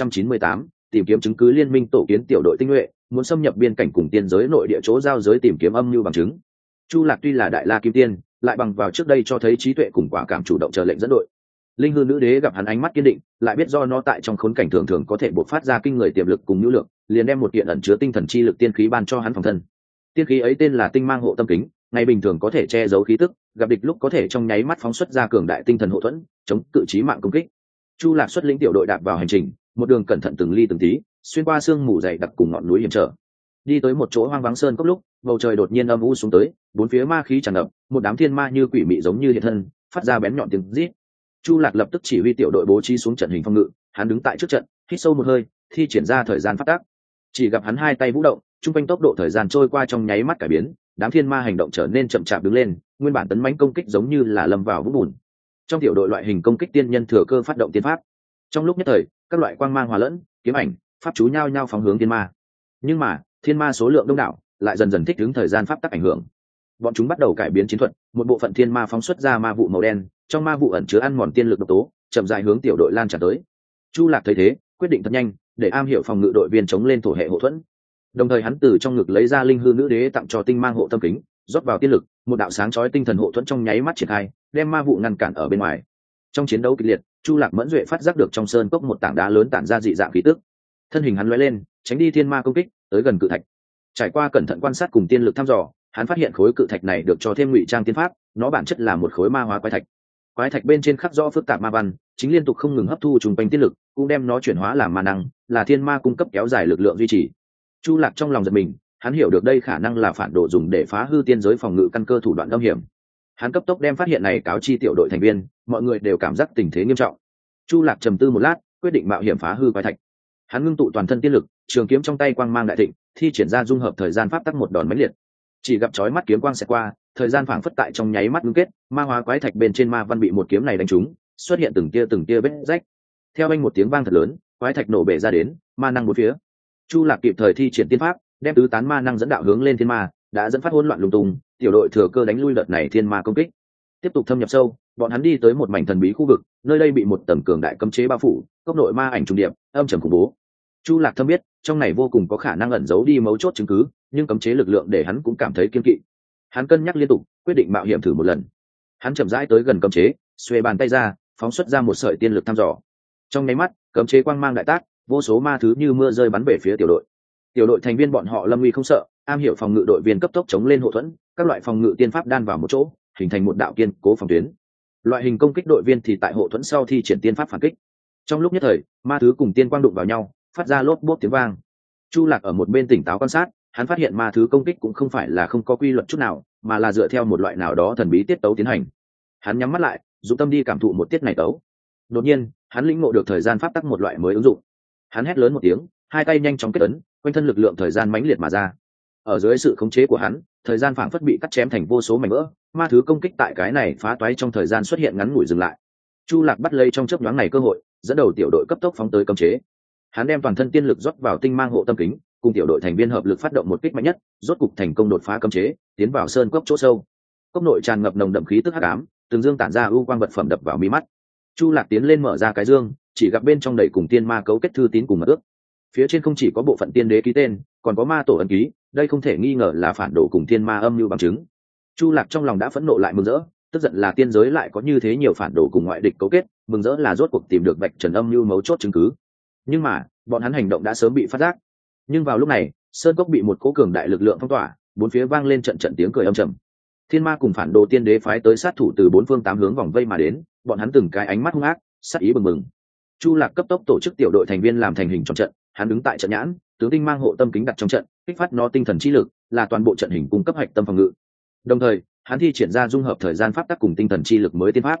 1998, tìm kiếm chứng cứ. Liên minh tổ kiến tiểu đội tinh nhuệ, muốn xâm nhập biên cảnh cùng tiên giới nội địa chỗ giao giới tìm kiếm âm mưu bằng chứng. Chu Lạc tuy là đại la kim tiên, lại bằng vào trước đây cho thấy trí tuệ cùng quả cảm chủ động chờ lệnh dẫn đội. Linh hư nữ đế gặp hắn ánh mắt kiên định, lại biết do nó tại trong khốn cảnh thường thường có thể bộc phát ra kinh người tiềm lực cùng nhu lượng, liền đem một kiện ẩn chứa tinh thần chi lực tiên khí ban cho hắn phòng thân. Tiên khí ấy tên là Tinh Mang Hộ Tâm Kính, ngày bình thường có thể che giấu khí tức, gặp địch lúc có thể trong nháy mắt phóng xuất ra cường đại tinh thần hộ thuẫn, chống cự chí mạng công kích. Chu Lạc xuất lĩnh tiểu đội đạp vào hành trình, một đường cẩn thận từng ly từng tí, xuyên qua sương mù dày đặc cùng ngọn núi hiểm trở. Đi tới một chỗ hoang vắng sơn cốc lúc, bầu trời đột nhiên âm u xuống tới, bốn phía ma khí tràn ngập, một đám thiên ma như quỷ mị giống như hiện thân, phát ra bén nhọn tiếng rít. Chu Lạc lập tức chỉ huy tiểu đội bố trí xuống trận hình phòng ngự, hắn đứng tại trước trận, hít sâu một hơi, thi triển ra thời gian phát tác. Chỉ gặp hắn hai tay vũ động, trung quanh tốc độ thời gian trôi qua trong nháy mắt cải biến, đám thiên ma hành động trở nên chậm chạp đứng lên, nguyên bản tấn mãnh công kích giống như là lâm vào vũng bùn. Trong tiểu đội loại hình công kích tiên nhân thừa cơ phát động tiên pháp. Trong lúc nhất thời, các loại quang mang hòa lẫn, kiếm ảnh, pháp chú nhao nhao phóng hướng thiên ma. Nhưng mà, thiên ma số lượng đông đảo, lại dần dần thích ứng thời gian pháp tắc ảnh hưởng. Bọn chúng bắt đầu cải biến chiến thuật, một bộ phận thiên ma phóng xuất ra ma vụ màu đen, trong ma vụ ẩn chứa ăn mòn tiên lực độc tố, chậm rãi hướng tiểu đội lan tràn tới. Chu Lạc thấy thế, quyết định thật nhanh, để am hiểu phòng ngự đội viên chống lên thổ hệ hộ thuẫn. Đồng thời hắn từ trong ngực lấy ra linh hư nữ đế tặng cho Tinh Mang Hộ Tâm Kính, rót vào tiên lực, một đạo sáng chói tinh thần hộ thuẫn trong nháy mắt triển khai, đem ma vụ ngăn cản ở bên ngoài. Trong chiến đấu kịch liệt, Chu Lạc mẫn duệ phát giác được trong sơn cốc một tảng đá lớn tản ra dị dạng khí tức. Thân hình hắn lóe lên, tránh đi thiên ma công kích, tới gần cự thạch. Trải qua cẩn thận quan sát cùng tiên lực thăm dò, hắn phát hiện khối cự thạch này được cho thêm ngụy trang tiên pháp, nó bản chất là một khối ma hóa quái thạch. Quái thạch bên trên khắc rõ phức tạp ma văn, chính liên tục không ngừng hấp thu trùng quanh tiên lực, cũng đem nó chuyển hóa làm ma năng, là thiên ma cung cấp kéo dài lực lượng duy trì. Chu Lạc trong lòng giật mình, hắn hiểu được đây khả năng là phản đồ dùng để phá hư tiên giới phòng ngự căn cơ thủ đoạn âm hiểm. Hắn cấp tốc đem phát hiện này cáo chi tiểu đội thành viên, mọi người đều cảm giác tình thế nghiêm trọng. Chu Lạc trầm tư một lát, quyết định mạo hiểm phá hư quái thạch. Hắn ngưng tụ toàn thân tiên lực, trường kiếm trong tay quang mang đại thịnh, thi triển ra dung hợp thời gian pháp tắc một đòn mãnh liệt. Chỉ gặp chói mắt kiếm quang xẹt qua, thời gian phảng phất tại trong nháy mắt ngưng kết, ma hóa quái thạch bên trên ma văn bị một kiếm này đánh trúng, xuất hiện từng tia vết rách. Theo anh một tiếng vang thật lớn, quái thạch nổ bể ra đến, ma năng bốn phía. Chu Lạc kịp thời thi triển tiên pháp, đem tứ tán ma năng dẫn đạo hướng lên thiên ma, đã dẫn phát hỗn loạn lung tung, tiểu đội thừa cơ đánh lui đợt này thiên ma công kích. Tiếp tục thâm nhập sâu, bọn hắn đi tới một mảnh thần bí khu vực, nơi đây bị một tầng cường đại cấm chế bao phủ, cốc nội ma ảnh trùng điệp, âm trầm khủng bố. Chu Lạc thâm biết, trong này vô cùng có khả năng ẩn giấu đi mấu chốt chứng cứ, nhưng cấm chế lực lượng để hắn cũng cảm thấy kiêng kỵ. Hắn cân nhắc liên tục, quyết định mạo hiểm thử một lần. Hắn chậm rãi tới gần cấm chế, xuề bàn tay ra, phóng xuất ra một sợi tiên lực thăm dò. Trong nháy mắt, cấm chế quang mang đại tác, vô số ma thứ như mưa rơi bắn về phía tiểu đội. Tiểu đội thành viên bọn họ lâm uy không sợ, am hiểu phòng ngự đội viên cấp tốc chống lên hộ thuẫn, các loại phòng ngự tiên pháp đan vào một chỗ, hình thành một đạo kiên cố phòng tuyến. Loại hình công kích đội viên thì tại hộ thuẫn sau thi triển tiên pháp phản kích. Trong lúc nhất thời, ma thứ cùng tiên quang đụng vào nhau, phát ra lốp bốp tiếng vang. Chu Lạc ở một bên tỉnh táo quan sát, hắn phát hiện ma thứ công kích cũng không phải là không có quy luật chút nào, mà là dựa theo một loại nào đó thần bí tiết tấu tiến hành. Hắn nhắm mắt lại, dụng tâm đi cảm thụ một tiết này tấu. Đột nhiên, hắn lĩnh ngộ được thời gian pháp tắc một loại mới ứng dụng. Hắn hét lớn một tiếng, hai tay nhanh chóng kết ấn, quanh thân lực lượng thời gian mãnh liệt mà ra. Ở dưới sự khống chế của hắn, thời gian phảng phất bị cắt chém thành vô số mảnh vỡ, ma thứ công kích tại cái này phá toái trong thời gian xuất hiện ngắn ngủi dừng lại. Chu Lạc bắt lấy trong chớp nhoáng này cơ hội, dẫn đầu tiểu đội cấp tốc phóng tới cấm chế. Hắn đem toàn thân tiên lực rót vào Tinh Mang Hộ Tâm Kính, cùng tiểu đội thành viên hợp lực phát động một kích mạnh nhất, rốt cục thành công đột phá cấm chế, tiến vào sơn cốc chỗ sâu. Cốc nội tràn ngập nồng đậm khí tức hắc ám, từng dương tản ra ưu quang vật phẩm đập vào mi mắt. Chu Lạc tiến lên mở ra cái dương, chỉ gặp bên trong đầy cùng tiên ma cấu kết thư tín cùng mật ước. Phía trên không chỉ có bộ phận tiên đế ký tên, còn có ma tổ ấn ký, đây không thể nghi ngờ là phản đồ cùng tiên ma âm mưu bằng chứng. Chu Lạc trong lòng đã phẫn nộ lại mừng rỡ, tức giận là tiên giới lại có như thế nhiều phản đồ cùng ngoại địch cấu kết, mừng rỡ là rốt cuộc tìm được vạch trần âm mưu mấu chốt chứng cứ. Nhưng mà, bọn hắn hành động đã sớm bị phát giác. Nhưng vào lúc này, sơn cốc bị một cỗ cường đại lực lượng phong tỏa, bốn phía vang lên trận trận tiếng cười âm trầm. Thiên ma cùng phản đồ tiên đế phái tới sát thủ từ bốn phương tám hướng vòng vây mà đến, bọn hắn từng cái ánh mắt hung ác, sát ý bừng bừng. Chu Lạc cấp tốc tổ chức tiểu đội thành viên làm thành hình tròn trận, hắn đứng tại trận nhãn, tướng Tinh Mang Hộ Tâm Kính đặt trong trận, kích phát nó tinh thần chi lực, là toàn bộ trận hình cung cấp hạch tâm phòng ngự. Đồng thời, hắn thi triển ra dung hợp thời gian pháp tắc cùng tinh thần chi lực mới tiên pháp.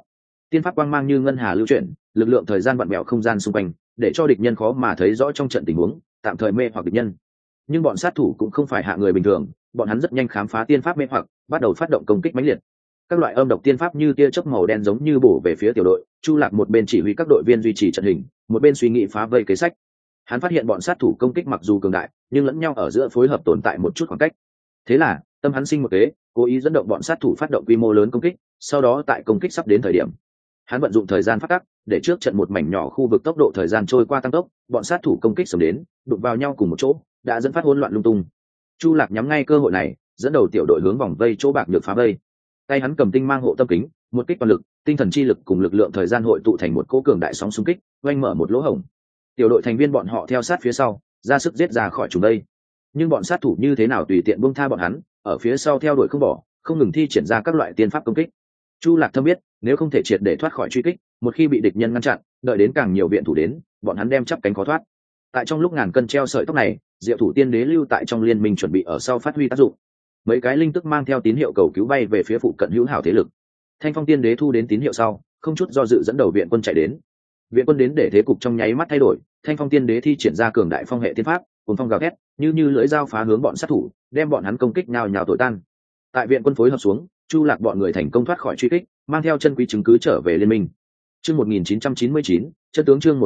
tiên pháp quang mang như ngân hà lưu chuyển, lực lượng thời gian vặn vẹo không gian xung quanh, để cho địch nhân khó mà thấy rõ trong trận tình huống, tạm thời mê hoặc địch nhân. Nhưng bọn sát thủ cũng không phải hạ người bình thường, bọn hắn rất nhanh khám phá tiên pháp mê hoặc, bắt đầu phát động công kích mãnh liệt. Các loại âm độc tiên pháp như tia chớp màu đen giống như bổ về phía tiểu đội. Chu Lạc một bên chỉ huy các đội viên duy trì trận hình, một bên suy nghĩ phá vây kế sách. Hắn phát hiện bọn sát thủ công kích mặc dù cường đại, nhưng lẫn nhau ở giữa phối hợp tồn tại một chút khoảng cách. Thế là tâm hắn sinh một kế, cố ý dẫn động bọn sát thủ phát động quy mô lớn công kích. Sau đó tại công kích sắp đến thời điểm, hắn vận dụng thời gian phát tắc, để trước trận một mảnh nhỏ khu vực tốc độ thời gian trôi qua tăng tốc, bọn sát thủ công kích sớm đến, đụng vào nhau cùng một chỗ, đã dẫn phát hỗn loạn lung tung. Chu Lạc nhắm ngay cơ hội này, dẫn đầu tiểu đội hướng vòng vây chỗ bạc được phá vây. Tay hắn cầm tinh mang hộ tâm kính, một kích toàn lực, tinh thần chi lực cùng lực lượng thời gian hội tụ thành một cỗ cường đại sóng xung kích, oanh mở một lỗ hổng. Tiểu đội thành viên bọn họ theo sát phía sau, ra sức giết ra khỏi chúng đây. Nhưng bọn sát thủ như thế nào tùy tiện buông tha bọn hắn, ở phía sau theo đuổi không bỏ, không ngừng thi triển ra các loại tiên pháp công kích. Chu Lạc thâm biết, nếu không thể triệt để thoát khỏi truy kích, một khi bị địch nhân ngăn chặn, đợi đến càng nhiều viện thủ đến, bọn hắn đem chắp cánh khó thoát. Tại trong lúc ngàn cân treo sợi tóc này, Diệu Thủ Tiên Đế lưu tại trong liên minh chuẩn bị ở sau phát huy tác dụng. Mấy cái linh tức mang theo tín hiệu cầu cứu bay về phía phụ cận hữu hảo thế lực. Thanh Phong Tiên Đế thu đến tín hiệu sau, không chút do dự dẫn đầu viện quân chạy đến. Viện quân đến để thế cục trong nháy mắt thay đổi, Thanh Phong Tiên Đế thi triển ra cường đại phong hệ tiên pháp, cuồng phong gào thét, như lưỡi dao phá hướng bọn sát thủ, đem bọn hắn công kích nhào nhào tội tan. Tại viện quân phối hợp xuống, Chu Lạc bọn người thành công thoát khỏi truy kích, mang theo chân quý chứng cứ trở về liên minh. Chương 1999, chân tướng chương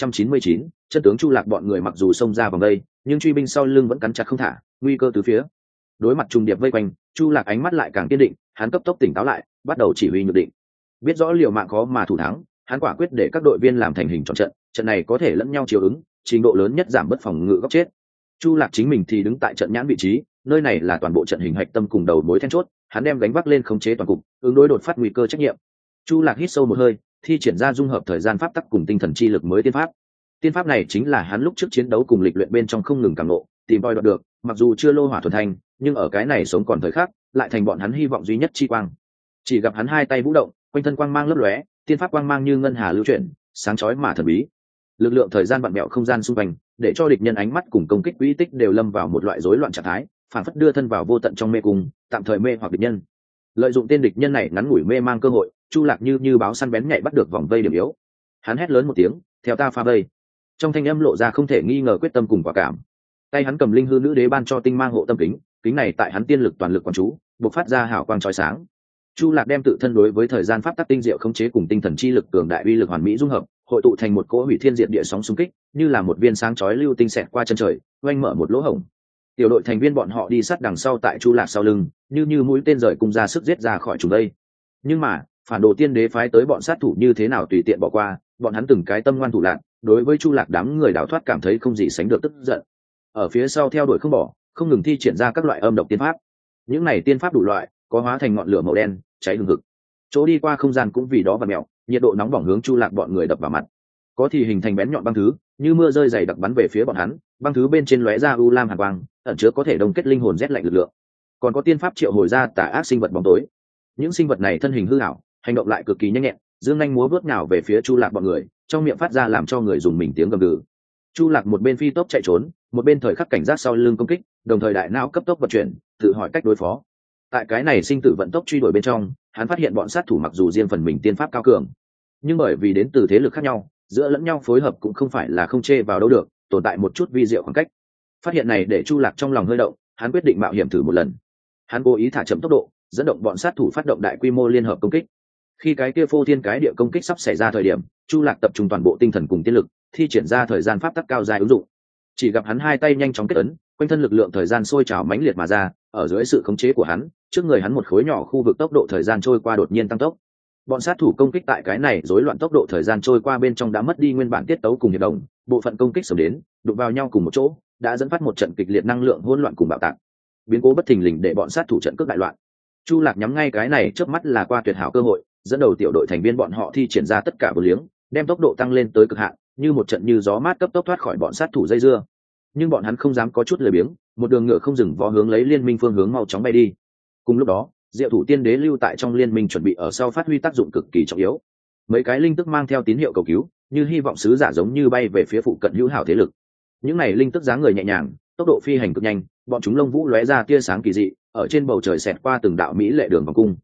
1999, chân tướng Chu Lạc bọn người mặc dù xông ra vòng đây, nhưng truy binh sau lưng vẫn cắn chặt không thả, nguy cơ từ phía. Đối mặt trùng điệp vây quanh, Chu Lạc ánh mắt lại càng kiên định, hắn cấp tốc tỉnh táo lại, bắt đầu chỉ huy nhược định. Biết rõ liều mạng khó mà thủ thắng, hắn quả quyết để các đội viên làm thành hình tròn trận, trận này có thể lẫn nhau chiều ứng, trình độ lớn nhất giảm bất phòng ngự góc chết. Chu Lạc chính mình thì đứng tại trận nhãn vị trí, nơi này là toàn bộ trận hình hạch tâm cùng đầu mối then chốt, hắn đem gánh vác lên khống chế toàn cục, ứng đối đột phát nguy cơ trách nhiệm. Chu Lạc hít sâu một hơi, thi triển ra dung hợp thời gian pháp tắc cùng tinh thần chi lực mới tiên pháp. Tiên pháp này chính là hắn lúc trước chiến đấu cùng lịch luyện bên trong không ngừng cảm ngộ, tìm tòi đoạt được, mặc dù chưa lô hỏa thuần thành, nhưng ở cái này sống còn thời khắc, lại thành bọn hắn hy vọng duy nhất chi quang. Chỉ gặp hắn hai tay vũ động, quanh thân quang mang lấp lóe, tiên pháp quang mang như ngân hà lưu chuyển, sáng chói mà thần bí. Lực lượng thời gian vặn vẹo không gian xung quanh, để cho địch nhân ánh mắt cùng công kích quỹ tích đều lâm vào một loại rối loạn trạng thái, phản phất đưa thân vào vô tận trong mê cung, tạm thời mê hoặc địch nhân. Lợi dụng tên địch nhân này ngắn ngủi mê mang cơ hội, Chu Lạc như báo săn bén nhạy bắt được vòng vây điểm yếu. Hắn hét lớn một tiếng, theo ta phá vây. Trong thanh âm lộ ra không thể nghi ngờ quyết tâm cùng quả cảm. Tay hắn cầm linh hư nữ đế ban cho tinh mang hộ tâm kính, kính này tại hắn tiên lực toàn lực quán chú, bộc phát ra hào quang chói sáng. Chu Lạc đem tự thân đối với thời gian pháp tắc tinh diệu khống chế cùng tinh thần chi lực cường đại uy lực hoàn mỹ dung hợp, hội tụ thành một cỗ hủy thiên diệt địa sóng xung kích, như là một viên sáng chói lưu tinh xẹt qua chân trời, oanh mở một lỗ hổng. Tiểu đội thành viên bọn họ đi sát đằng sau tại Chu Lạc sau lưng, như mũi tên rời cùng ra sức giết ra khỏi chúng đây. Nhưng mà, phản đồ tiên đế phái tới bọn sát thủ như thế nào tùy tiện bỏ qua, bọn hắn từng cái tâm ngoan thủ lạn, đối với Chu Lạc đám người đào thoát cảm thấy không gì sánh được tức giận. Ở phía sau theo đuổi không bỏ, không ngừng thi triển ra các loại âm độc tiên pháp. Những này tiên pháp đủ loại, có hóa thành ngọn lửa màu đen, cháy hừng hực. Chỗ đi qua không gian cũng vì đó vặn mèo, nhiệt độ nóng bỏng hướng Chu Lạc bọn người đập vào mặt. Có thì hình thành bén nhọn băng thứ, như mưa rơi dày đặc bắn về phía bọn hắn, băng thứ bên trên lóe ra u lam hàn quang, ẩn chứa có thể đông kết linh hồn rét lạnh lực lượng. Còn có tiên pháp triệu hồi ra tà ác sinh vật bóng tối. Những sinh vật này thân hình hư ảo, hành động lại cực kỳ nhanh nhẹn, dương nhanh múa vớt nhào về phía Chu Lạc bọn người, trong miệng phát ra làm cho người dùng mình tiếng gầm gừ. Chu Lạc một bên phi tốc chạy trốn, một bên thời khắc cảnh giác sau lưng công kích, đồng thời đại não cấp tốc vận chuyển, tự hỏi cách đối phó. Tại cái này sinh tử vận tốc truy đuổi bên trong, hắn phát hiện bọn sát thủ mặc dù riêng phần mình tiên pháp cao cường, nhưng bởi vì đến từ thế lực khác nhau, giữa lẫn nhau phối hợp cũng không phải là không chê vào đâu được, tồn tại một chút vi diệu khoảng cách. Phát hiện này để Chu Lạc trong lòng hơi động, hắn quyết định mạo hiểm thử một lần. Hắn cố ý thả chậm tốc độ, dẫn động bọn sát thủ phát động đại quy mô liên hợp công kích. Khi cái kia phô thiên cái địa công kích sắp xảy ra thời điểm, Chu Lạc tập trung toàn bộ tinh thần cùng tiên lực, thi triển ra thời gian pháp tắc cao dài ứng dụng. Chỉ gặp hắn hai tay nhanh chóng kết ấn, quanh thân lực lượng thời gian sôi trào mãnh liệt mà ra, ở dưới sự khống chế của hắn, trước người hắn một khối nhỏ khu vực tốc độ thời gian trôi qua đột nhiên tăng tốc. Bọn sát thủ công kích tại cái này rối loạn tốc độ thời gian trôi qua bên trong đã mất đi nguyên bản tiết tấu cùng hiệp đồng, bộ phận công kích sớm đến, đụng vào nhau cùng một chỗ, đã dẫn phát một trận kịch liệt năng lượng hỗn loạn cùng bạo tạc. Biến cố bất thình lình để bọn sát thủ trận cước đại loạn. Chu Lạc nhắm ngay cái này chớp mắt là qua tuyệt hảo cơ hội, dẫn đầu tiểu đội thành viên bọn họ thi triển ra tất cả vô liếng, đem tốc độ tăng lên tới cực hạn, như một trận như gió mát cấp tốc thoát khỏi bọn sát thủ dây dưa. Nhưng bọn hắn không dám có chút lười biếng, một đường ngựa không dừng vó hướng lấy liên minh phương hướng mau chóng bay đi. Cùng lúc đó, Diệu Thủ Tiên Đế lưu tại trong liên minh chuẩn bị ở sau phát huy tác dụng cực kỳ trọng yếu. Mấy cái linh tức mang theo tín hiệu cầu cứu, như hy vọng sứ giả giống như bay về phía phụ cận hữu hảo thế lực. Những này linh tức dáng người nhẹ nhàng, tốc độ phi hành cực nhanh, bọn chúng lông vũ lóe ra tia sáng kỳ dị, ở trên bầu trời xẹt qua từng đạo mỹ lệ đường vòng cung.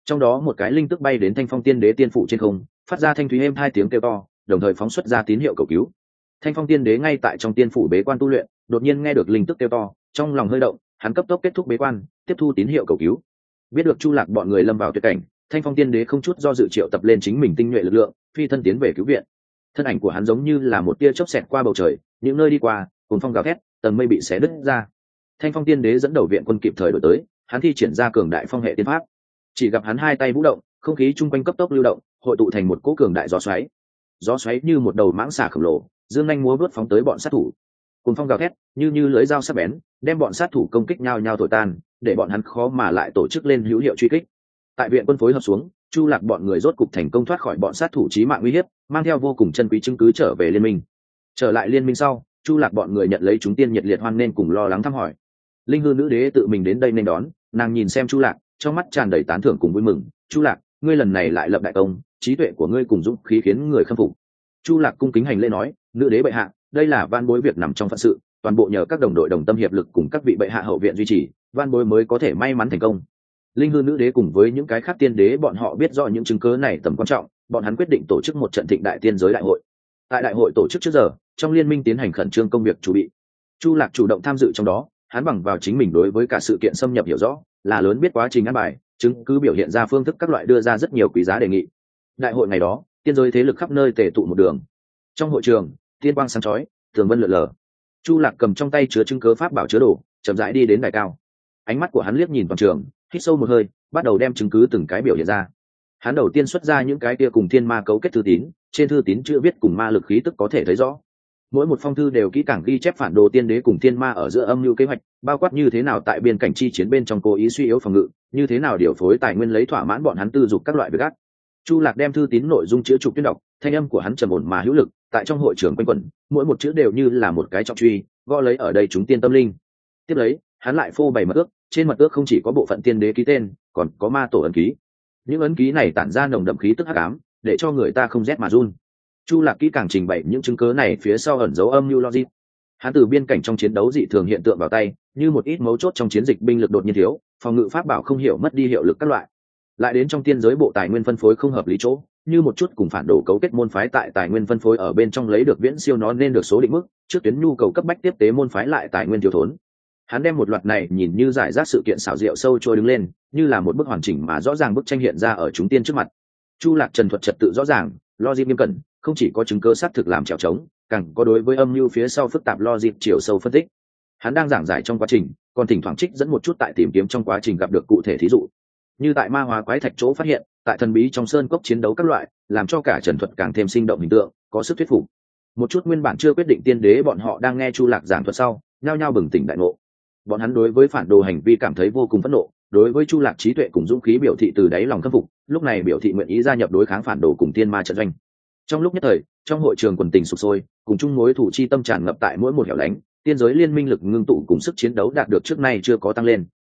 Trong đó một cái linh tức bay đến Thanh Phong Tiên Đế tiên phủ trên không, phát ra thanh thúy êm hai tiếng kêu to, đồng thời phóng xuất ra tín hiệu cầu cứu. Thanh Phong Tiên Đế ngay tại trong tiên phủ bế quan tu luyện, đột nhiên nghe được linh tức kêu to, trong lòng hơi động, hắn cấp tốc kết thúc bế quan, tiếp thu tín hiệu cầu cứu. Biết được Chu Lạc bọn người lâm vào tuyệt cảnh, Thanh Phong Tiên Đế không chút do dự triệu tập lên chính mình tinh nhuệ lực lượng, phi thân tiến về cứu viện. Thân ảnh của hắn giống như là một tia chớp xẹt qua bầu trời, những nơi đi qua, cuồng phong gào thét, tầng mây bị xé đứt ra. Thanh Phong Tiên Đế dẫn đầu viện quân kịp thời đổi tới, hắn thi triển ra cường đại phong hệ tiên pháp. Chỉ gặp hắn hai tay vũ động, không khí chung quanh cấp tốc lưu động, hội tụ thành một cỗ cường đại gió xoáy. Gió xoáy như một đầu mãng xà khổng lồ, dương nhanh múa vớt phóng tới bọn sát thủ. Cuồng phong gào thét, như lưỡi dao sắc bén, đem bọn sát thủ công kích nhau nhau thổi tan, để bọn hắn khó mà lại tổ chức lên hữu hiệu truy kích. Tại viện quân phối hợp xuống, Chu Lạc bọn người rốt cục thành công thoát khỏi bọn sát thủ chí mạng uy hiếp, mang theo vô cùng chân quý chứng cứ trở về liên minh. Trở lại liên minh sau, Chu Lạc bọn người nhận lấy chúng tiên nhiệt liệt hoan nghênh cùng lo lắng thăm hỏi. Linh hư nữ đế tự mình đến đây nên đón, nàng nhìn xem Chu Lạc, trong mắt tràn đầy tán thưởng cùng vui mừng. Chu Lạc, ngươi lần này lại lập đại công, trí tuệ của ngươi cùng dũng khí khiến người khâm phục. Chu Lạc cung kính hành lễ nói, nữ đế bệ hạ, đây là van bối việc nằm trong phận sự, toàn bộ nhờ các đồng đội đồng tâm hiệp lực cùng các vị bệ hạ hậu viện duy trì, van bối mới có thể may mắn thành công. Linh hư nữ đế cùng với những cái khác tiên đế bọn họ biết rõ những chứng cứ này tầm quan trọng, bọn hắn quyết định tổ chức một trận thịnh đại tiên giới đại hội. Tại đại hội tổ chức trước giờ, trong liên minh tiến hành khẩn trương công việc chuẩn bị. Chu Lạc chủ động tham dự trong đó, hắn bằng vào chính mình đối với cả sự kiện xâm nhập hiểu rõ, là lớn biết quá trình ăn bài, chứng cứ biểu hiện ra phương thức các loại đưa ra rất nhiều quý giá đề nghị. Đại hội ngày đó, tiên giới thế lực khắp nơi tề tụ một đường. Trong hội trường, tiên quang sáng chói, tường vân lượn lờ. Chu Lạc cầm trong tay chứa chứng cứ pháp bảo chứa đồ, chậm rãi đi đến đài cao. Ánh mắt của hắn liếc nhìn toàn trường, hít sâu một hơi, bắt đầu đem chứng cứ từng cái biểu hiện ra. Hắn đầu tiên xuất ra những cái kia cùng thiên ma cấu kết thư tín, trên thư tín chữ viết cùng ma lực khí tức có thể thấy rõ. Mỗi một phong thư đều kỹ càng ghi chép phản đồ tiên đế cùng thiên ma ở giữa âm mưu kế hoạch, bao quát như thế nào tại biên cảnh chi chiến bên trong cố ý suy yếu phòng ngự, như thế nào điều phối tài nguyên lấy thỏa mãn bọn hắn tư dục các loại việc ác. Chu Lạc đem thư tín nội dung chữ trục tuyên đọc, thanh âm của hắn trầm ổn mà hữu lực, tại trong hội trường quanh quẩn, mỗi một chữ đều như là một cái trọng truy, gõ lấy ở đây chúng tiên tâm linh. Tiếp lấy, hắn lại phô bày mật ước, trên mật ước không chỉ có bộ phận tiên đế ký tên, còn có ma tổ ấn ký. Những ấn ký này tản ra nồng đậm khí tức hắc ám, để cho người ta không rét mà run. Chu Lạc kỹ càng trình bày những chứng cứ này phía sau ẩn dấu âm mưu logic. Hắn từ biên cảnh trong chiến đấu dị thường hiện tượng vào tay, như một ít mấu chốt trong chiến dịch binh lực đột nhiên thiếu, phòng ngự pháp bảo không hiểu mất đi hiệu lực các loại. Lại đến trong tiên giới bộ tài nguyên phân phối không hợp lý chỗ, như một chút cùng phản đồ cấu kết môn phái tại tài nguyên phân phối ở bên trong lấy được viễn siêu nó nên được số định mức, trước tuyến nhu cầu cấp bách tiếp tế môn phái lại tài nguyên thiếu thốn. Hắn đem một loạt này nhìn như giải rác sự kiện xảo diệu sâu trôi đứng lên, như là một bức hoàn chỉnh mà rõ ràng bức tranh hiện ra ở chúng tiên trước mặt. Chu Lạc trần thuật trật tự rõ ràng, logic nghiêm cẩn, không chỉ có chứng cứ xác thực làm trèo trống, càng có đối với âm mưu phía sau phức tạp logic chiều sâu phân tích. Hắn đang giảng giải trong quá trình, còn thỉnh thoảng trích dẫn một chút tại tìm kiếm trong quá trình gặp được cụ thể thí dụ, như tại ma hóa quái thạch chỗ phát hiện, tại thần bí trong sơn cốc chiến đấu các loại, làm cho cả trần thuật càng thêm sinh động hình tượng, có sức thuyết phục. Một chút nguyên bản chưa quyết định tiên đế bọn họ đang nghe Chu Lạc giảng thuật sau, nhao nhao bừng tỉnh đại ngộ. Bọn hắn đối với phản đồ hành vi cảm thấy vô cùng phẫn nộ, đối với Chu Lạc trí tuệ cùng dũng khí biểu thị từ đáy lòng khâm phục, lúc này biểu thị nguyện ý gia nhập đối kháng phản đồ cùng tiên ma trận doanh. Trong lúc nhất thời, trong hội trường quần tình sục sôi, cùng chung mối thủ chi tâm tràn ngập tại mỗi một hẻo lánh, tiên giới liên minh lực ngưng tụ cùng sức chiến đấu đạt được trước nay chưa có tăng lên.